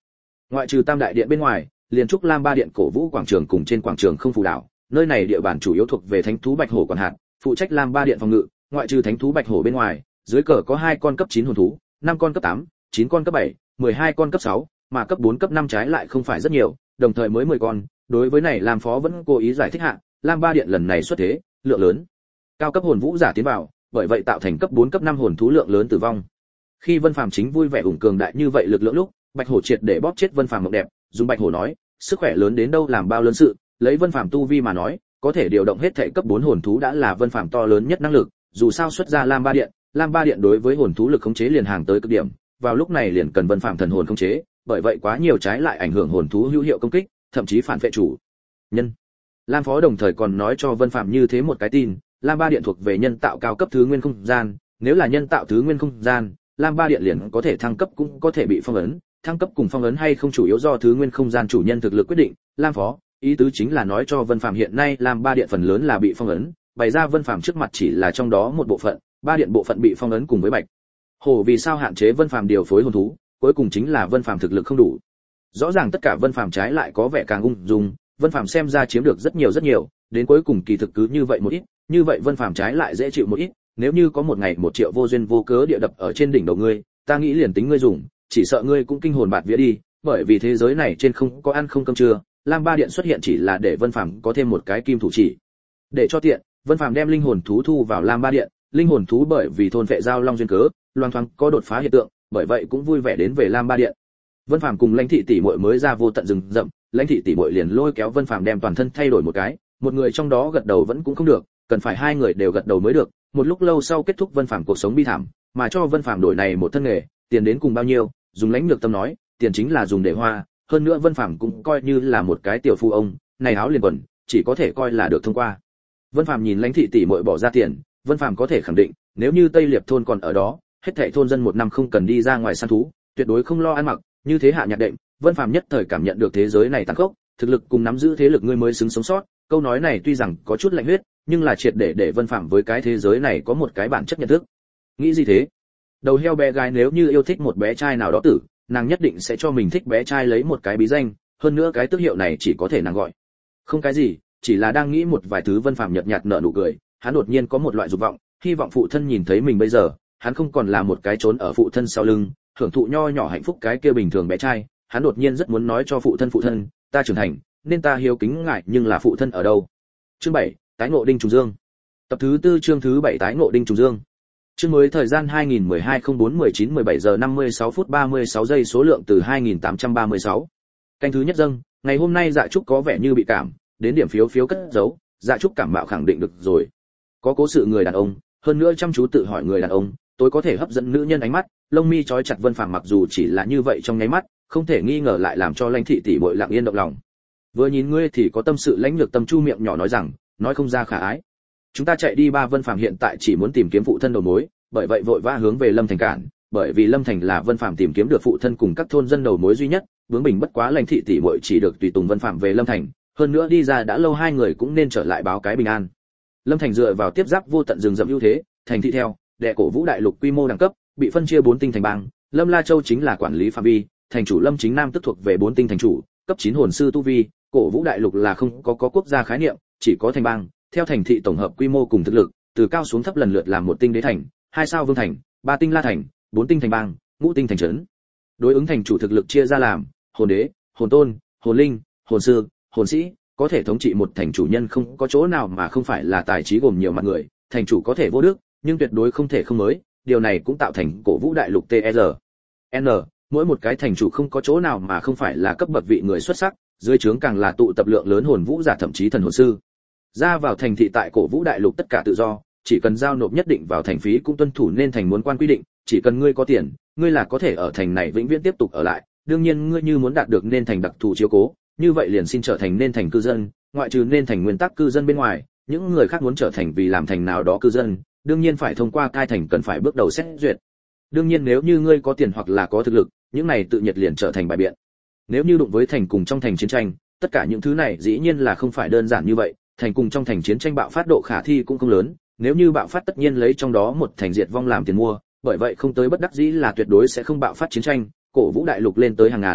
Ngoại trừ Tam đại điện bên ngoài, liền trúc Lam Ba điện cổ vũ quảng trường cùng trên quảng trường Không Phù đảo, nơi này địa bàn chủ yếu thuộc về thánh thú Bạch Hổ quản hạt, phụ trách Lam Ba điện phòng ngự, ngoại trừ thánh thú Bạch Hổ bên ngoài, dưới cờ có hai con cấp chín hồn thú, năm con cấp tám, chín con cấp bảy, mười hai con cấp sáu, mà cấp bốn cấp năm trái lại không phải rất nhiều, đồng thời mới mười con, đối với này Lam Phó vẫn cố ý giải thích hạ, Lam Ba điện lần này xuất thế, lượng lớn cao cấp hồn vũ giả tiến vào, bởi vậy tạo thành cấp bốn cấp năm hồn thú lượng lớn tử vong. Khi Vân Phàm chính vui vẻ ủng cường đại như vậy lực lượng lúc, Bạch Hổ triệt để bóp chết Vân Phàm mộng đẹp, dùng Bạch Hổ nói, sức khỏe lớn đến đâu làm bao lớn sự, lấy Vân Phàm tu vi mà nói, có thể điều động hết thảy cấp bốn hồn thú đã là Vân Phàm to lớn nhất năng lực, dù sao xuất ra Lam Ba điện, Lam Ba điện đối với hồn thú lực khống chế liền hàng tới cực điểm, vào lúc này liền cần Vân Phàm thần hồn khống chế, bởi vậy quá nhiều trái lại ảnh hưởng hồn thú hữu hiệu công kích, thậm chí phản vệ chủ nhân. Lam Phó đồng thời còn nói cho Vân Phàm như thế một cái tin, Lam Ba điện thuộc về nhân tạo cao cấp thứ nguyên không gian, nếu là nhân tạo thứ nguyên không gian, Lam Ba điện liền có thể thăng cấp cũng có thể bị phong ấn, thăng cấp cùng phong ấn hay không chủ yếu do thứ nguyên không gian chủ nhân thực lực quyết định. Lam Phó ý tứ chính là nói cho Vân Phàm hiện nay Lam Ba điện phần lớn là bị phong ấn, bày ra Vân Phàm trước mặt chỉ là trong đó một bộ phận, Ba điện bộ phận bị phong ấn cùng với Bạch Hổ vì sao hạn chế Vân Phàm điều phối hồn thú, cuối cùng chính là Vân Phàm thực lực không đủ. Rõ ràng tất cả Vân Phàm trái lại có vẻ càng ung dung, Vân Phàm xem ra chiếm được rất nhiều rất nhiều, đến cuối cùng kỳ thực cứ như vậy một ít, như vậy Vân Phàm trái lại dễ chịu một ít, nếu như có một ngày một triệu vô duyên vô cớ địa đập ở trên đỉnh đầu ngươi, ta nghĩ liền tính ngươi dùng, chỉ sợ ngươi cũng kinh hồn bạt vía đi, bởi vì thế giới này trên không có ăn không cơm trưa, Lam Ba điện xuất hiện chỉ là để Vân Phàm có thêm một cái kim thủ chỉ. Để cho tiện, Vân Phàm đem linh hồn thú thu vào Lam Ba điện, linh hồn thú bởi vì thôn vệ giao long duyên cớ, loang thoáng có đột phá hiện tượng, bởi vậy cũng vui vẻ đến về Lam Ba điện. Vân Phàm cùng Lãnh thị tỷ muội mới ra vô tận rừng rậm, Lãnh thị tỷ muội liền lôi kéo Vân Phàm đem toàn thân thay đổi một cái, một người trong đó gật đầu vẫn cũng không được, cần phải hai người đều gật đầu mới được. Một lúc lâu sau kết thúc Vân Phàm cuộc sống bi thảm, mà cho Vân Phàm đổi này một thân nghề, tiền đến cùng bao nhiêu, dùng Lãnh Nhược Tâm nói, tiền chính là dùng để hoa, hơn nữa Vân Phàm cũng coi như là một cái tiểu phu ông, này áo liền quần, chỉ có thể coi là được thông qua. Vân Phàm nhìn Lãnh thị tỷ muội bỏ ra tiền, Vân Phàm có thể khẳng định, nếu như Tây Liệp thôn còn ở đó, hết thảy thôn dân một năm không cần đi ra ngoài săn thú, tuyệt đối không lo ăn mặc, như thế hạ nhạc đệm, Vân Phàm nhất thời cảm nhận được thế giới này tàn khốc, thực lực cùng nắm giữ thế lực ngươi mới xứng sống sót, câu nói này tuy rằng có chút lạnh huyết, nhưng là triệt để để Vân Phàm với cái thế giới này có một cái bản chất nhận thức. Nghĩ gì thế? Đầu heo bé gái nếu như yêu thích một bé trai nào đó tử, nàng nhất định sẽ cho mình thích bé trai lấy một cái bí danh, hơn nữa cái tước hiệu này chỉ có thể nàng gọi. Không cái gì, chỉ là đang nghĩ một vài thứ. Vân Phàm nhợt nhạt nở nụ cười, hắn đột nhiên có một loại dục vọng, hy vọng phụ thân nhìn thấy mình bây giờ, hắn không còn là một cái trốn ở phụ thân sau lưng, hưởng thụ nho nhỏ hạnh phúc cái kia bình thường bé trai, hắn đột nhiên rất muốn nói cho phụ thân phụ thân, ta trưởng thành, nên ta hiếu kính ngài, nhưng là phụ thân ở đâu? Chương bảy, tái ngộ Đinh Trùng Dương. Tập thứ tư chương thứ bảy tái ngộ Đinh Trùng Dương. Chương mới thời gian hai nghìn mười hai không bốn mười chín mười bảy giờ năm mươi sáu phút ba mươi sáu giây, số lượng từ hai nghìn tám trăm ba mươi sáu. Canh thứ nhất dâng, ngày hôm nay Dạ Trúc có vẻ như bị cảm, đến điểm phiếu phiếu cất giấu, Dạ Trúc cảm mạo khẳng định được rồi. Có cố sự người đàn ông, hơn nữa chăm chú tự hỏi người đàn ông, tôi có thể hấp dẫn nữ nhân ánh mắt, lông mi chói chặt Vân Phàm mặc dù chỉ là như vậy trong nháy mắt, không thể nghi ngờ lại làm cho Lãnh thị tỷ muội lặng yên động lòng. Vừa nhìn ngươi thì có tâm sự. Lãnh Nhược Tâm chu miệng nhỏ nói rằng, nói không ra khả ái. Chúng ta chạy đi ba. Vân Phàm hiện tại chỉ muốn tìm kiếm phụ thân đầu mối, bởi vậy vội vã hướng về Lâm Thành cản, bởi vì Lâm Thành là Vân Phàm tìm kiếm được phụ thân cùng các thôn dân đầu mối duy nhất, vướng bình bất quá Lãnh thị tỷ muội chỉ được tùy tùng Vân Phàm về Lâm Thành, hơn nữa đi ra đã lâu hai người cũng nên trở lại báo cái bình an. Lâm Thành dựa vào tiếp giáp vô tận rừng rậm ưu thế, thành thị theo, đệ cổ vũ đại lục quy mô đẳng cấp, bị phân chia bốn tinh thành bang, Lâm La Châu chính là quản lý phạm vi, thành chủ Lâm Chính Nam tức thuộc về bốn tinh thành chủ, cấp chín hồn sư tu vi, cổ vũ đại lục là không có có quốc gia khái niệm, chỉ có thành bang, theo thành thị tổng hợp quy mô cùng thực lực, từ cao xuống thấp lần lượt làm một tinh đế thành, hai sao vương thành, ba tinh la thành, bốn tinh thành bang, ngũ tinh thành trấn. Đối ứng thành chủ thực lực chia ra làm hồn đế, hồn tôn, hồn linh, hồn sư, hồn sĩ, có thể thống trị một thành chủ nhân không có chỗ nào mà không phải là tài trí gồm nhiều mặt người, thành chủ có thể vô đức, nhưng tuyệt đối không thể không mới, điều này cũng tạo thành cổ vũ đại lục tê e rờ en, mỗi một cái thành chủ không có chỗ nào mà không phải là cấp bậc vị người xuất sắc, dưới trướng càng là tụ tập lượng lớn hồn vũ giả thậm chí thần hồn sư. Ra vào thành thị tại cổ vũ đại lục tất cả tự do, chỉ cần giao nộp nhất định vào thành phí cũng tuân thủ nên thành muốn quan quy định, chỉ cần ngươi có tiền, ngươi là có thể ở thành này vĩnh viễn tiếp tục ở lại, đương nhiên ngươi như muốn đạt được nên thành đặc thù chiếu cố, như vậy liền xin trở thành nên thành cư dân, ngoại trừ nên thành nguyên tắc cư dân bên ngoài, những người khác muốn trở thành vì làm thành nào đó cư dân, đương nhiên phải thông qua cai thành cần phải bước đầu xét duyệt. Đương nhiên nếu như ngươi có tiền hoặc là có thực lực, những này tự nhiệt liền trở thành bài biện. Nếu như đụng với thành cùng trong thành chiến tranh, tất cả những thứ này dĩ nhiên là không phải đơn giản như vậy, thành cùng trong thành chiến tranh bạo phát độ khả thi cũng không lớn, nếu như bạo phát tất nhiên lấy trong đó một thành diệt vong làm tiền mua, bởi vậy không tới bất đắc dĩ là tuyệt đối sẽ không bạo phát chiến tranh, cổ vũ đại lục lên tới hàng ngàn,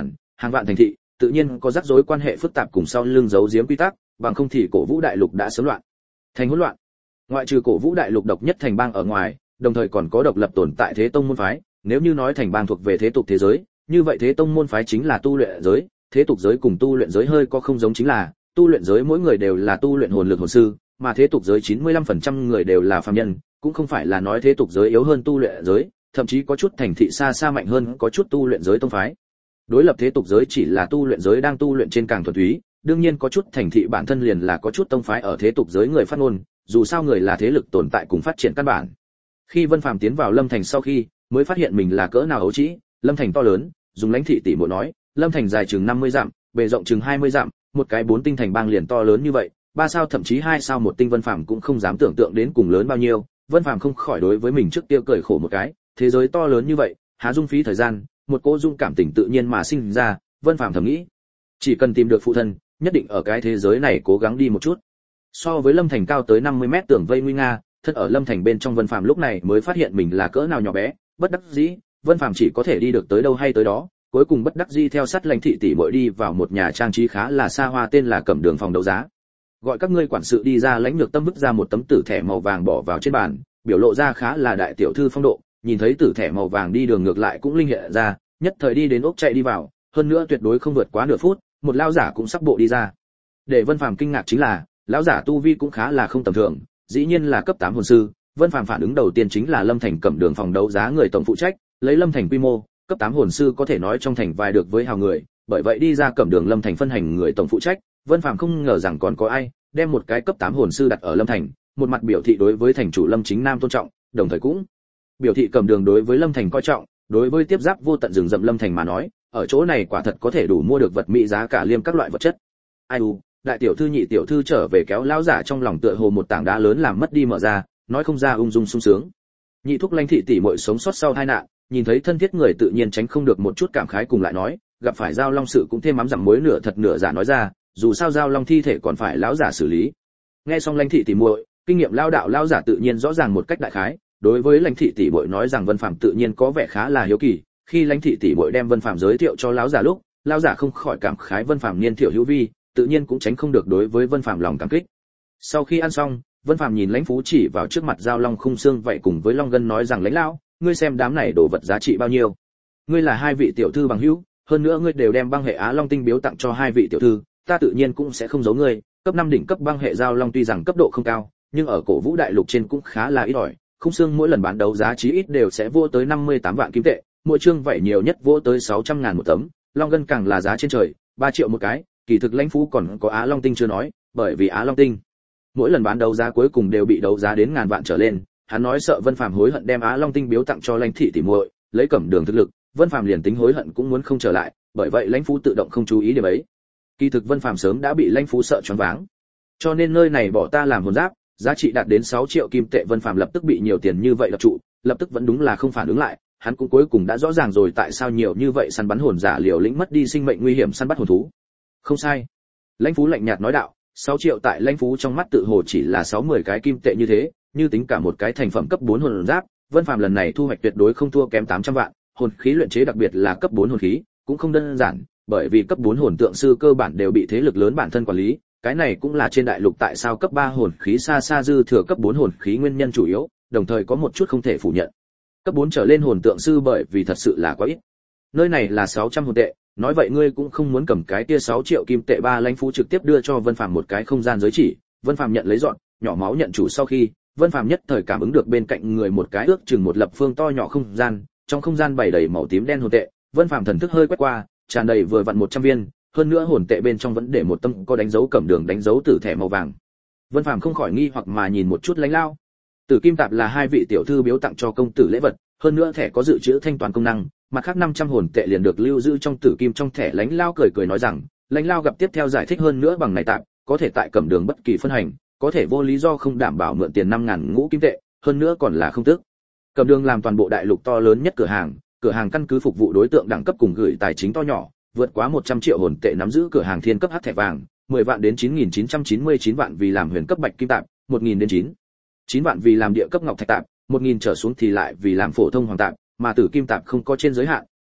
hàng vạn thành thị, tự nhiên có rắc rối quan hệ phức tạp cùng sau lưng giấu giếm quy tắc, bằng không thì Cổ Vũ Đại Lục đã sớm loạn. Thành hỗn loạn. Ngoại trừ Cổ Vũ Đại Lục độc nhất thành bang ở ngoài, đồng thời còn có độc lập tồn tại thế tông môn phái, nếu như nói thành bang thuộc về thế tục thế giới, như vậy thế tông môn phái chính là tu luyện giới, thế tục giới cùng tu luyện giới hơi có không giống chính là, tu luyện giới mỗi người đều là tu luyện hồn lực hồn sư, mà thế tục giới chín mươi lăm phần trăm người đều là phàm nhân, cũng không phải là nói thế tục giới yếu hơn tu luyện giới, thậm chí có chút thành thị xa xa mạnh hơn có chút tu luyện giới tông phái. Đối lập thế tục giới chỉ là tu luyện giới đang tu luyện trên càng thuần túy, đương nhiên có chút thành thị bản thân liền là có chút tông phái ở thế tục giới người phát ngôn, dù sao người là thế lực tồn tại cùng phát triển căn bản. Khi Vân Phàm tiến vào Lâm Thành sau khi, mới phát hiện mình là cỡ nào ấu trĩ, Lâm Thành to lớn, dùng lãnh thị tỷ muội nói, Lâm Thành dài chừng năm mươi dặm, bề rộng chừng hai mươi dặm, một cái bốn tinh thành bang liền to lớn như vậy, ba sao thậm chí hai sao một tinh Vân Phàm cũng không dám tưởng tượng đến cùng lớn bao nhiêu, Vân Phàm không khỏi đối với mình trước kia cười khổ một cái, thế giới to lớn như vậy, há dung phí thời gian, một cô dung cảm tình tự nhiên mà sinh ra, Vân Phàm thầm nghĩ, chỉ cần tìm được phụ thân, nhất định ở cái thế giới này cố gắng đi một chút. So với Lâm Thành cao tới năm mươi mét tường vây nguy nga, thân ở Lâm Thành bên trong Vân Phàm lúc này mới phát hiện mình là cỡ nào nhỏ bé, bất đắc dĩ, Vân Phàm chỉ có thể đi được tới đâu hay tới đó, cuối cùng bất đắc dĩ theo sát lãnh thị tỷ muội đi vào một nhà trang trí khá là xa hoa tên là Cẩm Đường phòng đấu giá. Gọi các ngươi quản sự đi ra, lãnh nhược tâm vứt ra một tấm tử thẻ màu vàng bỏ vào trên bàn, biểu lộ ra khá là đại tiểu thư phong độ, nhìn thấy tử thẻ màu vàng đi đường ngược lại cũng linh hiện ra, nhất thời đi đến ốc chạy đi vào, hơn nữa tuyệt đối không vượt quá nửa phút, một lão giả cũng sắp bộ đi ra. Để Vân Phàm kinh ngạc chính là, lão giả tu vi cũng khá là không tầm thường, dĩ nhiên là cấp tám hồn sư. Vân Phàm phản ứng đầu tiên chính là Lâm Thành Cẩm Đường phòng đấu giá người tổng phụ trách, lấy Lâm Thành quy mô, cấp tám hồn sư có thể nói trong thành vài được với hào người, bởi vậy đi ra Cẩm Đường Lâm Thành phân hành người tổng phụ trách, Vân Phàm không ngờ rằng còn có ai đem một cái cấp tám hồn sư đặt ở Lâm Thành, một mặt biểu thị đối với thành chủ Lâm Chính Nam tôn trọng, đồng thời cũng biểu thị Cẩm Đường đối với Lâm Thành coi trọng, đối với tiếp giáp vô tận rừng rậm Lâm Thành mà nói, ở chỗ này quả thật có thể đủ mua được vật mỹ giá cả liêm các loại vật chất. Ai u, đại tiểu thư nhị tiểu thư trở về kéo lão giả trong lòng tựa hồ một tảng đá lớn làm mất đi mở ra, nói không ra ung dung sung sướng. Nhị thúc Lãnh thị tỷ muội sống sót sau tai nạn, nhìn thấy thân thiết người tự nhiên tránh không được một chút cảm khái, cùng lại nói, gặp phải Giao Long sự cũng thêm mắm dặm muối nửa thật nửa giả nói ra, dù sao Giao Long thi thể còn phải lão giả xử lý. Nghe xong Lãnh thị tỷ muội, kinh nghiệm lao đạo lão giả tự nhiên rõ ràng một cách đại khái, đối với Lãnh thị tỷ muội nói rằng Vân Phàm tự nhiên có vẻ khá là hiếu kỳ, khi Lãnh thị tỷ muội đem Vân Phàm giới thiệu cho lão giả lúc, lão giả không khỏi cảm khái Vân Phàm niên thiểu hữu vi, tự nhiên cũng tránh không được đối với Vân Phàm lòng cảm kích. Sau khi ăn xong, Vân Phàm nhìn Lãnh Phú chỉ vào trước mặt Giao Long khung xương vậy cùng với Long Gân nói rằng Lãnh lão, ngươi xem đám này đồ vật giá trị bao nhiêu? Ngươi là hai vị tiểu thư bằng hữu, hơn nữa ngươi đều đem băng hệ Á Long tinh biếu tặng cho hai vị tiểu thư, ta tự nhiên cũng sẽ không giấu ngươi, cấp năm đỉnh cấp băng hệ Giao Long tuy rằng cấp độ không cao, nhưng ở Cổ Vũ Đại Lục trên cũng khá là ít ỏi, khung xương mỗi lần bán đấu giá chí ít đều sẽ vô tới năm mươi tám vạn kim tệ, mỗi chương vậy nhiều nhất vô tới sáu trăm ngàn một tấm, Long Gân càng là giá trên trời, ba triệu một cái, kỳ thực Lãnh Phú còn có Á Long tinh chưa nói, bởi vì Á Long tinh mỗi lần bán đấu giá cuối cùng đều bị đấu giá đến ngàn vạn trở lên, hắn nói sợ Vân Phàm hối hận đem Á Long tinh biếu tặng cho Lãnh thị tỷ muội, lấy Cẩm Đường thực lực, Vân Phàm liền tính hối hận cũng muốn không trở lại, bởi vậy Lãnh Phú tự động không chú ý điểm ấy. Kỳ thực Vân Phàm sớm đã bị Lãnh Phú sợ choáng váng. Cho nên nơi này bỏ ta làm hồn giáp, giá trị đạt đến sáu triệu kim tệ, Vân Phàm lập tức bị nhiều tiền như vậy lập trụ, lập tức vẫn đúng là không phản ứng lại, hắn cũng cuối cùng đã rõ ràng rồi tại sao nhiều như vậy săn bắn hồn giả liều lĩnh mất đi sinh mệnh nguy hiểm săn bắt hồn thú. Không sai. Lãnh Phú lạnh nhạt nói đạo, sáu triệu tại Lãnh Phú trong mắt tự hồ chỉ là sáu mươi cái kim tệ như thế, như tính cả một cái thành phẩm cấp bốn hồn giáp, Vân Phàm lần này thu hoạch tuyệt đối không thua kém tám trăm vạn, hồn khí luyện chế đặc biệt là cấp bốn hồn khí, cũng không đơn giản, bởi vì cấp bốn hồn tượng sư cơ bản đều bị thế lực lớn bản thân quản lý, cái này cũng là trên đại lục tại sao cấp ba hồn khí xa xa dư thừa cấp bốn hồn khí nguyên nhân chủ yếu, đồng thời có một chút không thể phủ nhận. Cấp bốn trở lên hồn tượng sư bởi vì thật sự là quá ít. Nơi này là sáu trăm hồn tệ, nói vậy ngươi cũng không muốn cầm cái kia sáu triệu kim tệ. Ba Lãnh Phú trực tiếp đưa cho Vân Phàm một cái không gian giới chỉ, Vân Phàm nhận lấy dọn, nhỏ máu nhận chủ sau khi, Vân Phàm nhất thời cảm ứng được bên cạnh người một cái ước chừng một lập phương to nhỏ không gian, trong không gian bày đầy màu tím đen hồn tệ, Vân Phàm thần thức hơi quét qua, tràn đầy vừa vặn một trăm viên, hơn nữa hồn tệ bên trong vẫn để một tâm có đánh dấu Cẩm Đường đánh dấu tử thẻ màu vàng. Vân Phàm không khỏi nghi hoặc mà nhìn một chút Lãnh lao. Tử kim tạp là hai vị tiểu thư biếu tặng cho công tử lễ vật, hơn nữa thẻ có dự trữ thanh toán công năng, mặt khác năm trăm hồn tệ liền được lưu giữ trong tử kim trong thẻ. Lãnh lao cười cười nói rằng, Lãnh lao gặp tiếp theo giải thích hơn nữa bằng này tạp, có thể tại Cẩm Đường bất kỳ phân hành, có thể vô lý do không đảm bảo mượn tiền năm ngàn ngũ kim tệ, hơn nữa còn là không tức. Cẩm Đường làm toàn bộ đại lục to lớn nhất cửa hàng, cửa hàng căn cứ phục vụ đối tượng đẳng cấp cùng gửi tài chính to nhỏ, vượt quá một trăm triệu hồn tệ nắm giữ cửa hàng thiên cấp hắc thẻ vàng, mười vạn đến chín nghìn chín trăm chín mươi chín vạn vì làm huyền cấp bạch kim tạp, một nghìn đến chín chín vạn vì làm địa cấp ngọc thạch tạp, một nghìn trở xuống thì lại vì làm phổ thông hoàng tạp, mà tử kim tạp không có trên giới hạn,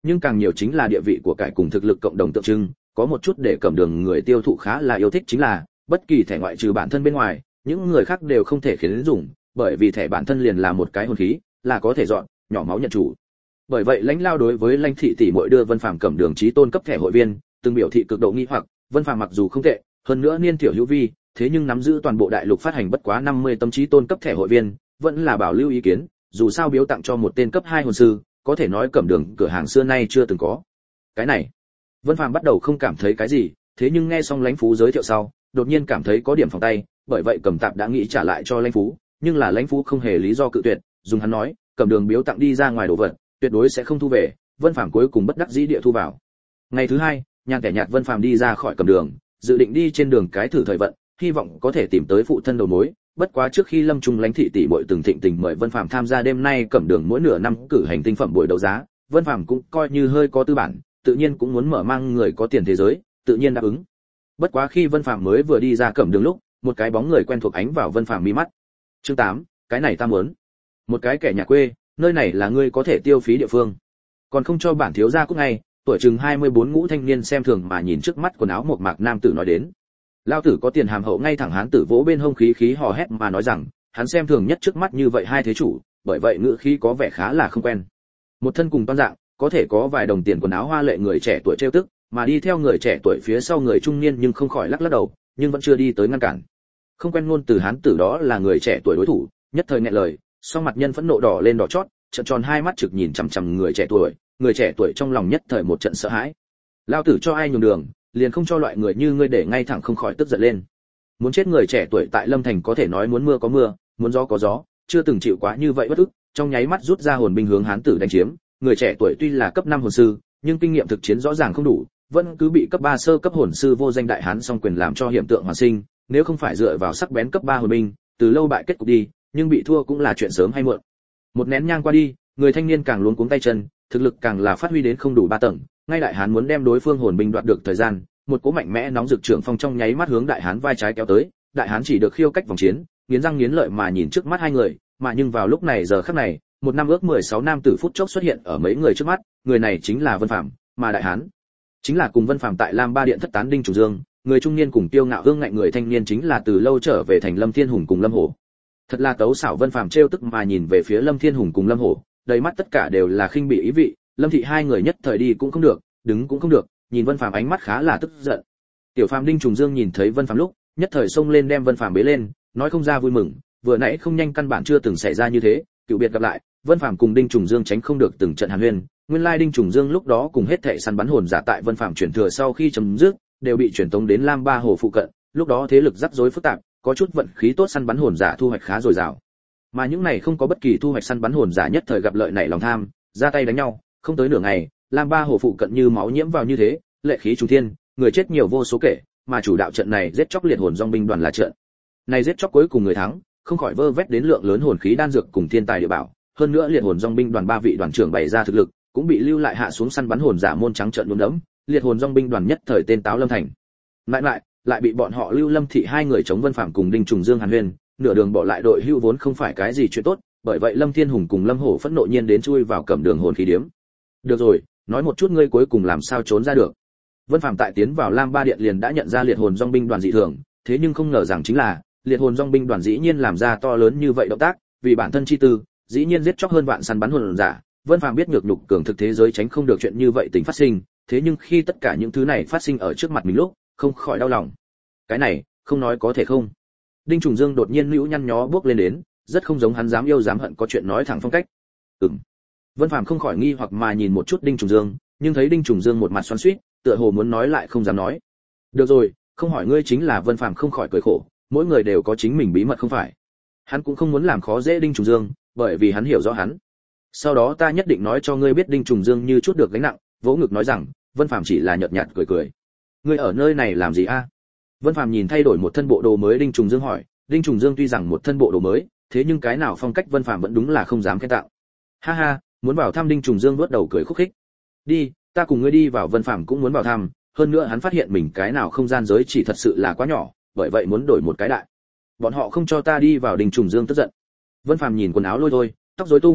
nhưng càng nhiều chính là địa vị của cải cùng thực lực cộng đồng tượng trưng, có một chút để Cẩm Đường người tiêu thụ khá là yêu thích chính là, bất kỳ thẻ ngoại trừ bản thân bên ngoài, những người khác đều không thể khiến dùng, bởi vì thẻ bản thân liền là một cái hồn khí, là có thể dọn, nhỏ máu nhận chủ. Bởi vậy lãnh lao đối với lãnh thị tỷ muội đưa Vân Phàm Cẩm Đường chí tôn cấp thẻ hội viên, từng biểu thị cực độ nghi hoặc, Vân Phàm mặc dù không tệ, hơn nữa niên tiểu hữu vi, thế nhưng nắm giữ toàn bộ đại lục phát hành bất quá năm mươi tấm chí tôn cấp thẻ hội viên, vẫn là bảo lưu ý kiến, dù sao biếu tặng cho một tên cấp hai hồn sư, có thể nói Cẩm Đường cửa hàng xưa nay chưa từng có. Cái này, Vân Phàm bắt đầu không cảm thấy cái gì, thế nhưng nghe xong lãnh phú giới thiệu sau, đột nhiên cảm thấy có điểm phòng tay, bởi vậy Cẩm Tạp đã nghĩ trả lại cho lãnh phú, nhưng là lãnh phú không hề lý do cự tuyệt, dùng hắn nói, Cẩm Đường biếu tặng đi ra ngoài đồ vật, tuyệt đối sẽ không thu về, Vân Phàm cuối cùng bất đắc dĩ địa thu vào. Ngày thứ hai, nhàn kẻ nhạt Vân Phàm đi ra khỏi Cẩm Đường, dự định đi trên đường cái thử thời vận, hy vọng có thể tìm tới phụ thân đầu mối, bất quá trước khi Lâm Trung lãnh thị tỷ muội từng thịnh tình mời Vân Phàm tham gia đêm nay Cẩm Đường mỗi nửa năm cử hành tinh phẩm buổi đấu giá, Vân Phàm cũng coi như hơi có tư bản, tự nhiên cũng muốn mở mang người có tiền thế giới, tự nhiên đáp ứng. Bất quá khi Vân Phàm mới vừa đi ra Cẩm Đường lúc, một cái bóng người quen thuộc ánh vào Vân Phàm mi mắt. Chương tám, cái này ta muốn. Một cái kẻ nhà quê, nơi này là ngươi có thể tiêu phí địa phương. Còn không cho bản thiếu gia cút ngay, tuổi chừng hai mươi bốn ngũ thanh niên xem thường mà nhìn trước mắt quần áo mộc mạc nam tử nói đến. Lão tử có tiền hàm hậu ngay thẳng hán tử vỗ bên hông khí khí hò hét mà nói rằng, hắn xem thường nhất trước mắt như vậy hai thế chủ, bởi vậy ngữ khí có vẻ khá là không quen. Một thân cùng toan dạng, có thể có vài đồng tiền quần áo hoa lệ người trẻ tuổi trêu tức, mà đi theo người trẻ tuổi phía sau người trung niên nhưng không khỏi lắc lắc đầu, nhưng vẫn chưa đi tới ngăn cản. Không quen ngôn từ hán tử đó là người trẻ tuổi đối thủ, nhất thời nghẹn lời, song mặt nhân phẫn nộ đỏ lên đỏ chót, trợn tròn hai mắt trực nhìn chằm chằm người trẻ tuổi, người trẻ tuổi trong lòng nhất thời một trận sợ hãi. Lão tử cho ai nhường đường, liền không cho loại người như ngươi để ngay thẳng không khỏi tức giận lên. Muốn chết người trẻ tuổi tại Lâm Thành có thể nói muốn mưa có mưa, muốn gió có gió, chưa từng chịu quá như vậy bất ức, trong nháy mắt rút ra hồn binh hướng hán tử đánh chiếm, người trẻ tuổi tuy là cấp năm hồn sư, nhưng kinh nghiệm thực chiến rõ ràng không đủ, vẫn cứ bị cấp ba sơ cấp hồn sư vô danh đại hán song quyền làm cho hiện tượng hoàn sinh, nếu không phải dựa vào sắc bén cấp ba hồn binh, từ lâu bại kết cục đi, nhưng bị thua cũng là chuyện sớm hay muộn. Một nén nhang qua đi, người thanh niên càng luống cuống tay chân, thực lực càng là phát huy đến không đủ ba tầng, ngay đại hán muốn đem đối phương hồn binh đoạt được thời gian, một cỗ mạnh mẽ nóng rực trưởng phong trong nháy mắt hướng đại hán vai trái kéo tới, đại hán chỉ được khiêu cách vòng chiến, nghiến răng nghiến lợi mà nhìn trước mắt hai người, mà nhưng vào lúc này giờ khắc này, một năm ước mười sáu nam tử phút chốc xuất hiện ở mấy người trước mắt, người này chính là Vân Phàm, mà đại hán chính là cùng Vân Phàm tại Lam Ba Điện thất tán Đinh Trùng Dương, người trung niên cùng tiêu ngạo hương ngạnh người thanh niên chính là từ lâu trở về thành Lâm Thiên Hùng cùng Lâm Hổ. Thật là tấu xảo Vân Phàm trêu tức mà nhìn về phía Lâm Thiên Hùng cùng Lâm Hổ, đầy mắt tất cả đều là khinh bỉ ý vị, Lâm thị hai người nhất thời đi cũng không được, đứng cũng không được, nhìn Vân Phàm ánh mắt khá là tức giận. Tiểu Phàm Đinh Trùng Dương nhìn thấy Vân Phàm lúc, nhất thời xông lên đem Vân Phàm bế lên, nói không ra vui mừng, vừa nãy không nhanh căn bản chưa từng xảy ra như thế, cựu biệt gặp lại, Vân Phàm cùng Đinh Trùng Dương tránh không được từng trận hàn huyên, nguyên lai Đinh Trùng Dương lúc đó cùng hết thảy săn bắn hồn giả tại Vân Phàm chuyển thừa sau khi chấm dứt, đều bị chuyển tống đến Lam Ba Hồ phụ cận, lúc đó thế lực rắc rối phức tạp, có chút vận khí tốt săn bắn hồn giả thu hoạch khá dồi dào. Mà những này không có bất kỳ thu hoạch săn bắn hồn giả nhất thời gặp lợi nảy lòng tham, ra tay đánh nhau, không tới nửa ngày, Lam Ba Hồ phụ cận như máu nhiễm vào như thế, lệ khí trùng thiên, người chết nhiều vô số kể, mà chủ đạo trận này giết chóc liệt hồn dòng binh đoàn là trận. Này giết chóc cuối cùng người thắng, không khỏi vơ vét đến lượng lớn hồn khí đan dược cùng thiên tài địa bảo, hơn nữa liệt hồn dòng binh đoàn ba vị đoàn trưởng bày ra thực lực, cũng bị lưu lại hạ xuống săn bắn hồn giả môn trắng trợn luống đẫm, liệt hồn dòng binh đoàn nhất thời tên táo Lâm Thành. Lại lại, lại bị bọn họ Lưu Lâm thị hai người chống Vân Phàm cùng Đinh Trùng Dương hàn huyên, nửa đường bỏ lại đội hưu vốn không phải cái gì chuyện tốt, bởi vậy Lâm Thiên Hùng cùng Lâm Hổ phẫn nộ nhiên đến chui vào Cẩm Đường hồn khí điếm. Được rồi, nói một chút ngươi cuối cùng làm sao trốn ra được. Vân Phàm tại tiến vào Lam Ba Điện liền đã nhận ra liệt hồn dòng binh đoàn dị thường, thế nhưng không ngờ rằng chính là liệt hồn dòng binh đoàn dĩ nhiên làm ra to lớn như vậy động tác, vì bản thân chi tư, dĩ nhiên giết chóc hơn vạn săn bắn hồn giả. Vân Phàm biết nhược nhục cường thực thế giới tránh không được chuyện như vậy tình phát sinh, thế nhưng khi tất cả những thứ này phát sinh ở trước mặt mình lúc, không khỏi đau lòng. Cái này, không nói có thể không. Đinh Trùng Dương đột nhiên nhũ nhăn nhó bước lên đến, rất không giống hắn dám yêu dám hận có chuyện nói thẳng phong cách. Ừm. Vân Phàm không khỏi nghi hoặc mà nhìn một chút Đinh Trùng Dương, nhưng thấy Đinh Trùng Dương một mặt xoắn xuýt, tựa hồ muốn nói lại không dám nói. Được rồi, không hỏi ngươi chính là. Vân Phàm không khỏi cười khổ, mỗi người đều có chính mình bí mật không phải. Hắn cũng không muốn làm khó dễ Đinh Trùng Dương, bởi vì hắn hiểu rõ hắn. Sau đó ta nhất định nói cho ngươi biết. Đinh Trùng Dương như chút được gánh nặng, vỗ ngực nói rằng, Vân Phàm chỉ là nhợt nhạt cười cười. Ngươi ở nơi này làm gì a? Vân Phàm nhìn thay đổi một thân bộ đồ mới Đinh Trùng Dương hỏi, Đinh Trùng Dương tuy rằng một thân bộ đồ mới, thế nhưng cái nào phong cách Vân Phàm vẫn đúng là không dám khen tặng. Ha ha, muốn vào thăm. Đinh Trùng Dương vuốt đầu cười khúc khích. Đi, ta cùng ngươi đi vào. Vân Phàm cũng muốn vào thăm, hơn nữa hắn phát hiện mình cái nào không gian giới chỉ thật sự là quá nhỏ, bởi vậy muốn đổi một cái đại. Bọn họ không cho ta đi vào. Đinh Trùng Dương tức giận. Vân Phàm nhìn quần áo lôi thôi, tóc rối tung,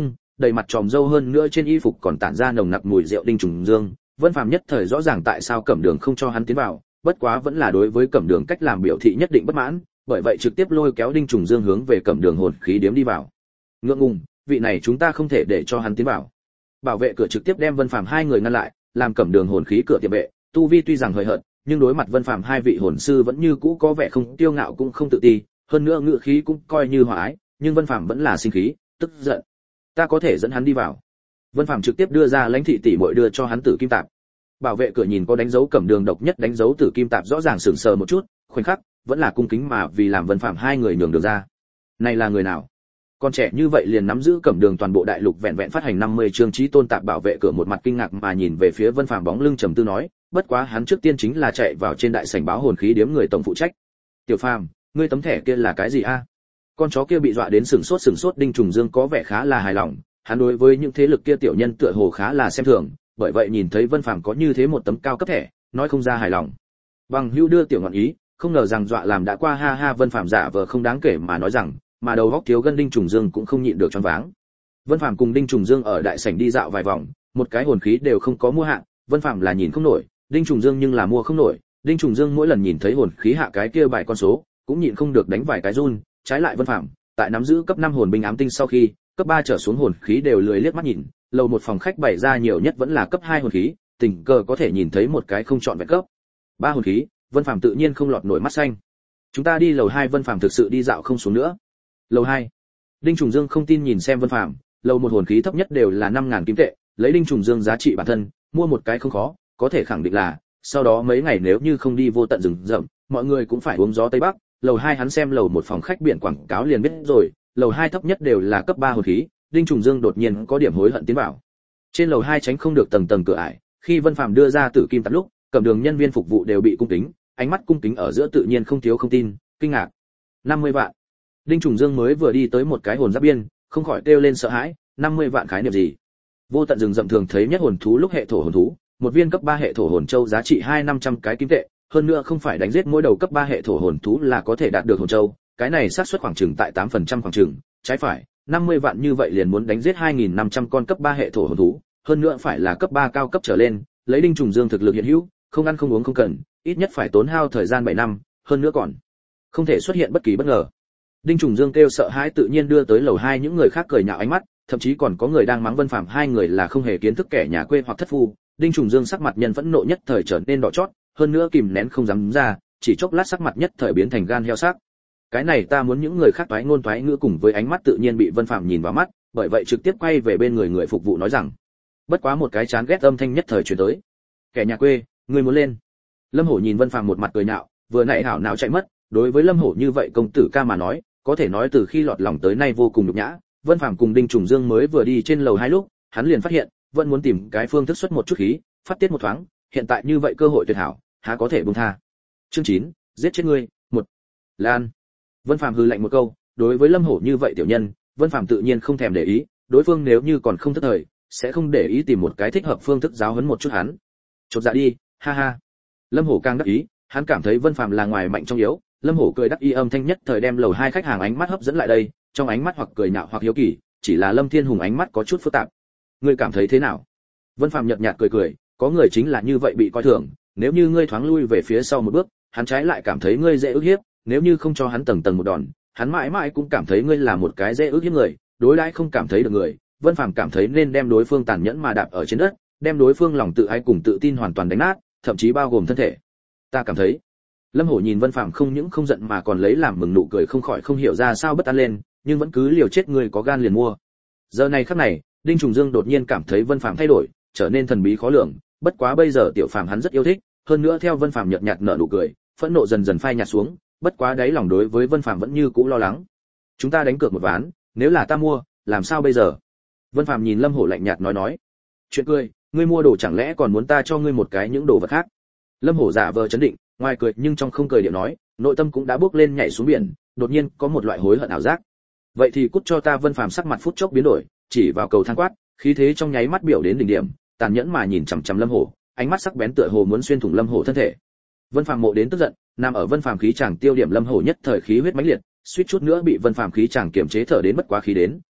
đầy mặt tròm râu, hơn nữa trên y phục còn tản ra nồng nặc mùi rượu Đinh Trùng Dương. Vân Phàm nhất thời rõ ràng tại sao Cẩm Đường không cho hắn tiến vào, bất quá vẫn là đối với Cẩm Đường cách làm biểu thị nhất định bất mãn, bởi vậy trực tiếp lôi kéo Đinh Trùng Dương hướng về Cẩm Đường hồn khí điếm đi vào. Ngượng ngùng, vị này chúng ta không thể để cho hắn tiến vào. Bảo vệ cửa trực tiếp đem Vân Phàm hai người ngăn lại, làm Cẩm Đường hồn khí cửa tiệm vệ, tu vi tuy rằng hời hợt, nhưng đối mặt Vân Phàm hai vị hồn sư vẫn như cũ có vẻ không tiêu ngạo cũng không tự ti, hơn nữa ngựa khí cũng coi như hòa ái, nhưng Vân Phàm vẫn là sinh khí, tức giận. Ta có thể dẫn hắn đi vào. Vân Phàm trực tiếp đưa ra lãnh thị tỷ muội đưa cho hắn tử kim tạp. Bảo vệ cửa nhìn có đánh dấu Cẩm Đường độc nhất đánh dấu tử kim tạp rõ ràng sững sờ một chút, khoảnh khắc vẫn là cung kính mà vì làm Vân Phàm hai người nhường đường ra. Này là người nào? Con trẻ như vậy liền nắm giữ Cẩm Đường toàn bộ đại lục, vẹn vẹn phát hành năm mươi chương chí tôn tạp. Bảo vệ cửa một mặt kinh ngạc mà nhìn về phía Vân Phàm bóng lưng trầm tư nói, bất quá hắn trước tiên chính là chạy vào trên đại sảnh báo hồn khí điếm người tổng phụ trách. Tiểu Phàm, ngươi tấm thẻ kia là cái gì a? Con chó kia bị dọa đến sừng sốt sừng sốt, Đinh Trùng Dương có vẻ khá là hài lòng, hắn đối với những thế lực kia tiểu nhân tựa hồ khá là xem thường, bởi vậy nhìn thấy Vân Phàm có như thế một tấm cao cấp thẻ, nói không ra hài lòng. Bằng hữu đưa tiểu ngọn ý, không ngờ rằng dọa làm đã qua, ha ha. Vân Phàm giả vờ không đáng kể mà nói rằng, mà đầu góc thiếu gân Đinh Trùng Dương cũng không nhịn được choáng váng. Vân Phàm cùng Đinh Trùng Dương ở đại sảnh đi dạo vài vòng, một cái hồn khí đều không có mua hạng, Vân Phàm là nhìn không nổi, Đinh Trùng Dương nhưng là mua không nổi. Đinh Trùng Dương mỗi lần nhìn thấy hồn khí hạ cái kia bài con số, cũng nhịn không được đánh vài cái run, trái lại Vân Phàm, tại nắm giữ cấp năm hồn binh ám tinh sau khi, cấp ba trở xuống hồn khí đều lười liếc mắt nhìn, lầu một phòng khách bày ra nhiều nhất vẫn là cấp hai hồn khí, tình cờ có thể nhìn thấy một cái không chọn vẹn cấp ba hồn khí, Vân Phàm tự nhiên không lọt nổi mắt xanh. Chúng ta đi lầu hai. Vân Phàm thực sự đi dạo không xuống nữa. Lầu hai. Đinh Trùng Dương không tin nhìn xem Vân Phàm, lầu một hồn khí thấp nhất đều là năm ngàn kim tệ, lấy Đinh Trùng Dương giá trị bản thân, mua một cái không khó, có thể khẳng định là, sau đó mấy ngày nếu như không đi vô tận rừng rậm, mọi người cũng phải uống gió tây bắc. Lầu hai hắn xem lầu một phòng khách biển quảng cáo liền biết rồi, lầu hai thấp nhất đều là cấp ba hồn khí, Đinh Trùng Dương đột nhiên có điểm hối hận tiến vào. Trên lầu hai tránh không được tầng tầng cửa ải, khi Vân Phàm đưa ra tử kim tạp lúc, Cẩm Đường nhân viên phục vụ đều bị cung kính, ánh mắt cung kính ở giữa tự nhiên không thiếu không tin, kinh ngạc. năm mươi vạn. Đinh Trùng Dương mới vừa đi tới một cái hồn giáp biên, không khỏi kêu lên sợ hãi, năm mươi vạn khái niệm gì? Vô tận rừng rậm thường thấy nhất hồn thú lúc hệ thổ hồn thú, một viên cấp ba hệ thổ hồn châu giá trị hai năm trăm cái kim tệ, hơn nữa không phải đánh giết mỗi đầu cấp ba hệ thổ hồn thú là có thể đạt được hồn châu, cái này xác suất khoảng chừng tại tám phần trăm khoảng chừng, trái phải, năm mươi vạn như vậy liền muốn đánh giết hai nghìn năm trăm con cấp ba hệ thổ hồn thú, hơn nữa phải là cấp ba cao cấp trở lên, lấy Đinh Trùng Dương thực lực hiện hữu, không ăn không uống không cần, ít nhất phải tốn hao thời gian bảy năm, hơn nữa còn không thể xuất hiện bất kỳ bất ngờ. Đinh Trùng Dương kêu sợ hãi tự nhiên đưa tới lầu hai những người khác cười nhạo ánh mắt, thậm chí còn có người đang mắng Vân Phàm hai người là không hề kiến thức kẻ nhà quê hoặc thất phu. Đinh Trùng Dương sắc mặt nhân phẫn nộ nhất thời trở nên đỏ chót, hơn nữa kìm nén không dám ra, chỉ chốc lát sắc mặt nhất thời biến thành gan heo sắc. Cái này ta muốn những người khác toái ngôn toái ngữ cùng với ánh mắt tự nhiên bị Vân Phàm nhìn vào mắt, bởi vậy trực tiếp quay về bên người người phục vụ nói rằng, bất quá một cái chán ghét âm thanh nhất thời truyền tới. Kẻ nhà quê, ngươi muốn lên? Lâm Hổ nhìn Vân Phàm một mặt cười nhạo, vừa nãy hảo nào chạy mất, đối với Lâm Hổ như vậy công tử ca mà nói, có thể nói từ khi lọt lòng tới nay vô cùng nhục nhã. Vân Phàm cùng Đinh Trùng Dương mới vừa đi trên lầu hai lúc, hắn liền phát hiện, vẫn muốn tìm cái phương thức xuất một chút khí, phát tiết một thoáng, hiện tại như vậy cơ hội tuyệt hảo, há có thể buông tha. Chương chín, giết chết ngươi. Một. Lan. Vân Phàm hừ lạnh một câu, đối với Lâm Hổ như vậy tiểu nhân, Vân Phàm tự nhiên không thèm để ý, đối phương nếu như còn không thức thời, sẽ không để ý tìm một cái thích hợp phương thức giáo huấn một chút hắn. Chột dạ đi, ha ha. Lâm Hổ càng đắc ý, hắn cảm thấy Vân Phàm là ngoài mạnh trong yếu. Lâm Hổ cười đắc ý âm thanh nhất thời đem lầu hai khách hàng ánh mắt hấp dẫn lại đây, trong ánh mắt hoặc cười nhạo hoặc hiếu kỳ, chỉ là Lâm Thiên Hùng ánh mắt có chút phức tạp. Ngươi cảm thấy thế nào? Vân Phàm nhợt nhạt cười cười, có người chính là như vậy bị coi thường, nếu như ngươi thoáng lui về phía sau một bước, hắn trái lại cảm thấy ngươi dễ ức hiếp, nếu như không cho hắn tầng tầng một đòn, hắn mãi mãi cũng cảm thấy ngươi là một cái dễ ức hiếp người, đối đãi không cảm thấy được người. Vân Phàm cảm thấy nên đem đối phương tàn nhẫn mà đạp ở trên đất, đem đối phương lòng tự ái cùng tự tin hoàn toàn đánh nát, thậm chí bao gồm thân thể. Ta cảm thấy. Lâm Hổ nhìn Vân Phàm không những không giận mà còn lấy làm mừng nụ cười, không khỏi không hiểu ra sao bất an lên, nhưng vẫn cứ liều chết người có gan liền mua. Giờ này khắc này, Đinh Trùng Dương đột nhiên cảm thấy Vân Phàm thay đổi, trở nên thần bí khó lường, bất quá bây giờ tiểu phàm hắn rất yêu thích, hơn nữa theo Vân Phàm nhợt nhạt nở nụ cười, phẫn nộ dần dần phai nhạt xuống, bất quá đáy lòng đối với Vân Phàm vẫn như cũ lo lắng. Chúng ta đánh cược một ván, nếu là ta mua, làm sao bây giờ? Vân Phàm nhìn Lâm Hổ lạnh nhạt nói nói. Chuyện cười, ngươi mua đồ chẳng lẽ còn muốn ta cho ngươi một cái những đồ vật khác? Lâm Hổ giả vờ chấn định, ngoài cười nhưng trong không cười điệu nói, nội tâm cũng đã bước lên nhảy xuống biển, đột nhiên có một loại hối hận ảo giác. Vậy thì cút cho ta. Vân Phàm sắc mặt phút chốc biến đổi, chỉ vào cầu thang quát, khí thế trong nháy mắt biểu đến đỉnh điểm, tàn nhẫn mà nhìn chằm chằm Lâm Hổ, ánh mắt sắc bén tựa hồ muốn xuyên thủng Lâm Hổ thân thể. Vân Phàm mộ đến tức giận, nằm ở Vân Phàm khí chàng tiêu điểm Lâm Hổ nhất thời khí huyết mãnh liệt, suýt chút nữa bị Vân Phàm khí chàng kiềm chế thở đến bất quá khí đến,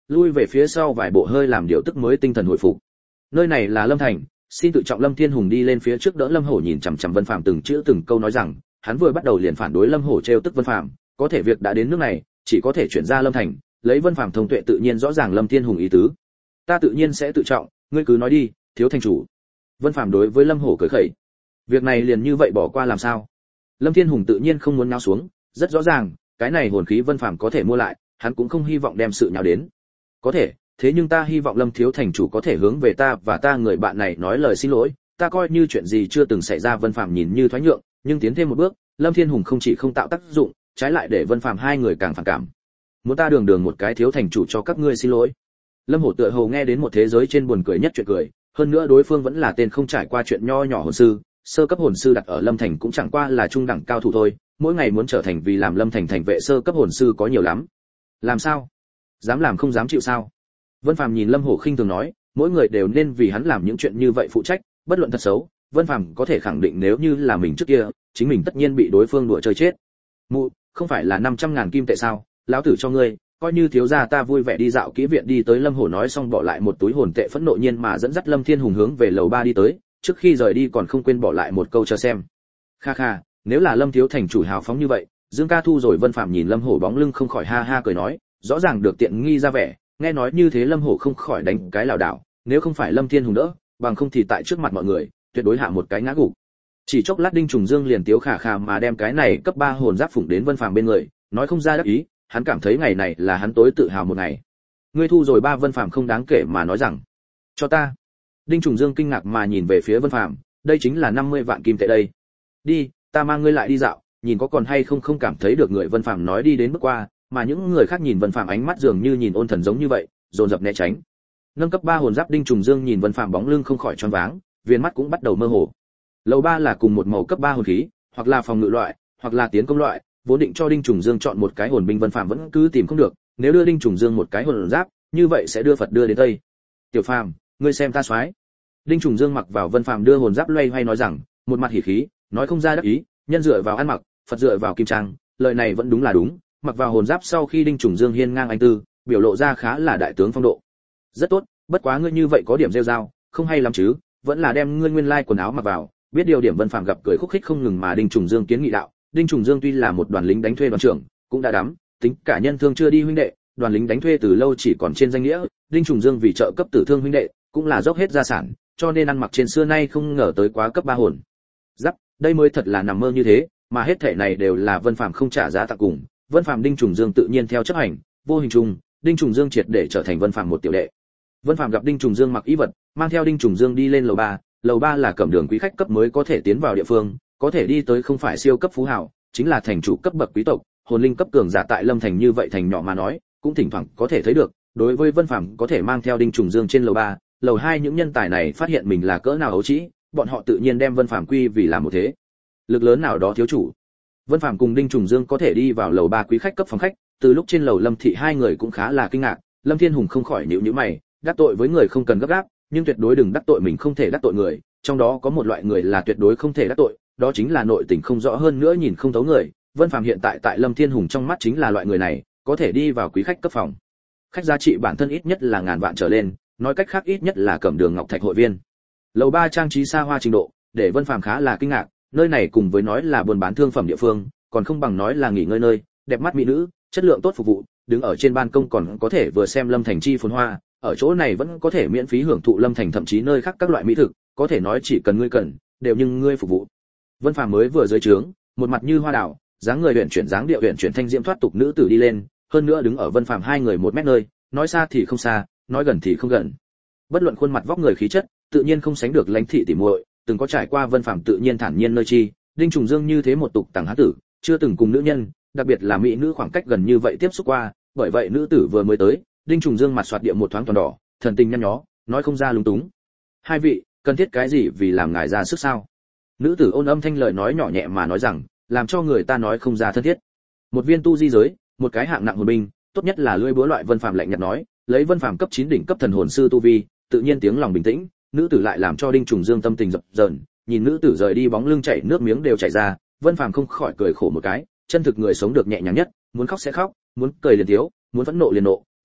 lui về phía sau vài bộ hơi làm điều tức mới tinh thần hồi phục. Nơi này là Lâm Thành, xin tự trọng. Lâm Thiên Hùng đi lên phía trước đỡ Lâm Hổ, nhìn chằm chằm Vân Phàm từng chữ từng câu nói rằng, hắn vừa bắt đầu liền phản đối Lâm Hổ trêu tức Vân Phàm, có thể việc đã đến nước này, chỉ có thể chuyển ra Lâm Thành, lấy Vân Phàm thông tuệ tự nhiên rõ ràng Lâm Thiên Hùng ý tứ. Ta tự nhiên sẽ tự trọng, ngươi cứ nói đi, thiếu thành chủ. Vân Phàm đối với Lâm Hổ cười khẩy. Việc này liền như vậy bỏ qua làm sao? Lâm Thiên Hùng tự nhiên không muốn nháo xuống, rất rõ ràng, cái này hồn khí Vân Phàm có thể mua lại, hắn cũng không hy vọng đem sự nháo đến. Có thể, thế nhưng ta hy vọng Lâm thiếu thành chủ có thể hướng về ta và ta người bạn này nói lời xin lỗi, ta coi như chuyện gì chưa từng xảy ra. Vân Phàm nhìn như thoái nhượng, nhưng tiến thêm một bước, Lâm Thiên Hùng không chỉ không tạo tác dụng, trái lại để Vân Phàm hai người càng phản cảm. Muốn ta đường đường một cái thiếu thành chủ cho các ngươi xin lỗi? Lâm Hổ tựa hồ nghe đến một thế giới trên buồn cười nhất chuyện cười, hơn nữa đối phương vẫn là tên không trải qua chuyện nho nhỏ hồn sư, sơ cấp hồn sư đặt ở Lâm Thành cũng chẳng qua là trung đẳng cao thủ thôi, mỗi ngày muốn trở thành vì làm Lâm Thành thành vệ sơ cấp hồn sư có nhiều lắm. Làm sao? Dám làm không dám chịu sao? Vân Phàm nhìn Lâm Hổ khinh thường nói, mỗi người đều nên vì hắn làm những chuyện như vậy phụ trách, bất luận thật xấu, Vân Phàm có thể khẳng định nếu như là mình trước kia, chính mình tất nhiên bị đối phương đùa chơi chết. Mụ, không phải là năm trăm ngàn kim tệ sao? Lão tử cho ngươi, coi như thiếu gia ta vui vẻ đi dạo kỹ viện. Đi tới Lâm Hổ nói xong bỏ lại một túi hồn tệ, phẫn nộ nhiên mà dẫn dắt Lâm Thiên Hùng hướng về lầu ba đi tới, trước khi rời đi còn không quên bỏ lại một câu chờ xem. Kha kha, nếu là Lâm thiếu thành chủ hào phóng như vậy, Dương ca thu rồi. Vân Phàm nhìn Lâm Hổ bóng lưng không khỏi ha ha cười nói, rõ ràng được tiện nghi ra vẻ, nghe nói như thế Lâm Hổ không khỏi đánh cái lảo đảo, nếu không phải Lâm Thiên Hùng đỡ, bằng không thì tại trước mặt mọi người, tuyệt đối hạ một cái ngã gục. Chỉ chốc lát Đinh Trùng Dương liền tiếu khả khà mà đem cái này cấp ba hồn giáp phụng đến Vân Phàm bên người, nói không ra đắc ý, hắn cảm thấy ngày này là hắn tối tự hào một ngày. Ngươi thu rồi ba? Vân Phàm không đáng kể mà nói rằng, cho ta. Đinh Trùng Dương kinh ngạc mà nhìn về phía Vân Phàm, đây chính là năm mươi vạn kim tệ đây. Đi, ta mang ngươi lại đi dạo, nhìn có còn hay không không cảm thấy được. Người Vân Phàm nói đi đến bước qua, mà những người khác nhìn Vân Phàm ánh mắt dường như nhìn ôn thần giống như vậy, dồn dập né tránh. Nâng cấp ba hồn giáp Đinh Trùng Dương nhìn Vân Phàm bóng lưng không khỏi choáng váng, viên mắt cũng bắt đầu mơ hồ. Lầu ba là cùng một màu cấp ba hồn khí, hoặc là phòng ngự loại, hoặc là tiến công loại, vốn định cho Đinh Trùng Dương chọn một cái hồn binh, Vân Phàm vẫn cứ tìm không được, nếu đưa Đinh Trùng Dương một cái hồn giáp, như vậy sẽ đưa Phật đưa đến Tây. Tiểu Phàm, ngươi xem ta soái. Đinh Trùng Dương mặc vào Vân Phàm đưa hồn giáp loay hoay nói rằng, một mặt hỉ khí, nói không ra đắc ý, nhân dựa vào ăn mặc, Phật dựa vào kim trang, lời này vẫn đúng là đúng. Mặc vào hồn giáp sau khi Đinh Trùng Dương hiên ngang anh tư, biểu lộ ra khá là đại tướng phong độ. Rất tốt, bất quá ngươi như vậy có điểm rêu rao, không hay lắm chứ, vẫn là đem ngươi nguyên lai quần áo mặc vào. Biết điều điểm Vân Phàm gặp cười khúc khích không ngừng mà Đinh Trùng Dương kiến nghị đạo. Đinh Trùng Dương tuy là một đoàn lính đánh thuê đoàn trưởng, cũng đã đắm, tính cả nhân thương chưa đi huynh đệ, đoàn lính đánh thuê từ lâu chỉ còn trên danh nghĩa. Đinh Trùng Dương vì trợ cấp tử thương huynh đệ, cũng là dốc hết gia sản, cho nên ăn mặc trên xưa nay không ngờ tới quá cấp ba hồn giáp, đây mới thật là nằm mơ như thế, mà hết thảy này đều là Vân Phàm không trả giá tặng cùng. Vân Phàm Đinh Trùng Dương tự nhiên theo chấp hành, vô hình chung, Đinh Trùng Dương triệt để trở thành Vân Phàm một tiểu đệ. Vân Phàm gặp Đinh Trùng Dương mặc y vật, mang theo Đinh Trùng Dương đi lên lầu ba, lầu ba là cẩm đường quý khách cấp mới có thể tiến vào địa phương, có thể đi tới không phải siêu cấp phú hào, chính là thành chủ cấp bậc quý tộc, hồn linh cấp cường giả tại Lâm Thành như vậy thành nhỏ mà nói, cũng thỉnh thoảng có thể thấy được. Đối với Vân Phàm có thể mang theo Đinh Trùng Dương trên lầu ba, lầu hai những nhân tài này phát hiện mình là cỡ nào ấu trĩ, bọn họ tự nhiên đem Vân Phàm quy vì là một thế lực lớn nào đó thiếu chủ. Vân Phàm cùng Đinh Trùng Dương có thể đi vào lầu ba quý khách cấp phòng khách, từ lúc trên lầu Lâm thị hai người cũng khá là kinh ngạc. Lâm Thiên Hùng không khỏi nhíu nhíu mày, đắc tội với người không cần gấp gáp, nhưng tuyệt đối đừng đắc tội mình không thể đắc tội người, trong đó có một loại người là tuyệt đối không thể đắc tội, đó chính là nội tình không rõ hơn nữa nhìn không thấu người. Vân Phàm hiện tại tại Lâm Thiên Hùng trong mắt chính là loại người này, có thể đi vào quý khách cấp phòng khách giá trị bản thân ít nhất là ngàn vạn trở lên, nói cách khác ít nhất là cẩm đường ngọc thạch hội viên. Lầu ba trang trí xa hoa trình độ, để Vân Phàm khá là kinh ngạc, nơi này cùng với nói là buôn bán thương phẩm địa phương, còn không bằng nói là nghỉ ngơi nơi, đẹp mắt mỹ nữ, chất lượng tốt phục vụ, đứng ở trên ban công còn có thể vừa xem Lâm Thành chi phồn hoa, ở chỗ này vẫn có thể miễn phí hưởng thụ Lâm Thành thậm chí nơi khác các loại mỹ thực, có thể nói chỉ cần ngươi cần, đều nhưng ngươi phục vụ. Vân Phàm mới vừa dưới trướng, một mặt như hoa đào, dáng người huyền chuyển dáng điệu huyền chuyển thanh diễm thoát tục nữ tử đi lên, hơn nữa đứng ở Vân Phàm hai người một mét nơi, nói xa thì không xa, nói gần thì không gần. Bất luận khuôn mặt vóc người khí chất, tự nhiên không sánh được Lãnh thị tỉ muội, từng có trải qua Vân Phàm tự nhiên thản nhiên nơi chi. Đinh Trùng Dương như thế một tục tằng há tử, chưa từng cùng nữ nhân, đặc biệt là mỹ nữ khoảng cách gần như vậy tiếp xúc qua, bởi vậy nữ tử vừa mới tới, Đinh Trùng Dương mặt xoạt địa một thoáng toàn đỏ, thần tình nhăn nhó, nói không ra lúng túng. Hai vị, cần thiết cái gì vì làm ngài ra sức sao? Nữ tử ôn âm thanh lời nói nhỏ nhẹ mà nói rằng, làm cho người ta nói không ra thân thiết. Một viên tu di giới, một cái hạng nặng hồn binh, tốt nhất là lưỡi búa loại. Vân Phàm lạnh nhạt nói, lấy Vân Phàm cấp chín đỉnh cấp thần hồn sư tu vi, tự nhiên tiếng lòng bình tĩnh. Nữ tử lại làm cho Đinh Trùng Dương tâm tình dập dờn, nhìn nữ tử rời đi bóng lưng chảy nước miếng đều chảy ra, Vân Phàm không khỏi cười khổ một cái, chân thực người sống được nhẹ nhàng nhất, muốn khóc sẽ khóc, muốn cười liền tiếu, muốn phẫn nộ liền nộ,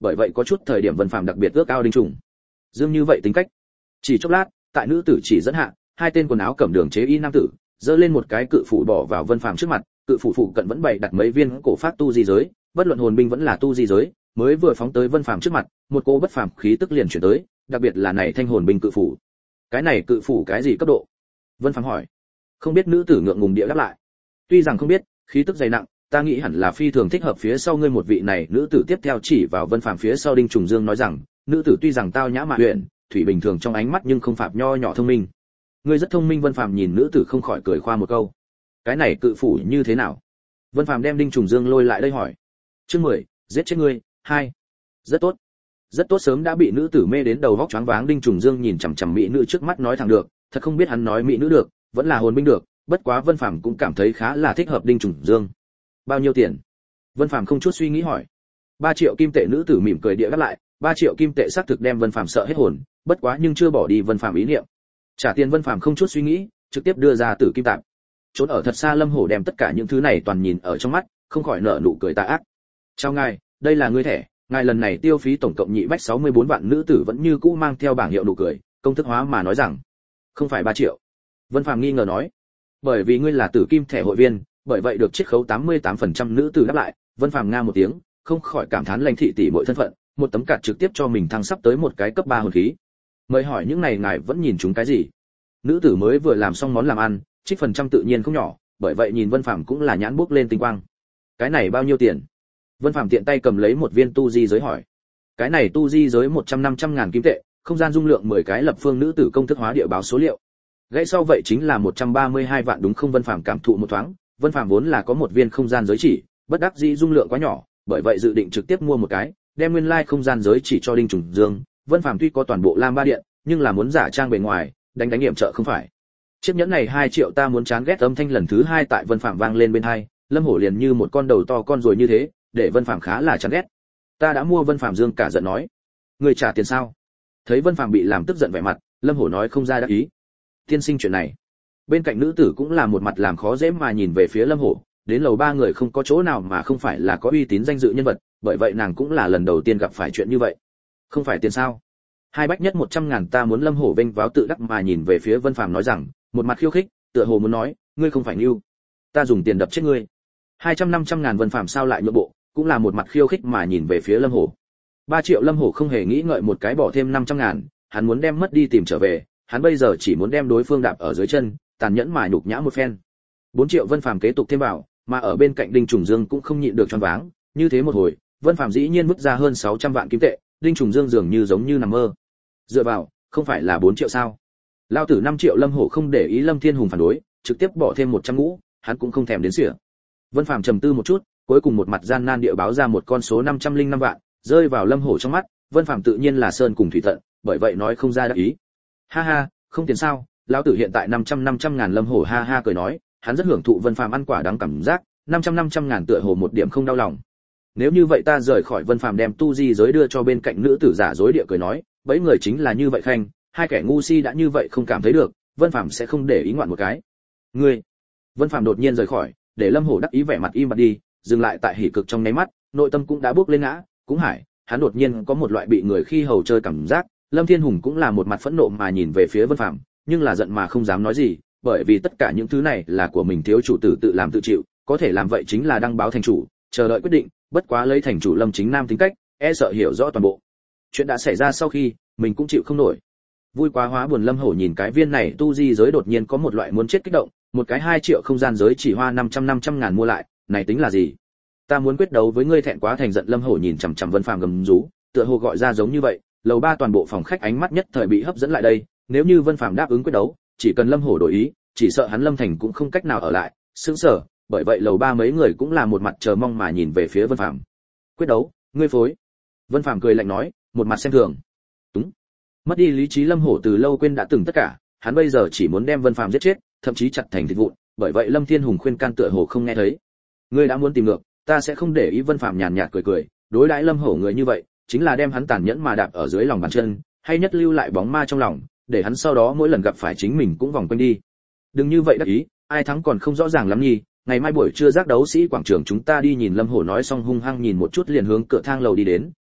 bởi vậy có chút thời điểm Vân Phàm đặc biệt ước ao Đinh Trùng Dương như vậy tính cách. Chỉ chốc lát, tại nữ tử chỉ dẫn hạ, hai tên quần áo cẩm đường chế y nam tử giơ lên một cái cự phủ bỏ vào Vân Phàm trước mặt, cự phủ phụ cận vẫn bày đặt mấy viên cổ phát tu di giới, bất luận hồn binh vẫn là tu di giới, mới vừa phóng tới Vân Phàm trước mặt, một cô bất phàm khí tức liền chuyển tới, đặc biệt là này thanh hồn binh cự phủ. Cái này cự phủ cái gì cấp độ? Vân Phàm hỏi. Không biết, nữ tử ngượng ngùng địa đáp lại. Tuy rằng không biết, khí tức dày nặng, ta nghĩ hẳn là phi thường thích hợp phía sau ngươi một vị này. Nữ tử tiếp theo chỉ vào Vân Phàm phía sau Đinh Trùng Dương nói rằng, nữ tử tuy rằng tao nhã mà huyền, thủy bình thường trong ánh mắt nhưng không phạm nho nhỏ thông minh. Ngươi rất thông minh. Vân Phàm nhìn nữ tử không khỏi cười khoa một câu. Cái này cự phủ như thế nào? Vân Phàm đem Đinh Trùng Dương lôi lại đây hỏi. Chương mười, giết chết ngươi. Hai. Rất tốt. Rất tốt. Sớm đã bị nữ tử mê đến đầu vóc choáng váng Đinh Trùng Dương nhìn chằm chằm mỹ nữ trước mắt nói thẳng được, thật không biết hắn nói mỹ nữ được, vẫn là hồn binh được, bất quá Vân Phàm cũng cảm thấy khá là thích hợp Đinh Trùng Dương. Bao nhiêu tiền? Vân Phàm không chút suy nghĩ hỏi. Ba triệu kim tệ. Nữ tử mỉm cười địa đáp lại. Ba triệu kim tệ xác thực đem Vân Phàm sợ hết hồn, bất quá nhưng chưa bỏ đi Vân Phàm ý niệm. Trả tiền. Vân Phàm không chút suy nghĩ, trực tiếp đưa ra tử kim tạp. Trốn ở thật xa Lâm Hổ đem tất cả những thứ này toàn nhìn ở trong mắt, không khỏi nở nụ cười tà ác. Chào ngài, đây là ngươi thẻ, ngài lần này tiêu phí tổng cộng nhị bách sáu mươi bốn vạn. Nữ tử vẫn như cũ mang theo bảng hiệu nụ cười, công thức hóa mà nói rằng, không phải ba triệu. Vân Phàm nghi ngờ nói, bởi vì ngươi là tử kim thẻ hội viên, bởi vậy được chiết khấu tám mươi tám phần trăm. Nữ tử đáp lại. Vân Phàm nga một tiếng, không khỏi cảm thán Lãnh thị tỷ muội thân phận, một tấm card trực tiếp cho mình thăng sắp tới một cái cấp ba hồn khí. Mời hỏi những này ngài vẫn nhìn chúng cái gì? Nữ tử mới vừa làm xong món làm ăn, trích phần trăm tự nhiên không nhỏ, bởi vậy nhìn Vân Phàm cũng là nhãn bước lên tinh quang. Cái này bao nhiêu tiền? Vân Phàm tiện tay cầm lấy một viên tu di giới hỏi. Cái này tu di giới một trăm năm trăm ngàn kim tệ, không gian dung lượng mười cái lập phương. Nữ tử công thức hóa địa báo số liệu. Gãy sau vậy chính là một trăm ba mươi hai vạn đúng không? Vân Phàm cảm thụ một thoáng, Vân Phàm vốn là có một viên không gian giới chỉ, bất đắc dĩ dung lượng quá nhỏ, bởi vậy dự định trực tiếp mua một cái, đem nguyên lai không gian giới chỉ cho Đinh Trùng Dương. Vân Phàm tuy có toàn bộ Lam Ba Điện, nhưng là muốn giả trang bề ngoài, đánh đánh nghiệm trợ không phải. Chiếc nhẫn này hai triệu ta muốn. Chán ghét âm thanh lần thứ hai tại Vân Phàm vang lên bên tai, Lâm Hổ liền như một con đầu to con rồi như thế, để Vân Phàm khá là chán ghét. Ta đã mua. Vân Phàm Dương cả giận nói. Người trả tiền sao? Thấy Vân Phàm bị làm tức giận vẻ mặt, Lâm Hổ nói không ra đáp ý. Tiên sinh chuyện này. Bên cạnh nữ tử cũng là một mặt làm khó dễ mà nhìn về phía Lâm Hổ, đến lầu ba người không có chỗ nào mà không phải là có uy tín danh dự nhân vật, bởi vậy nàng cũng là lần đầu tiên gặp phải chuyện như vậy. Không phải tiền sao? Hai bách nhất một trăm ngàn. Ta muốn. Lâm Hổ vênh váo tự đắc mà nhìn về phía Vân Phàm nói rằng, một mặt khiêu khích, tựa hồ muốn nói, ngươi không phải ngu, ta dùng tiền đập chết ngươi. Hai trăm năm trăm ngàn. Vân Phàm sao lại nhượng bộ, cũng là một mặt khiêu khích mà nhìn về phía Lâm Hổ. Ba triệu. Lâm Hổ không hề nghĩ ngợi một cái bỏ thêm năm trăm ngàn, hắn muốn đem mất đi tìm trở về, hắn bây giờ chỉ muốn đem đối phương đạp ở dưới chân, tàn nhẫn mà nhục nhã một phen. Bốn triệu. Vân Phàm kế tục thêm vào, mà ở bên cạnh Đinh Trùng Dương cũng không nhịn được choáng váng, như thế một hồi, Vân Phàm dĩ nhiên mức ra hơn sáu trăm vạn kim tệ, Đinh Trùng Dương dường như giống như nằm mơ. Dựa vào, không phải là bốn triệu sao? Lao tử năm triệu. Lâm Hổ không để ý Lâm Thiên Hùng phản đối, trực tiếp bỏ thêm một trăm ngũ, hắn cũng không thèm đến xỉa. Vân Phàm trầm tư một chút, cuối cùng một mặt gian nan địa báo ra một con số năm trăm lẻ năm vạn, rơi vào Lâm Hổ trong mắt, Vân Phàm tự nhiên là sơn cùng thủy tận, bởi vậy nói không ra đáp ý. Ha ha, không tiền sao? Lão tử hiện tại năm trăm năm trăm ngàn. Lâm Hổ ha ha cười nói, hắn rất hưởng thụ Vân Phàm ăn quả đắng cảm giác, năm trăm năm trăm ngàn tựa hồ một điểm không đau lòng. Nếu như vậy ta rời khỏi. Vân Phàm đem tu di giới đưa cho bên cạnh nữ tử giả dối địa cười nói, bấy người chính là như vậy khanh, hai kẻ ngu si đã như vậy không cảm thấy được, Vân Phàm sẽ không để ý ngoạn một cái. Ngươi. Vân Phàm đột nhiên rời khỏi, để Lâm Hổ đắc ý vẻ mặt im bặt đi, dừng lại tại hỉ cực trong nháy mắt, nội tâm cũng đã bước lên ngã, cũng hải, hắn đột nhiên có một loại bị người khi hầu chơi cảm giác. Lâm Thiên Hùng cũng là một mặt phẫn nộ mà nhìn về phía Vân Phàm, nhưng là giận mà không dám nói gì, bởi vì tất cả những thứ này là của mình thiếu chủ tử tự làm tự chịu, có thể làm vậy chính là đăng báo thành chủ, chờ đợi quyết định, bất quá lấy thành chủ Lâm Chính Nam tính cách, e sợ hiểu rõ toàn bộ. Chuyện đã xảy ra sau khi, mình cũng chịu không nổi. Vui quá hóa buồn. Lâm Hổ nhìn cái viên này tu di giới đột nhiên có một loại muốn chết kích động, một cái hai triệu không gian giới chỉ hoa năm trăm năm trăm ngàn mua lại, này tính là gì? Ta muốn quyết đấu với ngươi. Thẹn quá thành giận Lâm Hổ nhìn chằm chằm Vân Phàm gầm rú, tựa hồ gọi ra giống như vậy, lầu ba toàn bộ phòng khách ánh mắt nhất thời bị hấp dẫn lại đây, nếu như Vân Phàm đáp ứng quyết đấu, chỉ cần Lâm Hổ đổi ý, chỉ sợ hắn Lâm Thành cũng không cách nào ở lại, sững sờ, bởi vậy lầu ba mấy người cũng là một mặt chờ mong mà nhìn về phía Vân Phàm. Quyết đấu, ngươi phối. Vân Phàm cười lạnh nói, một mặt xem thường. Đúng. Mất đi lý trí Lâm Hổ từ lâu quên đã từng tất cả, hắn bây giờ chỉ muốn đem Vân Phàm giết chết, thậm chí chặt thành thịt vụn, bởi vậy Lâm Thiên Hùng khuyên can tựa hồ không nghe thấy. Ngươi đã muốn tìm ngược, ta sẽ không để ý. Vân Phàm nhàn nhạt cười cười, đối đãi Lâm Hổ người như vậy, chính là đem hắn tàn nhẫn mà đạp ở dưới lòng bàn chân, hay nhất lưu lại bóng ma trong lòng, để hắn sau đó mỗi lần gặp phải chính mình cũng vòng quanh đi. Đừng như vậy đắc ý, ai thắng còn không rõ ràng lắm nhỉ, ngày mai buổi trưa giác đấu sĩ quảng trường chúng ta đi nhìn. Lâm Hổ nói xong hung hăng nhìn một chút liền hướng cửa thang lầu đi đến,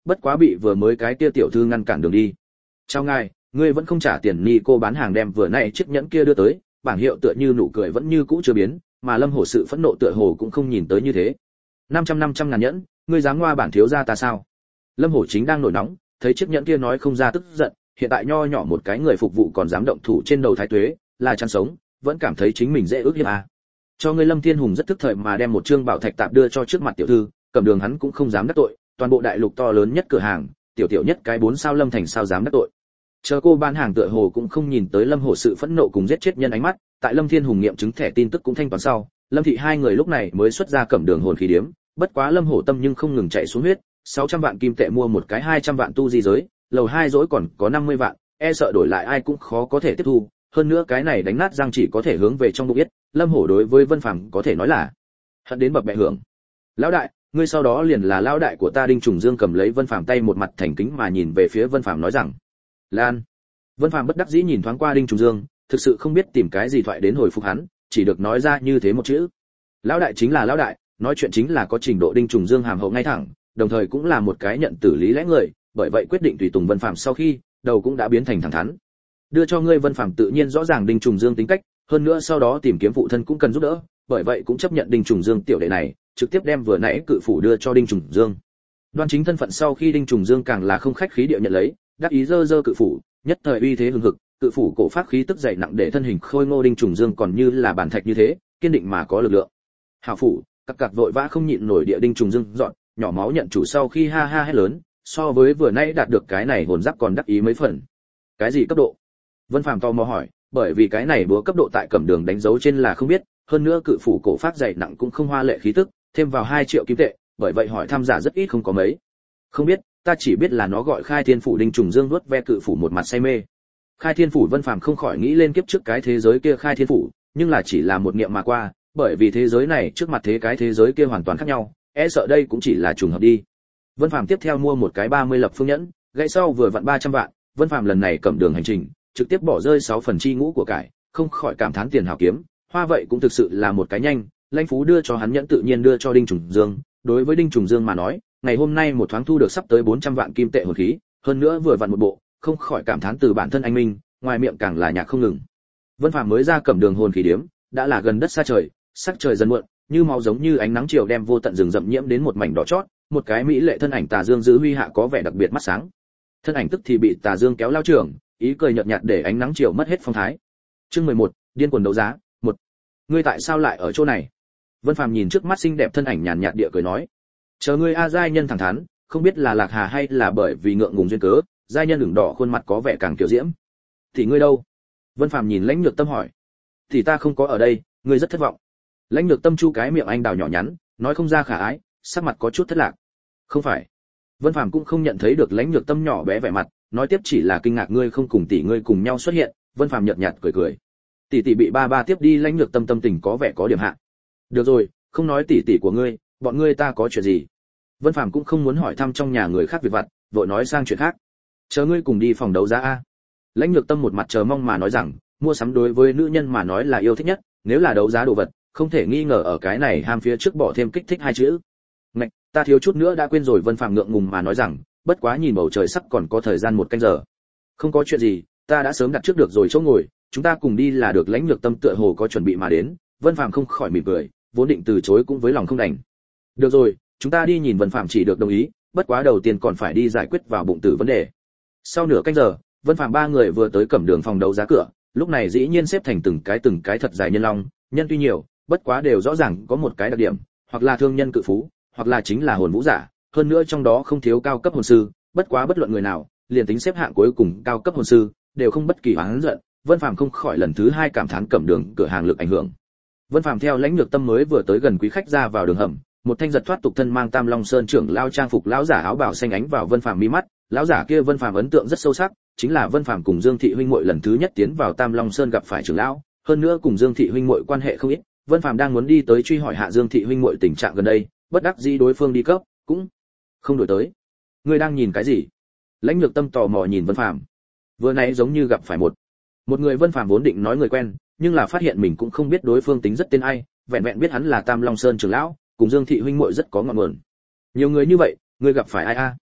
bất quá bị vừa mới cái kia tiểu thư ngăn cản đường đi. Chào ngài, ngươi vẫn không trả tiền ni cô bán hàng đem vừa nãy chiếc nhẫn kia đưa tới, bảng hiệu tựa như nụ cười vẫn như cũ chưa biến, mà Lâm Hổ sự phẫn nộ tựa hồ cũng không nhìn tới như thế. năm trăm năm trăm ngàn nhẫn, ngươi dám ngoa bản thiếu gia ta sao? Lâm Hổ chính đang nổi nóng, thấy chiếc nhẫn kia nói không ra tức giận, hiện tại nho nhỏ một cái người phục vụ còn dám động thủ trên đầu thái tuế, là chăn sống, vẫn cảm thấy chính mình dễ ước hiếp à. Cho ngươi Lâm Thiên Hùng rất tức thời mà đem một trương bảo thạch tạp đưa cho trước mặt tiểu thư, cầm đường hắn cũng không dám đắc tội, toàn bộ đại lục to lớn nhất cửa hàng, tiểu tiểu nhất cái bốn sao Lâm Thành sao dám đắc tội. Chờ cô bán hàng tựa hồ cũng không nhìn tới Lâm Hổ sự phẫn nộ cùng giết chết nhân ánh mắt, tại Lâm Thiên Hùng nghiệm chứng thẻ tin tức cũng thanh toán sau, Lâm thị hai người lúc này mới xuất ra cẩm đường hồn khí điếm, bất quá Lâm Hổ tâm nhưng không ngừng chạy xuống huyết, sáu trăm vạn kim tệ mua một cái hai trăm vạn tu di giới, lầu hai dỗi còn có năm mươi vạn, e sợ đổi lại ai cũng khó có thể tiếp thu, hơn nữa cái này đánh nát răng chỉ có thể hướng về trong bụng biết, Lâm Hổ đối với Vân Phàm có thể nói là hận đến bập bẹ hưởng. Lão đại, ngươi sau đó liền là lão đại của ta. Đinh Trùng Dương cầm lấy Vân Phàm tay một mặt thành kính mà nhìn về phía Vân Phàm nói rằng, Lan. Vân Phàm bất đắc dĩ nhìn thoáng qua Đinh Trùng Dương, thực sự không biết tìm cái gì thoại đến hồi phục hắn, chỉ được nói ra như thế một chữ. Lão đại chính là lão đại, nói chuyện chính là có trình độ. Đinh Trùng Dương hàm hậu ngay thẳng, đồng thời cũng là một cái nhận tử lý lẽ người, bởi vậy quyết định tùy tùng Vân Phàm sau khi, đầu cũng đã biến thành thẳng thắn. Đưa cho ngươi. Vân Phàm tự nhiên rõ ràng Đinh Trùng Dương tính cách, hơn nữa sau đó tìm kiếm phụ thân cũng cần giúp đỡ, bởi vậy cũng chấp nhận Đinh Trùng Dương tiểu đệ này, trực tiếp đem vừa nãy cự phủ đưa cho Đinh Trùng Dương. Đoan chính thân phận sau khi Đinh Trùng Dương càng là không khách khí địa nhận lấy, đắc ý giơ giơ cự phủ, nhất thời uy thế hùng hực, cự phủ cổ pháp khí tức dày nặng để thân hình khôi ngô Đinh Trùng Dương còn như là bản thạch như thế, kiên định mà có lực lượng. Hảo phủ, các cặc vội vã không nhịn nổi địa. Đinh Trùng Dương dọn, nhỏ máu nhận chủ sau khi ha ha hét lớn, so với vừa nãy đạt được cái này hồn giáp còn đắc ý mấy phần. Cái gì cấp độ? Vân Phàm tò mò hỏi, bởi vì cái này búa cấp độ tại cẩm đường đánh dấu trên là không biết, hơn nữa cự phủ cổ pháp dày nặng cũng không hoa lệ khí tức, thêm vào hai triệu kim tệ, bởi vậy hỏi tham giả rất ít không có mấy. Không biết, ta chỉ biết là nó gọi Khai Thiên phủ. Đinh Trùng Dương nuốt ve cự phủ một mặt say mê. Khai Thiên phủ. Vân Phàm không khỏi nghĩ lên kiếp trước cái thế giới kia Khai Thiên phủ, nhưng là chỉ là một niệm mà qua, bởi vì thế giới này trước mặt thế cái thế giới kia hoàn toàn khác nhau, e sợ đây cũng chỉ là trùng hợp đi. Vân Phàm tiếp theo mua một cái ba mươi lập phương nhẫn, gãy sau vừa vặn ba trăm vạn, Vân Phàm lần này cẩm đường hành trình, trực tiếp bỏ rơi sáu phần chi ngũ của cải, không khỏi cảm thán tiền hảo kiếm, hoa vậy cũng thực sự là một cái nhanh. Lãnh Phú đưa cho hắn nhẫn tự nhiên đưa cho Đinh Trùng Dương, đối với Đinh Trùng Dương mà nói, ngày hôm nay một thoáng thu được sắp tới bốn trăm vạn kim tệ hồn khí, hơn nữa vừa vặn một bộ, không khỏi cảm thán từ bản thân anh minh, ngoài miệng càng là nhạc không ngừng. Vân Phàm mới ra cẩm đường hồn khí điếm, đã là gần đất xa trời, sắc trời dần muộn, như máu giống như ánh nắng chiều đem vô tận rừng rậm nhiễm đến một mảnh đỏ chót, một cái mỹ lệ thân ảnh Tà Dương giữ huy hạ có vẻ đặc biệt mắt sáng. Thân ảnh tức thì bị Tà Dương kéo lao trưởng, ý cười nhợt nhạt để ánh nắng chiều mất hết phong thái. Chương mười một, điên cuồng đấu giá. Một. Ngươi tại sao lại ở chỗ này? Vân Phàm nhìn trước mắt xinh đẹp thân ảnh nhàn nhạt địa cười nói, chờ ngươi a. Giai nhân thẳng thắn, không biết là Lạc Hà hay là bởi vì ngượng ngùng duyên cớ, giai nhân ửng đỏ khuôn mặt có vẻ càng kiều diễm. Thì ngươi đâu? Vân Phàm nhìn Lãnh Nhược Tâm hỏi. Thì ta không có ở đây, ngươi rất thất vọng. Lãnh Nhược Tâm chu cái miệng anh đào nhỏ nhắn, nói không ra khả ái, sắc mặt có chút thất lạc. Không phải. Vân Phàm cũng không nhận thấy được Lãnh Nhược Tâm nhỏ bé vẻ mặt, nói tiếp chỉ là kinh ngạc ngươi không cùng tỷ ngươi cùng nhau xuất hiện. Vân Phàm nhợt nhạt cười cười. Tỷ tỷ bị ba ba tiếp đi. Lãnh Nhược Tâm tâm tình có vẻ có điểm hạ. Được rồi, không nói tỷ tỷ của ngươi, bọn ngươi ta có chuyện gì? Vân Phàm cũng không muốn hỏi thăm trong nhà người khác việc vặt, vội nói sang chuyện khác. Chờ ngươi cùng đi phòng đấu giá a. Lãnh Nhược Tâm một mặt chờ mong mà nói rằng, mua sắm đối với nữ nhân mà nói là yêu thích nhất, nếu là đấu giá đồ vật, không thể nghi ngờ ở cái này ham phía trước bỏ thêm kích thích hai chữ. Ngạch, ta thiếu chút nữa đã quên rồi. Vân Phàm ngượng ngùng mà nói rằng, bất quá nhìn bầu trời sắp còn có thời gian một canh giờ. Không có chuyện gì, ta đã sớm đặt trước được rồi chỗ ngồi, chúng ta cùng đi là được. Lãnh Nhược Tâm tựa hồ có chuẩn bị mà đến. Vân Phàm không khỏi mỉm cười, vốn định từ chối cũng với lòng không đành. Được rồi, chúng ta đi. Nhìn Vân Phàm chỉ được đồng ý, bất quá đầu tiên còn phải đi giải quyết vào bụng tử vấn đề. Sau nửa canh giờ, Vân Phàm ba người vừa tới cẩm đường phòng đấu giá cửa, lúc này dĩ nhiên xếp thành từng cái từng cái thật dài nhân long, nhân tuy nhiều, bất quá đều rõ ràng có một cái đặc điểm, hoặc là thương nhân cự phú, hoặc là chính là hồn vũ giả, hơn nữa trong đó không thiếu cao cấp hồn sư, bất quá bất luận người nào, liền tính xếp hạng cuối cùng cao cấp hồn sư, đều không bất kỳ oán giận. Vân Phàm không khỏi lần thứ hai cảm thán cẩm đường cửa hàng lực ảnh hưởng. Vân Phàm theo Lãnh Nhược Tâm mới vừa tới gần quý khách ra vào đường hầm, một thanh giật thoát tục thân mang Tam Long Sơn trưởng lao trang phục lão giả áo bào xanh ánh vào Vân Phàm mi mắt, lão giả kia Vân Phàm ấn tượng rất sâu sắc, chính là Vân Phàm cùng Dương thị huynh muội lần thứ nhất tiến vào Tam Long Sơn gặp phải trưởng lão, hơn nữa cùng Dương thị huynh muội quan hệ không ít. Vân Phàm đang muốn đi tới truy hỏi hạ Dương thị huynh muội tình trạng gần đây, bất đắc dĩ đối phương đi cấp, cũng không đổi tới. Ngươi đang nhìn cái gì? Lãnh Nhược Tâm tò mò nhìn Vân Phàm. Vừa nãy giống như gặp phải một một người. Vân Phàm vốn định nói người quen, nhưng là phát hiện mình cũng không biết đối phương tính rất tên ai, vẹn vẹn biết hắn là Tam Long Sơn trưởng lão, cùng Dương thị huynh muội rất có ngọn nguồn. Nhiều người như vậy, ngươi gặp phải ai a?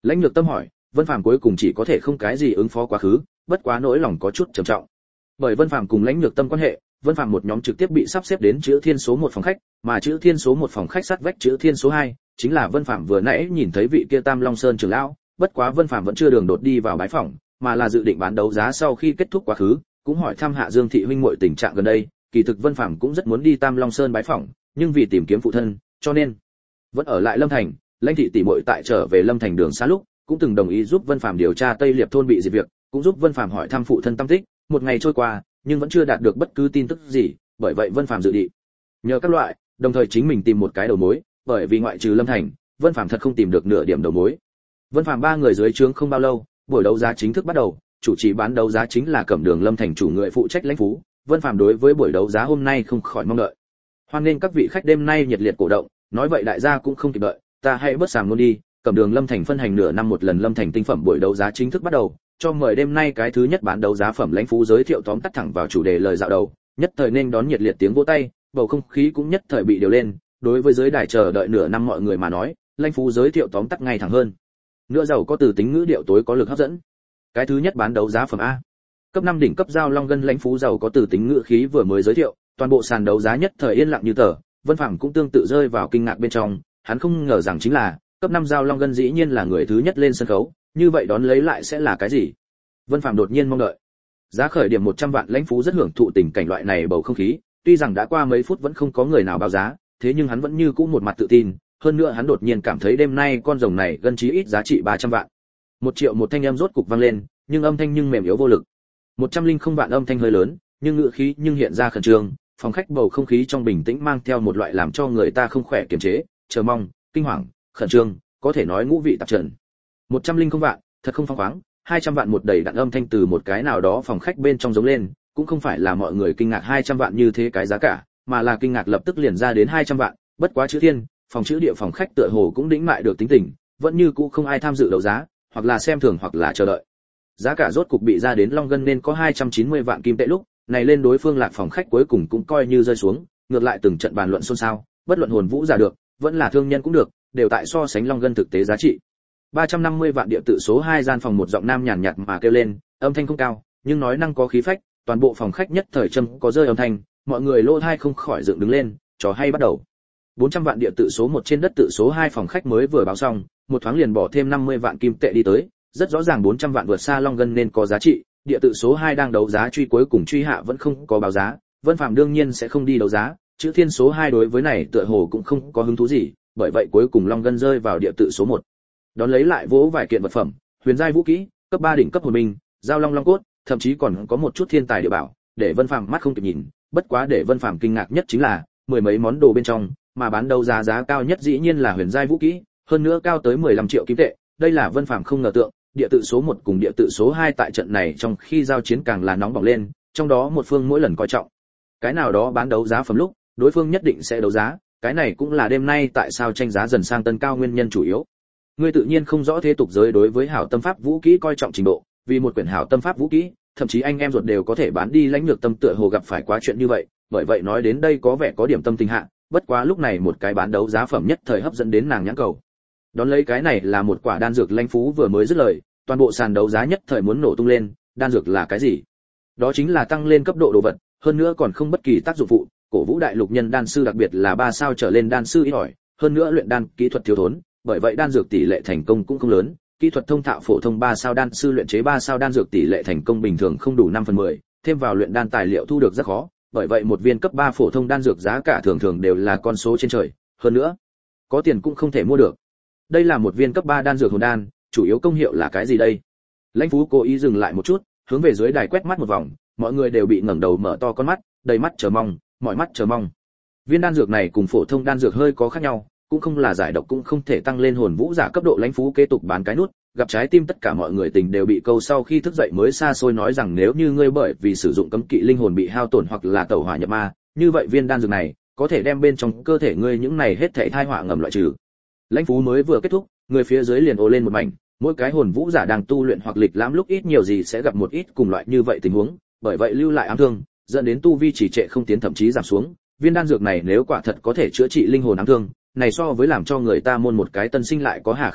Lãnh Nhược Tâm hỏi, Vân Phàm cuối cùng chỉ có thể không cái gì ứng phó quá khứ, bất quá nỗi lòng có chút trầm trọng. Bởi Vân Phàm cùng Lãnh Nhược Tâm quan hệ, Vân Phàm một nhóm trực tiếp bị sắp xếp đến chữ Thiên số một phòng khách, mà chữ Thiên số một phòng khách sát vách chữ Thiên số hai, chính là Vân Phàm vừa nãy nhìn thấy vị kia Tam Long Sơn trưởng lão, bất quá Vân Phàm vẫn chưa đường đột đi vào bái phỏng, mà là dự định bán đấu giá sau khi kết thúc quá khứ, cũng hỏi thăm Hạ Dương thị huynh muội tình trạng gần đây, kỳ thực Vân Phàm cũng rất muốn đi Tam Long Sơn bái phỏng, nhưng vì tìm kiếm phụ thân, cho nên vẫn ở lại Lâm Thành. Lãnh thị tỷ muội tại trở về Lâm Thành đường xa lúc, cũng từng đồng ý giúp Vân Phàm điều tra Tây Liệp thôn bị diệt việc, cũng giúp Vân Phàm hỏi thăm phụ thân tâm tích. Một ngày trôi qua, nhưng vẫn chưa đạt được bất cứ tin tức gì, bởi vậy Vân Phàm dự định nhờ các loại, đồng thời chính mình tìm một cái đầu mối, bởi vì ngoại trừ Lâm Thành, Vân Phàm thật không tìm được nửa điểm đầu mối. Vân Phàm ba người dưới trướng không bao lâu, buổi đấu giá chính thức bắt đầu, chủ trì bán đấu giá chính là Cẩm Đường Lâm Thành chủ người phụ trách Lãnh Phú. Vân Phàm đối với buổi đấu giá hôm nay không khỏi mong đợi. Hoan nghênh các vị khách đêm nay nhiệt liệt cổ động, nói vậy đại gia cũng không kịp đợi, ta hãy bớt sàm luôn đi. Cẩm Đường Lâm Thành phân hành nửa năm một lần Lâm Thành tinh phẩm buổi đấu giá chính thức bắt đầu, cho mời đêm nay cái thứ nhất bán đấu giá phẩm Lãnh Phú giới thiệu tóm tắt thẳng vào chủ đề lời dạo đầu, nhất thời nên đón nhiệt liệt tiếng vỗ tay, bầu không khí cũng nhất thời bị điều lên. Đối với giới đài chờ đợi nửa năm mọi người mà nói, Lãnh Phú giới thiệu tóm tắt ngay thẳng hơn. Nữa giàu có từ tính ngữ điệu tối có lực hấp dẫn. Cái thứ nhất bán đấu giá phẩm A. Cấp năm đỉnh cấp giao long ngân Lãnh Phú giàu có từ tính ngữ khí vừa mới giới thiệu, toàn bộ sàn đấu giá nhất thời yên lặng như tờ, Vân Phàm cũng tương tự rơi vào kinh ngạc bên trong, hắn không ngờ rằng chính là cấp năm giao long ngân dĩ nhiên là người thứ nhất lên sân khấu, như vậy đón lấy lại sẽ là cái gì? Vân Phàm đột nhiên mong đợi. Giá khởi điểm một trăm vạn Lãnh Phú rất hưởng thụ tình cảnh loại này bầu không khí, tuy rằng đã qua mấy phút vẫn không có người nào báo giá, thế nhưng hắn vẫn như cũ một mặt tự tin, hơn nữa hắn đột nhiên cảm thấy đêm nay con rồng này gần chí ít giá trị ba trăm vạn. Một triệu một thanh âm rốt cục vang lên, nhưng âm thanh nhưng mềm yếu vô lực. Một trăm linh không vạn âm thanh hơi lớn, nhưng ngữ khí nhưng hiện ra khẩn trương, phòng khách bầu không khí trong bình tĩnh mang theo một loại làm cho người ta không khỏe kiềm chế, chờ mong, kinh hoàng, khẩn trương, có thể nói ngũ vị tạp trần. Một trăm linh không vạn, thật không phóng khoáng, hai trăm vạn một đầy đặn âm thanh từ một cái nào đó phòng khách bên trong giống lên, cũng không phải là mọi người kinh ngạc hai trăm vạn như thế cái giá cả, mà là kinh ngạc lập tức liền ra đến hai trăm vạn, bất quá chữ thiên, phòng chữ địa phòng khách tựa hồ cũng đĩnh mại được tính tình, vẫn như cũ không ai tham dự đấu giá, hoặc là xem thường hoặc là chờ đợi. Giá cả rốt cục bị ra đến Long Ngân nên có hai trăm chín mươi vạn kim tệ lúc, này lên đối phương Lạc phòng khách cuối cùng cũng coi như rơi xuống, ngược lại từng trận bàn luận xôn xao, bất luận hồn vũ giả được, vẫn là thương nhân cũng được, đều tại so sánh Long Ngân thực tế giá trị. ba trăm năm mươi vạn địa tự số hai gian phòng một giọng nam nhàn nhạt mà kêu lên, âm thanh không cao, nhưng nói năng có khí phách, toàn bộ phòng khách nhất thời trầm có rơi âm thanh, mọi người lỗ tai không khỏi dựng đứng lên, trò hay bắt đầu. bốn trăm vạn địa tự số một trên đất tự số hai phòng khách mới vừa báo xong, một thoáng liền bỏ thêm năm mươi vạn kim tệ đi tới, rất rõ ràng bốn trăm vạn vượt xa Long Ngân nên có giá trị, địa tự số hai đang đấu giá truy cuối cùng truy hạ vẫn không có báo giá, Vân Phàm đương nhiên sẽ không đi đấu giá, chữ thiên số hai đối với này tựa hồ cũng không có hứng thú gì, bởi vậy cuối cùng Long Ngân rơi vào địa tự số một. Đón lấy lại vỗ vài kiện vật phẩm, huyền giai vũ khí, cấp ba đỉnh cấp hồn binh, giao long long cốt, thậm chí còn có một chút thiên tài địa bảo, để Vân Phàm mắt không kịp nhìn, bất quá để Vân Phàm kinh ngạc nhất chính là mười mấy món đồ bên trong, mà bán đấu giá giá cao nhất dĩ nhiên là huyền giai vũ khí, hơn nữa cao tới mười lăm triệu kim tệ, đây là Vân Phàm không ngờ tượng, địa tự số một cùng địa tự số hai tại trận này trong khi giao chiến càng là nóng bỏng lên, trong đó một phương mỗi lần coi trọng cái nào đó bán đấu giá phẩm lúc, đối phương nhất định sẽ đấu giá, cái này cũng là đêm nay tại sao tranh giá dần sang tân cao nguyên nhân chủ yếu. Ngươi tự nhiên không rõ thế tục giới đối với hảo tâm pháp vũ khí coi trọng trình độ, vì một quyển hảo tâm pháp vũ khí, thậm chí anh em ruột đều có thể bán đi. Lãnh Nhược Tâm tựa hồ gặp phải quá chuyện như vậy, bởi vậy nói đến đây có vẻ có điểm tâm tình hạ, bất quá lúc này một cái bán đấu giá phẩm nhất thời hấp dẫn đến nàng nhãn cầu. Đón lấy cái này là một quả đan dược. Lãnh Phú vừa mới dứt lời, toàn bộ sàn đấu giá nhất thời muốn nổ tung lên. Đan dược là cái gì? Đó chính là tăng lên cấp độ đồ vật, hơn nữa còn không bất kỳ tác dụng phụ. Cổ Vũ đại lục nhân đan sư đặc biệt là ba sao trở lên đan sư ít ỏi, hơn nữa luyện đan kỹ thuật thiếu thốn, bởi vậy đan dược tỷ lệ thành công cũng không lớn. Kỹ thuật thông thạo phổ thông ba sao đan sư luyện chế ba sao đan dược tỷ lệ thành công bình thường không đủ năm phần mười, thêm vào luyện đan tài liệu thu được rất khó, bởi vậy một viên cấp ba phổ thông đan dược giá cả thường thường đều là con số trên trời, hơn nữa, có tiền cũng không thể mua được. Đây là một viên cấp ba đan dược hồn đan, chủ yếu công hiệu là cái gì đây? Lãnh Phú cố ý dừng lại một chút, hướng về dưới đài quét mắt một vòng, mọi người đều bị ngẩng đầu mở to con mắt, đầy mắt chờ mong, mọi mắt chờ mong. Viên đan dược này cùng phổ thông đan dược hơi có khác nhau, cũng không là giải độc cũng không thể tăng lên hồn vũ giả cấp độ. Lãnh Phú kế tục bán cái nút, gặp trái tim tất cả mọi người tình đều bị câu sau khi thức dậy mới xa xôi nói rằng nếu như ngươi bởi vì sử dụng cấm kỵ linh hồn bị hao tổn hoặc là tẩu hỏa nhập ma, như vậy viên đan dược này có thể đem bên trong cơ thể ngươi những này hết thảy tai họa ngầm loại trừ. Lãnh Phú mới vừa kết thúc, người phía dưới liền ồ lên một mảnh, mỗi cái hồn vũ giả đang tu luyện hoặc lịch lãm lúc ít nhiều gì sẽ gặp một ít cùng loại như vậy tình huống, bởi vậy lưu lại ám thương, dẫn đến tu vi trì trệ không tiến thậm chí giảm xuống. Viên đan dược này nếu quả thật có thể chữa trị linh hồn ám thương, này so với làm cho người ta môn một cái tân sinh lại có hà khác nhau,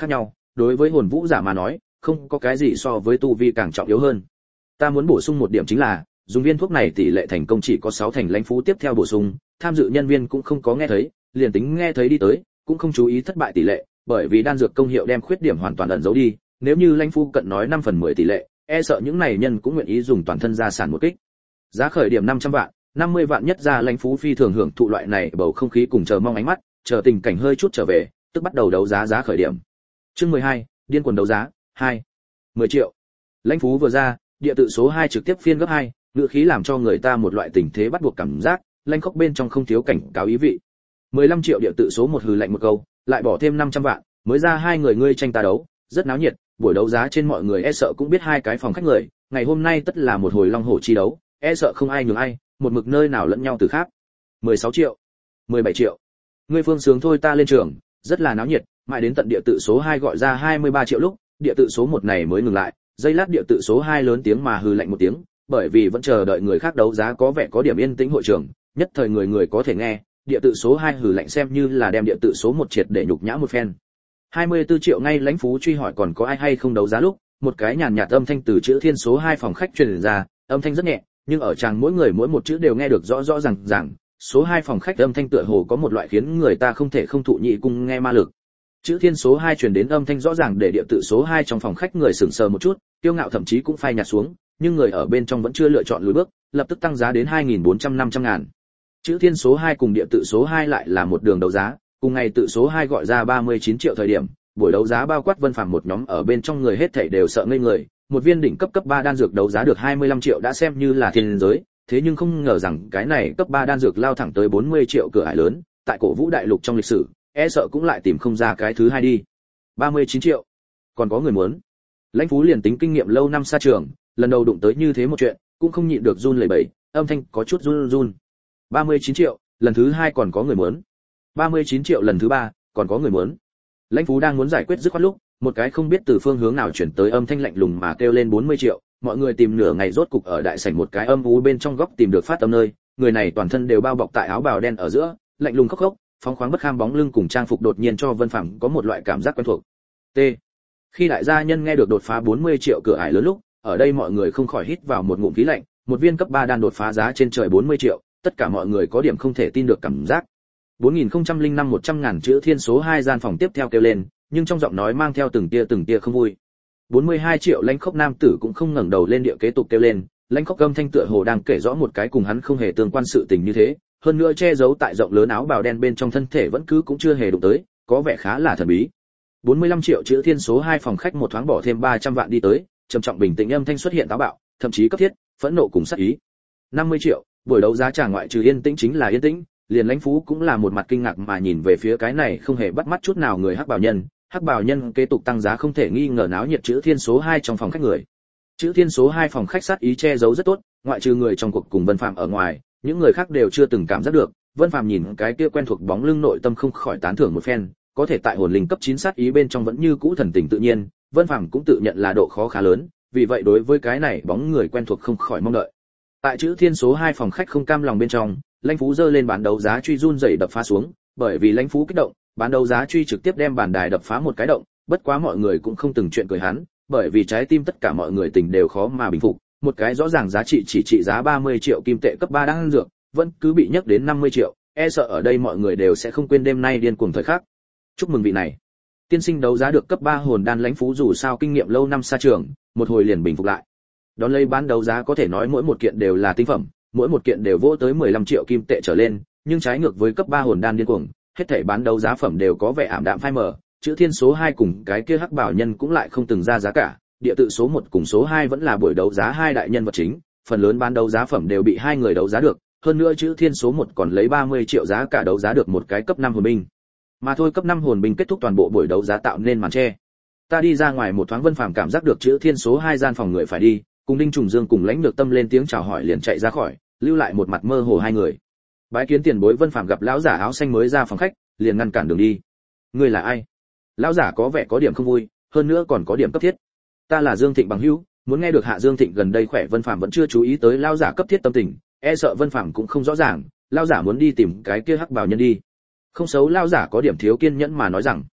đối với hồn vũ giả mà nói không có cái gì so với tu vi càng trọng yếu hơn. Ta muốn bổ sung một điểm chính là dùng viên thuốc này tỷ lệ thành công chỉ có sáu thành lãnh phú tiếp theo bổ sung, tham dự nhân viên cũng không có nghe thấy, liền tính nghe thấy đi tới cũng không chú ý thất bại tỷ lệ, bởi vì đan dược công hiệu đem khuyết điểm hoàn toàn ẩn giấu đi, nếu như lãnh phú cận nói năm phần mười tỷ lệ, e sợ những này nhân cũng nguyện ý dùng toàn thân gia sản một kích. Giá khởi điểm năm trăm vạn, năm mươi vạn nhất ra lãnh phú phi thường hưởng thụ loại này bầu không khí cùng chờ mong ánh mắt, chờ tình cảnh hơi chút trở về, tức bắt đầu đấu giá giá khởi điểm. Chương mười hai, điên cuồng đấu giá, hai. mười triệu. Lãnh phú vừa ra, địa tự số hai trực tiếp phiên gấp hai, ngựa khí làm cho người ta một loại tình thế bắt buộc cảm giác, lãnh khốc bên trong không thiếu cảnh cáo ý vị. mười lăm triệu địa tự số một hừ lạnh một câu, lại bỏ thêm năm trăm vạn, mới ra hai người ngươi tranh ta đấu, rất náo nhiệt, buổi đấu giá trên mọi người e sợ cũng biết hai cái phòng khách người, ngày hôm nay tất là một hồi long hổ chi đấu, e sợ không ai nhường ai, một mực nơi nào lẫn nhau từ khác. mười sáu triệu, mười bảy triệu. Ngươi phương sướng thôi ta lên trường, rất là náo nhiệt, mãi đến tận địa tự số hai gọi ra hai mươi ba triệu lúc, địa tự số một này mới ngừng lại, giây lát địa tự số hai lớn tiếng mà hừ lạnh một tiếng, bởi vì vẫn chờ đợi người khác đấu giá có vẻ có điểm yên tĩnh hội trường, nhất thời người người có thể nghe, địa tự số hai hừ lạnh xem như là đem địa tự số một triệt để nhục nhã một phen. hai mươi tư triệu ngay lãnh phú truy hỏi còn có ai hay không đấu giá lúc, một cái nhàn nhạt âm thanh từ chữ thiên số hai phòng khách truyền ra, âm thanh rất nhẹ, nhưng ở tràng mỗi người mỗi một chữ đều nghe được rõ rõ ràng ràng. Số hai phòng khách âm thanh tựa hồ có một loại khiến người ta không thể không thụ nhị cung nghe ma lực. Chữ thiên số hai truyền đến âm thanh rõ ràng để địa tự số hai trong phòng khách người sững sờ một chút, kiêu ngạo thậm chí cũng phai nhạt xuống, nhưng người ở bên trong vẫn chưa lựa chọn lùi bước, lập tức tăng giá đến hai nghìn bốn trăm năm trăm ngàn. Chữ thiên số hai cùng địa tự số hai lại là một đường đấu giá, cùng ngày tự số hai gọi ra ba mươi chín triệu thời điểm, buổi đấu giá bao quát Vân Phàm một nhóm ở bên trong người hết thảy đều sợ ngây người, một viên đỉnh cấp cấp ba đan dược đấu giá được hai mươi lăm triệu đã xem như là thiên giới, thế nhưng không ngờ rằng cái này cấp ba đan dược lao thẳng tới bốn mươi triệu cửa ải lớn, tại cổ vũ đại lục trong lịch sử, e sợ cũng lại tìm không ra cái thứ hai đi. ba mươi chín triệu, còn có người muốn. Lãnh Phú liền tính kinh nghiệm lâu năm xa trường, lần đầu đụng tới như thế một chuyện, cũng không nhịn được run lẩy bẩy, âm thanh có chút run run. ba mươi chín triệu, lần thứ hai còn có người muốn. ba mươi chín triệu lần thứ ba, còn có người muốn. Lãnh Phú đang muốn giải quyết dứt khoát lúc, một cái không biết từ phương hướng nào chuyển tới âm thanh lạnh lùng mà kêu lên bốn mươi triệu, mọi người tìm nửa ngày rốt cục ở đại sảnh một cái âm u bên trong góc tìm được phát âm nơi, người này toàn thân đều bao bọc tại áo bào đen ở giữa, lạnh lùng khốc khốc, phóng khoáng bất kham bóng lưng cùng trang phục đột nhiên cho Vân Phàm có một loại cảm giác quen thuộc. T. Khi đại gia nhân nghe được đột phá bốn mươi triệu cửa ải lớn lúc, ở đây mọi người không khỏi hít vào một ngụm khí lạnh, một viên cấp ba đan đột phá giá trên trời bốn mươi triệu, tất cả mọi người có điểm không thể tin được cảm giác. bốn nghìn không trăm lẻ năm một trăm ngàn chữ thiên số hai gian phòng tiếp theo kêu lên, nhưng trong giọng nói mang theo từng tia từng tia không vui. bốn mươi hai triệu lãnh khốc nam tử cũng không ngẩng đầu lên địa kế tục kêu lên, lãnh khốc âm thanh tựa hồ đang kể rõ một cái cùng hắn không hề tương quan sự tình như thế, hơn nữa che giấu tại rộng lớn áo bào đen bên trong thân thể vẫn cứ cũng chưa hề đụng tới, có vẻ khá là thần bí. bốn mươi lăm triệu chữ thiên số hai phòng khách một thoáng bỏ thêm ba trăm vạn đi tới, trầm trọng bình tĩnh âm thanh xuất hiện táo bạo, thậm chí cấp thiết, phẫn nộ cùng sát ý. năm mươi triệu, buổi đấu giá trả ngoại trừ yên tĩnh chính là yên tĩnh, liền lãnh phú cũng là một mặt kinh ngạc mà nhìn về phía cái này không hề bắt mắt chút nào người hắc bào nhân. Hắc bào nhân kế tục tăng giá không thể nghi ngờ náo nhiệt chữ thiên số hai trong phòng khách người. Chữ thiên số hai phòng khách sát ý che giấu rất tốt, ngoại trừ người trong cuộc cùng Vân Phạm ở ngoài, những người khác đều chưa từng cảm giác được. Vân Phạm nhìn cái kia quen thuộc bóng lưng nội tâm không khỏi tán thưởng một phen, có thể tại hồn linh cấp chín sát ý bên trong vẫn như cũ thần tình tự nhiên, Vân Phạm cũng tự nhận là độ khó khá lớn, vì vậy đối với cái này bóng người quen thuộc không khỏi mong đợi. Tại chữ thiên số hai phòng khách không cam lòng bên trong, lãnh phú giơ lên bán đấu giá truy run rẩy đập phá xuống, bởi vì lãnh phú kích động, bán đấu giá truy trực tiếp đem bàn đài đập phá một cái động, bất quá mọi người cũng không từng chuyện cười hắn, bởi vì trái tim tất cả mọi người tình đều khó mà bình phục, một cái rõ ràng giá trị chỉ trị giá ba mươi triệu kim tệ cấp ba đang dược, vẫn cứ bị nhắc đến năm mươi triệu, e sợ ở đây mọi người đều sẽ không quên đêm nay điên cuồng thời khắc. Chúc mừng vị này. Tiên sinh đấu giá được cấp ba hồn đan lãnh phú dù sao kinh nghiệm lâu năm xa trường, một hồi liền bình phục lại. Đón lấy bán đấu giá có thể nói mỗi một kiện đều là tinh phẩm, mỗi một kiện đều vỗ tới mười lăm triệu kim tệ trở lên, nhưng trái ngược với cấp ba hồn đan điên cuồng, hết thảy bán đấu giá phẩm đều có vẻ ảm đạm phai mờ, chữ thiên số hai cùng cái kia hắc bảo nhân cũng lại không từng ra giá cả, địa tự số một cùng số hai vẫn là buổi đấu giá hai đại nhân vật chính, phần lớn bán đấu giá phẩm đều bị hai người đấu giá được, hơn nữa chữ thiên số một còn lấy ba mươi triệu giá cả đấu giá được một cái cấp năm hồn binh. Mà thôi cấp năm hồn binh kết thúc toàn bộ buổi đấu giá tạo nên màn che. Ta đi ra ngoài một thoáng Vân Phàm cảm giác được chữ thiên số hai gian phòng người phải đi, cùng Đinh Trùng Dương cùng Lãnh Lược Tâm lên tiếng chào hỏi liền chạy ra khỏi, lưu lại một mặt mơ hồ hai người. Bái kiến tiền bối. Vân Phàm gặp lão giả áo xanh mới ra phòng khách, liền ngăn cản đường đi. Ngươi là ai? Lão giả có vẻ có điểm không vui, hơn nữa còn có điểm cấp thiết. Ta là Dương Thịnh bằng hữu, muốn nghe được Hạ Dương Thịnh gần đây khỏe. Vân Phàm vẫn chưa chú ý tới lão giả cấp thiết tâm tình, e sợ Vân Phàm cũng không rõ ràng, lão giả muốn đi tìm cái kia hắc bào nhân đi. Không xấu, lão giả có điểm thiếu kiên nhẫn mà nói rằng,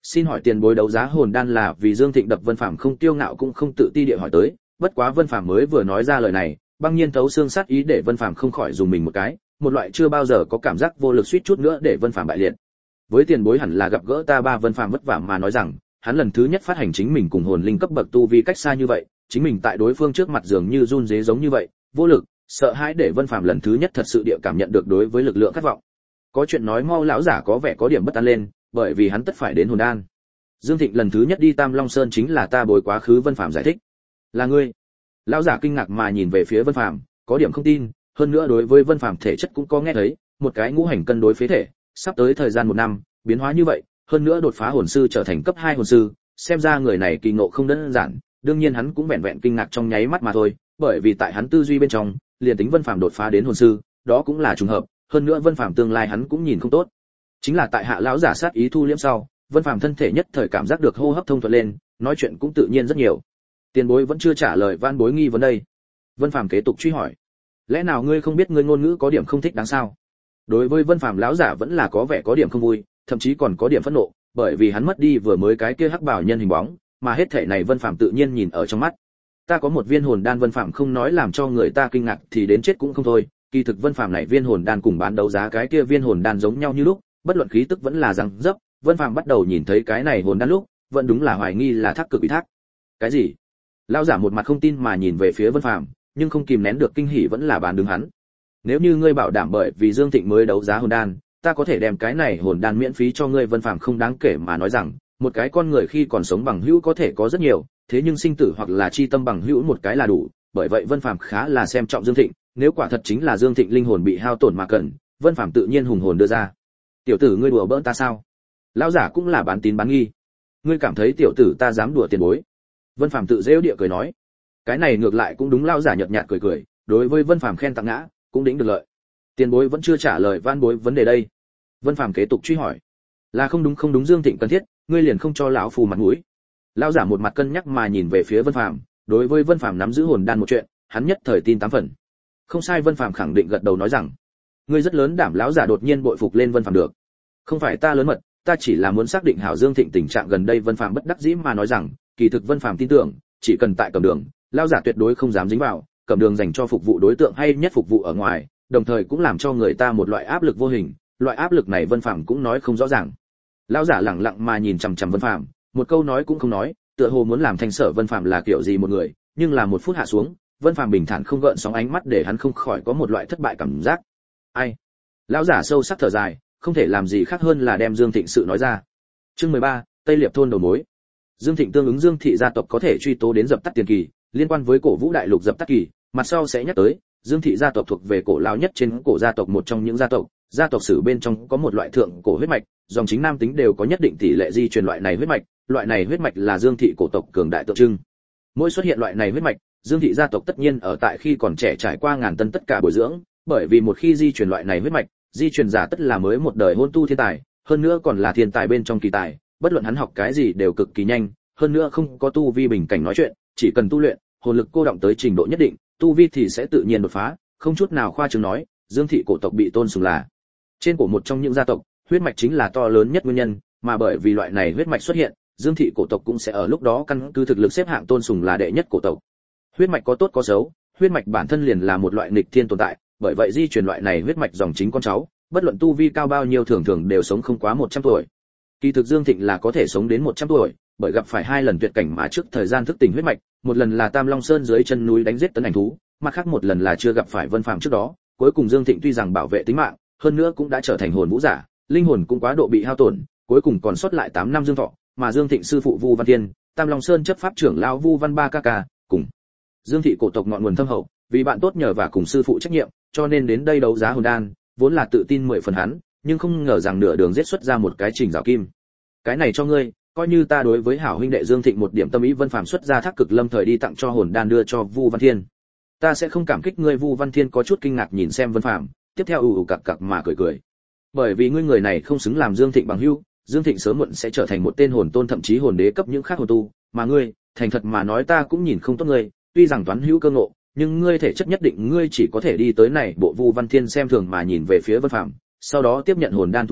Xin hỏi tiền bối đấu giá hồn đan là vì Dương Thịnh đập Vân Phàm không tiêu ngạo cũng không tự ti địa hỏi tới, bất quá Vân Phàm mới vừa nói ra lời này, băng nhiên thấu xương sát ý để Vân Phàm không khỏi dùng mình một cái, một loại chưa bao giờ có cảm giác vô lực suýt chút nữa để Vân Phàm bại liệt. Với tiền bối hẳn là gặp gỡ ta ba. Vân Phàm vất vả mà nói rằng, hắn lần thứ nhất phát hành chính mình cùng hồn linh cấp bậc tu vi cách xa như vậy, chính mình tại đối phương trước mặt dường như run rế giống như vậy, vô lực, sợ hãi để Vân Phàm lần thứ nhất thật sự địa cảm nhận được đối với lực lượng khát vọng. Có chuyện nói mau, lão giả có vẻ có điểm bất an lên, bởi vì hắn tất phải đến hồn đan. Dương Thịnh lần thứ nhất đi Tam Long Sơn chính là ta bồi quá khứ. Vân Phàm giải thích. Là ngươi? Lão giả kinh ngạc mà nhìn về phía Vân Phàm, có điểm không tin, hơn nữa đối với Vân Phàm thể chất cũng có nghe thấy, một cái ngũ hành cân đối phế thể, sắp tới thời gian một năm, biến hóa như vậy, hơn nữa đột phá hồn sư trở thành cấp hai hồn sư, xem ra người này kỳ ngộ không đơn giản, đương nhiên hắn cũng vẹn vẹn kinh ngạc trong nháy mắt mà thôi, bởi vì tại hắn tư duy bên trong, liền tính Vân Phàm đột phá đến hồn sư, đó cũng là trùng hợp, hơn nữa Vân Phàm tương lai hắn cũng nhìn không tốt. Chính là tại hạ lão giả sát ý thu liễm sau, Vân Phàm thân thể nhất thời cảm giác được hô hấp thông thuận lên, nói chuyện cũng tự nhiên rất nhiều. Tiền bối vẫn chưa trả lời van bối nghi vấn đây. Vân Phàm kế tục truy hỏi. Lẽ nào ngươi không biết ngươi ngôn ngữ có điểm không thích đáng sao? Đối với Vân Phàm lão giả vẫn là có vẻ có điểm không vui, thậm chí còn có điểm phẫn nộ, bởi vì hắn mất đi vừa mới cái kia hắc bảo nhân hình bóng, mà hết thể này Vân Phàm tự nhiên nhìn ở trong mắt. Ta có một viên hồn đan. Vân Phàm không nói làm cho người ta kinh ngạc thì đến chết cũng không thôi, kỳ thực Vân Phàm này viên hồn đan cùng bán đấu giá cái kia viên hồn đan giống nhau như lúc, bất luận khí tức vẫn là răng dấp, Vân Phàm bắt đầu nhìn thấy cái này hồn đan lúc, vẫn đúng là hoài nghi là thác cực ủy thác. Cái gì? Lão giả một mặt không tin mà nhìn về phía Vân Phàm, nhưng không kìm nén được kinh hỉ vẫn là bán đứng hắn. Nếu như ngươi bảo đảm bởi vì Dương Thịnh mới đấu giá hồn đan, ta có thể đem cái này hồn đan miễn phí cho ngươi. Vân Phàm không đáng kể mà nói rằng, một cái con người khi còn sống bằng hữu có thể có rất nhiều, thế nhưng sinh tử hoặc là chi tâm bằng hữu một cái là đủ, bởi vậy Vân Phàm khá là xem trọng Dương Thịnh, nếu quả thật chính là Dương Thịnh linh hồn bị hao tổn mà cần, Vân Phàm tự nhiên hùng hồn đưa ra. Tiểu tử ngươi đùa bỡn ta sao? Lão giả cũng là bán tín bán nghi. Ngươi cảm thấy tiểu tử ta dám đùa tiền bối? Vân Phàm tự giễu địa cười nói. Cái này ngược lại cũng đúng, lão giả nhợt nhạt cười cười, đối với Vân Phàm khen tặng ngã, cũng đỉnh được lợi. Tiền bối vẫn chưa trả lời van bối vấn đề đây. Vân Phàm kế tục truy hỏi. Là không đúng không đúng, Dương Thịnh cần thiết, ngươi liền không cho lão phù mặt mũi. Lão giả một mặt cân nhắc mà nhìn về phía Vân Phàm, đối với Vân Phàm nắm giữ hồn đan một chuyện, hắn nhất thời tin tám phần. Không sai, Vân Phàm khẳng định gật đầu nói rằng, ngươi rất lớn đảm. Lão giả đột nhiên bội phục lên Vân Phàm được. Không phải ta lớn mật, ta chỉ là muốn xác định hảo Dương Thịnh tình trạng gần đây. Vân Phàm bất đắc dĩ mà nói rằng, kỳ thực Vân Phàm tin tưởng, chỉ cần tại Cẩm Đường, lão giả tuyệt đối không dám dính vào, Cẩm Đường dành cho phục vụ đối tượng hay nhất phục vụ ở ngoài, đồng thời cũng làm cho người ta một loại áp lực vô hình, loại áp lực này Vân Phàm cũng nói không rõ ràng. Lão giả lẳng lặng mà nhìn chằm chằm Vân Phàm, một câu nói cũng không nói, tựa hồ muốn làm thanh sở Vân Phàm là kiểu gì một người, nhưng là một phút hạ xuống, Vân Phàm bình thản không gợn sóng ánh mắt để hắn không khỏi có một loại thất bại cảm giác. Ai? Lão giả sâu sắc thở dài, không thể làm gì khác hơn là đem Dương Thịnh sự nói ra. Chương mười ba, Tây Liệp thôn đầu mối. Dương Thịnh tương ứng Dương thị gia tộc có thể truy tố đến dập tắt tiền kỳ, liên quan với Cổ Vũ đại lục dập tắt kỳ, mặt sau sẽ nhắc tới. Dương thị gia tộc thuộc về cổ lão nhất trên cổ gia tộc, một trong những gia tộc, gia tộc sử bên trong có một loại thượng cổ huyết mạch, dòng chính nam tính đều có nhất định tỷ lệ di truyền loại này huyết mạch, loại này huyết mạch là Dương thị cổ tộc cường đại tượng trưng. Mỗi xuất hiện loại này huyết mạch, Dương thị gia tộc tất nhiên ở tại khi còn trẻ trải qua ngàn tân tất cả bồi dưỡng, bởi vì một khi di truyền loại này huyết mạch, di truyền giả tất là mới một đời hôn tu thiên tài, hơn nữa còn là thiên tài bên trong kỳ tài, bất luận hắn học cái gì đều cực kỳ nhanh, hơn nữa không có tu vi bình cảnh nói chuyện, chỉ cần tu luyện, hồn lực cô động tới trình độ nhất định, tu vi thì sẽ tự nhiên đột phá, không chút nào khoa trương nói, Dương thị cổ tộc bị tôn sùng là trên cổ một trong những gia tộc, huyết mạch chính là to lớn nhất nguyên nhân, mà bởi vì loại này huyết mạch xuất hiện, Dương thị cổ tộc cũng sẽ ở lúc đó căn cứ thực lực xếp hạng tôn sùng là đệ nhất cổ tộc. Huyết mạch có tốt có xấu, huyết mạch bản thân liền là một loại nghịch thiên tồn tại, bởi vậy di truyền loại này huyết mạch dòng chính con cháu, bất luận tu vi cao bao nhiêu thường thường đều sống không quá một trăm tuổi. Kỳ thực Dương Thịnh là có thể sống đến một trăm tuổi, bởi gặp phải hai lần tuyệt cảnh mà trước thời gian thức tỉnh huyết mạch, một lần là Tam Long Sơn dưới chân núi đánh giết tấn ảnh thú, mặt khác một lần là chưa gặp phải Vân Phàm trước đó, cuối cùng Dương Thịnh tuy rằng bảo vệ tính mạng, hơn nữa cũng đã trở thành hồn vũ giả, linh hồn cũng quá độ bị hao tổn, cuối cùng còn sót lại tám năm dương thọ, mà Dương Thịnh sư phụ Vu Văn Thiên, Tam Long Sơn chấp pháp trưởng lão Vu Văn Ba ca ca, cùng Dương thị cổ tộc ngọn nguồn thâm hậu, vì bạn tốt nhờ và cùng sư phụ trách nhiệm, cho nên đến đây đấu giá hồn đan, vốn là tự tin mười phần hắn, nhưng không ngờ rằng nửa đường giết xuất ra một cái Trình Giảo Kim. Cái này cho ngươi, coi như ta đối với hảo huynh đệ Dương Thịnh một điểm tâm ý. Vân Phàm xuất ra Thác Cực Lâm thời đi tặng cho hồn đan đưa cho Vu Văn Thiên. Ta sẽ không cảm kích ngươi. Vu Văn Thiên có chút kinh ngạc nhìn xem Vân Phàm, tiếp theo ù ù cặc cặc mà cười cười. Bởi vì ngươi người này không xứng làm Dương Thịnh bằng hữu, Dương Thịnh sớm muộn sẽ trở thành một tên hồn tôn thậm chí hồn đế cấp những khác hồn tu, mà ngươi, thành thật mà nói ta cũng nhìn không tốt ngươi, tuy rằng toán hữu cơ ngộ, nhưng ngươi thể chất nhất định ngươi chỉ có thể đi tới này. Bộ Vu Văn Thiên xem thường mà nhìn về phía Vân Phàm, sau đó tiếp nhận hồn đan thu vào,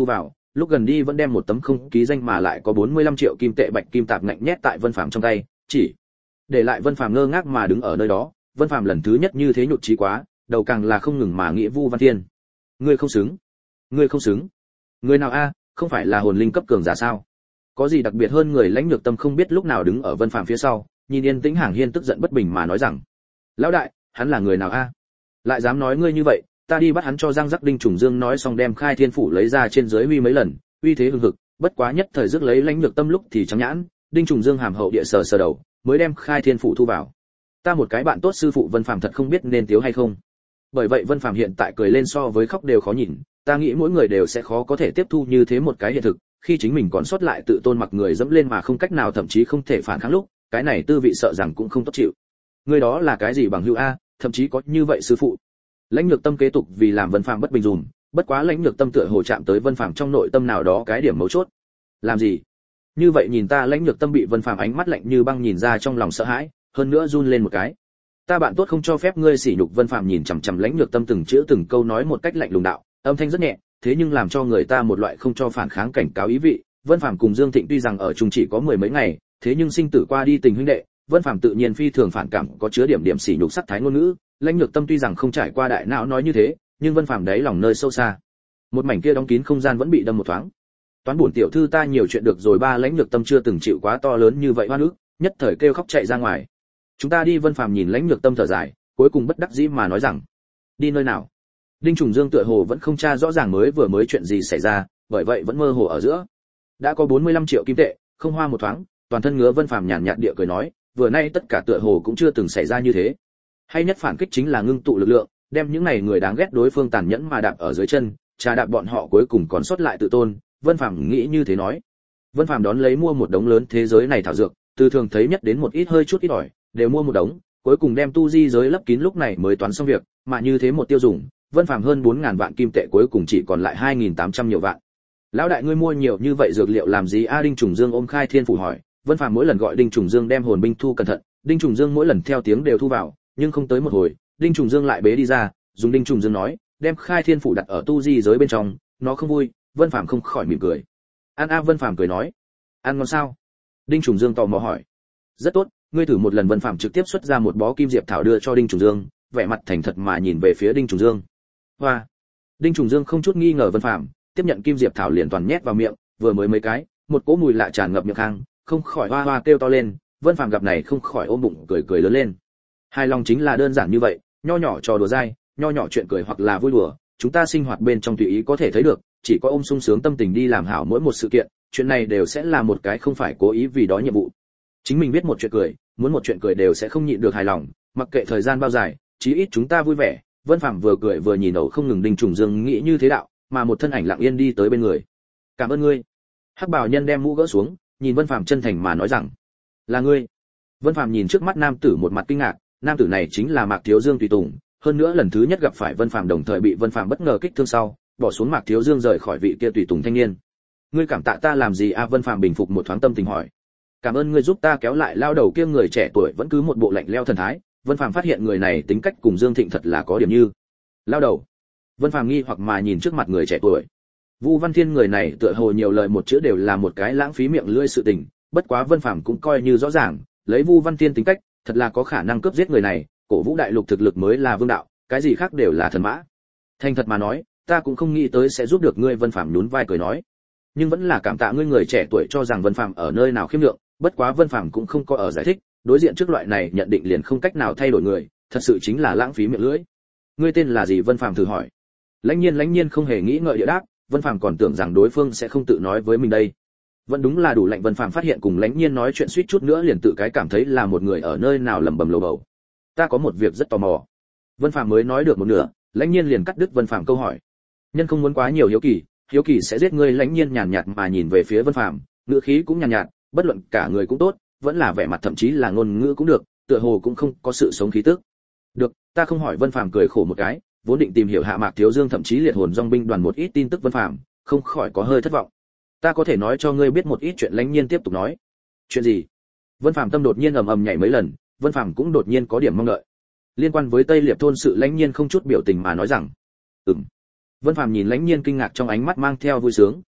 lúc gần đi vẫn đem một tấm không ký danh mà lại có bốn mươi lăm triệu kim tệ bạch kim tạp ngạnh nhét tại Vân Phàm trong tay, chỉ để lại Vân Phàm ngơ ngác mà đứng ở nơi đó. Vân Phàm lần thứ nhất như thế nhụt chí quá, đầu càng là không ngừng mà nghĩ Vu Văn Thiên. Ngươi không xứng, ngươi không xứng. Người nào a, không phải là hồn linh cấp cường giả sao? Có gì đặc biệt hơn người? Lãnh Nhược Tâm không biết lúc nào đứng ở Vân Phàm phía sau, nhìn yên tĩnh Hàng Hiên tức giận bất bình mà nói rằng: "Lão đại, hắn là người nào a? Lại dám nói ngươi như vậy, ta đi bắt hắn cho." Giang Giác Đinh Trùng Dương nói xong đem Khai Thiên phủ lấy ra trên dưới uy mấy lần, uy thế hừng hực, bất quá nhất thời rước lấy Lãnh Nhược Tâm lúc thì trắng nhãn, Đinh Trùng Dương hàm hậu địa sờ sờ đầu, mới đem Khai Thiên phủ thu vào. Ta một cái bạn tốt sư phụ Vân Phàm thật không biết nên tiếu hay không. Bởi vậy Vân Phàm hiện tại cười lên so với khóc đều khó nhìn, ta nghĩ mỗi người đều sẽ khó có thể tiếp thu như thế một cái hiện thực, khi chính mình còn sót lại tự tôn mặc người dẫm lên mà không cách nào thậm chí không thể phản kháng lúc, cái này tư vị sợ rằng cũng không tốt chịu. Người đó là cái gì bằng hữu a, thậm chí có như vậy sư phụ. Lãnh Nhược Tâm kế tục vì làm Vân Phàm bất bình dùm, bất quá Lãnh Nhược Tâm tựa hồ chạm tới Vân Phàm trong nội tâm nào đó cái điểm mấu chốt. Làm gì? Như vậy nhìn ta? Lãnh Nhược Tâm bị Vân Phàm ánh mắt lạnh như băng nhìn ra trong lòng sợ hãi, hơn nữa run lên một cái. Ta bạn tốt không cho phép ngươi sỉ nhục. Vân Phàm nhìn chằm chằm Lãnh Nhược Tâm từng chữ từng câu nói một cách lạnh lùng đạo, âm thanh rất nhẹ, thế nhưng làm cho người ta một loại không cho phản kháng cảnh cáo ý vị. Vân Phàm cùng Dương Thịnh tuy rằng ở chung chỉ có mười mấy ngày, thế nhưng sinh tử qua đi tình huynh đệ, Vân Phàm tự nhiên phi thường phản cảm có chứa điểm điểm sỉ nhục sắc thái ngôn ngữ. Lãnh Nhược Tâm tuy rằng không trải qua đại não nói như thế, nhưng Vân Phàm đáy lòng nơi sâu xa, một mảnh kia đóng kín không gian vẫn bị đâm một thoáng. Toán bổn tiểu thư ta nhiều chuyện được rồi ba. Lãnh Nhược Tâm chưa từng chịu quá to lớn như vậy oan ức, nhất thời kêu khóc chạy ra ngoài. Chúng ta đi. Vân Phàm nhìn Lãnh Nhược Tâm thở dài, cuối cùng bất đắc dĩ mà nói rằng: đi nơi nào? Đinh Trùng Dương tựa hồ vẫn không tra rõ ràng mới vừa mới chuyện gì xảy ra, bởi vậy vẫn mơ hồ ở giữa. Đã có bốn mươi lăm triệu kim tệ, không hoa một thoáng, toàn thân ngứa. Vân Phàm nhàn nhạt địa cười nói, vừa nay tất cả tựa hồ cũng chưa từng xảy ra như thế. Hay nhất phản kích chính là ngưng tụ lực lượng, đem những này người đáng ghét đối phương tàn nhẫn mà đạp ở dưới chân, trà đạp bọn họ cuối cùng còn sót lại tự tôn. Vân Phàm nghĩ như thế nói. Vân Phàm đón lấy mua một đống lớn thế giới này thảo dược, từ thường thấy nhất đến một ít hơi chút ít ỏi, đều mua một đống, cuối cùng đem tu di giới lấp kín, lúc này mới toán xong việc, mà như thế một tiêu dùng, Vân Phàm hơn bốn ngàn vạn kim tệ cuối cùng chỉ còn lại hai nghìn tám trăm nhiều vạn. Lão đại ngươi mua nhiều như vậy dược liệu làm gì a? Đinh Trùng Dương ôm Khai Thiên phủ hỏi. Vân Phàm mỗi lần gọi Đinh Trùng Dương đem hồn binh thu cẩn thận, Đinh Trùng Dương mỗi lần theo tiếng đều thu vào, nhưng không tới một hồi, Đinh Trùng Dương lại bế đi ra, dùng Đinh Trùng Dương nói, đem Khai Thiên phủ đặt ở tu di giới bên trong, nó không vui. Vân Phàm không khỏi mỉm cười. Ăn a? Vân Phàm cười nói. Ăn ngon sao? Đinh Trùng Dương tò mò hỏi. Rất tốt, ngươi thử một lần. Vân Phàm trực tiếp xuất ra một bó kim diệp thảo đưa cho Đinh Trùng Dương, vẻ mặt thành thật mà nhìn về phía Đinh Trùng Dương. Hoa. Đinh Trùng Dương không chút nghi ngờ Vân Phàm, tiếp nhận kim diệp thảo liền toàn nhét vào miệng, vừa mới mấy cái, một cỗ mùi lạ tràn ngập miệng hang, không khỏi hoa hoa kêu to lên. Vân Phàm gặp này không khỏi ôm bụng cười cười lớn lên. Hài lòng chính là đơn giản như vậy, nho nhỏ trò đùa dai, nho nhỏ chuyện cười hoặc là vui đùa, chúng ta sinh hoạt bên trong tùy ý có thể thấy được, chỉ có ôm sung sướng tâm tình đi làm hảo mỗi một sự kiện, chuyện này đều sẽ là một cái không phải cố ý vì đó nhiệm vụ. Chính mình biết một chuyện cười, muốn một chuyện cười đều sẽ không nhịn được hài lòng, mặc kệ thời gian bao dài, chí ít chúng ta vui vẻ. Vân Phàm vừa cười vừa nhìn ẩu không ngừng Đinh Trùng Dương nghĩ như thế đạo, mà một thân ảnh lặng yên đi tới bên người. Cảm ơn ngươi. Hắc Bảo Nhân đem mũ gỡ xuống, nhìn Vân Phàm chân thành mà nói rằng, là ngươi. Vân Phàm nhìn trước mắt nam tử một mặt kinh ngạc, nam tử này chính là Mạc Thiếu Dương tùy tùng, hơn nữa lần thứ nhất gặp phải Vân Phàm đồng thời bị Vân Phàm bất ngờ kích thương sau, bỏ xuống Mạc Thiếu Dương rời khỏi vị kia tùy tùng thanh niên. Ngươi cảm tạ ta làm gì a? Vân Phàm bình phục một thoáng tâm tình hỏi. Cảm ơn ngươi giúp ta kéo lại lao đầu kia. Người trẻ tuổi vẫn cứ một bộ lạnh lẽo thần thái. Vân Phàm phát hiện người này tính cách cùng Dương Thịnh thật là có điểm như. Lao đầu. Vân Phàm nghi hoặc mà nhìn trước mặt người trẻ tuổi. Vu Văn Thiên người này tựa hồ nhiều lời một chữ đều là một cái lãng phí miệng lưỡi sự tình, bất quá Vân Phàm cũng coi như rõ ràng, lấy Vu Văn Thiên tính cách, thật là có khả năng cướp giết người này, cổ vũ đại lục thực lực mới là vương đạo, cái gì khác đều là thần mã. Thành thật mà nói, ta cũng không nghĩ tới sẽ giúp được ngươi. Vân Phàm nhún vai cười nói. Nhưng vẫn là cảm tạ ngươi. Người trẻ tuổi cho rằng Vân Phàm ở nơi nào khiêm lượng, bất quá Vân Phàm cũng không có ở giải thích, đối diện trước loại này nhận định liền không cách nào thay đổi người, thật sự chính là lãng phí miệng lưỡi. Ngươi tên là gì? Vân Phàm thử hỏi. Lãnh Nhiên Lãnh Nhiên không hề nghĩ ngợi địa đáp, Vân Phàm còn tưởng rằng đối phương sẽ không tự nói với mình đây. Vẫn đúng là đủ lạnh. Vân Phàm phát hiện cùng Lãnh Nhiên nói chuyện suýt chút nữa liền tự cái cảm thấy là một người ở nơi nào lẩm bẩm lầu bầu. Ta có một việc rất tò mò. Vân Phàm mới nói được một nửa, Lãnh Nhiên liền cắt đứt Vân Phàm câu hỏi. Nhân không muốn quá nhiều hiếu kỳ, hiếu kỳ sẽ giết ngươi. Lãnh Nhiên nhàn nhạt mà nhìn về phía Vân Phàm, ngữ khí cũng nhàn nhạt, bất luận cả người cũng tốt, vẫn là vẻ mặt thậm chí là ngôn ngữ cũng được, tựa hồ cũng không có sự sống khí tức. Được, ta không hỏi. Vân Phàm cười khổ một cái, vốn định tìm hiểu hạ Mạc Thiếu Dương thậm chí liệt hồn dòng binh đoàn một ít tin tức. Vân Phàm không khỏi có hơi thất vọng. Ta có thể nói cho ngươi biết một ít chuyện. Lãnh Nhiên tiếp tục nói. Chuyện gì? Vân Phàm tâm đột nhiên ầm ầm nhảy mấy lần, Vân Phàm cũng đột nhiên có điểm mong đợi. Liên quan với Tây Liệp thôn sự. Lãnh Nhiên không chút biểu tình mà nói rằng. Ừm. Vân Phàm nhìn Lãnh Nhiên kinh ngạc trong ánh mắt mang theo vui sướng,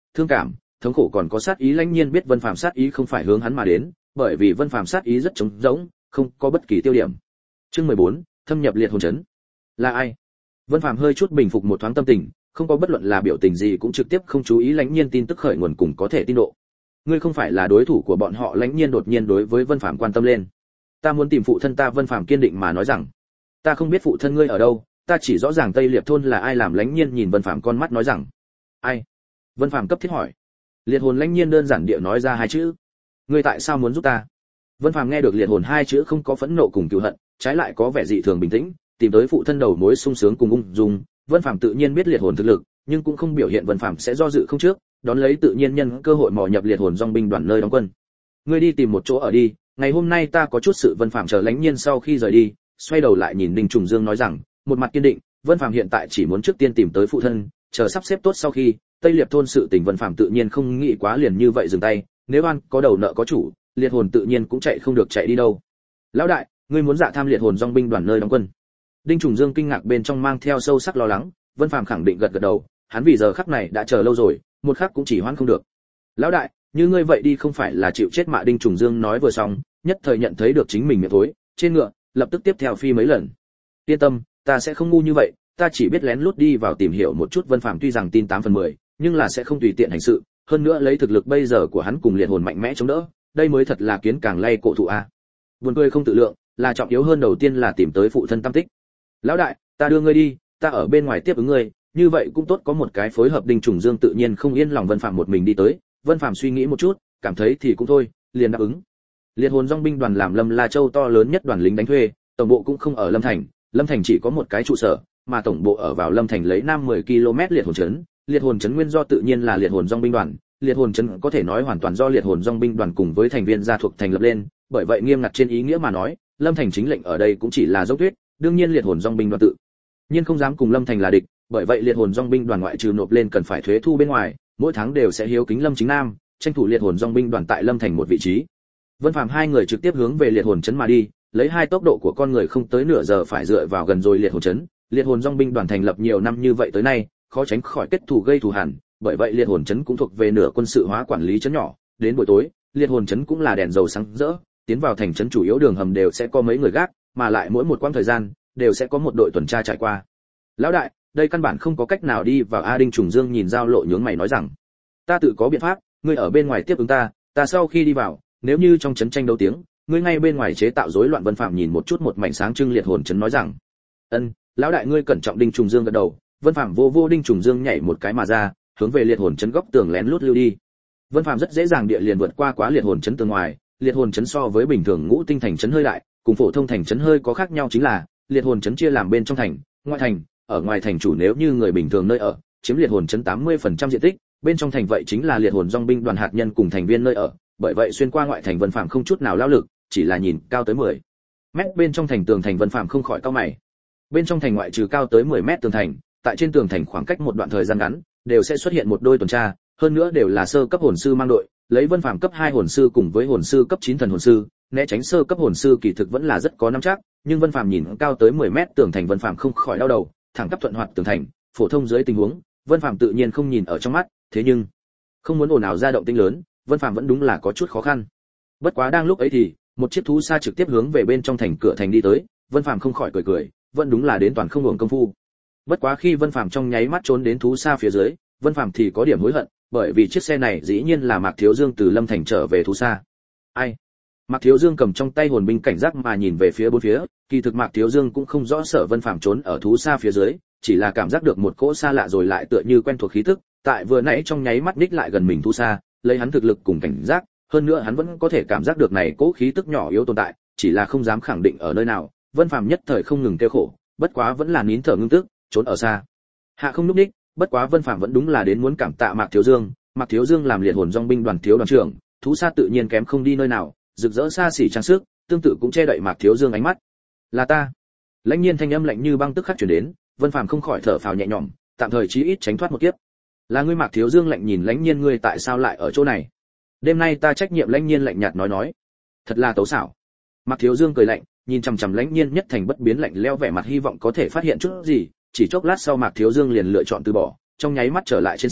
thương cảm, thống khổ còn có sát ý. Lãnh Nhiên biết Vân Phàm sát ý không phải hướng hắn mà đến, bởi vì Vân Phàm sát ý rất trống rỗng, không có bất kỳ tiêu điểm. Chương mười bốn, thâm nhập liệt hồn trấn. Là ai? Vân Phàm hơi chút bình phục một thoáng tâm tình, không có bất luận là biểu tình gì cũng trực tiếp không chú ý Lãnh Nhiên tin tức khởi nguồn cùng có thể tin độ. Ngươi không phải là đối thủ của bọn họ. Lãnh Nhiên đột nhiên đối với Vân Phàm quan tâm lên. Ta muốn tìm phụ thân ta. Vân Phàm kiên định mà nói rằng. Ta không biết phụ thân ngươi ở đâu, ta chỉ rõ ràng Tây Liệp thôn là ai làm. Lãnh Nhiên nhìn Vân Phàm con mắt nói rằng. Ai? Vân Phàm cấp thiết hỏi. Liệt hồn. Lãnh Nhiên đơn giản địa nói ra hai chữ. Ngươi tại sao muốn giúp ta? Vân Phàm nghe được liệt hồn hai chữ không có phẫn nộ cùng cừu hận, trái lại có vẻ dị thường bình tĩnh, tìm tới phụ thân đầu mối sung sướng cùng ung dung. Vân Phàm tự nhiên biết liệt hồn thực lực, nhưng cũng không biểu hiện Vân Phàm sẽ do dự không trước, đón lấy tự nhiên nhân cơ hội mò nhập liệt hồn dòng binh đoàn nơi đóng quân. Ngươi đi tìm một chỗ ở đi, ngày hôm nay ta có chút sự. Vân Phàm chờ Lãnh Nhiên sau khi rời đi, xoay đầu lại nhìn Đinh Trùng Dương nói rằng, một mặt kiên định, Vân Phàm hiện tại chỉ muốn trước tiên tìm tới phụ thân, chờ sắp xếp tốt sau khi, Tây Liệp thôn sự tình Vân Phàm tự nhiên không nghĩ quá liền như vậy dừng tay, nếu oan có đầu nợ có chủ, liệt hồn tự nhiên cũng chạy không được chạy đi đâu. Lão đại, ngươi muốn dạ tham liệt hồn dòng binh đoàn nơi đóng quân? Đinh Trùng Dương kinh ngạc bên trong mang theo sâu sắc lo lắng. Vân Phàm khẳng định gật gật đầu, hắn vì giờ khắc này đã chờ lâu rồi, một khắc cũng chỉ hoãn không được. Lão đại, như ngươi vậy đi không phải là chịu chết mà. Đinh Trùng Dương nói vừa xong, nhất thời nhận thấy được chính mình miệng thối, trên ngựa, lập tức tiếp theo phi mấy lần. Yên tâm, ta sẽ không ngu như vậy, ta chỉ biết lén lút đi vào tìm hiểu một chút. Vân Phàm tuy rằng tin tám phần mười, nhưng là sẽ không tùy tiện hành sự, hơn nữa lấy thực lực bây giờ của hắn cùng liệt hồn mạnh mẽ chống đỡ, đây mới thật là kiến càng lay cổ thụ a. Buồn cười không tự lượng, là trọng yếu hơn đầu tiên là tìm tới phụ thân tâm tích. Lão đại, ta đưa ngươi đi, ta ở bên ngoài tiếp ứng ngươi, như vậy cũng tốt có một cái phối hợp. Đinh Trùng Dương tự nhiên không yên lòng Vân Phàm một mình đi tới, Vân Phàm suy nghĩ một chút, cảm thấy thì cũng thôi, liền đáp ứng. Liệt hồn dòng binh đoàn làm Lâm La Châu to lớn nhất đoàn lính đánh thuê, tổng bộ cũng không ở Lâm Thành, Lâm Thành chỉ có một cái trụ sở, mà tổng bộ ở vào Lâm Thành lấy nam mười ki lô mét liệt hồn trấn. Liệt hồn trấn nguyên do tự nhiên là liệt hồn dòng binh đoàn, liệt hồn trấn có thể nói hoàn toàn do liệt hồn dòng binh đoàn cùng với thành viên gia thuộc thành lập lên, bởi vậy nghiêm ngặt trên ý nghĩa mà nói, Lâm Thành chính lệnh ở đây cũng chỉ là dốc tuyết, đương nhiên liệt hồn dòng binh đoàn tự nhiên không dám cùng Lâm Thành là địch, bởi vậy liệt hồn dòng binh đoàn ngoại trừ nộp lên cần phải thuế thu bên ngoài, mỗi tháng đều sẽ hiếu kính Lâm Chính Nam, tranh thủ liệt hồn dòng binh đoàn tại Lâm Thành một vị trí. Vân Phàm hai người trực tiếp hướng về liệt hồn trấn mà đi, lấy hai tốc độ của con người không tới nửa giờ phải dựa vào gần rồi liệt hồn trấn. Liệt hồn dòng binh đoàn thành lập nhiều năm như vậy tới nay, khó tránh khỏi kết thù gây thù hằn, bởi vậy liệt hồn trấn cũng thuộc về nửa quân sự hóa quản lý trấn nhỏ. Đến buổi tối, liệt hồn trấn cũng là đèn dầu sáng rỡ, tiến vào thành trấn chủ yếu đường hầm đều sẽ có mấy người gác, mà lại mỗi một quãng thời gian đều sẽ có một đội tuần tra trải qua. Lão đại, đây căn bản không có cách nào đi vào. A Đinh Trùng Dương nhìn Giao Lộ nhướng mày nói rằng, ta tự có biện pháp, ngươi ở bên ngoài tiếp ứng ta, ta sau khi đi vào, nếu như trong trấn tranh đấu tiếng, ngươi ngay bên ngoài chế tạo rối loạn. Vân Phàm nhìn một chút một mảnh sáng trưng liệt hồn trấn nói rằng, ân, lão đại ngươi cẩn trọng. Đinh Trùng Dương gật đầu. Vân Phàm vô vô Đinh Trùng Dương nhảy một cái mà ra, hướng về liệt hồn trấn góc tường lén lút lưu đi. Vân Phàm rất dễ dàng địa liền vượt qua quá liệt hồn trấn tường ngoài. Liệt hồn trấn so với bình thường ngũ tinh thành trấn hơi đại, cùng phổ thông thành trấn hơi có khác nhau chính là, liệt hồn trấn chia làm bên trong thành, ngoại thành. Ở ngoài thành chủ nếu như người bình thường nơi ở, chiếm liệt hồn trấn tám mươi phần trăm diện tích, bên trong thành vậy chính là liệt hồn dòng binh đoàn hạt nhân cùng thành viên nơi ở, bởi vậy xuyên qua ngoại thành Vân Phàm không chút nào lao lực, chỉ là nhìn cao tới mười mét bên trong thành tường thành Vân Phàm không khỏi cau mày. Bên trong thành ngoại trừ cao tới mười mét tường thành, tại trên tường thành khoảng cách một đoạn thời gian ngắn, đều sẽ xuất hiện một đôi tuần tra, hơn nữa đều là sơ cấp hồn sư mang đội, lấy Vân Phàm cấp hai hồn sư cùng với hồn sư cấp chín thần hồn sư, né tránh sơ cấp hồn sư kỳ thực vẫn là rất có nắm chắc, nhưng Vân Phàm nhìn cao tới mười mét tường thành Vân Phàm không khỏi đau đầu, thẳng tắp thuận hoạt tường thành, phổ thông dưới tình huống, Vân Phàm tự nhiên không nhìn ở trong mắt, thế nhưng không muốn ồn ào ra động tĩnh lớn, Vân Phàm vẫn đúng là có chút khó khăn. Bất quá đang lúc ấy thì, một chiếc thú xa trực tiếp hướng về bên trong thành cửa thành đi tới, Vân Phàm không khỏi cười cười, vẫn đúng là đến toàn không hưởng công phu. Bất quá khi Vân Phàm trong nháy mắt trốn đến thú xa phía dưới, Vân Phàm thì có điểm hối hận, bởi vì chiếc xe này dĩ nhiên là Mạc Thiếu Dương từ Lâm Thành trở về thú xa. Ai? Mạc Thiếu Dương cầm trong tay hồn binh cảnh giác mà nhìn về phía bốn phía, kỳ thực Mạc Thiếu Dương cũng không rõ sở Vân Phàm trốn ở thú xa phía dưới, chỉ là cảm giác được một cỗ xa lạ rồi lại tựa như quen thuộc khí tức, tại vừa nãy trong nháy mắt ních lại gần mình thú xa, lấy hắn thực lực cùng cảnh giác, hơn nữa hắn vẫn có thể cảm giác được này cỗ khí tức nhỏ yếu tồn tại, chỉ là không dám khẳng định ở nơi nào. Vân Phàm nhất thời không ngừng kêu khổ, bất quá vẫn là nín thở ngưng tức, trốn ở xa. Hạ không lúc ních, bất quá Vân Phàm vẫn đúng là đến muốn cảm tạ Mạc Thiếu Dương, Mạc Thiếu Dương làm liệt hồn dòng binh đoàn thiếu đoàn trưởng, thú xa tự nhiên kém không đi nơi nào, rực rỡ xa xỉ trang sức, tương tự cũng che đậy Mạc Thiếu Dương ánh mắt. Là ta. Lãnh Nhiên thanh âm lạnh như băng tức khắc truyền đến, Vân Phàm không khỏi thở phào nhẹ nhõm, tạm thời chí ít tránh thoát một kiếp. Là ngươi? Mạc Thiếu Dương lạnh nhìn Lãnh Nhiên, ngươi tại sao lại ở chỗ này? Đêm nay ta trách nhiệm. Lãnh Nhiên lạnh nhạt nói nói. Thật là tấu xảo. Mạc Thiếu Dương cười lạnh, nhìn chằm chằm Lãnh Nhiên nhất thành bất biến lạnh lẽo vẻ mặt, hy vọng có thể phát hiện chút gì. Chỉ chốc lát sau Mạc Thiếu Dương liền lựa chọn từ bỏ, trong nháy mắt trở lại trên xe,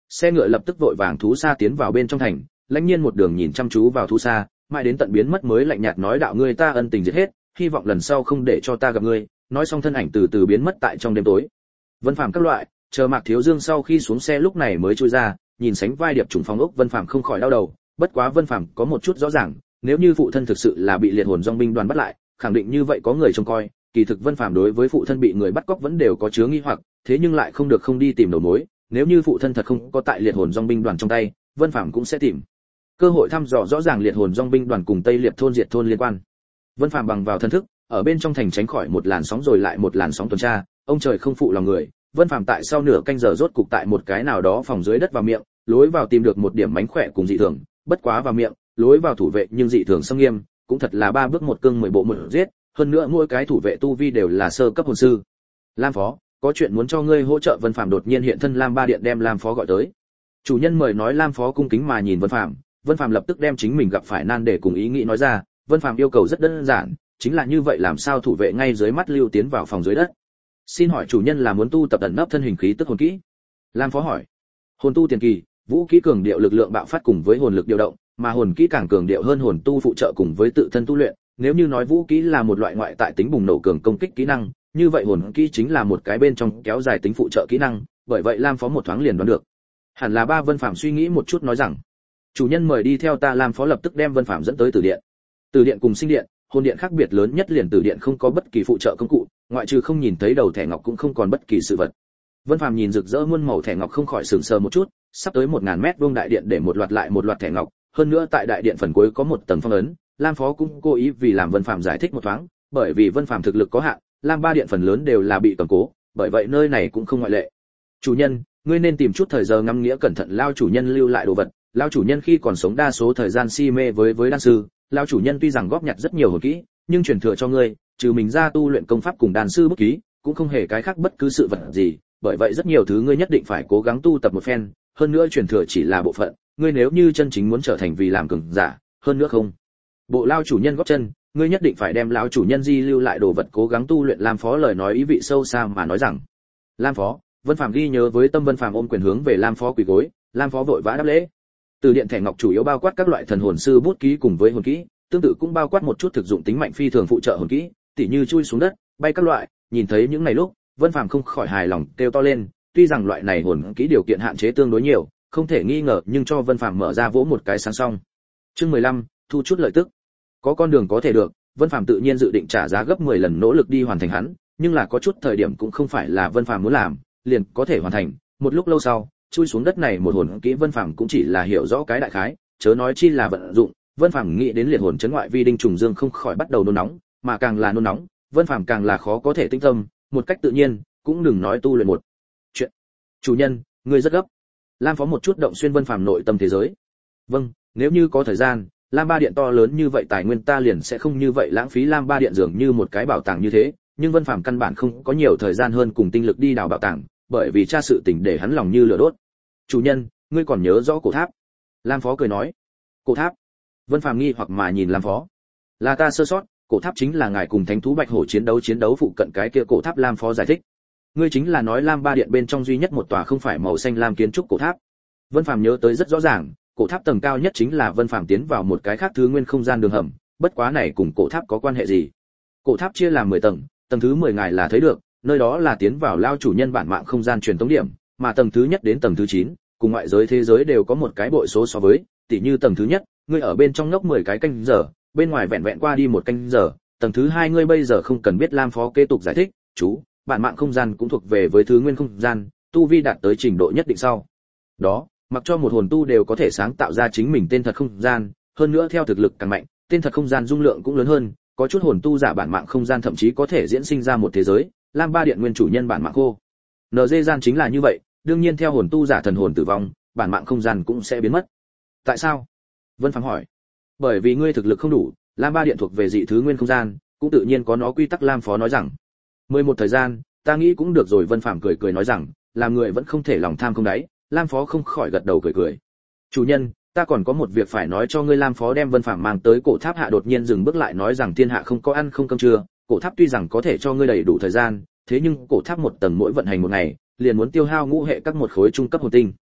xe ngựa lập tức vội vàng thú xa tiến vào bên trong thành, lãnh nhiên một đường nhìn chăm chú vào thú xa, mãi đến tận biến mất mới lạnh nhạt nói đạo ngươi ta ân tình diệt hết, hy vọng lần sau không để cho ta gặp ngươi. Nói xong thân ảnh từ từ biến mất tại trong đêm tối. Vân Phàm các loại, chờ Mạc Thiếu Dương sau khi xuống xe lúc này mới chui ra, nhìn sánh vai điệp trùng phong ốc, Vân Phàm không khỏi đau đầu, bất quá Vân Phàm có một chút rõ ràng, nếu như phụ thân thực sự là bị liệt hồn dòng binh đoàn bắt lại, khẳng định như vậy có người trông coi, kỳ thực Vân Phàm đối với phụ thân bị người bắt cóc vẫn đều có chứa nghi hoặc, thế nhưng lại không được không đi tìm đầu mối, nếu như phụ thân thật không có tại liệt hồn dòng binh đoàn trong tay, Vân Phàm cũng sẽ tìm cơ hội thăm dò rõ ràng liệt hồn dòng binh đoàn cùng Tây Liệp thôn diệt thôn liên quan. Vân Phàm bằng vào thân thức, ở bên trong thành tránh khỏi một làn sóng rồi lại một làn sóng tuần tra, ông trời không phụ lòng người, Vân Phàm tại sau nửa canh giờ rốt cục tại một cái nào đó phòng dưới đất vào miệng, lối vào tìm được một điểm mánh khỏe cùng dị thường, bất quá vào miệng, lối vào thủ vệ nhưng dị thường xâm nghiêm, cũng thật là ba bước một cương mười bộ một giết, hơn nữa mỗi cái thủ vệ tu vi đều là sơ cấp hồn sư. Lam phó, có chuyện muốn cho ngươi hỗ trợ. Vân Phàm đột nhiên hiện thân, Lam Ba Điện đem Lam phó gọi tới. Chủ nhân mời nói. Lam phó cung kính mà nhìn Vân Phàm, Vân Phàm lập tức đem chính mình gặp phải nan để cùng ý nghĩ nói ra. Vân Phàm yêu cầu rất đơn giản, chính là như vậy làm sao thủ vệ ngay dưới mắt lưu tiến vào phòng dưới đất. Xin hỏi chủ nhân là muốn tu tập ẩn nấp thân hình khí tức hồn kỹ? Lam phó hỏi. Hồn tu tiền kỳ, vũ kỹ cường điệu lực lượng bạo phát cùng với hồn lực điều động, mà hồn kỹ càng cường điệu hơn hồn tu phụ trợ cùng với tự thân tu luyện. Nếu như nói vũ kỹ là một loại ngoại tại tính bùng nổ cường công kích kỹ năng, như vậy hồn kỹ chính là một cái bên trong kéo dài tính phụ trợ kỹ năng, bởi vậy Lam phó một thoáng liền đoán được. Hẳn là ba. Vân Phàm suy nghĩ một chút nói rằng, chủ nhân mời đi theo ta. Lam phó lập tức đem Vân Phàm dẫn tới Tử Điện. Tử Điện cùng Sinh Điện, hồn điện khác biệt lớn nhất liền Tử Điện không có bất kỳ phụ trợ công cụ, ngoại trừ không nhìn thấy đầu thẻ ngọc cũng không còn bất kỳ sự vật. Vân Phàm nhìn rực rỡ muôn màu thẻ ngọc không khỏi sửng sờ một chút, sắp tới một nghìn mét vuông đại điện để một loạt lại một loạt thẻ ngọc, hơn nữa tại đại điện phần cuối có một tầng phong ấn. Lam phó cũng cố ý vì làm Vân Phàm giải thích một thoáng, bởi vì Vân Phàm thực lực có hạn, Lam Ba Điện phần lớn đều là bị cầm cố, bởi vậy nơi này cũng không ngoại lệ. Chủ nhân, ngươi nên tìm chút thời giờ ngắm nghĩa cẩn thận lao chủ nhân lưu lại đồ vật. Lao chủ nhân khi còn sống đa số thời gian si mê với với đan sư, lao chủ nhân tuy rằng góp nhặt rất nhiều hồn kỹ, nhưng truyền thừa cho ngươi, trừ mình ra tu luyện công pháp cùng đan sư bút ký, cũng không hề cái khác bất cứ sự vật gì, bởi vậy rất nhiều thứ ngươi nhất định phải cố gắng tu tập một phen, hơn nữa truyền thừa chỉ là bộ phận, ngươi nếu như chân chính muốn trở thành vì làm cường giả, hơn nữa không. Bộ lao chủ nhân góp chân, ngươi nhất định phải đem lão chủ nhân di lưu lại đồ vật cố gắng tu luyện. Lam phó lời nói ý vị sâu xa mà nói rằng. Lam phó, Vân Phàm ghi nhớ với tâm. Vân Phàm ôm quyền hướng về Lam phó quỳ gối, Lam phó vội vã đáp lễ. Từ điện thẻ ngọc chủ yếu bao quát các loại thần hồn sư bút ký cùng với hồn kỹ, tương tự cũng bao quát một chút thực dụng tính mạnh phi thường phụ trợ hồn kỹ, tỉ như chui xuống đất, bay các loại. Nhìn thấy những này lúc, Vân Phàm không khỏi hài lòng kêu to lên, tuy rằng loại này hồn kỹ điều kiện hạn chế tương đối nhiều, không thể nghi ngờ, nhưng cho Vân Phàm mở ra vỗ một cái sáng xong. Chương mười lăm, thu chút lợi tức. Có con đường có thể được, Vân Phàm tự nhiên dự định trả giá gấp mười lần nỗ lực đi hoàn thành hắn, nhưng là có chút thời điểm cũng không phải là Vân Phàm muốn làm, liền có thể hoàn thành. Một lúc lâu sau, chui xuống đất này một hồn kỹ Vân Phàm cũng chỉ là hiểu rõ cái đại khái, chớ nói chi là vận dụng. Vân Phàm nghĩ đến liệt hồn chấn ngoại vi đinh trùng dương không khỏi bắt đầu nôn nóng, mà càng là nôn nóng, Vân Phàm càng là khó có thể tĩnh tâm, một cách tự nhiên, cũng đừng nói tu luyện một chuyện. Chủ nhân, ngươi rất gấp. Lam phó một chút động xuyên Vân Phàm nội tâm thế giới. Vâng, nếu như có thời gian, Lam Ba Điện to lớn như vậy tài nguyên ta liền sẽ không như vậy lãng phí. Lam Ba Điện dường như một cái bảo tàng như thế, nhưng Vân Phàm căn bản không có nhiều thời gian hơn cùng tinh lực đi đào bảo tàng, bởi vì tra sự tình để hắn lòng như lửa đốt. Chủ nhân, ngươi còn nhớ rõ cổ tháp? Lam phó cười nói. Cổ tháp? Vân Phàm nghi hoặc mà nhìn Lam phó. Là ta sơ sót, cổ tháp chính là ngài cùng thánh thú bạch hổ chiến đấu chiến đấu phụ cận cái kia cổ tháp. Lam phó giải thích. Ngươi chính là nói Lam Ba Điện bên trong duy nhất một tòa không phải màu xanh lam kiến trúc cổ tháp? Vân Phàm nhớ tới rất rõ ràng, cổ tháp tầng cao nhất chính là Vân Phàm tiến vào một cái khác thứ nguyên không gian đường hầm, bất quá này cùng cổ tháp có quan hệ gì? Cổ tháp chia làm mười tầng, tầng thứ mười ngài là thấy được, nơi đó là tiến vào lao chủ nhân bản mạng không gian truyền tống điểm, mà tầng thứ nhất đến tầng thứ chín, cùng ngoại giới thế giới đều có một cái bội số so với, tỉ như tầng thứ nhất, ngươi ở bên trong ngốc mười cái canh giờ, bên ngoài vẹn vẹn qua đi một canh giờ, tầng thứ hai ngươi bây giờ không cần biết. Lam phó kế tục giải thích, chú, bản mạng không gian cũng thuộc về với thứ nguyên không gian, tu vi đạt tới trình độ nhất định sau đó, mặc cho một hồn tu đều có thể sáng tạo ra chính mình tên thật không gian, hơn nữa theo thực lực càng mạnh, tên thật không gian dung lượng cũng lớn hơn, có chút hồn tu giả bản mạng không gian thậm chí có thể diễn sinh ra một thế giới. Lam Ba Điện nguyên chủ nhân bản mạng khô en giê gian chính là như vậy, đương nhiên theo hồn tu giả thần hồn tử vong, bản mạng không gian cũng sẽ biến mất. Tại sao? Vân Phàm hỏi. Bởi vì ngươi thực lực không đủ, Lam Ba Điện thuộc về dị thứ nguyên không gian, cũng tự nhiên có nó quy tắc. Lam phó nói rằng. mười một thời gian, ta nghĩ cũng được rồi. Vân Phàm cười cười nói rằng, làm người vẫn không thể lòng tham không đáy. Lam phó không khỏi gật đầu cười cười. Chủ nhân, ta còn có một việc phải nói cho ngươi. Lam phó đem Vân Phàm mang tới cổ tháp hạ, đột nhiên dừng bước lại nói rằng, thiên hạ không có ăn không cơm trưa, cổ tháp tuy rằng có thể cho ngươi đầy đủ thời gian, thế nhưng cổ tháp một tầng mỗi vận hành một ngày, liền muốn tiêu hao ngũ hệ các một khối trung cấp hồn tinh.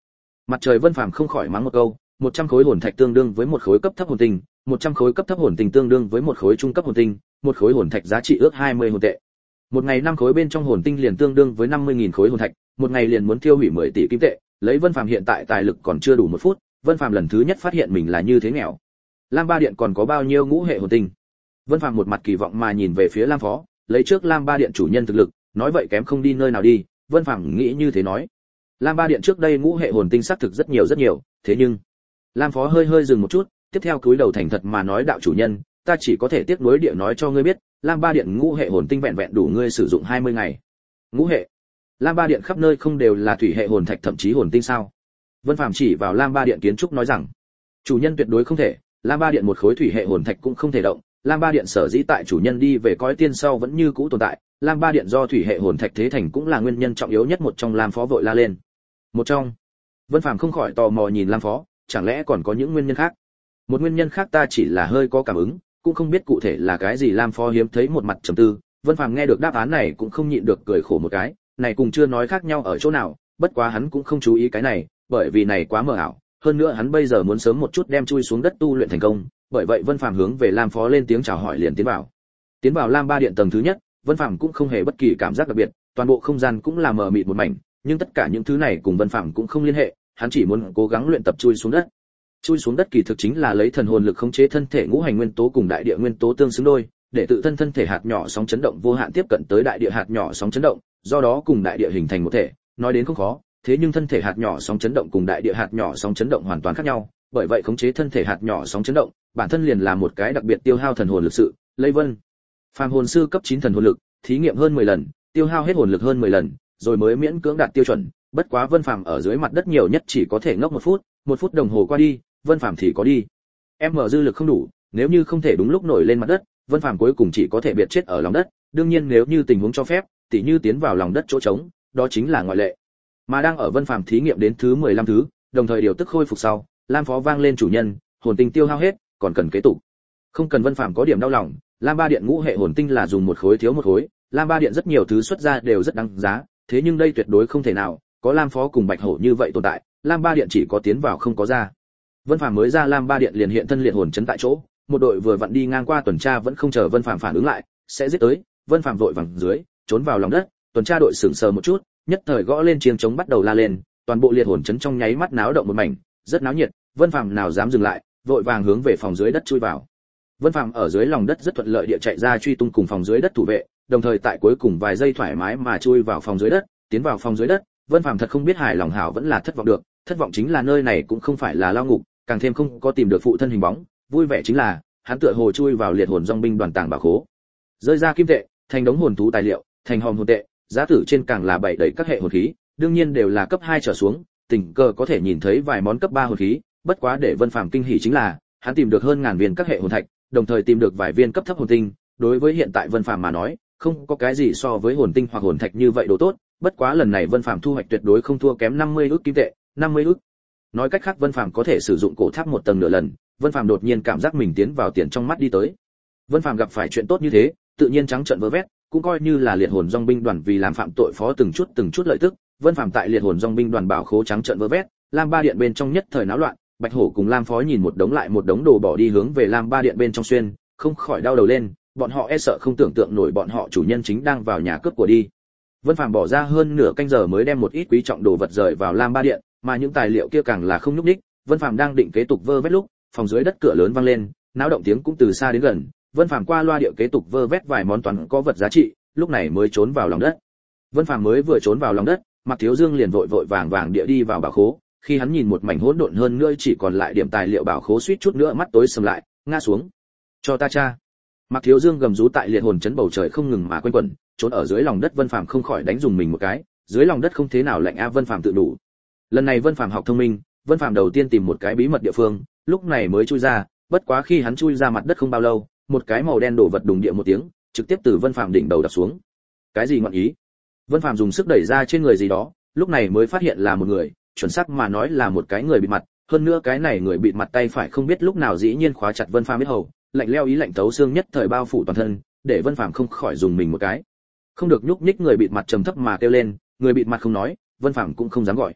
Mặt trời Vân Phàm không khỏi mắng một câu, một trăm khối hồn thạch tương đương với một khối cấp thấp hồn tinh, một trăm khối cấp thấp hồn tinh tương đương với một khối trung cấp hồn tinh, một khối hồn thạch giá trị ước hai mươi hồn tệ. Một ngày năm khối bên trong hồn tinh liền tương đương với năm mươi nghìn khối hồn thạch, một ngày liền muốn tiêu hủy mười tỷ kim tệ, lấy Vân Phàm hiện tại tài lực còn chưa đủ một phút, Vân Phàm lần thứ nhất phát hiện mình là như thế nghèo. Lam Ba Điện còn có bao nhiêu ngũ hệ hồn tinh? Vân Phàm một mặt kỳ vọng mà nhìn về phía Lam Phó, lấy trước Lam Ba Điện chủ nhân thực lực, nói vậy kém không đi nơi nào đi, Vân Phàm nghĩ như thế nói. Lam Ba Điện trước đây ngũ hệ hồn tinh xác thực rất nhiều rất nhiều, thế nhưng Lam Phó hơi hơi dừng một chút, tiếp theo cúi đầu thành thật mà nói đạo chủ nhân, ta chỉ có thể tiếc nuối địa nói cho ngươi biết, Lam Ba Điện ngũ hệ hồn tinh vẹn vẹn đủ ngươi sử dụng hai mươi ngày. Ngũ hệ? Lam Ba Điện khắp nơi không đều là thủy hệ hồn thạch thậm chí hồn tinh sao? Vân Phàm chỉ vào Lam Ba Điện kiến trúc nói rằng, chủ nhân tuyệt đối không thể, Lam Ba Điện một khối thủy hệ hồn thạch cũng không thể động, Lam Ba Điện sở dĩ tại chủ nhân đi về cõi tiên sau vẫn như cũ tồn tại, Lam Ba Điện do thủy hệ hồn thạch thế thành cũng là nguyên nhân trọng yếu nhất một trong. Lam Phó vội la lên. Một trong? Vân Phàm không khỏi tò mò nhìn Lam Phó, chẳng lẽ còn có những nguyên nhân khác? Một nguyên nhân khác ta chỉ là hơi có cảm ứng, cũng không biết cụ thể là cái gì. Lam Phó hiếm thấy một mặt trầm tư, Vân Phàm nghe được đáp án này cũng không nhịn được cười khổ một cái, này cùng chưa nói khác nhau ở chỗ nào, bất quá hắn cũng không chú ý cái này, bởi vì này quá mờ ảo, hơn nữa hắn bây giờ muốn sớm một chút đem chui xuống đất tu luyện thành công, bởi vậy Vân Phàm hướng về Lam Phó lên tiếng chào hỏi liền tiến vào. Tiến vào Lam Ba Điện tầng thứ nhất, Vân Phàm cũng không hề bất kỳ cảm giác đặc biệt, toàn bộ không gian cũng là mờ mịt một mảnh, nhưng tất cả những thứ này cùng Vân Phàm cũng không liên hệ, hắn chỉ muốn cố gắng luyện tập chui xuống đất. Chui xuống đất kỳ thực chính là lấy thần hồn lực khống chế thân thể ngũ hành nguyên tố cùng đại địa nguyên tố tương xứng đôi, để tự thân thân thể hạt nhỏ sóng chấn động vô hạn tiếp cận tới đại địa hạt nhỏ sóng chấn động, do đó cùng đại địa hình thành một thể, nói đến không khó, thế nhưng thân thể hạt nhỏ sóng chấn động cùng đại địa hạt nhỏ sóng chấn động hoàn toàn khác nhau, bởi vậy khống chế thân thể hạt nhỏ sóng chấn động, bản thân liền là một cái đặc biệt tiêu hao thần hồn lực sự. Lấy Vân Phàm hồn sư cấp chín thần hồn lực, thí nghiệm hơn mười lần, tiêu hao hết hồn lực hơn mười lần, rồi mới miễn cưỡng đạt tiêu chuẩn, bất quá Vân Phàm ở dưới mặt đất nhiều nhất chỉ có thể ngốc một phút, một phút đồng hồ qua đi, Vân Phàm thì có đi. Em mở dư lực không đủ, nếu như không thể đúng lúc nổi lên mặt đất, Vân Phàm cuối cùng chỉ có thể biệt chết ở lòng đất, đương nhiên nếu như tình huống cho phép, tỉ như tiến vào lòng đất chỗ trống, đó chính là ngoại lệ. Mà đang ở Vân Phàm thí nghiệm đến thứ mười lăm thứ, đồng thời điều tức khôi phục sau, Lam Phó vang lên chủ nhân, hồn tinh tiêu hao hết, còn cần kế tục. Không cần. Vân Phàm có điểm đau lòng, Lam Ba Điện ngũ hệ hồn tinh là dùng một khối thiếu một khối, Lam Ba Điện rất nhiều thứ xuất ra đều rất đáng giá, thế nhưng đây tuyệt đối không thể nào, có Lam Phó cùng Bạch Hổ như vậy tồn tại, Lam Ba Điện chỉ có tiến vào không có ra. Vân Phàm mới ra Lam Ba Điện liền hiện thân liệt hồn chấn tại chỗ, một đội vừa vặn đi ngang qua tuần tra vẫn không chờ Vân Phàm phản ứng lại, sẽ giết tới, Vân Phàm vội vàng dưới, trốn vào lòng đất, tuần tra đội sững sờ một chút, nhất thời gõ lên chiêng trống bắt đầu la lên, toàn bộ liệt hồn chấn trong nháy mắt náo động một mảnh, rất náo nhiệt, Vân Phàm nào dám dừng lại, vội vàng hướng về phòng dưới đất chui vào. Vân Phàm ở dưới lòng đất rất thuận lợi địa chạy ra truy tung cùng phòng dưới đất thủ vệ, đồng thời tại cuối cùng vài giây thoải mái mà chui vào phòng dưới đất, tiến vào phòng dưới đất, Vân Phàm thật không biết hài lòng hảo vẫn là thất vọng được, thất vọng chính là nơi này cũng không phải là lao ngục, càng thêm không có tìm được phụ thân hình bóng, vui vẻ chính là hắn tựa hồ chui vào liệt hồn dòng binh đoàn tàng bảo khố, rơi ra kim tệ, thành đống hồn thú tài liệu, thành hòm hồn tệ, giá tử trên càng là bảy đầy các hệ hồn khí, đương nhiên đều là cấp hai trở xuống, tình cờ có thể nhìn thấy vài món cấp ba hồn khí, bất quá để Vân Phàm kinh hỉ chính là hắn tìm được hơn ngàn viên các hệ hồn thạch, đồng thời tìm được vài viên cấp thấp hồn tinh, đối với hiện tại Vân Phàm mà nói, không có cái gì so với hồn tinh hoặc hồn thạch như vậy đồ tốt, bất quá lần này Vân Phàm thu hoạch tuyệt đối không thua kém năm mươi ức kim tệ, năm mươi ức. Nói cách khác Vân Phàm có thể sử dụng cổ tháp một tầng nửa lần, Vân Phàm đột nhiên cảm giác mình tiến vào tiền trong mắt đi tới. Vân Phàm gặp phải chuyện tốt như thế, tự nhiên trắng trợn vơ vét, cũng coi như là liệt hồn dòng binh đoàn vì làm phạm tội phó từng chút từng chút lợi tức, Vân Phàm tại liệt hồn dòng binh đoàn bảo khố trắng trợn vơ vét, Lam Ba Điện bên trong nhất thời náo loạn, Bạch Hổ cùng Lam Phó nhìn một đống lại một đống đồ bỏ đi hướng về Lam Ba Điện bên trong xuyên, không khỏi đau đầu lên, bọn họ e sợ không tưởng tượng nổi bọn họ chủ nhân chính đang vào nhà cướp của đi. Vân Phàm bỏ ra hơn nửa canh giờ mới đem một ít quý trọng đồ vật rời vào Lam Ba Điện, mà những tài liệu kia càng là không nhúc nhích. Vân Phàm đang định kế tục vơ vét lúc, phòng dưới đất cửa lớn vang lên, náo động tiếng cũng từ xa đến gần. Vân Phàm qua loa địa kế tục vơ vét vài món toán có vật giá trị, lúc này mới trốn vào lòng đất. Vân Phàm mới vừa trốn vào lòng đất, Mạc Thiếu Dương liền vội vội vàng vàng địa đi vào bảo khố. Khi hắn nhìn một mảnh hỗn độn hơn nữa chỉ còn lại điểm tài liệu bảo khố suýt chút nữa mắt tối sầm lại, ngã xuống. Cho ta cha. Mạc Thiếu Dương gầm rú tại liệt hồn chấn bầu trời không ngừng mà quanh quẩn, trốn ở dưới lòng đất Vân Phàm không khỏi đánh dùng mình một cái, dưới lòng đất không thế nào lạnh a Vân Phàm tự đủ. Lần này Vân Phàm học thông minh, Vân Phàm đầu tiên tìm một cái bí mật địa phương, lúc này mới chui ra, bất quá khi hắn chui ra mặt đất không bao lâu, một cái màu đen đổ vật đùng địa một tiếng, trực tiếp từ Vân Phàm đỉnh đầu đập xuống. Cái gì ngọn ý? Vân Phàm dùng sức đẩy ra trên người gì đó, lúc này mới phát hiện là một người, chuẩn xác mà nói là một cái người bịt mặt, hơn nữa cái này người bịt mặt tay phải không biết lúc nào dĩ nhiên khóa chặt Vân Phàm biết hầu, lạnh lẽo ý lạnh tấu xương nhất thời bao phủ toàn thân, để Vân Phàm không khỏi dùng mình một cái. Không được nhúc nhích, người bịt mặt trầm thấp mà kêu lên, người bịt mặt không nói, Vân Phàm cũng không dám gọi.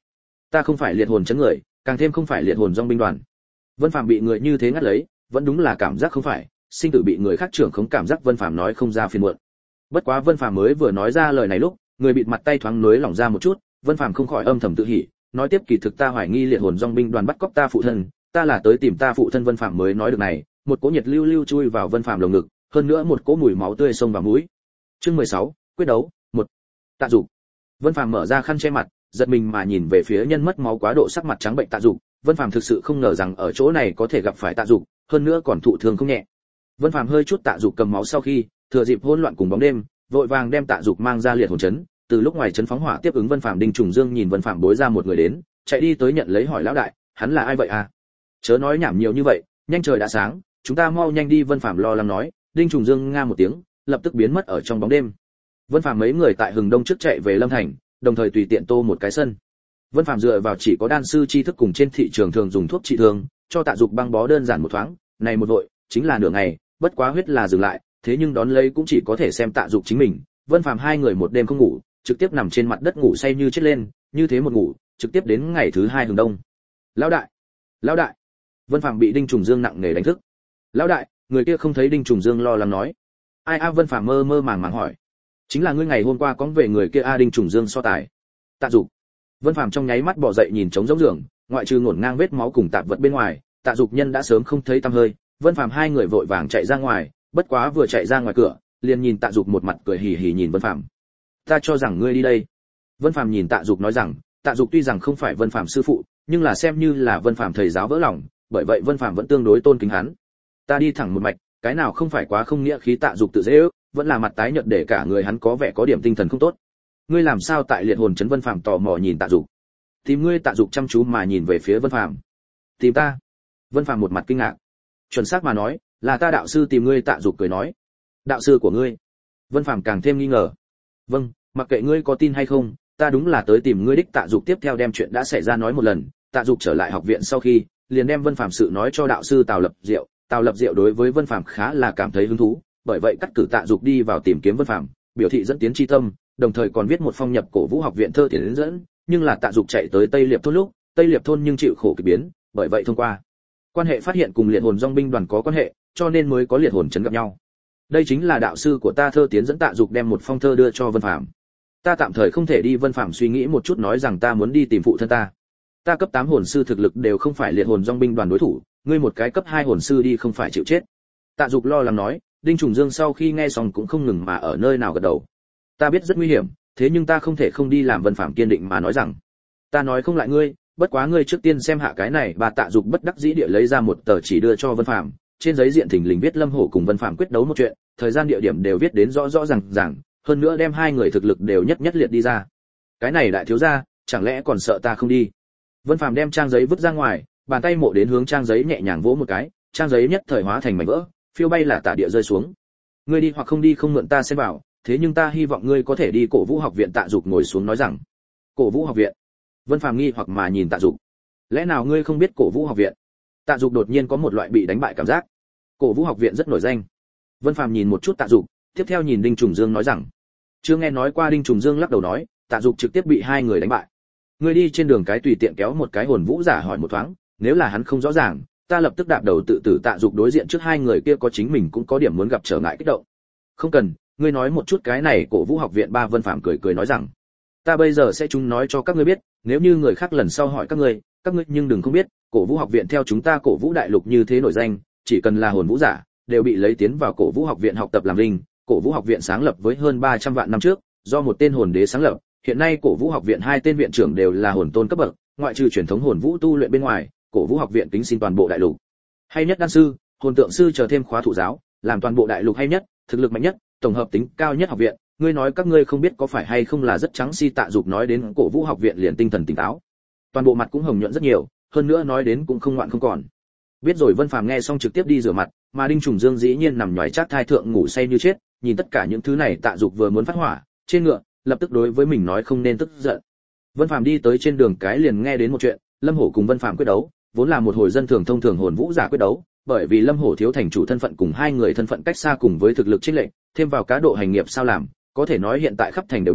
Ta không phải liệt hồn chấn người, càng thêm không phải liệt hồn dòng binh đoàn. Vân Phàm bị người như thế ngắt lấy, vẫn đúng là cảm giác không phải, sinh tử bị người khác trưởng khống cảm giác Vân Phàm nói không ra phiền muộn. Bất quá Vân Phàm mới vừa nói ra lời này lúc, người bịt mặt tay thoáng nới lỏng ra một chút, Vân Phàm không khỏi âm thầm tự hỉ, nói tiếp kỳ thực ta hoài nghi liệt hồn dòng binh đoàn bắt cóc ta phụ thân, ta là tới tìm ta phụ thân. Vân Phàm mới nói được này, một cỗ nhiệt lưu lưu chui vào Vân Phàm lồng ngực, hơn nữa một cỗ mùi máu tươi xông vào mũi. Chương mười sáu, quyết đấu, một. Tạ Dục. Vân Phàm mở ra khăn che mặt, giật mình mà nhìn về phía nhân mất máu quá độ sắc mặt trắng bệnh Tạ Dục, Vân Phàm thực sự không ngờ rằng ở chỗ này có thể gặp phải Tạ Dục, hơn nữa còn thụ thương không nhẹ. Vân Phàm hơi chút Tạ Dục cầm máu sau khi, thừa dịp hỗn loạn cùng bóng đêm, vội vàng đem Tạ Dục mang ra liệt hồn trấn, từ lúc ngoài trấn phóng hỏa tiếp ứng Vân Phàm. Đinh Trùng Dương nhìn Vân Phàm bối ra một người đến, chạy đi tới nhận lấy hỏi lão đại, hắn là ai vậy à? Chớ nói nhảm nhiều như vậy, nhanh trời đã sáng, chúng ta mau nhanh đi. Vân Phàm lo lắng nói. Đinh Trùng Dương nga một tiếng, lập tức biến mất ở trong bóng đêm. Vân Phàm mấy người tại Hừng Đông trước chạy về Lâm Thành, đồng thời tùy tiện tô một cái sân. Vân Phàm dựa vào chỉ có đan sư tri thức cùng trên thị trường thường dùng thuốc trị thương, cho Tạ Dục băng bó đơn giản một thoáng, này một vội, chính là nửa ngày, bất quá huyết là dừng lại, thế nhưng đón lấy cũng chỉ có thể xem Tạ Dục chính mình. Vân Phàm hai người một đêm không ngủ, trực tiếp nằm trên mặt đất ngủ say như chết lên, như thế một ngủ, trực tiếp đến ngày thứ hai Hừng Đông. Lão đại, lão đại. Vân Phàm bị Đinh Trùng Dương nặng nề đánh thức. Lão đại, người kia không thấy. Đinh Trùng Dương lo lắng nói. Ai a? Vân Phàm mơ mơ màng màng hỏi. Chính là ngươi ngày hôm qua có về người kia a? Đinh Trùng Dương so tài. Tạ Dục. Vân Phàm trong nháy mắt bò dậy nhìn trống rỗng giường, ngoại trừ ngổn ngang vết máu cùng tạp vật bên ngoài, Tạ Dục nhân đã sớm không thấy tăm hơi. Vân Phàm hai người vội vàng chạy ra ngoài, bất quá vừa chạy ra ngoài cửa, liền nhìn Tạ Dục một mặt cười hì hì nhìn Vân Phàm. Ta cho rằng ngươi đi đây. Vân Phàm nhìn Tạ Dục nói rằng, Tạ Dục tuy rằng không phải Vân Phàm sư phụ, nhưng là xem như là Vân Phàm thầy giáo vỡ lòng, bởi vậy Vân Phàm vẫn tương đối tôn kính hắn. Ta đi thẳng một mạch, cái nào không phải quá không nghĩa khí. Tạ Dục tự dễ ước, vẫn là mặt tái nhợt để cả người hắn có vẻ có điểm tinh thần không tốt. Ngươi làm sao tại liệt hồn trấn? Vân Phàm tò mò nhìn Tạ Dục. Tìm ngươi. Tạ Dục chăm chú mà nhìn về phía Vân Phàm. Tìm ta? Vân Phàm một mặt kinh ngạc. Chuẩn xác mà nói, là ta đạo sư tìm ngươi. Tạ Dục cười nói. Đạo sư của ngươi? Vân Phàm càng thêm nghi ngờ. Vâng, mặc kệ ngươi có tin hay không, ta đúng là tới tìm ngươi đích. Tạ Dục tiếp theo đem chuyện đã xảy ra nói một lần. Tạ Dục trở lại học viện sau khi, liền đem Vân Phàm sự nói cho đạo sư Tào Lập Diệu. Tào Lập Diệu đối với Vân Phàm khá là cảm thấy hứng thú, bởi vậy cắt cử Tạ Dục đi vào tìm kiếm Vân Phàm, biểu thị dẫn tiến chi tâm, đồng thời còn viết một phong nhập Cổ Vũ học viện thơ tiến dẫn, nhưng là Tạ Dục chạy tới Tây Liệp thôn lúc, Tây Liệp thôn nhưng chịu khổ kỳ biến, bởi vậy thông qua quan hệ phát hiện cùng liệt hồn dòng binh đoàn có quan hệ, cho nên mới có liệt hồn trấn gặp nhau. Đây chính là đạo sư của ta thơ tiến dẫn. Tạ Dục đem một phong thơ đưa cho Vân Phàm. Ta tạm thời không thể đi. Vân Phàm suy nghĩ một chút nói rằng ta muốn đi tìm phụ thân ta. Ta cấp tám hồn sư thực lực đều không phải liệt hồn dòng binh đoàn đối thủ, ngươi một cái cấp hai hồn sư đi không phải chịu chết. Tạ Dục lo lắng nói. Đinh Trùng Dương sau khi nghe xong cũng không ngừng mà ở nơi nào gật đầu. Ta biết rất nguy hiểm, thế nhưng ta không thể không đi làm. Vân Phàm kiên định mà nói rằng. Ta nói không lại ngươi, bất quá ngươi trước tiên xem hạ cái này. Bà Tạ Dục bất đắc dĩ địa lấy ra một tờ chỉ đưa cho Vân Phàm, trên giấy diện thình lình viết Lâm Hổ cùng Vân Phàm quyết đấu một chuyện, thời gian địa điểm đều viết đến rõ rõ ràng ràng, hơn nữa đem hai người thực lực đều nhất nhất liệt đi ra. Cái này đại thiếu gia, chẳng lẽ còn sợ ta không đi? Vân Phàm đem trang giấy vứt ra ngoài, bàn tay mộ đến hướng trang giấy nhẹ nhàng vỗ một cái, trang giấy nhất thời hóa thành mảnh vỡ, phiêu bay là tả địa rơi xuống. Ngươi đi hoặc không đi không mượn ta xem bảo, thế nhưng ta hy vọng ngươi có thể đi Cổ Vũ học viện. Tạ Dục ngồi xuống nói rằng. Cổ Vũ học viện? Vân Phàm nghi hoặc mà nhìn Tạ Dục. Lẽ nào ngươi không biết Cổ Vũ học viện? Tạ Dục đột nhiên có một loại bị đánh bại cảm giác. Cổ Vũ học viện rất nổi danh. Vân Phàm nhìn một chút Tạ Dục, tiếp theo nhìn Đinh Trùng Dương nói rằng. Chưa nghe nói qua. Đinh Trùng Dương lắc đầu nói. Tạ Dục trực tiếp bị hai người đánh bại. Ngươi đi trên đường cái tùy tiện kéo một cái hồn vũ giả hỏi một thoáng, nếu là hắn không rõ ràng, ta lập tức đạp đầu tự tử. Tạ Dục đối diện trước hai người kia có chính mình cũng có điểm muốn gặp trở ngại kích động. Không cần, ngươi nói một chút cái này Cổ Vũ học viện. Ba Vân Phàm cười cười nói rằng. Ta bây giờ sẽ chúng nói cho các ngươi biết, nếu như người khác lần sau hỏi các ngươi, các ngươi nhưng đừng không biết, Cổ Vũ học viện theo chúng ta Cổ Vũ đại lục như thế nổi danh, chỉ cần là hồn vũ giả, đều bị lấy tiến vào Cổ Vũ học viện học tập làm linh. Cổ Vũ học viện sáng lập với hơn ba trăm vạn năm trước, do một tên hồn đế sáng lập, hiện nay Cổ Vũ học viện hai tên viện trưởng đều là hồn tôn cấp bậc, ngoại trừ truyền thống hồn vũ tu luyện bên ngoài, Cổ Vũ học viện kính xin toàn bộ đại lục hay nhất đan sư, hồn tượng sư chờ thêm khóa thụ giáo, làm toàn bộ đại lục hay nhất, thực lực mạnh nhất, tổng hợp tính cao nhất học viện. Ngươi nói các ngươi không biết có phải hay không là rất trắng si. Tạ Dục nói đến Cổ Vũ học viện liền tinh thần tỉnh táo, toàn bộ mặt cũng hồng nhuận rất nhiều, hơn nữa nói đến cũng không ngoạn không còn. Biết rồi. Vân Phàm nghe xong trực tiếp đi rửa mặt, mà Đinh Trùng Dương dĩ nhiên nằm nhòi chát thai thượng ngủ say như chết, nhìn tất cả những thứ này Tạ Dục vừa muốn phát hỏa, trên ngựa, lập tức đối với mình nói không nên tức giận. Vân Phàm đi tới trên đường cái liền nghe đến một chuyện, Lâm Hổ cùng Vân Phàm quyết đấu, vốn là một hồi dân thường thông thường hồn vũ giả quyết đấu, bởi vì Lâm Hổ thiếu thành chủ thân phận cùng hai người thân phận cách xa cùng với thực lực chênh lệch, thêm vào cá độ hành nghiệp sao làm, có thể nói hiện tại khắp thành đều biết,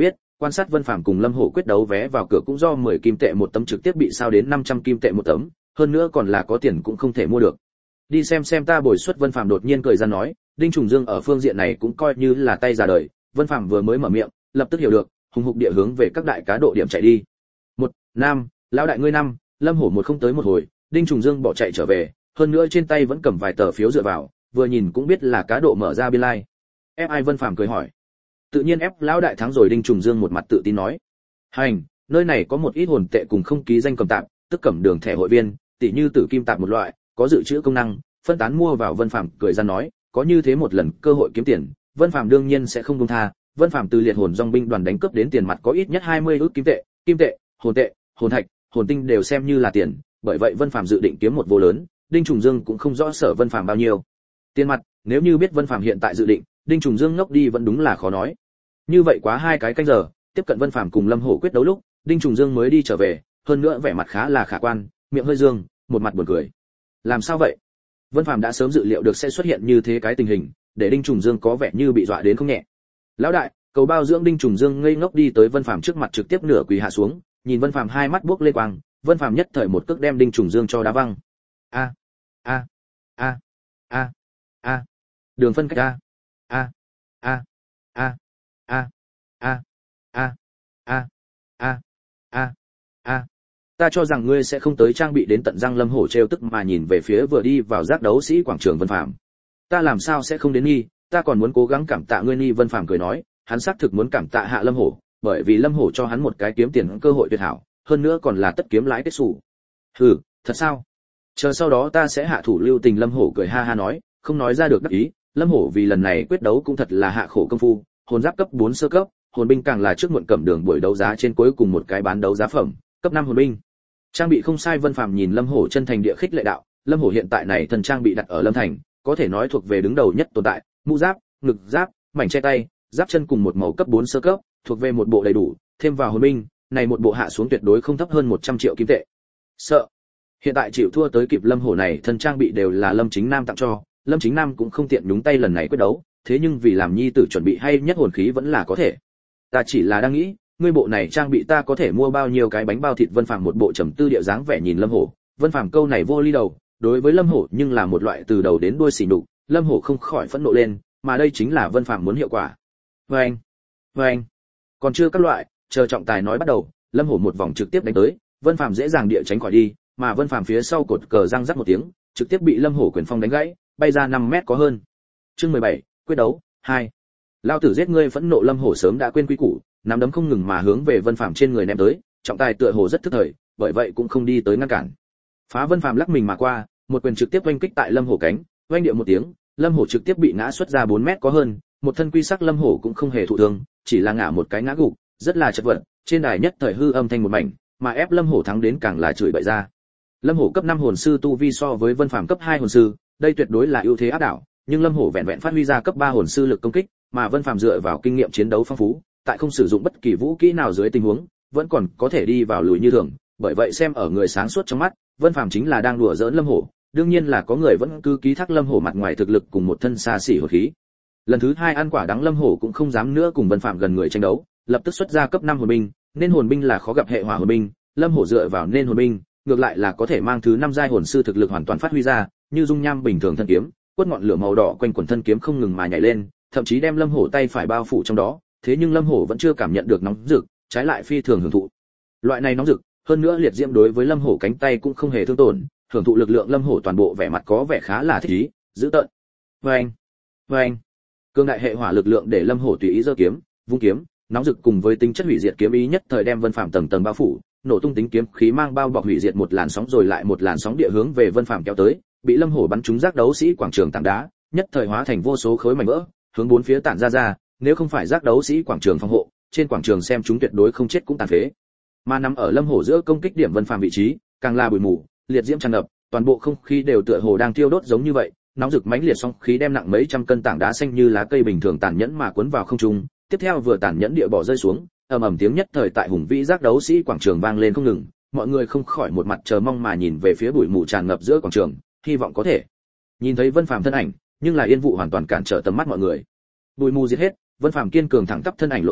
quan sát Vân Phàm cùng Lâm Hổ quyết đấu vé vào cửa cũng do mười kim tệ một tấm trực tiếp bị sao đến năm trăm kim tệ một tấm, hơn nữa còn là có tiền cũng không thể mua được. Đi xem xem ta bồi suất. Vân Phàm đột nhiên cười ra nói, Đinh Trùng Dương ở phương diện này cũng coi như là tay già đời. Vân Phàm vừa mới mở miệng, lập tức hiểu được, hùng hục địa hướng về các đại cá độ điểm chạy đi. Một, nam, lão đại ngươi năm, Lâm Hổ một không tới một hồi, Đinh Trùng Dương bỏ chạy trở về, hơn nữa trên tay vẫn cầm vài tờ phiếu dựa vào, vừa nhìn cũng biết là cá độ mở ra biên lai. Ép ai? Vân Phàm cười hỏi. Tự nhiên ép lão đại thắng rồi. Đinh Trùng Dương một mặt tự tin nói. Hành, nơi này có một ít hồn tệ cùng không ký danh cầm tạm, tức cẩm đường thẻ hội viên, tỷ như tử kim tạp một loại, có dự trữ công năng, phân tán mua vào. Vân Phàm cười ra nói, có như thế một lần cơ hội kiếm tiền, Vân Phàm đương nhiên sẽ không buông tha. Vân Phàm từ liệt hồn dòng binh đoàn đánh cướp đến tiền mặt có ít nhất hai mươi ức kim tệ, kim tệ, hồn tệ, hồn thạch, hồn tinh đều xem như là tiền, bởi vậy Vân Phàm dự định kiếm một vô lớn. Đinh Trùng Dương cũng không rõ sở Vân Phàm bao nhiêu tiền mặt, nếu như biết Vân Phàm hiện tại dự định, Đinh Trùng Dương ngốc đi vẫn đúng là khó nói. Như vậy quá hai cái canh giờ, tiếp cận Vân Phàm cùng Lâm Hổ quyết đấu lúc, Đinh Trùng Dương mới đi trở về, hơn nữa vẻ mặt khá là khả quan, miệng hơi dương, một mặt buồn cười. Làm sao vậy? Vân Phàm đã sớm dự liệu được sẽ xuất hiện như thế cái tình hình, để Đinh Trùng Dương có vẻ như bị dọa đến không nhẹ. Lão đại, cầu bao dưỡng. Đinh Trùng Dương ngây ngốc đi tới Vân Phàm trước mặt, trực tiếp nửa quỳ hạ xuống, nhìn Vân Phàm hai mắt buốc lên quang, Vân Phàm nhất thời một cước đem Đinh Trùng Dương cho đá văng. A a a a a đường phân cách a a a a a a a a a a a ta cho rằng ngươi sẽ không tới trang bị đến tận răng. Lâm Hổ trêu tức mà nhìn về phía vừa đi vào giác đấu sĩ quảng trường Vân Phàm. Ta làm sao sẽ không đến nghi, ta còn muốn cố gắng cảm tạ ngươi nghi. Vân Phàm cười nói, hắn xác thực muốn cảm tạ hạ Lâm Hổ, bởi vì Lâm Hổ cho hắn một cái kiếm tiền cơ hội tuyệt hảo, hơn nữa còn là tất kiếm lãi kết sủ. Hừ, thật sao? Chờ sau đó ta sẽ hạ thủ lưu tình. Lâm Hổ cười ha ha nói, không nói ra được đắc ý. Lâm Hổ vì lần này quyết đấu cũng thật là hạ khổ công phu, hồn giáp cấp bốn sơ cấp, hồn binh càng là trước muộn cẩm đường buổi đấu giá trên cuối cùng một cái bán đấu giá phẩm, cấp năm hồn binh. Trang bị không sai. Vân Phàm nhìn Lâm Hổ chân thành địa khích lệ đạo, Lâm Hổ hiện tại này thần trang bị đặt ở Lâm Thành, có thể nói thuộc về đứng đầu nhất tồn tại, mũ giáp, ngực giáp, mảnh che tay, giáp chân cùng một màu cấp bốn sơ cấp, thuộc về một bộ đầy đủ, thêm vào hồn binh, này một bộ hạ xuống tuyệt đối không thấp hơn một trăm triệu kim tệ. Sợ. Hiện tại chịu thua tới kịp Lâm Hổ này thân trang bị đều là Lâm Chính Nam tặng cho, Lâm Chính Nam cũng không tiện nhúng tay lần này quyết đấu, thế nhưng vì làm nhi tử chuẩn bị hay nhất hồn khí vẫn là có thể. Ta chỉ là đang nghĩ, ngươi bộ này trang bị ta có thể mua bao nhiêu cái bánh bao thịt. Vân Phàm một bộ trầm tư địa dáng vẻ nhìn Lâm Hổ. Vân Phàm câu này vô ly đầu, đối với Lâm Hổ nhưng là một loại từ đầu đến đuôi xỉ nhục. Lâm Hổ không khỏi phẫn nộ lên, mà đây chính là Vân Phàm muốn hiệu quả. Vâng, vâng, còn chưa các loại, chờ trọng tài nói bắt đầu, Lâm Hổ một vòng trực tiếp đánh tới, Vân Phàm dễ dàng địa tránh khỏi đi, mà Vân Phàm phía sau cột cờ răng rắc một tiếng, trực tiếp bị Lâm Hổ quyền phong đánh gãy, bay ra năm mét có hơn. Chương mười bảy, quyết đấu hai. Lao tử giết ngươi. Phẫn nộ Lâm Hổ sớm đã quên quy củ, nắm đấm không ngừng mà hướng về Vân Phàm trên người ném tới, trọng tài tựa hồ rất thức thời, bởi vậy cũng không đi tới ngăn cản. Phá. Vân Phàm lắc mình mà qua, một quyền trực tiếp oanh kích tại Lâm Hổ cánh, oanh điệu một tiếng, Lâm Hổ trực tiếp bị ngã xuất ra bốn mét có hơn, một thân quy sắc Lâm Hổ cũng không hề thụ thương, chỉ là ngã một cái ngã gục, rất là chật vật, trên đài nhất thời hư âm thanh một mảnh, mà ép Lâm Hổ thắng đến càng là chửi bậy ra. Lâm Hổ cấp năm hồn sư tu vi so với Vân Phàm cấp hai hồn sư, đây tuyệt đối là ưu thế áp đảo, nhưng Lâm Hổ vẹn vẹn phát huy ra cấp ba hồn sư lực công kích, mà Vân Phàm dựa vào kinh nghiệm chiến đấu phong phú, tại không sử dụng bất kỳ vũ kỹ nào dưới tình huống, vẫn còn có thể đi vào lùi như thường, bởi vậy xem ở người sáng suốt trong mắt, Vân Phàm chính là đang đùa giỡn Lâm Hổ, đương nhiên là có người vẫn cứ ký thác Lâm Hổ mặt ngoài thực lực cùng một thân xa xỉ hồn khí. Lần thứ hai ăn quả đắng, Lâm Hổ cũng không dám nữa cùng Vân Phàm gần người tranh đấu, lập tức xuất ra cấp năm hồn binh, nên hồn binh là khó gặp hệ hỏa hồn binh, Lâm Hổ dựa vào nên hồn binh, ngược lại là có thể mang thứ năm giai hồn sư thực lực hoàn toàn phát huy ra, như dung nham bình thường thân kiếm, quất ngọn lửa màu đỏ quanh quần thân kiếm không ngừng mà nhảy lên, thậm chí đem Lâm Hổ tay phải bao phủ trong đó, thế nhưng Lâm Hổ vẫn chưa cảm nhận được nóng rực, trái lại phi thường hưởng thụ. Loại này nóng rực, hơn nữa liệt diễm đối với Lâm Hổ cánh tay cũng không hề thương tổn, hưởng thụ lực lượng Lâm Hổ toàn bộ vẻ mặt có vẻ khá là thích ý, giữ tợn. Oeng, oeng. Cương đại hệ hỏa lực lượng để Lâm Hổ tùy ý giơ kiếm, vung kiếm, nóng rực cùng với tính chất hủy diệt kiếm ý nhất thời đem Vân Phàm tầng tầng bao phủ, nổ tung tính kiếm khí mang bao bọc hủy diệt một làn sóng rồi lại một làn sóng địa hướng về Vân Phàm kéo tới, bị Lâm Hổ bắn trúng giác đấu sĩ quảng trường tảng đá, nhất thời hóa thành vô số khối mảnh vỡ, hướng bốn phía tản ra ra, nếu không phải giác đấu sĩ quảng trường phòng hộ, trên quảng trường xem chúng tuyệt đối không chết cũng tàn phế. Mà nằm ở Lâm Hổ giữa công kích điểm Vân Phàm vị trí, càng là bụi mù, liệt diễm tràn ngập, toàn bộ không khí đều tựa hồ đang thiêu đốt giống như vậy, nóng rực mãnh liệt sóng khí đem nặng mấy trăm cân tảng đá xanh như lá cây bình thường tàn nhẫn mà cuốn vào không trung, tiếp theo vừa tàn nhẫn địa bỏ rơi xuống, ầm ầm tiếng nhất thời tại hùng vĩ giác đấu sĩ quảng trường vang lên không ngừng, mọi người không khỏi một mặt chờ mong mà nhìn về phía bụi mù tràn ngập giữa quảng trường, hy vọng có thể nhìn thấy Vân Phàm thân ảnh, nhưng là yên vụ hoàn toàn cản trở tầm mắt mọi người. Bụi mù diệt hết, Vân Phàm kiên cường thẳng tắp thân ảnh lộ ra,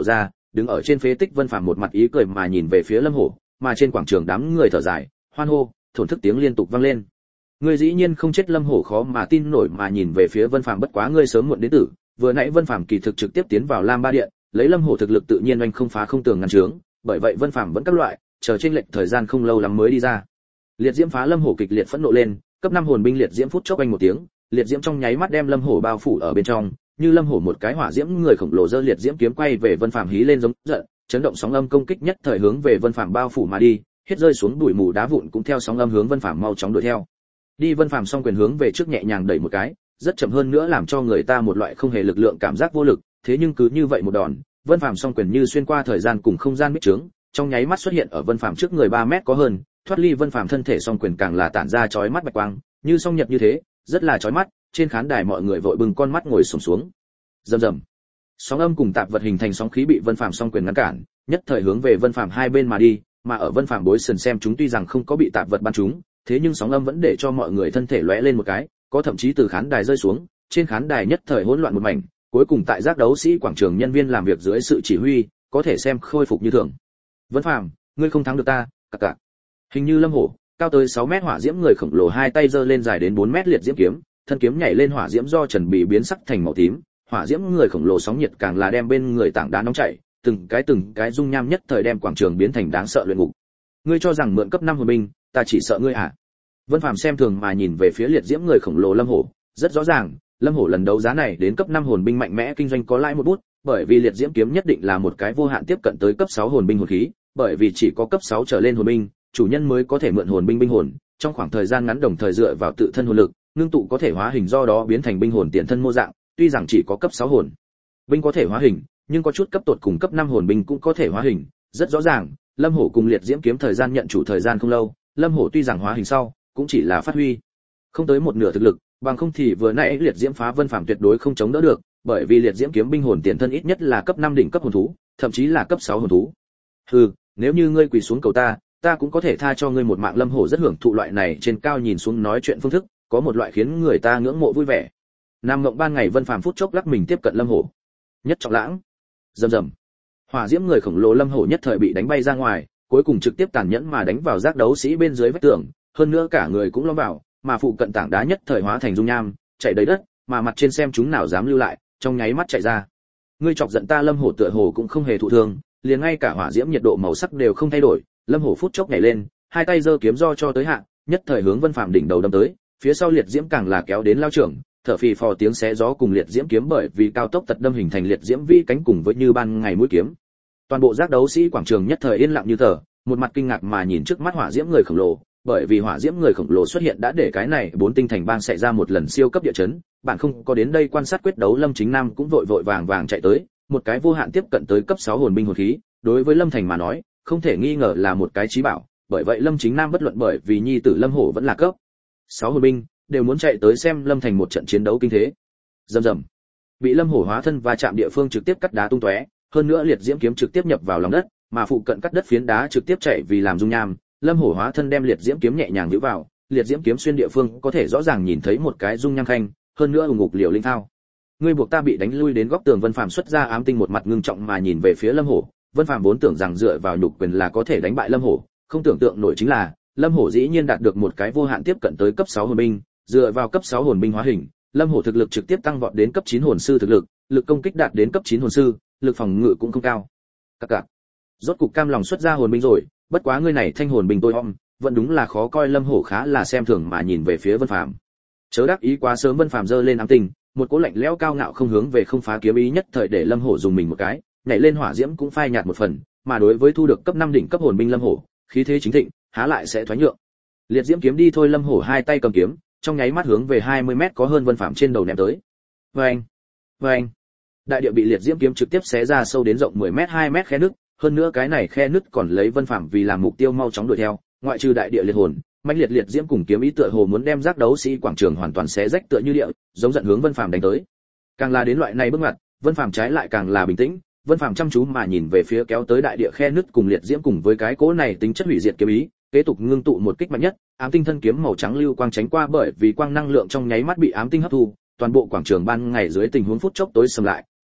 đứng ở trên phế tích Vân Phàm một mặt ý cười mà nhìn về phía Lâm Hổ, mà trên quảng trường đám người thở dài, hoan hô, thổn thức tiếng liên tục vang lên. Ngươi dĩ nhiên không chết. Lâm Hổ khó mà tin nổi mà nhìn về phía Vân Phàm, bất quá ngươi sớm muộn đến tử, vừa nãy Vân Phàm kỳ thực trực tiếp tiến vào Lam Ba Điện, lấy Lâm Hổ thực lực tự nhiên anh không phá không tường ngăn trướng, bởi vậy Vân Phàm vẫn các loại, chờ trên lệch thời gian không lâu lắm mới đi ra. Liệt diễm phá Lâm Hổ kịch liệt phẫn nộ lên, cấp năm hồn binh liệt diễm phút chốc anh một tiếng, liệt diễm trong nháy mắt đem Lâm Hổ bao phủ ở bên trong, như Lâm Hổ một cái hỏa diễm người khổng lồ giơ liệt diễm kiếm quay về Vân Phàm hí lên giống giận, chấn động sóng âm công kích nhất thời hướng về Vân Phàm bao phủ mà đi, hết rơi xuống bụi mù đá vụn cũng theo sóng âm hướng Vân Phàm mau chóng đuổi theo. Đi Vân Phàm song quyền hướng về trước nhẹ nhàng đẩy một cái, rất chậm hơn nữa làm cho người ta một loại không hề lực lượng cảm giác vô lực, thế nhưng cứ như vậy một đòn, Vân Phàm song quyền như xuyên qua thời gian cùng không gian bích trướng, trong nháy mắt xuất hiện ở Vân Phàm trước người ba mét có hơn, thoát ly Vân Phàm thân thể song quyền càng là tản ra chói mắt bạch quang, như song nhật như thế, rất là chói mắt, trên khán đài mọi người vội bừng con mắt ngồi xổm xuống. Rầm rầm. Sóng âm cùng tạp vật hình thành sóng khí bị Vân Phàm song quyền ngăn cản, nhất thời hướng về Vân Phàm hai bên mà đi, mà ở Vân Phàm bối sần xem chúng tuy rằng không có bị tạp vật bắn trúng, thế nhưng sóng âm vẫn để cho mọi người thân thể lóe lên một cái, có thậm chí từ khán đài rơi xuống, trên khán đài nhất thời hỗn loạn một mảnh, cuối cùng tại giác đấu sĩ quảng trường nhân viên làm việc dưới sự chỉ huy, có thể xem khôi phục như thường. Vân Phàm, ngươi không thắng được ta, cặc cặc. Hình như Lâm Hổ, cao tới sáu mét hỏa diễm người khổng lồ hai tay giơ lên dài đến bốn mét liệt diễm kiếm, thân kiếm nhảy lên hỏa diễm do trần bì biến sắc thành màu tím, hỏa diễm người khổng lồ sóng nhiệt càng là đem bên người tảng đá nóng chảy, từng cái từng cái dung nham nhất thời đem quảng trường biến thành đáng sợ luyện ngục. Ngươi cho rằng mượn cấp năm hồn binh, ta chỉ sợ ngươi à? Vân Phàm xem thường mà nhìn về phía liệt diễm người khổng lồ Lâm Hổ, rất rõ ràng, Lâm Hổ lần đấu giá này đến cấp năm hồn binh mạnh mẽ kinh doanh có lãi một bút, bởi vì liệt diễm kiếm nhất định là một cái vô hạn tiếp cận tới cấp sáu hồn binh hồn khí, bởi vì chỉ có cấp sáu trở lên hồn binh, chủ nhân mới có thể mượn hồn binh binh hồn, trong khoảng thời gian ngắn đồng thời dựa vào tự thân hồn lực, ngưng tụ có thể hóa hình do đó biến thành binh hồn tiền thân mô dạng, tuy rằng chỉ có cấp sáu hồn binh có thể hóa hình, nhưng có chút cấp tột cùng cấp năm hồn binh cũng có thể hóa hình, rất rõ ràng, Lâm Hổ cùng liệt diễm kiếm thời gian nhận chủ thời gian không lâu, Lâm Hổ tuy rằng hóa hình sau, cũng chỉ là phát huy không tới một nửa thực lực, bằng không thì vừa nãy liệt diễm phá Vân Phàm tuyệt đối không chống đỡ được, bởi vì liệt diễm kiếm binh hồn tiền thân ít nhất là cấp năm đỉnh cấp hồn thú, thậm chí là cấp sáu hồn thú. Hừ, nếu như ngươi quỳ xuống cầu ta, ta cũng có thể tha cho ngươi một mạng. Lâm Hổ rất hưởng thụ loại này trên cao nhìn xuống nói chuyện phương thức, có một loại khiến người ta ngưỡng mộ vui vẻ. Nam ngộng ban ngày Vân Phàm phút chốc lắc mình tiếp cận Lâm Hổ. Nhất trọng lãng. Rầm rầm. Hỏa diễm người khổng lồ Lâm Hổ nhất thời bị đánh bay ra ngoài, cuối cùng trực tiếp tàn nhẫn mà đánh vào giác đấu sĩ bên dưới vách tường, hơn nữa cả người cũng lõm vào, mà phụ cận tảng đá nhất thời hóa thành dung nham, chảy đầy đất, mà mặt trên xem chúng nào dám lưu lại, trong nháy mắt chạy ra. Ngươi chọc giận ta. Lâm Hổ tựa hồ cũng không hề thụ thương, liền ngay cả hỏa diễm nhiệt độ màu sắc đều không thay đổi. Lâm Hổ phút chốc nhảy lên, hai tay giơ kiếm do cho tới hạ, nhất thời hướng Vân Phàm đỉnh đầu đâm tới, phía sau liệt diễm càng là kéo đến lao trưởng, thở phì phò tiếng xé gió cùng liệt diễm kiếm bởi vì cao tốc tật đâm hình thành liệt diễm vi cánh cùng với như ban ngày mũi kiếm. Toàn bộ giác đấu sĩ quảng trường nhất thời yên lặng như tờ, một mặt kinh ngạc mà nhìn trước mắt hỏa diễm người khổng lồ, bởi vì hỏa diễm người khổng lồ xuất hiện đã để cái này bốn tinh thành bang xảy ra một lần siêu cấp địa chấn, bạn không có đến đây quan sát quyết đấu Lâm Chính Nam cũng vội vội vàng vàng chạy tới, một cái vô hạn tiếp cận tới cấp sáu hồn binh hồn khí, đối với Lâm Thành mà nói, không thể nghi ngờ là một cái chí bảo, bởi vậy Lâm Chính Nam bất luận bởi vì nhi tử Lâm Hổ vẫn là cấp sáu hồn binh, đều muốn chạy tới xem Lâm Thành một trận chiến đấu kinh thế. Rầm rầm. Bị Lâm Hổ hóa thân và chạm địa phương trực tiếp cắt đá tung tóe, hơn nữa liệt diễm kiếm trực tiếp nhập vào lòng đất, mà phụ cận cắt đất phiến đá trực tiếp chạy vì làm dung nham, Lâm Hổ hóa thân đem liệt diễm kiếm nhẹ nhàng nhíu vào, liệt diễm kiếm xuyên địa phương có thể rõ ràng nhìn thấy một cái dung nham khanh, hơn nữa ủng ngục liều linh thao. Ngươi buộc ta bị đánh lui đến góc tường. Vân Phàm xuất ra ám tinh một mặt ngưng trọng mà nhìn về phía Lâm Hổ, Vân Phàm vốn tưởng rằng dựa vào nhục quyền là có thể đánh bại Lâm Hổ, không tưởng tượng nổi chính là Lâm Hổ dĩ nhiên đạt được một cái vô hạn tiếp cận tới cấp sáu hồn binh, dựa vào cấp sáu hồn binh hóa hình, Lâm Hổ thực lực trực tiếp tăng vọt đến cấp chín hồn sư thực lực, lực công kích đạt đến cấp chín hồn sư, lực phòng ngự cũng không cao. Các cạc. Rốt cục cam lòng xuất ra hồn binh rồi, bất quá ngươi này thanh hồn binh tôi om, vẫn đúng là khó coi. Lâm Hổ khá là xem thường mà nhìn về phía Vân Phàm. Chớ đắc ý quá sớm. Vân Phàm giơ lên ám tinh, một cỗ lạnh lẽo cao ngạo không hướng về không phá kiếm ý nhất thời để Lâm Hổ dùng mình một cái, nhảy lên hỏa diễm cũng phai nhạt một phần, mà đối với thu được cấp năm đỉnh cấp hồn binh Lâm Hổ, khí thế chính thịnh, há lại sẽ thoái nhượng. Liệt diễm kiếm đi thôi. Lâm Hổ hai tay cầm kiếm, trong nháy mắt hướng về hai mươi mét có hơn Vân Phàm trên đầu ném tới. Oeng, oeng. Đại địa bị liệt diễm kiếm trực tiếp xé ra sâu đến rộng mười mét hai mét khe nứt, hơn nữa cái này khe nứt còn lấy Vân Phàm vì làm mục tiêu mau chóng đuổi theo, ngoại trừ đại địa liệt hồn, mãnh liệt liệt diễm cùng kiếm ý tựa hồ muốn đem giác đấu sĩ quảng trường hoàn toàn xé rách tựa như địa, giống giận hướng Vân Phàm đánh tới. Càng là đến loại này bước ngoặt, Vân Phàm trái lại càng là bình tĩnh, Vân Phàm chăm chú mà nhìn về phía kéo tới đại địa khe nứt cùng liệt diễm cùng với cái cỗ này tính chất hủy diệt kiếm ý, kế tục ngưng tụ một kích mạnh nhất, ám tinh thân kiếm màu trắng lưu quang tránh qua, bởi vì quang năng lượng trong nháy mắt bị ám tinh hấp thu, toàn bộ quảng trường ban ngày dưới tình huống phút chốc tối sầm lại,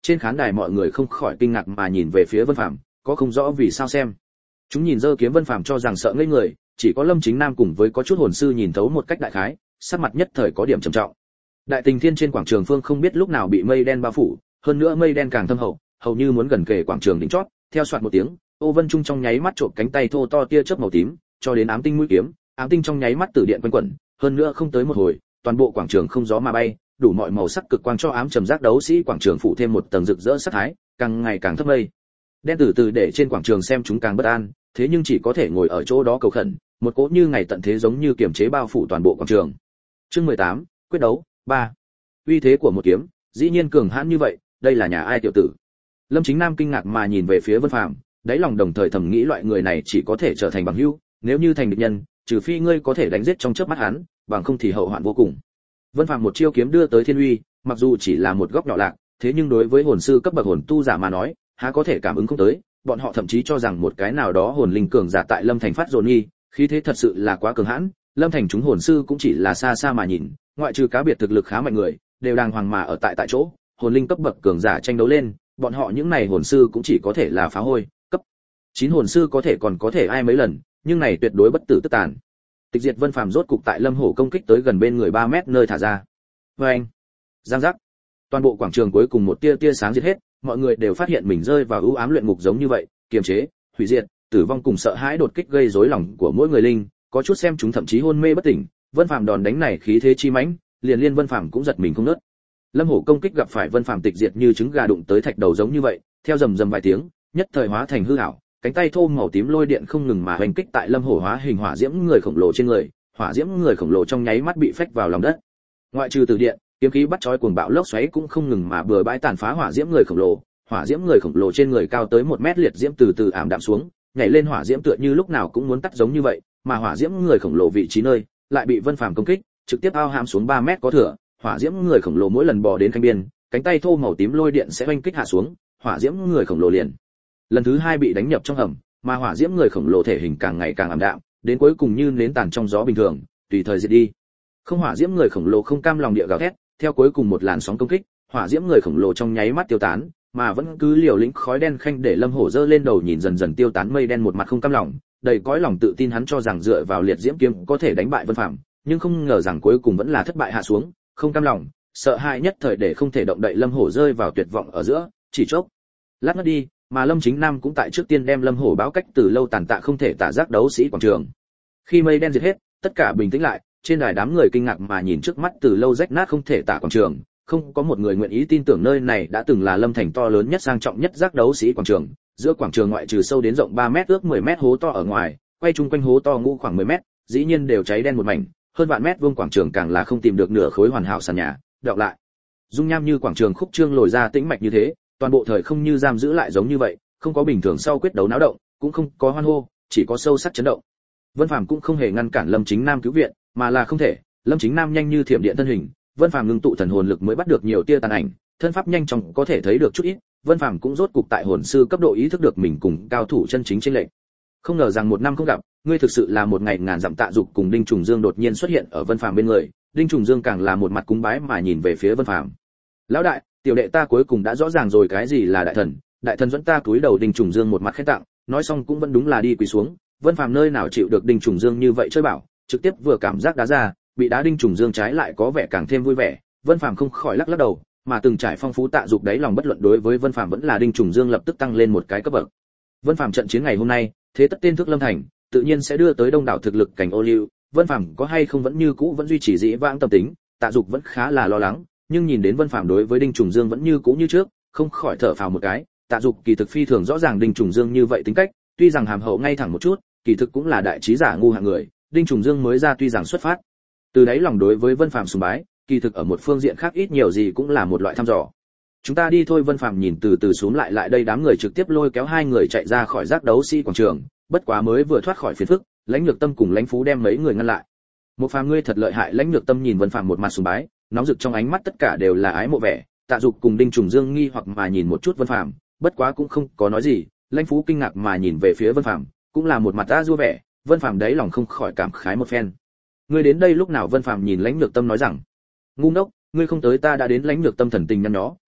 trên khán đài mọi người không khỏi kinh ngạc mà nhìn về phía Vân Phàm, có không rõ vì sao xem. Chúng nhìn Dơ Kiếm Vân Phàm cho rằng sợ ngây người, chỉ có Lâm Chính Nam cùng với có chút hồn sư nhìn thấu một cách đại khái, sắc mặt nhất thời có điểm trầm trọng. Đại Tình Thiên trên quảng trường phương không biết lúc nào bị mây đen bao phủ, hơn nữa mây đen càng thâm hậu, hầu như muốn gần kề quảng trường đỉnh chót, theo soạt một tiếng, Ô Vân Trung trong nháy mắt trộm cánh tay thô to tia chớp màu tím, cho đến ám tinh mũi kiếm, ám tinh trong nháy mắt tử điện quanh quẩn, hơn nữa không tới một hồi, toàn bộ quảng trường không gió mà bay, đủ mọi màu sắc cực quang cho ám trầm giác đấu sĩ quảng trường phủ thêm một tầng rực rỡ sắc thái, càng ngày càng thấp mây. Đen từ từ để trên quảng trường xem chúng càng bất an, thế nhưng chỉ có thể ngồi ở chỗ đó cầu khẩn, một cỗ như ngày tận thế giống như kiềm chế bao phủ toàn bộ quảng trường. Chương mười tám, quyết đấu ba. Uy thế của một kiếm, dĩ nhiên cường hãn như vậy, đây là nhà ai tiểu tử? Lâm Chính Nam kinh ngạc mà nhìn về phía Vân Phàm, đáy lòng đồng thời thầm nghĩ loại người này chỉ có thể trở thành bằng hữu, nếu như thành địch nhân, trừ phi ngươi có thể đánh giết trong chớp mắt hắn, bằng không thì hậu hoạn vô cùng. Vân Phàm một chiêu kiếm đưa tới thiên uy, mặc dù chỉ là một góc nhỏ lạc, thế nhưng đối với hồn sư cấp bậc hồn tu giả mà nói, há có thể cảm ứng không tới, bọn họ thậm chí cho rằng một cái nào đó hồn linh cường giả tại Lâm Thành phát dồn nghi, khí thế thật sự là quá cường hãn, Lâm Thành chúng hồn sư cũng chỉ là xa xa mà nhìn, ngoại trừ cá biệt thực lực khá mạnh người, đều đàng hoàng mà ở tại tại chỗ, hồn linh cấp bậc cường giả tranh đấu lên, bọn họ những này hồn sư cũng chỉ có thể là phá hôi, cấp chín hồn sư có thể còn có thể ai mấy lần, nhưng này tuyệt đối bất tử tức tàn. Tịch diệt Vân Phàm rốt cục tại Lâm Hổ công kích tới gần bên người ba mét nơi thả ra. Oeng! Giang giác! Toàn bộ quảng trường cuối cùng một tia tia sáng diệt hết, mọi người đều phát hiện mình rơi vào ưu ám luyện ngục giống như vậy, kiềm chế, hủy diệt, tử vong cùng sợ hãi đột kích gây rối lòng của mỗi người linh, có chút xem chúng thậm chí hôn mê bất tỉnh. Vân Phàm đòn đánh này khí thế chi mãnh, liền liên Vân Phàm cũng giật mình không ngớt. Lâm Hổ công kích gặp phải Vân Phàm tịch diệt như trứng gà đụng tới thạch đầu giống như vậy, theo rầm rầm vài tiếng, nhất thời hóa thành hư ảo, cánh tay thô màu tím lôi điện không ngừng mà hoành kích tại Lâm Hổ hóa hình hỏa diễm người khổng lồ trên người, hỏa diễm người khổng lồ trong nháy mắt bị phách vào lòng đất. Ngoại trừ từ điện, kiếm khí bắt chói cuồng bạo lốc xoáy cũng không ngừng mà bừa bãi tàn phá hỏa diễm người khổng lồ, hỏa diễm người khổng lồ trên người cao tới một mét liệt diễm từ từ ảm đạm xuống, nhảy lên hỏa diễm tựa như lúc nào cũng muốn tắt giống như vậy, mà hỏa diễm người khổng lồ vị trí nơi lại bị Vân Phàm công kích, trực tiếp ao hãm xuống ba mét có thừa, hỏa diễm người khổng lồ mỗi lần bò đến cánh biên, cánh tay thô màu tím lôi điện sẽ oanh kích hạ xuống, hỏa diễm người khổng lồ liền lần thứ hai bị đánh nhập trong hầm, mà hỏa diễm người khổng lồ thể hình càng ngày càng ảm đạm, đến cuối cùng như nến tàn trong gió bình thường, tùy thời diệt đi. Không, hỏa diễm người khổng lồ không cam lòng địa gào thét, theo cuối cùng một làn sóng công kích, hỏa diễm người khổng lồ trong nháy mắt tiêu tán, mà vẫn cứ liều lĩnh khói đen khanh để Lâm Hổ giơ lên đầu nhìn dần dần tiêu tán mây đen, một mặt không cam lòng, đầy cõi lòng tự tin hắn cho rằng dựa vào liệt diễm kiếm có thể đánh bại Vân Phàm, nhưng không ngờ rằng cuối cùng vẫn là thất bại hạ xuống, không cam lòng, sợ hãi nhất thời để không thể động đậy Lâm Hổ rơi vào tuyệt vọng ở giữa, chỉ chốc lát mất đi, mà Lâm Chính Nam cũng tại trước tiên đem Lâm Hổ báo cách từ lâu tàn tạ không thể tả giác đấu sĩ quảng trường. Khi mây đen diệt hết, tất cả bình tĩnh lại, trên đài đám người kinh ngạc mà nhìn trước mắt từ lâu rách nát không thể tả quảng trường, không có một người nguyện ý tin tưởng nơi này đã từng là Lâm Thành to lớn nhất sang trọng nhất giác đấu sĩ quảng trường. Giữa quảng trường ngoại trừ sâu đến rộng ba mét ước mười mét hố to ở ngoài, quay chung quanh hố to ngũ khoảng mười mét, dĩ nhiên đều cháy đen một mảnh, hơn vạn mét vuông quảng trường càng là không tìm được nửa khối hoàn hảo sàn nhà, đọc lại. Dung nham như quảng trường khúc trương lồi ra tĩnh mạch như thế, toàn bộ thời không như giam giữ lại giống như vậy, không có bình thường sau quyết đấu náo động, cũng không có hoan hô, chỉ có sâu sắc chấn động. Vân Phàm cũng không hề ngăn cản Lâm Chính Nam cứu viện, mà là không thể, Lâm Chính Nam nhanh như thiểm điện thân hình, Vân Phàm ngưng tụ thần hồn lực mới bắt được nhiều tia tàn ảnh, thân pháp nhanh chóng có thể thấy được chút ít, Vân Phàm cũng rốt cục tại hồn sư cấp độ ý thức được mình cùng cao thủ chân chính trên lệnh. Không ngờ rằng một năm không gặp, ngươi thực sự là một ngày ngàn dặm tạ dục cùng Đinh Trùng Dương đột nhiên xuất hiện ở Vân Phàm bên người, Đinh Trùng Dương càng là một mặt cúng bái mà nhìn về phía Vân Phàm. Lão đại, tiểu đệ ta cuối cùng đã rõ ràng rồi cái gì là đại thần, đại thần dẫn ta cúi đầu. Đinh Trùng Dương một mặt khen tặng, nói xong cũng vẫn đúng là đi quỳ xuống. Vân Phàm nơi nào chịu được Đinh Trùng Dương như vậy chơi bảo, trực tiếp vừa cảm giác đá ra, bị đá Đinh Trùng Dương trái lại có vẻ càng thêm vui vẻ. Vân Phàm không khỏi lắc lắc đầu, mà từng trải phong phú tạ dục đáy lòng bất luận đối với Vân Phàm vẫn là Đinh Trùng Dương lập tức tăng lên một cái cấp bậc. Vân Phàm trận chiến ngày hôm nay, thế tất tên thước Lâm Thành, tự nhiên sẽ đưa tới đông đảo thực lực cảnh ô liu. Vân Phàm có hay không vẫn như cũ vẫn duy trì dĩ vãng tâm tính, tạ dục vẫn khá là lo lắng, nhưng nhìn đến Vân Phàm đối với Đinh Trùng Dương vẫn như cũ như trước, không khỏi thở phào một cái. Tạ dục kỳ thực phi thường rõ ràng Đinh Trùng Dương như vậy tính cách, tuy rằng hàm hậu ngay thẳng một chút, kỳ thực cũng là đại trí giả ngu hạng người. Đinh Trùng Dương mới ra tuy rằng xuất phát từ đáy lòng đối với Vân Phàm sùng bái, kỳ thực ở một phương diện khác ít nhiều gì cũng là một loại thăm dò. Chúng ta đi thôi. Vân Phàm nhìn từ từ xuống lại lại đây đám người, trực tiếp lôi kéo hai người chạy ra khỏi giác đấu sĩ quảng trường. Bất quá mới vừa thoát khỏi phiền phức, Lãnh Nhược Tâm cùng Lãnh Phú đem mấy người ngăn lại. Một Phàm ngươi thật lợi hại. Lãnh Nhược Tâm nhìn Vân Phàm một mặt sùng bái, nóng rực trong ánh mắt tất cả đều là ái mộ vẻ. Tạ Dục cùng Đinh Trùng Dương nghi hoặc mà nhìn một chút Vân Phàm, bất quá cũng không có nói gì. Lãnh Phú kinh ngạc mà nhìn về phía Vân Phàm, cũng là một mặt a dua vẻ. Vân Phàm đấy lòng không khỏi cảm khái một phen. Ngươi đến đây lúc nào? Vân Phàm nhìn Lãnh Nhược Tâm nói rằng. Ngu ngốc, ngươi không tới ta đã đến. Lãnh Nhược Tâm thần tình nhăn nhó,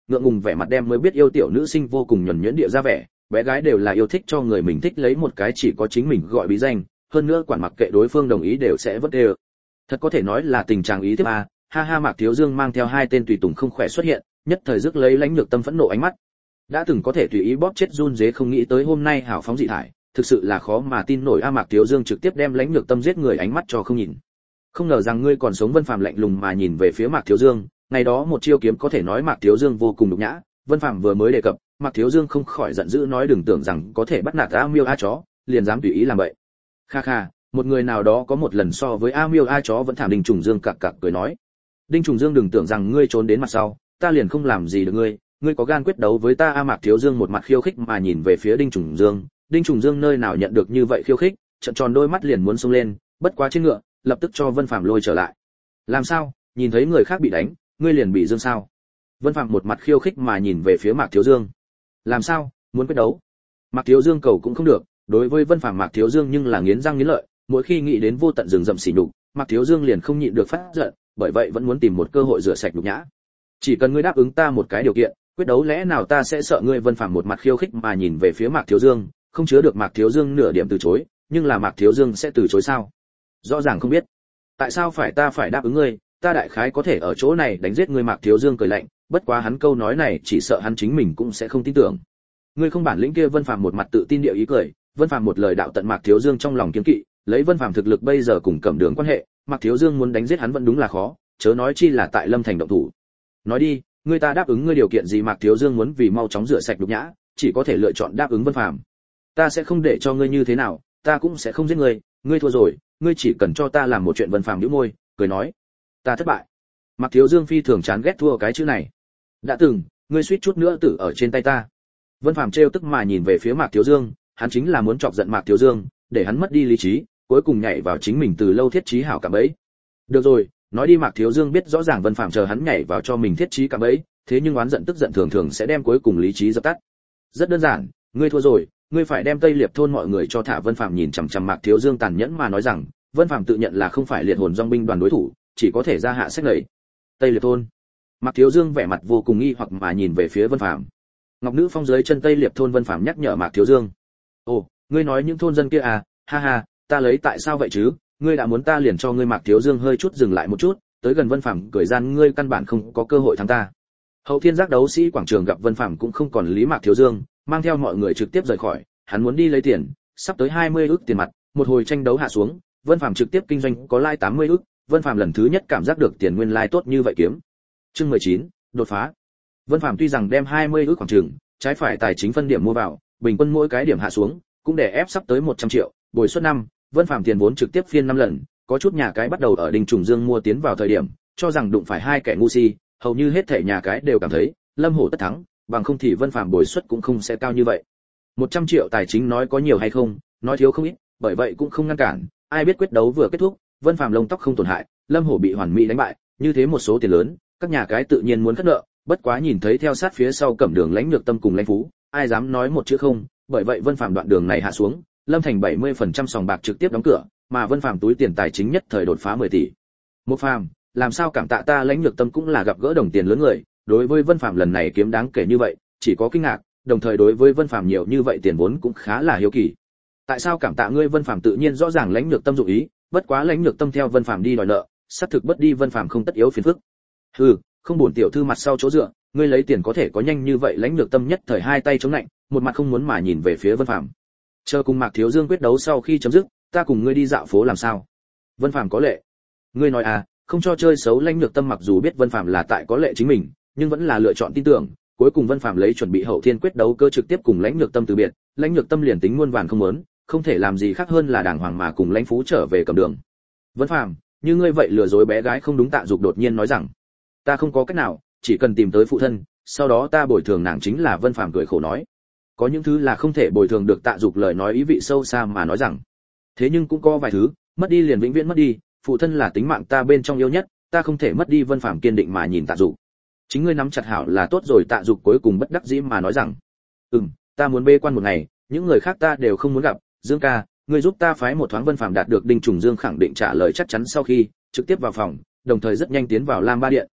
ngượng ngùng vẻ mặt đem mới biết yêu tiểu nữ sinh vô cùng nhuần nhuyễn địa ra vẻ, bé gái đều là yêu thích cho người mình thích lấy một cái chỉ có chính mình gọi bí danh, hơn nữa quản mặc kệ đối phương đồng ý đều sẽ vất đều. Thật có thể nói là tình trạng ý tiếp a. Ha ha, Mạc Thiếu Dương mang theo hai tên tùy tùng không khỏe xuất hiện, nhất thời rước lấy Lãnh Nhược Tâm phẫn nộ ánh mắt. Đã từng có thể tùy ý bóp chết run dế không nghĩ tới hôm nay hảo phóng dị thải, thực sự là khó mà tin nổi a. Mạc Thiếu Dương trực tiếp đem Lãnh Nhược Tâm giết người ánh mắt cho không nhìn. Không ngờ rằng ngươi còn sống. Vân Phàm lạnh lùng mà nhìn về phía Mạc Thiếu Dương, ngày đó một chiêu kiếm có thể nói Mạc Thiếu Dương vô cùng nhục nhã, Vân Phàm vừa mới đề cập, Mạc Thiếu Dương không khỏi giận dữ nói đừng tưởng rằng có thể bắt nạt A Miêu A chó, liền dám tùy ý làm vậy. Kha kha, một người nào đó có một lần so với A Miêu A chó vẫn thảm. Đinh Trùng Dương cặc cặc cười nói. Đinh Trùng Dương đừng tưởng rằng ngươi trốn đến mặt sau, ta liền không làm gì được ngươi, ngươi có gan quyết đấu với ta a. Mạc Thiếu Dương một mặt khiêu khích mà nhìn về phía Đinh Trùng Dương, Đinh Trùng Dương nơi nào nhận được như vậy khiêu khích, trợn tròn đôi mắt liền muốn xông lên, bất quá trên ngựa, lập tức cho Vân Phàm lôi trở lại. Làm sao, nhìn thấy người khác bị đánh, ngươi liền bị dương sao? Vân Phàm một mặt khiêu khích mà nhìn về phía Mạc Thiếu Dương. Làm sao, muốn quyết đấu? Mạc Thiếu Dương cầu cũng không được, đối với Vân Phàm Mạc Thiếu Dương nhưng là nghiến răng nghiến lợi, mỗi khi nghĩ đến vô tận rừng rậm sỉ nhục, Mạc Thiếu Dương liền không nhịn được phát giận, bởi vậy vẫn muốn tìm một cơ hội rửa sạch nhục nhã. Chỉ cần ngươi đáp ứng ta một cái điều kiện, quyết đấu lẽ nào ta sẽ sợ ngươi? Vân Phàm một mặt khiêu khích mà nhìn về phía Mạc Thiếu Dương, không chứa được Mạc Thiếu Dương nửa điểm từ chối, nhưng là Mạc Thiếu Dương sẽ từ chối sao? Rõ ràng không biết. Tại sao phải ta phải đáp ứng ngươi, ta đại khái có thể ở chỗ này đánh giết ngươi. Mạc Thiếu Dương cười lạnh, bất quá hắn câu nói này chỉ sợ hắn chính mình cũng sẽ không tin tưởng. Ngươi không bản lĩnh kia. Vân Phàm một mặt tự tin địa ý cười, Vân Phàm một lời đạo tận Mạc Thiếu Dương trong lòng kiêng kỵ, lấy Vân Phàm thực lực bây giờ cùng Cẩm Đường quan hệ, Mạc Thiếu Dương muốn đánh giết hắn vẫn đúng là khó, chớ nói chi là tại Lâm Thành động thủ. Nói đi, ngươi ta đáp ứng ngươi điều kiện gì? Mạc Thiếu Dương muốn vì mau chóng rửa sạch nhục nhã, chỉ có thể lựa chọn đáp ứng Vân Phàm. Ta sẽ không để cho ngươi như thế nào, ta cũng sẽ không giết ngươi, ngươi thua rồi, ngươi chỉ cần cho ta làm một chuyện. Vân Phàm nhíu môi, cười nói, ta thất bại. Mạc Thiếu Dương phi thường chán ghét thua cái chữ này. Đã từng, ngươi suýt chút nữa tử ở trên tay ta. Vân Phàm trêu tức mà nhìn về phía Mạc Thiếu Dương, hắn chính là muốn chọc giận Mạc Thiếu Dương, để hắn mất đi lý trí, cuối cùng nhảy vào chính mình từ lâu thiết trí hảo cả bẫy. Được rồi, nói đi. Mạc Thiếu Dương biết rõ ràng Vân Phàm chờ hắn nhảy vào cho mình thiết trí cả bẫy, thế nhưng oán giận tức giận thường thường sẽ đem cuối cùng lý trí dập tắt. Rất đơn giản, ngươi thua rồi, ngươi phải đem Tây Liệp thôn mọi người cho thả. Vân Phàm nhìn chằm chằm Mạc Thiếu Dương tàn nhẫn mà nói rằng, Vân Phàm tự nhận là không phải liệt hồn dòng binh đoàn đối thủ, chỉ có thể ra hạ sách lầy. Tây Liệp thôn. Mạc Thiếu Dương vẻ mặt vô cùng nghi hoặc mà nhìn về phía Vân Phàm. Ngọc Nữ Phong dưới chân Tây Liệp thôn. Vân Phàm nhắc nhở Mạc Thiếu Dương. Ồ, ngươi nói những thôn dân kia à? Ha ha, ta lấy tại sao vậy chứ? Ngươi đã muốn ta liền cho ngươi. Mạc Thiếu Dương hơi chút dừng lại một chút, tới gần Vân Phàm cười gian, ngươi căn bản không có cơ hội thắng ta. Hậu Thiên Giác đấu sĩ quảng trường gặp Vân Phàm cũng không còn lý Mạc Thiếu Dương, mang theo mọi người trực tiếp rời khỏi, hắn muốn đi lấy tiền, sắp tới hai mươi ức tiền mặt, một hồi tranh đấu hạ xuống, Vân Phàm trực tiếp kinh doanh có lai tám mươi ức, Vân Phàm lần thứ nhất cảm giác được tiền nguyên lai tốt như vậy kiếm. Chương mười chín, đột phá. Vân Phàm tuy rằng đem hai mươi ức quảng trường, trái phải tài chính phân điểm mua vào, bình quân mỗi cái điểm hạ xuống, cũng để ép sắp tới một trăm triệu, bồi suất năm, Vân Phàm tiền vốn trực tiếp phiên năm lần, có chút nhà cái bắt đầu ở Đinh Trùng Dương mua tiến vào thời điểm, cho rằng đụng phải hai kẻ ngu si, hầu như hết thảy nhà cái đều cảm thấy Lâm Hổ tất thắng, bằng không thì Vân Phàm bồi suất cũng không sẽ cao như vậy. một trăm triệu tài chính nói có nhiều hay không, nói thiếu không ít, bởi vậy cũng không ngăn cản, ai biết quyết đấu vừa kết thúc, Vân Phàm lông tóc không tổn hại, Lâm Hổ bị hoàn mỹ đánh bại, như thế một số tiền lớn, các nhà cái tự nhiên muốn khất nợ, bất quá nhìn thấy theo sát phía sau Cẩm Đường Lãnh Nhược Tâm cùng Lãnh Phú, ai dám nói một chữ không, bởi vậy Vân Phàm đoạn đường này hạ xuống, Lâm Thành bảy mươi phần trăm sòng bạc trực tiếp đóng cửa, mà Vân Phàm túi tiền tài chính nhất thời đột phá mười tỷ. Một Phàm, làm sao cảm tạ ta? Lãnh Nhược Tâm cũng là gặp gỡ đồng tiền lớn người, đối với Vân Phàm lần này kiếm đáng kể như vậy, chỉ có kinh ngạc, đồng thời đối với Vân Phàm nhiều như vậy tiền vốn cũng khá là hiếu kỳ. Tại sao cảm tạ ngươi? Vân Phàm tự nhiên rõ ràng Lãnh Nhược Tâm dụng ý, bất quá Lãnh Nhược Tâm theo Vân Phàm đi đòi nợ, xác thực bất đi Vân Phàm không tất yếu phiền phức. Hừ, không buồn tiểu thư mặt sau chỗ dựa, ngươi lấy tiền có thể có nhanh như vậy? Lãnh Nhược Tâm nhất thời hai tay chống lạnh, một mặt không muốn mà nhìn về phía Vân Phàm. Chờ cùng Mạc Thiếu Dương quyết đấu sau khi chấm dứt, ta cùng ngươi đi dạo phố làm sao? Vân Phàm có lệ. Ngươi nói à, không cho chơi xấu. Lãnh Nhược Tâm mặc dù biết Vân Phàm là tại có lệ chính mình, nhưng vẫn là lựa chọn tin tưởng, cuối cùng Vân Phàm lấy chuẩn bị hậu thiên quyết đấu cơ trực tiếp cùng Lãnh Nhược Tâm từ biệt, Lãnh Nhược Tâm liền tính muôn vàn không muốn, không thể làm gì khác hơn là đàng hoàng mà cùng Lãnh Phú trở về Cẩm Đường. Vân Phàm, như ngươi vậy lừa dối bé gái không đúng. Tạ Dục đột nhiên nói rằng, ta không có cách nào, chỉ cần tìm tới phụ thân, sau đó ta bồi thường nàng chính là. Vân Phàm cười khổ nói, có những thứ là không thể bồi thường được. Tạ Dục lời nói ý vị sâu xa mà nói rằng, thế nhưng cũng có vài thứ, mất đi liền vĩnh viễn mất đi, phụ thân là tính mạng ta bên trong yêu nhất, ta không thể mất đi. Vân Phàm kiên định mà nhìn Tạ Dục, chính ngươi nắm chặt hảo là tốt rồi. Tạ Dục cuối cùng bất đắc dĩ mà nói rằng, ừm, ta muốn bê quan một ngày, những người khác ta đều không muốn gặp. Dương ca, ngươi giúp ta phái một thoáng. Vân Phàm đạt được Đinh Trùng Dương khẳng định trả lời chắc chắn sau khi trực tiếp vào phòng, đồng thời rất nhanh tiến vào Lam Ba Điện,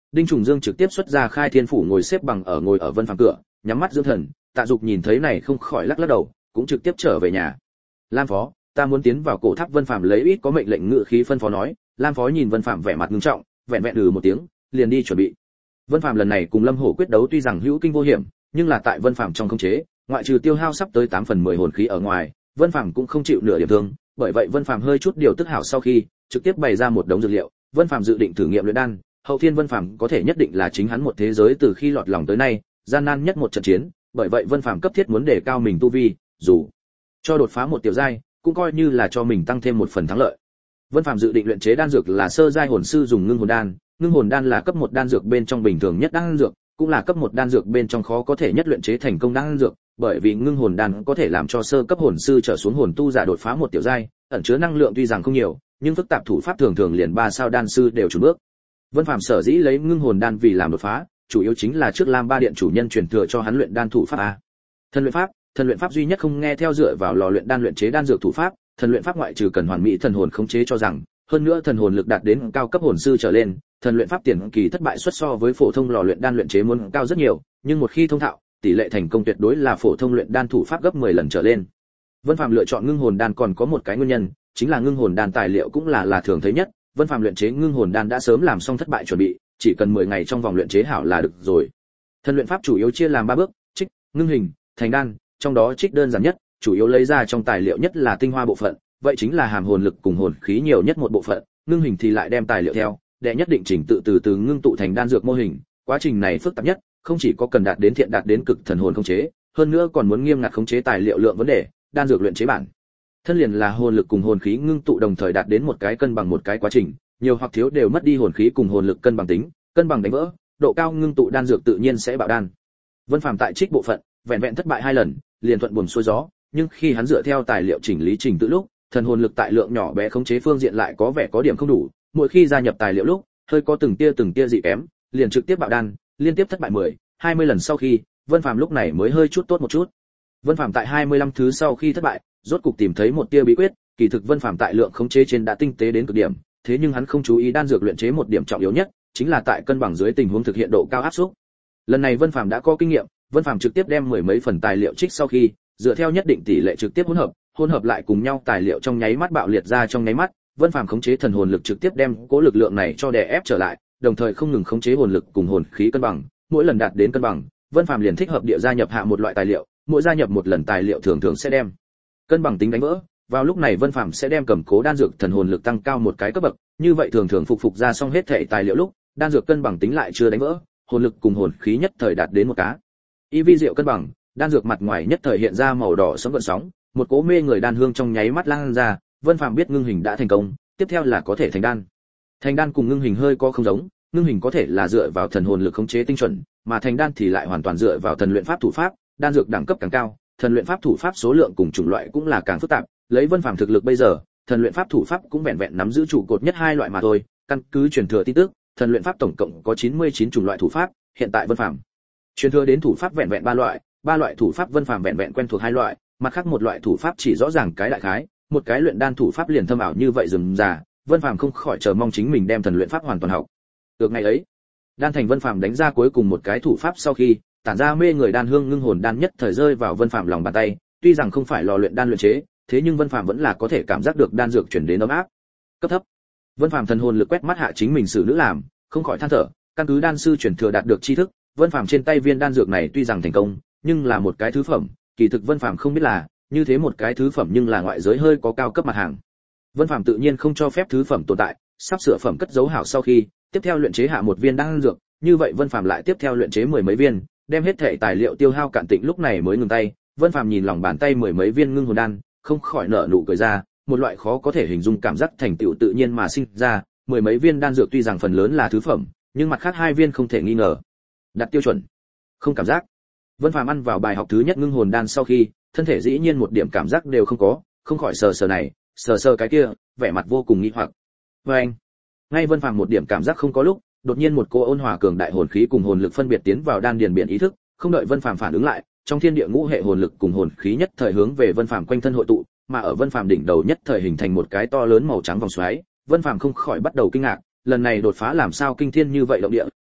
Đinh Trùng Dương trực tiếp xuất ra Khai Thiên phủ ngồi xếp bằng ở ngồi ở Vân Phàm cửa, nhắm mắt dưỡng thần. Tạ Dục nhìn thấy này không khỏi lắc lắc đầu, cũng trực tiếp trở về nhà. Lam Phó, ta muốn tiến vào cổ tháp. Vân Phàm lấy ít có mệnh lệnh ngự khí phân phó nói. Lam Phó nhìn Vân Phàm vẻ mặt nghiêm trọng, vẹn vẹn ừ một tiếng, liền đi chuẩn bị. Vân Phàm lần này cùng Lâm Hổ quyết đấu tuy rằng hữu kinh vô hiểm, nhưng là tại Vân Phàm trong khống chế, ngoại trừ tiêu hao sắp tới tám phần mười hồn khí ở ngoài, Vân Phàm cũng không chịu nửa điểm thương, bởi vậy Vân Phàm hơi chút điều tức hảo sau khi, trực tiếp bày ra một đống dược liệu. Vân Phàm dự định thử nghiệm luyện đan, hậu thiên Vân Phàm có thể nhất định là chính hắn một thế giới từ khi lọt lòng tới nay, gian nan nhất một trận chiến, bởi vậy Vân Phàm cấp thiết muốn đề cao mình tu vi, dù cho đột phá một tiểu giai, cũng coi như là cho mình tăng thêm một phần thắng lợi. Vân Phàm dự định luyện chế đan dược là sơ giai hồn sư dùng ngưng hồn đan, ngưng hồn đan là cấp một đan dược bên trong bình thường nhất đan dược, cũng là cấp một đan dược bên trong khó có thể nhất luyện chế thành công đan dược, bởi vì ngưng hồn đan có thể làm cho sơ cấp hồn sư trở xuống hồn tu giả đột phá một tiểu giai, ẩn chứa năng lượng tuy rằng không nhiều, nhưng phức tạp thủ pháp thường thường liền ba sao đan sư đều chùn bước. Vân Phàm sở dĩ lấy ngưng hồn đan vì làm đột phá, chủ yếu chính là trước Lam Ba điện chủ nhân truyền thừa cho hắn luyện đan thủ pháp a. Thần luyện pháp, thần luyện pháp duy nhất không nghe theo dựa vào lò luyện đan luyện chế đan dược thủ pháp, thần luyện pháp ngoại trừ cần hoàn mỹ thần hồn khống chế cho rằng, hơn nữa thần hồn lực đạt đến cao cấp hồn sư trở lên, thần luyện pháp tiền kỳ thất bại suất so với phổ thông lò luyện đan luyện chế muốn cao rất nhiều, nhưng một khi thông thạo, tỷ lệ thành công tuyệt đối là phổ thông luyện đan thủ pháp gấp mười lần trở lên. Vân Phàm lựa chọn ngưng hồn đan còn có một cái nguyên nhân, chính là ngưng hồn đan tài liệu cũng là là thường thấy nhất, Vân Phàm luyện chế ngưng hồn đan đã sớm làm xong thất bại chuẩn bị, chỉ cần mười ngày trong vòng luyện chế hảo là được rồi. Thần luyện pháp chủ yếu chia làm ba bước, trích, ngưng hình, thành đan, trong đó trích đơn giản nhất, chủ yếu lấy ra trong tài liệu nhất là tinh hoa bộ phận, vậy chính là hàm hồn lực cùng hồn khí nhiều nhất một bộ phận, ngưng hình thì lại đem tài liệu theo, để nhất định trình tự từ từ ngưng tụ thành đan dược mô hình, quá trình này phức tạp nhất, không chỉ có cần đạt đến thiện đạt đến cực thần hồn khống chế, hơn nữa còn muốn nghiêm ngặt khống chế tài liệu lượng vấn đề, đan dược luyện chế bản thân liền là hồn lực cùng hồn khí ngưng tụ đồng thời đạt đến một cái cân bằng một cái quá trình, nhiều hoặc thiếu đều mất đi hồn khí cùng hồn lực cân bằng tính, cân bằng đánh vỡ, độ cao ngưng tụ đan dược tự nhiên sẽ bạo đan. Vân Phàm tại trích bộ phận, vẹn vẹn thất bại hai lần, liền thuận buồm xuôi gió, nhưng khi hắn dựa theo tài liệu chỉnh lý trình tự lúc, thần hồn lực tại lượng nhỏ bé khống chế phương diện lại có vẻ có điểm không đủ, mỗi khi gia nhập tài liệu lúc, hơi có từng tia từng tia dị kém, liền trực tiếp bạo đan, liên tiếp thất bại mười, hai mươi lần sau khi, Vân Phàm lúc này mới hơi chút tốt một chút. Vân Phàm tại hai mươi lăm thứ sau khi thất bại, rốt cục tìm thấy một tia bí quyết, kỳ thực Vân Phàm tại lượng khống chế trên đã tinh tế đến cực điểm, thế nhưng hắn không chú ý đan dược luyện chế một điểm trọng yếu nhất, chính là tại cân bằng dưới tình huống thực hiện độ cao áp suất. Lần này Vân Phàm đã có kinh nghiệm, Vân Phàm trực tiếp đem mười mấy phần tài liệu trích sau khi, dựa theo nhất định tỷ lệ trực tiếp hỗn hợp, hỗn hợp lại cùng nhau tài liệu trong nháy mắt bạo liệt ra trong nháy mắt, Vân Phàm khống chế thần hồn lực trực tiếp đem cố lực lượng này cho đè ép trở lại, đồng thời không ngừng khống chế hồn lực cùng hồn khí cân bằng, mỗi lần đạt đến cân bằng, Vân Phàm liền thích hợp địa gia nhập hạ một loại tài liệu, mỗi gia nhập một lần tài liệu thường thường sẽ đem cân bằng tính đánh vỡ, vào lúc này Vân Phàm sẽ đem cầm cố đan dược thần hồn lực tăng cao một cái cấp bậc, như vậy thường thường phục phục ra xong hết thể tài liệu lúc, đan dược cân bằng tính lại chưa đánh vỡ, hồn lực cùng hồn khí nhất thời đạt đến một cá y vi diệu cân bằng, đan dược mặt ngoài nhất thời hiện ra màu đỏ sẫm gợn sóng, một cỗ mê người đan hương trong nháy mắt lan ra, Vân Phàm biết ngưng hình đã thành công, tiếp theo là có thể thành đan. Thành đan cùng ngưng hình hơi có không giống, ngưng hình có thể là dựa vào thần hồn lực khống chế tinh chuẩn, mà thành đan thì lại hoàn toàn dựa vào thần luyện pháp thủ pháp, đan dược đẳng cấp càng cao, thần luyện pháp thủ pháp số lượng cùng chủng loại cũng là càng phức tạp, lấy Vân Phàm thực lực bây giờ, thần luyện pháp thủ pháp cũng vẹn vẹn nắm giữ trụ cột nhất hai loại mà thôi, căn cứ truyền thừa tin tức, thần luyện pháp tổng cộng có chín mươi chín chủng loại thủ pháp, hiện tại Vân Phàm truyền thừa đến thủ pháp vẹn vẹn ba loại, ba loại thủ pháp Vân Phàm vẹn vẹn quen thuộc hai loại, mặt khác một loại thủ pháp chỉ rõ ràng cái đại khái, một cái luyện đan thủ pháp liền thâm ảo như vậy rườm rà, Vân Phàm không khỏi chờ mong chính mình đem thần luyện pháp hoàn toàn học. Được ngày ấy, đan thành Vân Phàm đánh ra cuối cùng một cái thủ pháp sau khi, tản ra mê người đan hương ngưng hồn đan nhất thời rơi vào Vân Phàm lòng bàn tay, tuy rằng không phải lò luyện đan luyện chế, thế nhưng Vân Phàm vẫn là có thể cảm giác được đan dược chuyển đến ấm áp. Cấp thấp. Vân Phàm thần hồn lực quét mắt hạ chính mình xử nữ làm, không khỏi than thở, căn cứ đan sư truyền thừa đạt được tri thức, Vân Phàm trên tay viên đan dược này tuy rằng thành công, nhưng là một cái thứ phẩm, kỳ thực Vân Phàm không biết là, như thế một cái thứ phẩm nhưng là ngoại giới hơi có cao cấp mặt hàng. Vân Phàm tự nhiên không cho phép thứ phẩm tồn tại, sắp sửa phẩm cất giấu hảo sau khi, tiếp theo luyện chế hạ một viên đan dược, như vậy Vân Phàm lại tiếp theo luyện chế mười mấy viên, đem hết thể tài liệu tiêu hao cạn tịnh lúc này mới ngừng tay. Vân Phàm nhìn lòng bàn tay mười mấy viên ngưng hồn đan, không khỏi nở nụ cười ra, một loại khó có thể hình dung cảm giác thành tựu tự nhiên mà sinh ra, mười mấy viên đan dược tuy rằng phần lớn là thứ phẩm, nhưng mặt khác hai viên không thể nghi ngờ đạt tiêu chuẩn. Không cảm giác. Vân Phàm ăn vào bài học thứ nhất ngưng hồn đan sau khi, thân thể dĩ nhiên một điểm cảm giác đều không có, không khỏi sờ sờ này, sờ sờ cái kia, vẻ mặt vô cùng nghi hoặc. Và anh, ngay Vân Phàm một điểm cảm giác không có lúc, đột nhiên một cô ôn hòa cường đại hồn khí cùng hồn lực phân biệt tiến vào đan điền biển ý thức, không đợi Vân Phàm phản ứng lại, trong thiên địa ngũ hệ hồn lực cùng hồn khí nhất thời hướng về Vân Phàm quanh thân hội tụ, mà ở Vân Phàm đỉnh đầu nhất thời hình thành một cái to lớn màu trắng vòng xoáy. Vân Phàm không khỏi bắt đầu kinh ngạc, lần này đột phá làm sao kinh thiên như vậy động địa,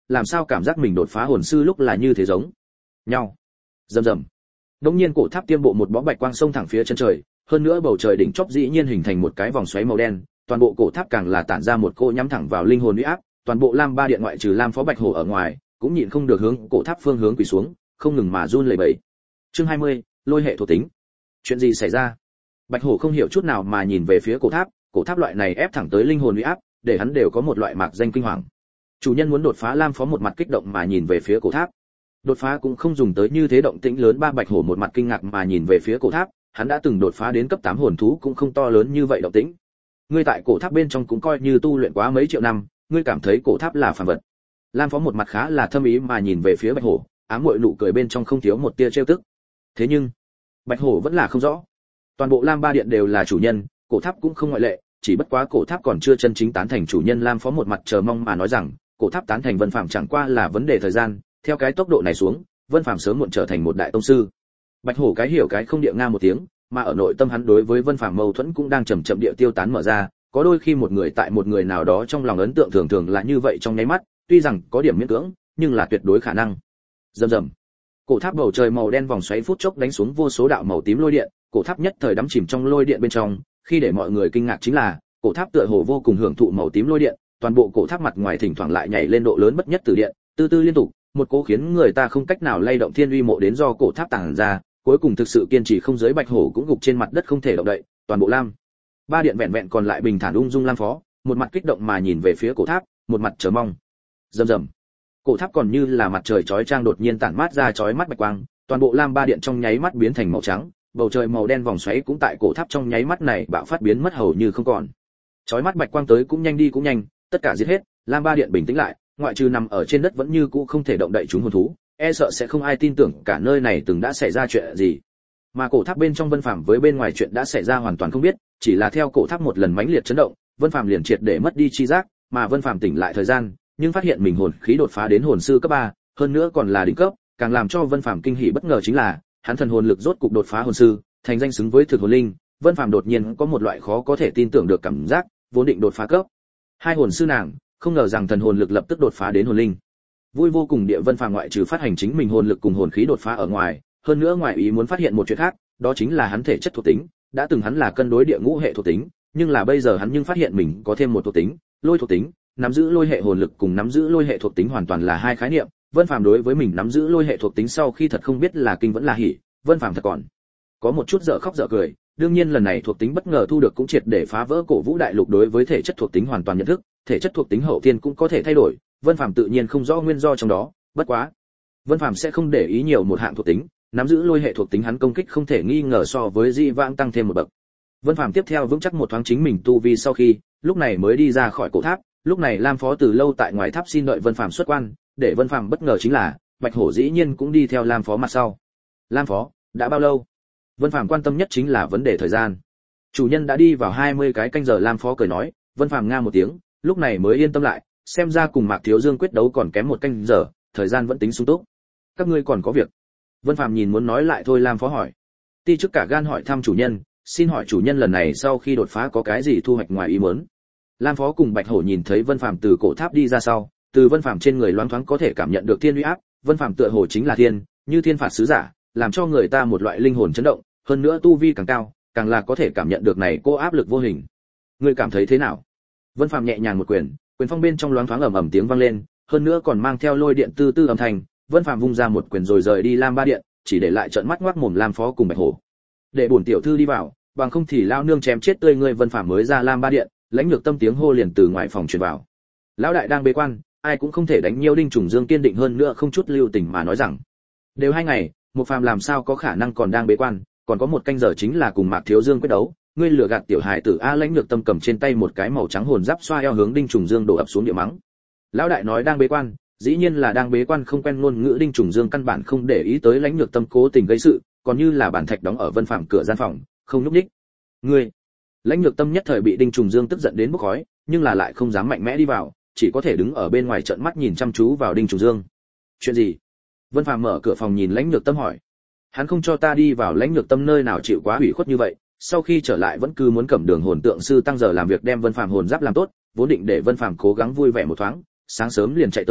làm sao cảm giác mình đột phá hồn sư lúc là như thế giống nhau. Rầm rầm. Đống nhiên cổ tháp tiêm bộ một bó bạch quang xông thẳng phía chân trời, hơn nữa bầu trời đỉnh chóp dĩ nhiên hình thành một cái vòng xoáy màu đen, toàn bộ cổ tháp càng là tản ra một cỗ nhắm thẳng vào linh hồn uy áp, toàn bộ Lam Ba Điện ngoại trừ Lam Phó Bạch Hổ ở ngoài, cũng nhịn không được hướng cổ tháp phương hướng quỳ xuống, không ngừng mà run lẩy bẩy. Chương hai mươi, lôi hệ thuộc tính. Chuyện gì xảy ra? Bạch Hổ không hiểu chút nào mà nhìn về phía cổ tháp, cổ tháp loại này ép thẳng tới linh hồn uy áp, để hắn đều có một loại mạc danh kinh hoàng. Chủ nhân muốn đột phá, Lam Phó một mặt kích động mà nhìn về phía cổ tháp. Đột phá cũng không dùng tới như thế động tĩnh lớn. Ba Bạch Hổ một mặt kinh ngạc mà nhìn về phía cổ tháp, hắn đã từng đột phá đến cấp tám hồn thú cũng không to lớn như vậy động tĩnh. Ngươi tại cổ tháp bên trong cũng coi như tu luyện quá mấy triệu năm, ngươi cảm thấy cổ tháp là phàm vật? Lam Phó một mặt khá là thâm ý mà nhìn về phía Bạch Hổ, ám muội nụ cười bên trong không thiếu một tia trêu tức. Thế nhưng, Bạch Hổ vẫn là không rõ. Toàn bộ Lam Ba Điện đều là chủ nhân, cổ tháp cũng không ngoại lệ, chỉ bất quá cổ tháp còn chưa chân chính tán thành chủ nhân. Lam Phó một mặt chờ mong mà nói rằng, cổ tháp tán thành Vân Phàm chẳng qua là vấn đề thời gian, theo cái tốc độ này xuống, Vân Phàm sớm muộn trở thành một đại tông sư. Bạch Hổ cái hiểu cái không địa nga một tiếng, mà ở nội tâm hắn đối với Vân Phàm mâu thuẫn cũng đang chậm chậm địa tiêu tán mở ra, có đôi khi một người tại một người nào đó trong lòng ấn tượng thường thường là như vậy trong nháy mắt, tuy rằng có điểm miễn cưỡng, nhưng là tuyệt đối khả năng. Rầm rầm. Cổ tháp bầu trời màu đen vòng xoáy phút chốc đánh xuống vô số đạo màu tím lôi điện, cổ tháp nhất thời đắm chìm trong lôi điện bên trong, khi để mọi người kinh ngạc chính là, cổ tháp tựa hồ vô cùng hưởng thụ màu tím lôi điện, toàn bộ cổ tháp mặt ngoài thỉnh thoảng lại nhảy lên độ lớn bất nhất từ điện, tư tư liên tục, một cỗ khiến người ta không cách nào lay động thiên uy mộ đến do cổ tháp tàng ra, cuối cùng thực sự kiên trì không giới. Bạch Hổ cũng gục trên mặt đất không thể động đậy, toàn bộ Lam Ba Điện vẹn vẹn còn lại bình thản ung dung Lam Phó, một mặt kích động mà nhìn về phía cổ tháp, một mặt chờ mong. Rầm rầm. Cổ tháp còn như là mặt trời chói chang đột nhiên tản mát ra chói mắt bạch quang, toàn bộ Lam Ba Điện trong nháy mắt biến thành màu trắng, bầu trời màu đen vòng xoáy cũng tại cổ tháp trong nháy mắt này bạo phát biến mất hầu như không còn. Chói mắt bạch quang tới cũng nhanh đi cũng nhanh, tất cả giết hết, Lam Ba Điện bình tĩnh lại, ngoại trừ nằm ở trên đất vẫn như cũ không thể động đậy chúng hồn thú, e sợ sẽ không ai tin tưởng cả nơi này từng đã xảy ra chuyện gì. Mà cổ tháp bên trong Vân Phàm với bên ngoài chuyện đã xảy ra hoàn toàn không biết, chỉ là theo cổ tháp một lần mãnh liệt chấn động, Vân Phàm liền triệt để mất đi chi giác, mà Vân Phàm tỉnh lại thời gian, nhưng phát hiện mình hồn khí đột phá đến hồn sư cấp ba, hơn nữa còn là đỉnh cấp, càng làm cho Vân Phàm kinh hỉ bất ngờ chính là, hắn thần hồn lực rốt cục đột phá hồn sư, thành danh xứng với thực hồn linh. Vân Phàm đột nhiên có một loại khó có thể tin tưởng được cảm giác, vốn định đột phá cấp hai hồn sư nàng, không ngờ rằng thần hồn lực lập tức đột phá đến hồn linh. Vui vô cùng địa Vân Phàm ngoại trừ phát hành chính mình hồn lực cùng hồn khí đột phá ở ngoài, hơn nữa ngoài ý muốn phát hiện một chuyện khác, đó chính là hắn thể chất thuộc tính, đã từng hắn là cân đối địa ngũ hệ thuộc tính, nhưng là bây giờ hắn nhưng phát hiện mình có thêm một thuộc tính, lôi thuộc tính. Nắm giữ lôi hệ hồn lực cùng nắm giữ lôi hệ thuộc tính hoàn toàn là hai khái niệm. Vân Phàm đối với mình nắm giữ lôi hệ thuộc tính sau khi thật không biết là kinh vẫn là hỉ, Vân Phàm thật còn có một chút dở khóc dở cười. Đương nhiên lần này thuộc tính bất ngờ thu được cũng triệt để phá vỡ cổ vũ đại lục đối với thể chất thuộc tính hoàn toàn nhận thức, thể chất thuộc tính hậu thiên cũng có thể thay đổi, Vân Phàm tự nhiên không rõ nguyên do trong đó, bất quá, Vân Phàm sẽ không để ý nhiều một hạng thuộc tính, nắm giữ lôi hệ thuộc tính hắn công kích không thể nghi ngờ so với Di Vãng tăng thêm một bậc. Vân Phàm tiếp theo vững chắc một thoáng chính mình tu vi sau khi, lúc này mới đi ra khỏi cổ tháp. Lúc này Lam Phó từ lâu tại ngoài tháp xin đợi Vân Phàm xuất quan, để Vân Phàm bất ngờ chính là, Bạch Hổ dĩ nhiên cũng đi theo Lam Phó mặt sau. Lam Phó, đã bao lâu? Vân Phàm quan tâm nhất chính là vấn đề thời gian. Chủ nhân đã đi vào hai mươi cái canh giờ. Lam Phó cười nói. Vân Phàm nga một tiếng, lúc này mới yên tâm lại, xem ra cùng Mạc Thiếu Dương quyết đấu còn kém một canh giờ, thời gian vẫn tính sung túc. Các ngươi còn có việc? Vân Phàm nhìn muốn nói lại thôi Lam Phó hỏi. Ti trước cả gan hỏi thăm chủ nhân, xin hỏi chủ nhân lần này sau khi đột phá có cái gì thu hoạch ngoài ý muốn? Lam Phó cùng Bạch Hổ nhìn thấy Vân Phàm từ cổ tháp đi ra sau, từ Vân Phàm trên người loáng thoáng có thể cảm nhận được thiên uy áp, Vân Phàm tựa hồ chính là thiên, như thiên phạt sứ giả, làm cho người ta một loại linh hồn chấn động, hơn nữa tu vi càng cao, càng là có thể cảm nhận được này cô áp lực vô hình. Ngươi cảm thấy thế nào? Vân Phàm nhẹ nhàng một quyền, quyền phong bên trong loáng thoáng ầm ầm tiếng vang lên, hơn nữa còn mang theo lôi điện tư tư âm thanh, Vân Phàm vung ra một quyền rồi rời đi Lam Ba Điện, chỉ để lại trợn mắt ngoác mồm Lam Phó cùng Bạch Hổ. Để bổn tiểu thư đi vào, bằng không thì lao nương chém chết tươi ngươi. Vân Phàm mới ra Lam Ba Điện, Lãnh Nhược Tâm tiếng hô liền từ ngoài phòng truyền vào. Lão đại đang bế quan, ai cũng không thể đánh nhiễu. Đinh Trùng Dương kiên định hơn nữa không chút lưu tình mà nói rằng, đều hai ngày, một phàm làm sao có khả năng còn đang bế quan, còn có một canh giờ chính là cùng Mạc Thiếu Dương quyết đấu, ngươi lừa gạt tiểu hài tử a. Lãnh Nhược Tâm cầm trên tay một cái màu trắng hồn giáp xoa eo hướng Đinh Trùng Dương đổ ập xuống địa mắng. Lão đại nói đang bế quan, dĩ nhiên là đang bế quan, không quen ngôn ngữ. Đinh Trùng Dương căn bản không để ý tới Lãnh Nhược Tâm cố tình gây sự, còn như là bản thạch đóng ở Vân Phàm cửa gian phòng, không nhúc nhích. Ngươi! Lãnh Nhược Tâm nhất thời bị Đinh Trùng Dương tức giận đến bốc khói, nhưng là lại không dám mạnh mẽ đi vào, chỉ có thể đứng ở bên ngoài trợn mắt nhìn chăm chú vào Đinh Trùng Dương. Chuyện gì? Vân Phàm mở cửa phòng nhìn Lãnh Nhược Tâm hỏi. Hắn không cho ta đi vào. Lãnh Nhược Tâm nơi nào chịu quá hủy khuất như vậy, sau khi trở lại vẫn cứ muốn cẩm đường hồn tượng sư tăng giờ làm việc đem Vân Phàm hồn giáp làm tốt, vốn định để Vân Phàm cố gắng vui vẻ một thoáng, sáng sớm liền chạy tới,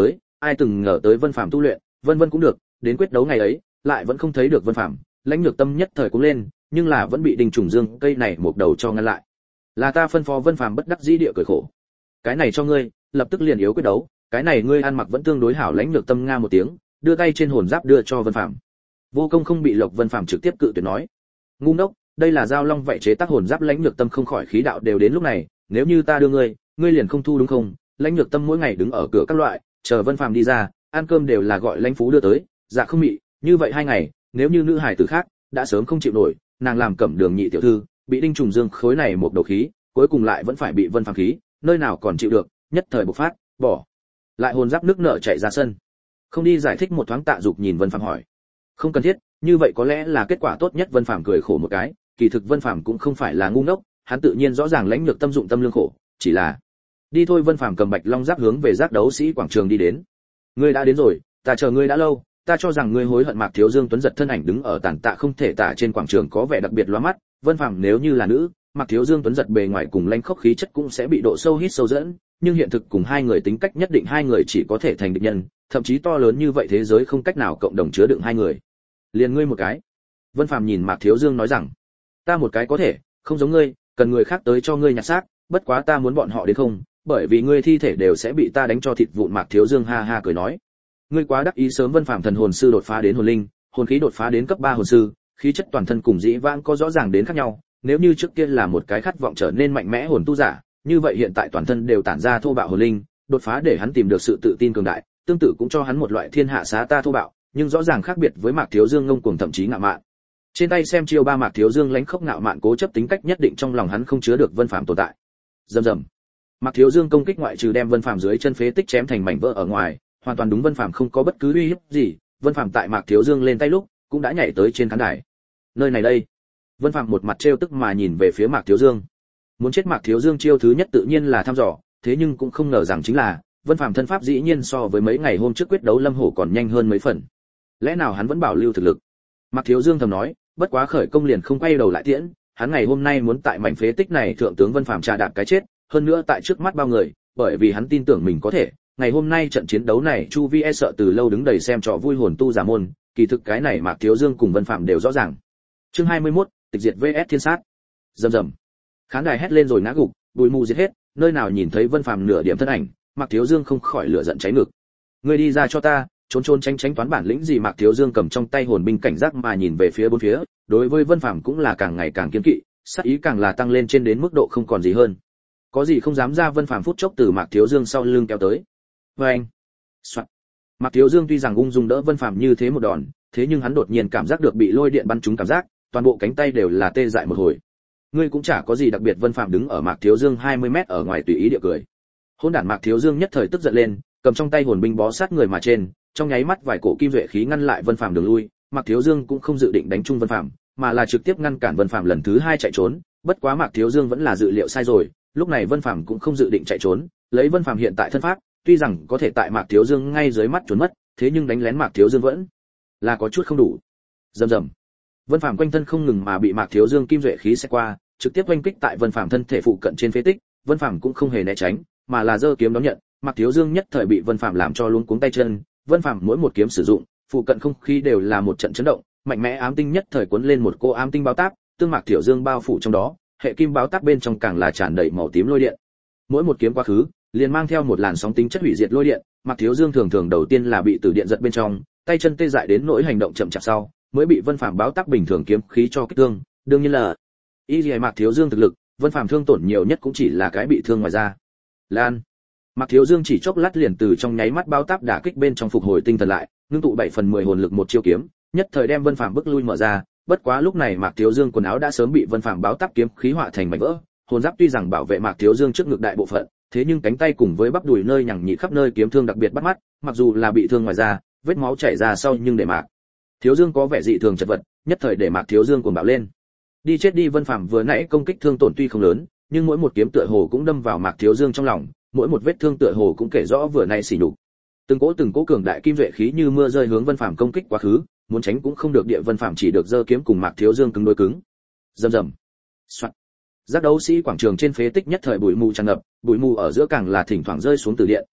ai từng ngờ tới Vân Phàm tu luyện, vân vân cũng được, đến quyết đấu ngày ấy, lại vẫn không thấy được Vân Phàm, Lãnh Nhược Tâm nhất thời cũng lên, nhưng là vẫn bị Đinh Trùng Dương cây này một đầu cho ngăn lại. Là ta phân phó Vân Phàm bất đắc dĩ địa cười khổ. Cái này cho ngươi, lập tức liền yếu quyết đấu, cái này ngươi ăn mặc vẫn tương đối hảo. Lãnh Nhược Tâm nga một tiếng, đưa tay trên hồn giáp đưa cho Vân Phàm. Vô Công không bị Lộc Vân Phàm trực tiếp cự tuyệt nói, ngu ngốc, đây là giao long vậy chế tác hồn giáp. Lãnh Nhược Tâm không khỏi khí đạo đều đến lúc này, nếu như ta đưa ngươi, ngươi liền không thu đúng không? Lãnh Nhược Tâm mỗi ngày đứng ở cửa các loại, chờ Vân Phàm đi ra, ăn cơm đều là gọi Lãnh Phú đưa tới, dạ không mị, như vậy hai ngày, nếu như nữ hài tử khác, đã sớm không chịu nổi, nàng làm Cẩm Đường nhị tiểu thư, bị Đinh Trùng Dương khối này một đầu khí, cuối cùng lại vẫn phải bị Vân Phàm khí, nơi nào còn chịu được, nhất thời bộc phát, bỏ lại hồn giáp nước nợ chạy ra sân. Không đi giải thích một thoáng, Tạ Dục nhìn Vân Phàm hỏi, không cần thiết, như vậy có lẽ là kết quả tốt nhất. Vân Phàm cười khổ một cái, kỳ thực Vân Phàm cũng không phải là ngu ngốc, hắn tự nhiên rõ ràng Lãnh Nhược Tâm dụng tâm lương khổ, chỉ là đi thôi. Vân Phàm cầm Bạch Long giáp hướng về giác đấu sĩ quảng trường đi đến. Ngươi đã đến rồi, ta chờ ngươi đã lâu, ta cho rằng ngươi hối hận. Mạc Thiếu Dương tuấn giật thân ảnh đứng ở tàn tạ không thể tả trên quảng trường có vẻ đặc biệt lóa mắt. Vân Phàm nếu như là nữ, Mạc Thiếu Dương tuấn giật bề ngoài cùng lãnh khốc khí chất cũng sẽ bị độ sâu hít sâu dẫn, nhưng hiện thực cùng hai người tính cách nhất định hai người chỉ có thể thành địch nhân, thậm chí to lớn như vậy thế giới không cách nào cộng đồng chứa đựng hai người. Liền ngươi một cái. Vân Phàm nhìn Mạc Thiếu Dương nói rằng, ta một cái có thể, không giống ngươi, cần người khác tới cho ngươi nhặt xác, bất quá ta muốn bọn họ đến không, bởi vì ngươi thi thể đều sẽ bị ta đánh cho thịt vụn. Mạc Thiếu Dương ha ha cười nói, ngươi quá đắc ý. Sớm Vân Phàm thần hồn sư đột phá đến hồn linh, hồn khí đột phá đến cấp ba hồn sư, khí chất toàn thân cùng dĩ vãng có rõ ràng đến khác nhau. Nếu như trước kia là một cái khát vọng trở nên mạnh mẽ hồn tu giả, như vậy hiện tại toàn thân đều tản ra thô bạo hồn linh, đột phá để hắn tìm được sự tự tin cường đại, tương tự cũng cho hắn một loại thiên hạ xá ta thô bạo, nhưng rõ ràng khác biệt với Mạc Thiếu Dương ngông cuồng thậm chí ngạo mạn. Trên tay xem chiêu ba, Mạc Thiếu Dương lãnh khốc ngạo mạn cố chấp tính cách nhất định trong lòng hắn không chứa được Vân Phàm tồn tại. Rầm rầm. Mạc Thiếu Dương công kích ngoại trừ đem Vân Phàm dưới chân phế tích chém thành mảnh vỡ ở ngoài, hoàn toàn đúng Vân Phàm không có bất cứ uy hiếp gì. Vân Phàm tại Mạc Thiếu Dương lên tay lúc, cũng đã nhảy tới trên khán đài. Nơi này đây. Vân Phàm một mặt trêu tức mà nhìn về phía Mạc Thiếu Dương. Muốn chết Mạc Thiếu Dương chiêu thứ nhất tự nhiên là thăm dò, thế nhưng cũng không ngờ rằng chính là Vân Phàm thân pháp dĩ nhiên so với mấy ngày hôm trước quyết đấu Lâm Hổ còn nhanh hơn mấy phần. Lẽ nào hắn vẫn bảo lưu thực lực? Mạc Thiếu Dương thầm nói, bất quá khởi công liền không quay đầu lại tiễn, hắn ngày hôm nay muốn tại mảnh phế tích này thượng tướng Vân Phàm trà đạp cái chết, hơn nữa tại trước mắt bao người, bởi vì hắn tin tưởng mình có thể. Ngày hôm nay trận chiến đấu này chu vi e sợ từ lâu đứng đầy xem trò vui hồn tu giả môn, kỳ thực cái này Mạc Thiếu Dương cùng Vân Phàm đều rõ ràng. Chương hai mươi mốt, tịch diệt vs thiên sát. Rầm rầm. Khán đài hét lên rồi ngã gục, bụi mù diệt hết, nơi nào nhìn thấy Vân Phàm nửa điểm thân ảnh, Mạc Thiếu Dương không khỏi lửa giận cháy ngực. Ngươi đi ra cho ta, trốn trốn tránh tránh toán bản lĩnh gì? Mạc Thiếu Dương cầm trong tay hồn binh cảnh giác mà nhìn về phía bốn phía, đối với Vân Phàm cũng là càng ngày càng kiêng kỵ, sát ý càng là tăng lên trên đến mức độ không còn gì hơn. Có gì không dám ra. Vân Phàm phút chốc từ Mạc Thiếu Dương sau lưng kéo tới. Oeng. Soạt. Mạc Thiếu Dương tuy rằng ung dung đỡ Vân Phàm như thế một đòn, thế nhưng hắn đột nhiên cảm giác được bị lôi điện bắn trúng cảm giác, toàn bộ cánh tay đều là tê dại một hồi. Ngươi cũng chả có gì đặc biệt. Vân Phàm đứng ở Mạc Thiếu Dương hai mươi mét ở ngoài tùy ý địa cười. Hỗn đản. Mạc Thiếu Dương nhất thời tức giận lên, cầm trong tay hồn binh bó sát người mà trên, trong nháy mắt vài cổ kim duệ khí ngăn lại Vân Phàm đường lui. Mạc Thiếu Dương cũng không dự định đánh chung Vân Phàm, mà là trực tiếp ngăn cản Vân Phàm lần thứ hai chạy trốn. Bất quá Mạc Thiếu Dương vẫn là dự liệu sai rồi, lúc này Vân Phàm cũng không dự định chạy trốn, lấy Vân Phàm hiện tại thân pháp, tuy rằng có thể tại Mạc Thiếu Dương ngay dưới mắt trốn mất, thế nhưng đánh lén Mạc Thiếu Dương vẫn là có chút không đủ. Rầm rầm. Vân Phàm quanh thân không ngừng mà bị Mạc Thiếu Dương kim duệ khí xẹt qua, trực tiếp oanh kích tại Vân Phàm thân thể phụ cận trên phế tích. Vân Phàm cũng không hề né tránh, mà là giơ kiếm đón nhận. Mạc Thiếu Dương nhất thời bị Vân Phàm làm cho luống cuống tay chân. Vân Phàm mỗi một kiếm sử dụng, phụ cận không khí đều là một trận chấn động, mạnh mẽ ám tinh nhất thời cuốn lên một cô ám tinh báo táp, tương Mạc Thiếu Dương bao phủ trong đó, hệ kim báo táp bên trong càng là tràn đầy màu tím lôi điện. Mỗi một kiếm quá khứ, liền mang theo một làn sóng tính chất hủy diệt lôi điện. Mạc Thiếu Dương thường thường đầu tiên là bị từ điện giật bên trong, tay chân tê dại đến nỗi hành động chậm chạp sau, mới bị Vân Phàm báo táp bình thường kiếm khí cho kích thương. Đương nhiên là y liễu Mạc Thiếu Dương thực lực, Vân Phàm thương tổn nhiều nhất cũng chỉ là cái bị thương ngoài da. Lan. Mạc Thiếu Dương chỉ chốc lát liền từ trong nháy mắt báo táp đả kích bên trong phục hồi tinh thần lại, ngưng tụ bảy phần mười hồn lực một chiêu kiếm, nhất thời đem Vân Phàm bức lui mở ra. Bất quá lúc này Mạc Thiếu Dương quần áo đã sớm bị Vân Phàm báo táp kiếm khí hóa thành mảnh vỡ, hồn giáp tuy rằng bảo vệ Mạc Thiếu Dương trước ngực đại bộ phận, thế nhưng cánh tay cùng với bắp đùi nơi nhằng nhị khắp nơi kiếm thương đặc biệt bắt mắt, mặc dù là bị thương ngoài da, vết máu chảy ra sau nhưng để Mạc Thiếu Dương có vẻ dị thường chật vật, nhất thời để Mạc Thiếu Dương cuồng bạo lên. Đi chết đi. Vân Phàm vừa nãy công kích thương tổn tuy không lớn, nhưng mỗi một kiếm tựa hồ cũng đâm vào Mạc Thiếu Dương trong lòng, mỗi một vết thương tựa hồ cũng kể rõ vừa nãy sỉ nhục. Từng cỗ từng cỗ cường đại kim duệ khí như mưa rơi hướng Vân Phàm công kích quá khứ, muốn tránh cũng không được. Địa Vân Phàm chỉ được giơ kiếm cùng Mạc Thiếu Dương cứng đối cứng. Rầm rầm. Soạt. Giác đấu sĩ quảng trường trên phế tích nhất thời bụi mù tràn ngập, bụi mù ở giữa càng là thỉnh thoảng rơi xuống từ điện,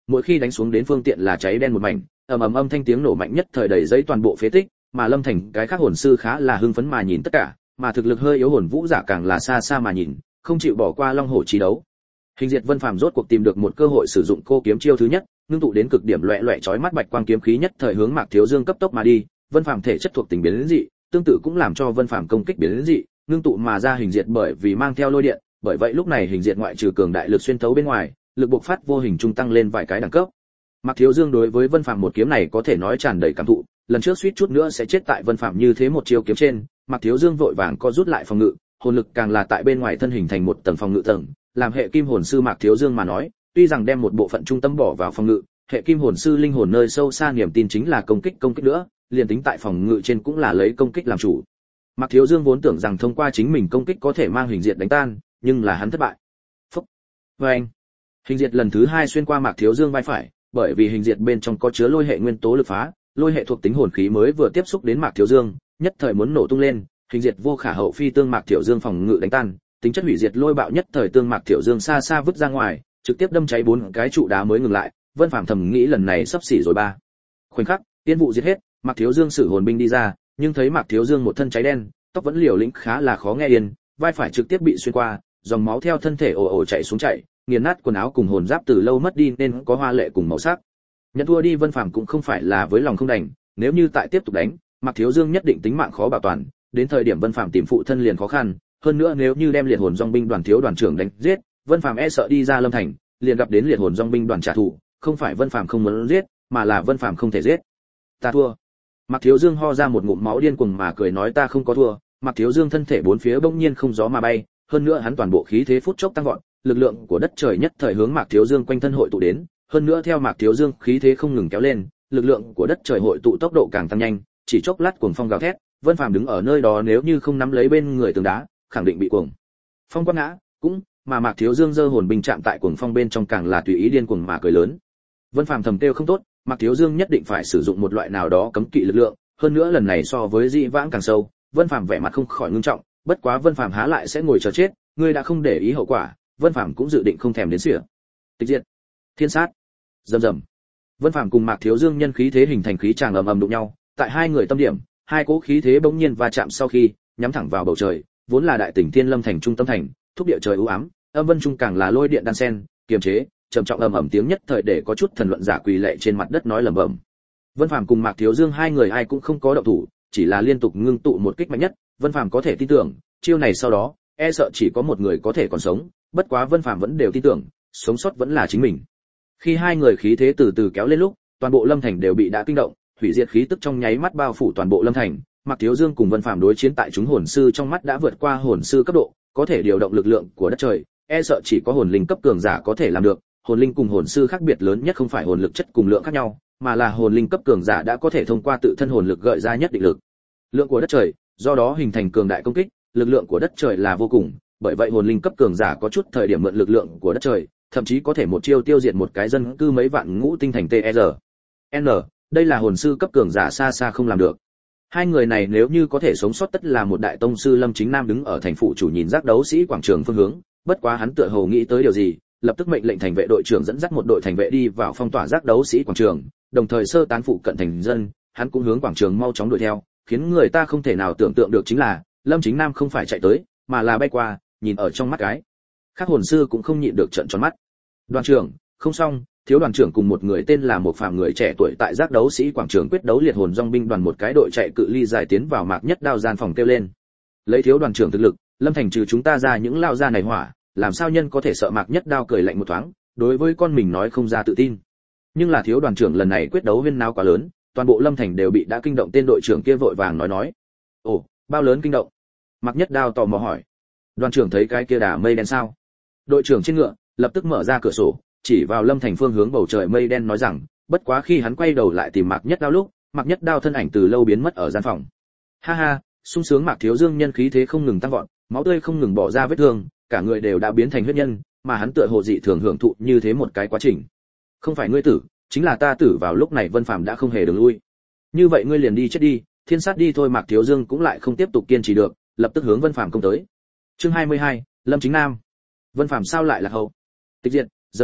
mỗi khi đánh xuống đến phương tiện là cháy đen một mảnh, ầm ầm âm thanh tiếng nổ mạnh nhất thời đầy giấy toàn bộ phế tích, mà Lâm Thành cái khác hồn sư khá là hưng phấn mà nhìn tất cả, mà thực lực hơi yếu hồn vũ giả càng là xa xa mà nhìn, không chịu bỏ qua long hổ chí đấu. Hình diệt Vân Phàm rốt cuộc tìm được một cơ hội sử dụng cô kiếm chiêu thứ nhất, ngưng tụ đến cực điểm loẹt loẹt chói mắt bạch quang kiếm khí nhất thời hướng Mạc Thiếu Dương cấp tốc mà đi. Vân Phàm thể chất thuộc tính biến dị, tương tự cũng làm cho Vân Phàm công kích biến dị, ngưng tụ mà ra hình diệt bởi vì mang theo lôi điện, bởi vậy lúc này hình diệt ngoại trừ cường đại lực xuyên thấu bên ngoài, lực bộc phát vô hình trung tăng lên vài cái đẳng cấp. Mạc Thiếu Dương đối với Vân Phàm một kiếm này có thể nói tràn đầy cảm thụ, lần trước suýt chút nữa sẽ chết tại Vân Phàm như thế một chiêu kiếm trên, Mạc Thiếu Dương vội vàng co rút lại phòng ngự, hồn lực càng là tại bên ngoài thân hình thành một tầng phòng ngự tầng, làm hệ kim hồn sư Mạc Thiếu Dương mà nói, tuy rằng đem một bộ phận trung tâm bỏ vào phòng ngự, hệ kim hồn sư linh hồn nơi sâu xa niềm tin chính là công kích công kích nữa, liền tính tại phòng ngự trên cũng là lấy công kích làm chủ. Mạc Thiếu Dương vốn tưởng rằng thông qua chính mình công kích có thể mang hình diệt đánh tan, nhưng là hắn thất bại. Phúc. Vâng. Hình diệt lần thứ hai xuyên qua Mạc Thiếu Dương vai phải, bởi vì hình diệt bên trong có chứa lôi hệ nguyên tố lực phá, lôi hệ thuộc tính hồn khí mới vừa tiếp xúc đến Mạc Thiếu Dương, nhất thời muốn nổ tung lên, hình diệt vô khả hậu phi tương Mạc Thiếu Dương phòng ngự đánh tan, tính chất hủy diệt lôi bạo nhất thời tương Mạc Thiếu Dương xa xa vứt ra ngoài, trực tiếp đâm cháy bốn cái trụ đá mới ngừng lại. Vân Phàm thầm nghĩ lần này sắp xỉ rồi ba. Khoảnh khắc, tiên vụ diệt hết, Mạc Thiếu Dương sử hồn binh đi ra, nhưng thấy Mạc Thiếu Dương một thân cháy đen, tóc vẫn liều lĩnh khá là khó nghe yên, vai phải trực tiếp bị xuyên qua, dòng máu theo thân thể ồ ồ chảy xuống chảy, nghiền nát quần áo cùng hồn giáp từ lâu mất đi nên có hoa lệ cùng màu sắc. Nhận thua đi Vân Phàm cũng không phải là với lòng không đành, nếu như tại tiếp tục đánh, Mạc Thiếu Dương nhất định tính mạng khó bảo toàn, đến thời điểm Vân Phàm tìm phụ thân liền khó khăn, hơn nữa nếu như đem liệt hồn dòng binh đoàn thiếu đoàn trưởng đánh giết, Vân Phàm e sợ đi ra Lâm Thành, liền gặp đến liệt hồn dòng binh đoàn trả thù, không phải Vân Phàm không muốn giết, mà là Vân Phàm không thể giết. Ta thua. Mạc Thiếu Dương ho ra một ngụm máu điên cuồng mà cười nói ta không có thua. Mạc Thiếu Dương thân thể bốn phía bỗng nhiên không gió mà bay, hơn nữa hắn toàn bộ khí thế phút chốc tăng vọt, lực lượng của đất trời nhất thời hướng Mạc Thiếu Dương quanh thân hội tụ đến, hơn nữa theo Mạc Thiếu Dương khí thế không ngừng kéo lên, lực lượng của đất trời hội tụ tốc độ càng tăng nhanh, chỉ chốc lát cuồng phong gào thét, Vân Phàm đứng ở nơi đó nếu như không nắm lấy bên người tường đá, khẳng định bị cuồng phong quát ngã, cũng mà Mạc Thiếu Dương giơ hồn binh chạm tại cuồng phong bên trong càng là tùy ý điên cuồng mà cười lớn. Vân Phàm thầm kêu không tốt, Mạc Thiếu Dương nhất định phải sử dụng một loại nào đó cấm kỵ lực lượng, hơn nữa lần này so với dị vãng càng sâu. Vân Phàm vẻ mặt không khỏi ngưng trọng, bất quá Vân Phàm há lại sẽ ngồi chờ chết, ngươi đã không để ý hậu quả, Vân Phàm cũng dự định không thèm đến sỉa. Tịch diệt, thiên sát, rầm rầm. Vân Phàm cùng Mạc Thiếu Dương nhân khí thế hình thành khí tràng ầm ầm đụng nhau, tại hai người tâm điểm, hai cỗ khí thế bỗng nhiên va chạm sau khi nhắm thẳng vào bầu trời, vốn là đại tỉnh Thiên Lâm thành trung tâm thành, thúc địa trời u ám, âm vân trung càng là lôi điện đan sen, kiềm chế, trầm trọng ầm ầm tiếng nhất thời để có chút thần luận giả quỳ lệ trên mặt đất nói lẩm bẩm. Vân Phàm cùng Mạc Thiếu Dương hai người ai cũng không có động thủ, chỉ là liên tục ngưng tụ một kích mạnh nhất, Vân Phàm có thể tin tưởng, chiêu này sau đó, e sợ chỉ có một người có thể còn sống, bất quá Vân Phàm vẫn đều tin tưởng, sống sót vẫn là chính mình. Khi hai người khí thế từ từ kéo lên lúc, toàn bộ Lâm Thành đều bị đã kinh động, hủy diệt khí tức trong nháy mắt bao phủ toàn bộ Lâm Thành, Mạc Thiếu Dương cùng Vân Phàm đối chiến tại chúng hồn sư trong mắt đã vượt qua hồn sư cấp độ, có thể điều động lực lượng của đất trời, e sợ chỉ có hồn linh cấp cường giả có thể làm được, hồn linh cùng hồn sư khác biệt lớn nhất không phải hồn lực chất cùng lượng khác nhau, mà là hồn linh cấp cường giả đã có thể thông qua tự thân hồn lực gợi ra nhất định lực lượng của đất trời, do đó hình thành cường đại công kích, lực lượng của đất trời là vô cùng, bởi vậy hồn linh cấp cường giả có chút thời điểm mượn lực lượng của đất trời, thậm chí có thể một chiêu tiêu diệt một cái dân cư mấy vạn ngũ tinh thành tê rờ. N, đây là hồn sư cấp cường giả xa xa không làm được. Hai người này nếu như có thể sống sót tất là một đại tông sư. Lâm Chính Nam đứng ở thành phụ chủ nhìn giác đấu sĩ quảng trường phương hướng, bất quá hắn tựa hồ nghĩ tới điều gì, lập tức mệnh lệnh thành vệ đội trưởng dẫn dắt một đội thành vệ đi vào phong tỏa giác đấu sĩ quảng trường, đồng thời sơ tán phụ cận thành dân, hắn cũng hướng quảng trường mau chóng đuổi theo, khiến người ta không thể nào tưởng tượng được chính là, Lâm Chính Nam không phải chạy tới, mà là bay qua, nhìn ở trong mắt cái. Các hồn sư cũng không nhịn được trợn tròn mắt. Đoàn trưởng, không xong, thiếu đoàn trưởng cùng một người tên là một phàm người trẻ tuổi tại giác đấu sĩ quảng trường quyết đấu liệt hồn dòng binh đoàn một cái đội chạy cự ly dài tiến vào Mạc Nhất Đao gian phòng kêu lên. Lấy thiếu đoàn trưởng thực lực, Lâm Thành trừ chúng ta ra những lao ra này hỏa, làm sao nhân có thể sợ Mạc Nhất Đao cười lạnh một thoáng, đối với con mình nói không ra tự tin. Nhưng là thiếu đoàn trưởng lần này quyết đấu huyên náo quá lớn, toàn bộ Lâm Thành đều bị đã kinh động, tên đội trưởng kia vội vàng nói nói. Ồ, bao lớn kinh động? Mạc Nhất Đao tò mò hỏi. Đoàn trưởng thấy cái kia đà mây đen sao? Đội trưởng trên ngựa lập tức mở ra cửa sổ, chỉ vào Lâm Thành phương hướng bầu trời mây đen nói rằng, bất quá khi hắn quay đầu lại tìm Mạc Nhất Đao lúc, Mạc Nhất Đao thân ảnh từ lâu biến mất ở gian phòng. Ha ha, sung sướng. Mạc Thiếu Dương nhân khí thế không ngừng tăng vọt, máu tươi không ngừng bỏ ra vết thương, cả người đều đã biến thành huyết nhân, mà hắn tựa hồ dị thường hưởng thụ như thế một cái quá trình. Không phải ngươi tử, chính là ta tử. Vào lúc này Vân Phàm đã không hề đường lui. Như vậy ngươi liền đi chết đi, thiên sát đi thôi. Mạc Thiếu Dương cũng lại không tiếp tục kiên trì được, lập tức hướng Vân Phàm công tới. Chương hai mươi hai, Lâm Chính Nam. Vân Phàm sao lại là hậu? Tịch diệt, rầm rầm,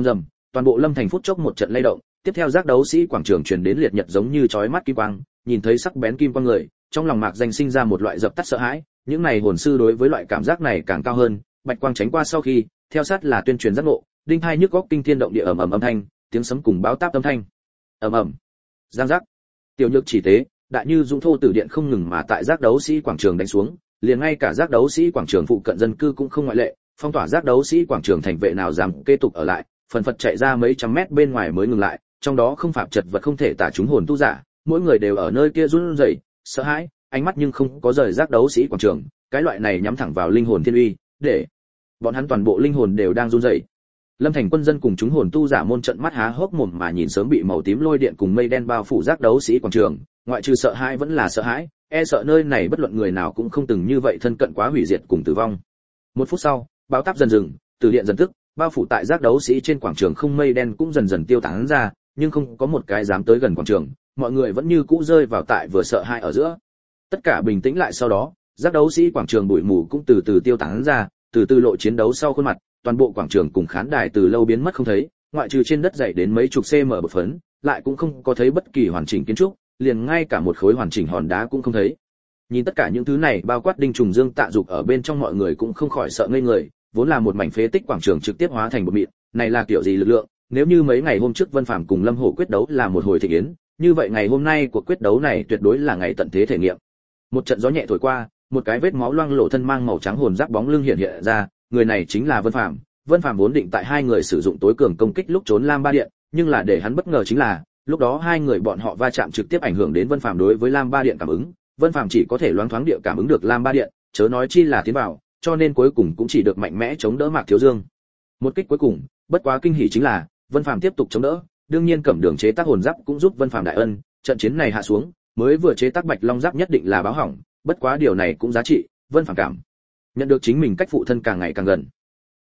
toàn bộ Lâm Thành phút chốc một trận lay động, tiếp theo giác đấu sĩ quảng trường truyền đến liệt nhật giống như chói mắt kim quang, nhìn thấy sắc bén kim quang người, trong lòng Mạc Danh sinh ra một loại dập tắt sợ hãi, những này hồn sư đối với loại cảm giác này càng cao hơn, bạch quang tránh qua sau khi, theo sát là tuyên truyền giác ngộ, đinh hai nhức óc kinh thiên động địa ầm ầm âm thanh, tiếng sấm cùng báo táp âm thanh. Ầm ầm. Giang giác. Tiểu Nhược chỉ tế, đại như dũng thô tử điện không ngừng mà tại giác đấu sĩ quảng trường đánh xuống, liền ngay cả giác đấu sĩ quảng trường phụ cận dân cư cũng không ngoại lệ, phong tỏa giác đấu sĩ quảng trường thành vệ nào dám kế tục ở lại, phần phật chạy ra mấy trăm mét bên ngoài mới ngừng lại, trong đó không phạm chật vật không thể tả chúng hồn tu giả, mỗi người đều ở nơi kia run rẩy, sợ hãi, ánh mắt nhưng không có rời giác đấu sĩ quảng trường, cái loại này nhắm thẳng vào linh hồn thiên uy, để bọn hắn toàn bộ linh hồn đều đang run rẩy. Lâm Thành quân dân cùng chúng hồn tu giả môn trận mắt há hốc mồm mà nhìn sớm bị màu tím lôi điện cùng mây đen bao phủ giác đấu sĩ quảng trường, ngoại trừ sợ hãi vẫn là sợ hãi, e sợ nơi này bất luận người nào cũng không từng như vậy thân cận quá hủy diệt cùng tử vong. Một phút sau, báo táp dần dừng, từ điện dần tức, bao phủ tại giác đấu sĩ trên quảng trường không mây đen cũng dần dần tiêu tán ra, nhưng không có một cái dám tới gần quảng trường, mọi người vẫn như cũ rơi vào tại vừa sợ hãi ở giữa. Tất cả bình tĩnh lại sau đó, giác đấu sĩ quảng trường bụi mù cũng từ từ tiêu tán ra, từ từ lộ chiến đấu sau khuôn mặt, toàn bộ quảng trường cùng khán đài từ lâu biến mất không thấy, ngoại trừ trên đất dày đến mấy chục cm bột phấn, lại cũng không có thấy bất kỳ hoàn chỉnh kiến trúc, liền ngay cả một khối hoàn chỉnh hòn đá cũng không thấy. Nhìn tất cả những thứ này, bao quát Đinh Trùng Dương Tạ Dục ở bên trong, mọi người cũng không khỏi sợ ngây người, vốn là một mảnh phế tích quảng trường trực tiếp hóa thành bột mịn, này là kiểu gì lực lượng? Nếu như mấy ngày hôm trước Vân Phàm cùng Lâm Hổ quyết đấu là một hồi thịnh yến, như vậy ngày hôm nay cuộc quyết đấu này tuyệt đối là ngày tận thế thể nghiệm. Một trận gió nhẹ thổi qua, một cái vết máu loang lổ thân mang màu trắng hồn giáp bóng lưng hiện hiện ra, người này chính là Vân Phàm. Vân Phàm vốn định tại hai người sử dụng tối cường công kích lúc trốn Lam Ba Điện, nhưng là để hắn bất ngờ chính là, lúc đó hai người bọn họ va chạm trực tiếp ảnh hưởng đến Vân Phàm đối với Lam Ba Điện cảm ứng, Vân Phàm chỉ có thể loáng thoáng địa cảm ứng được Lam Ba Điện, chớ nói chi là tiến vào, cho nên cuối cùng cũng chỉ được mạnh mẽ chống đỡ Mạc Thiếu Dương. Một kích cuối cùng, bất quá kinh hỉ chính là, Vân Phàm tiếp tục chống đỡ, đương nhiên Cẩm Đường chế tác hồn giáp cũng giúp Vân Phàm đại ân, trận chiến này hạ xuống, mới vừa chế tác Bạch Long giáp nhất định là báo hỏng, bất quá điều này cũng giá trị, Vân Phàm cảm nhận được chính mình cách phụ thân càng ngày càng gần.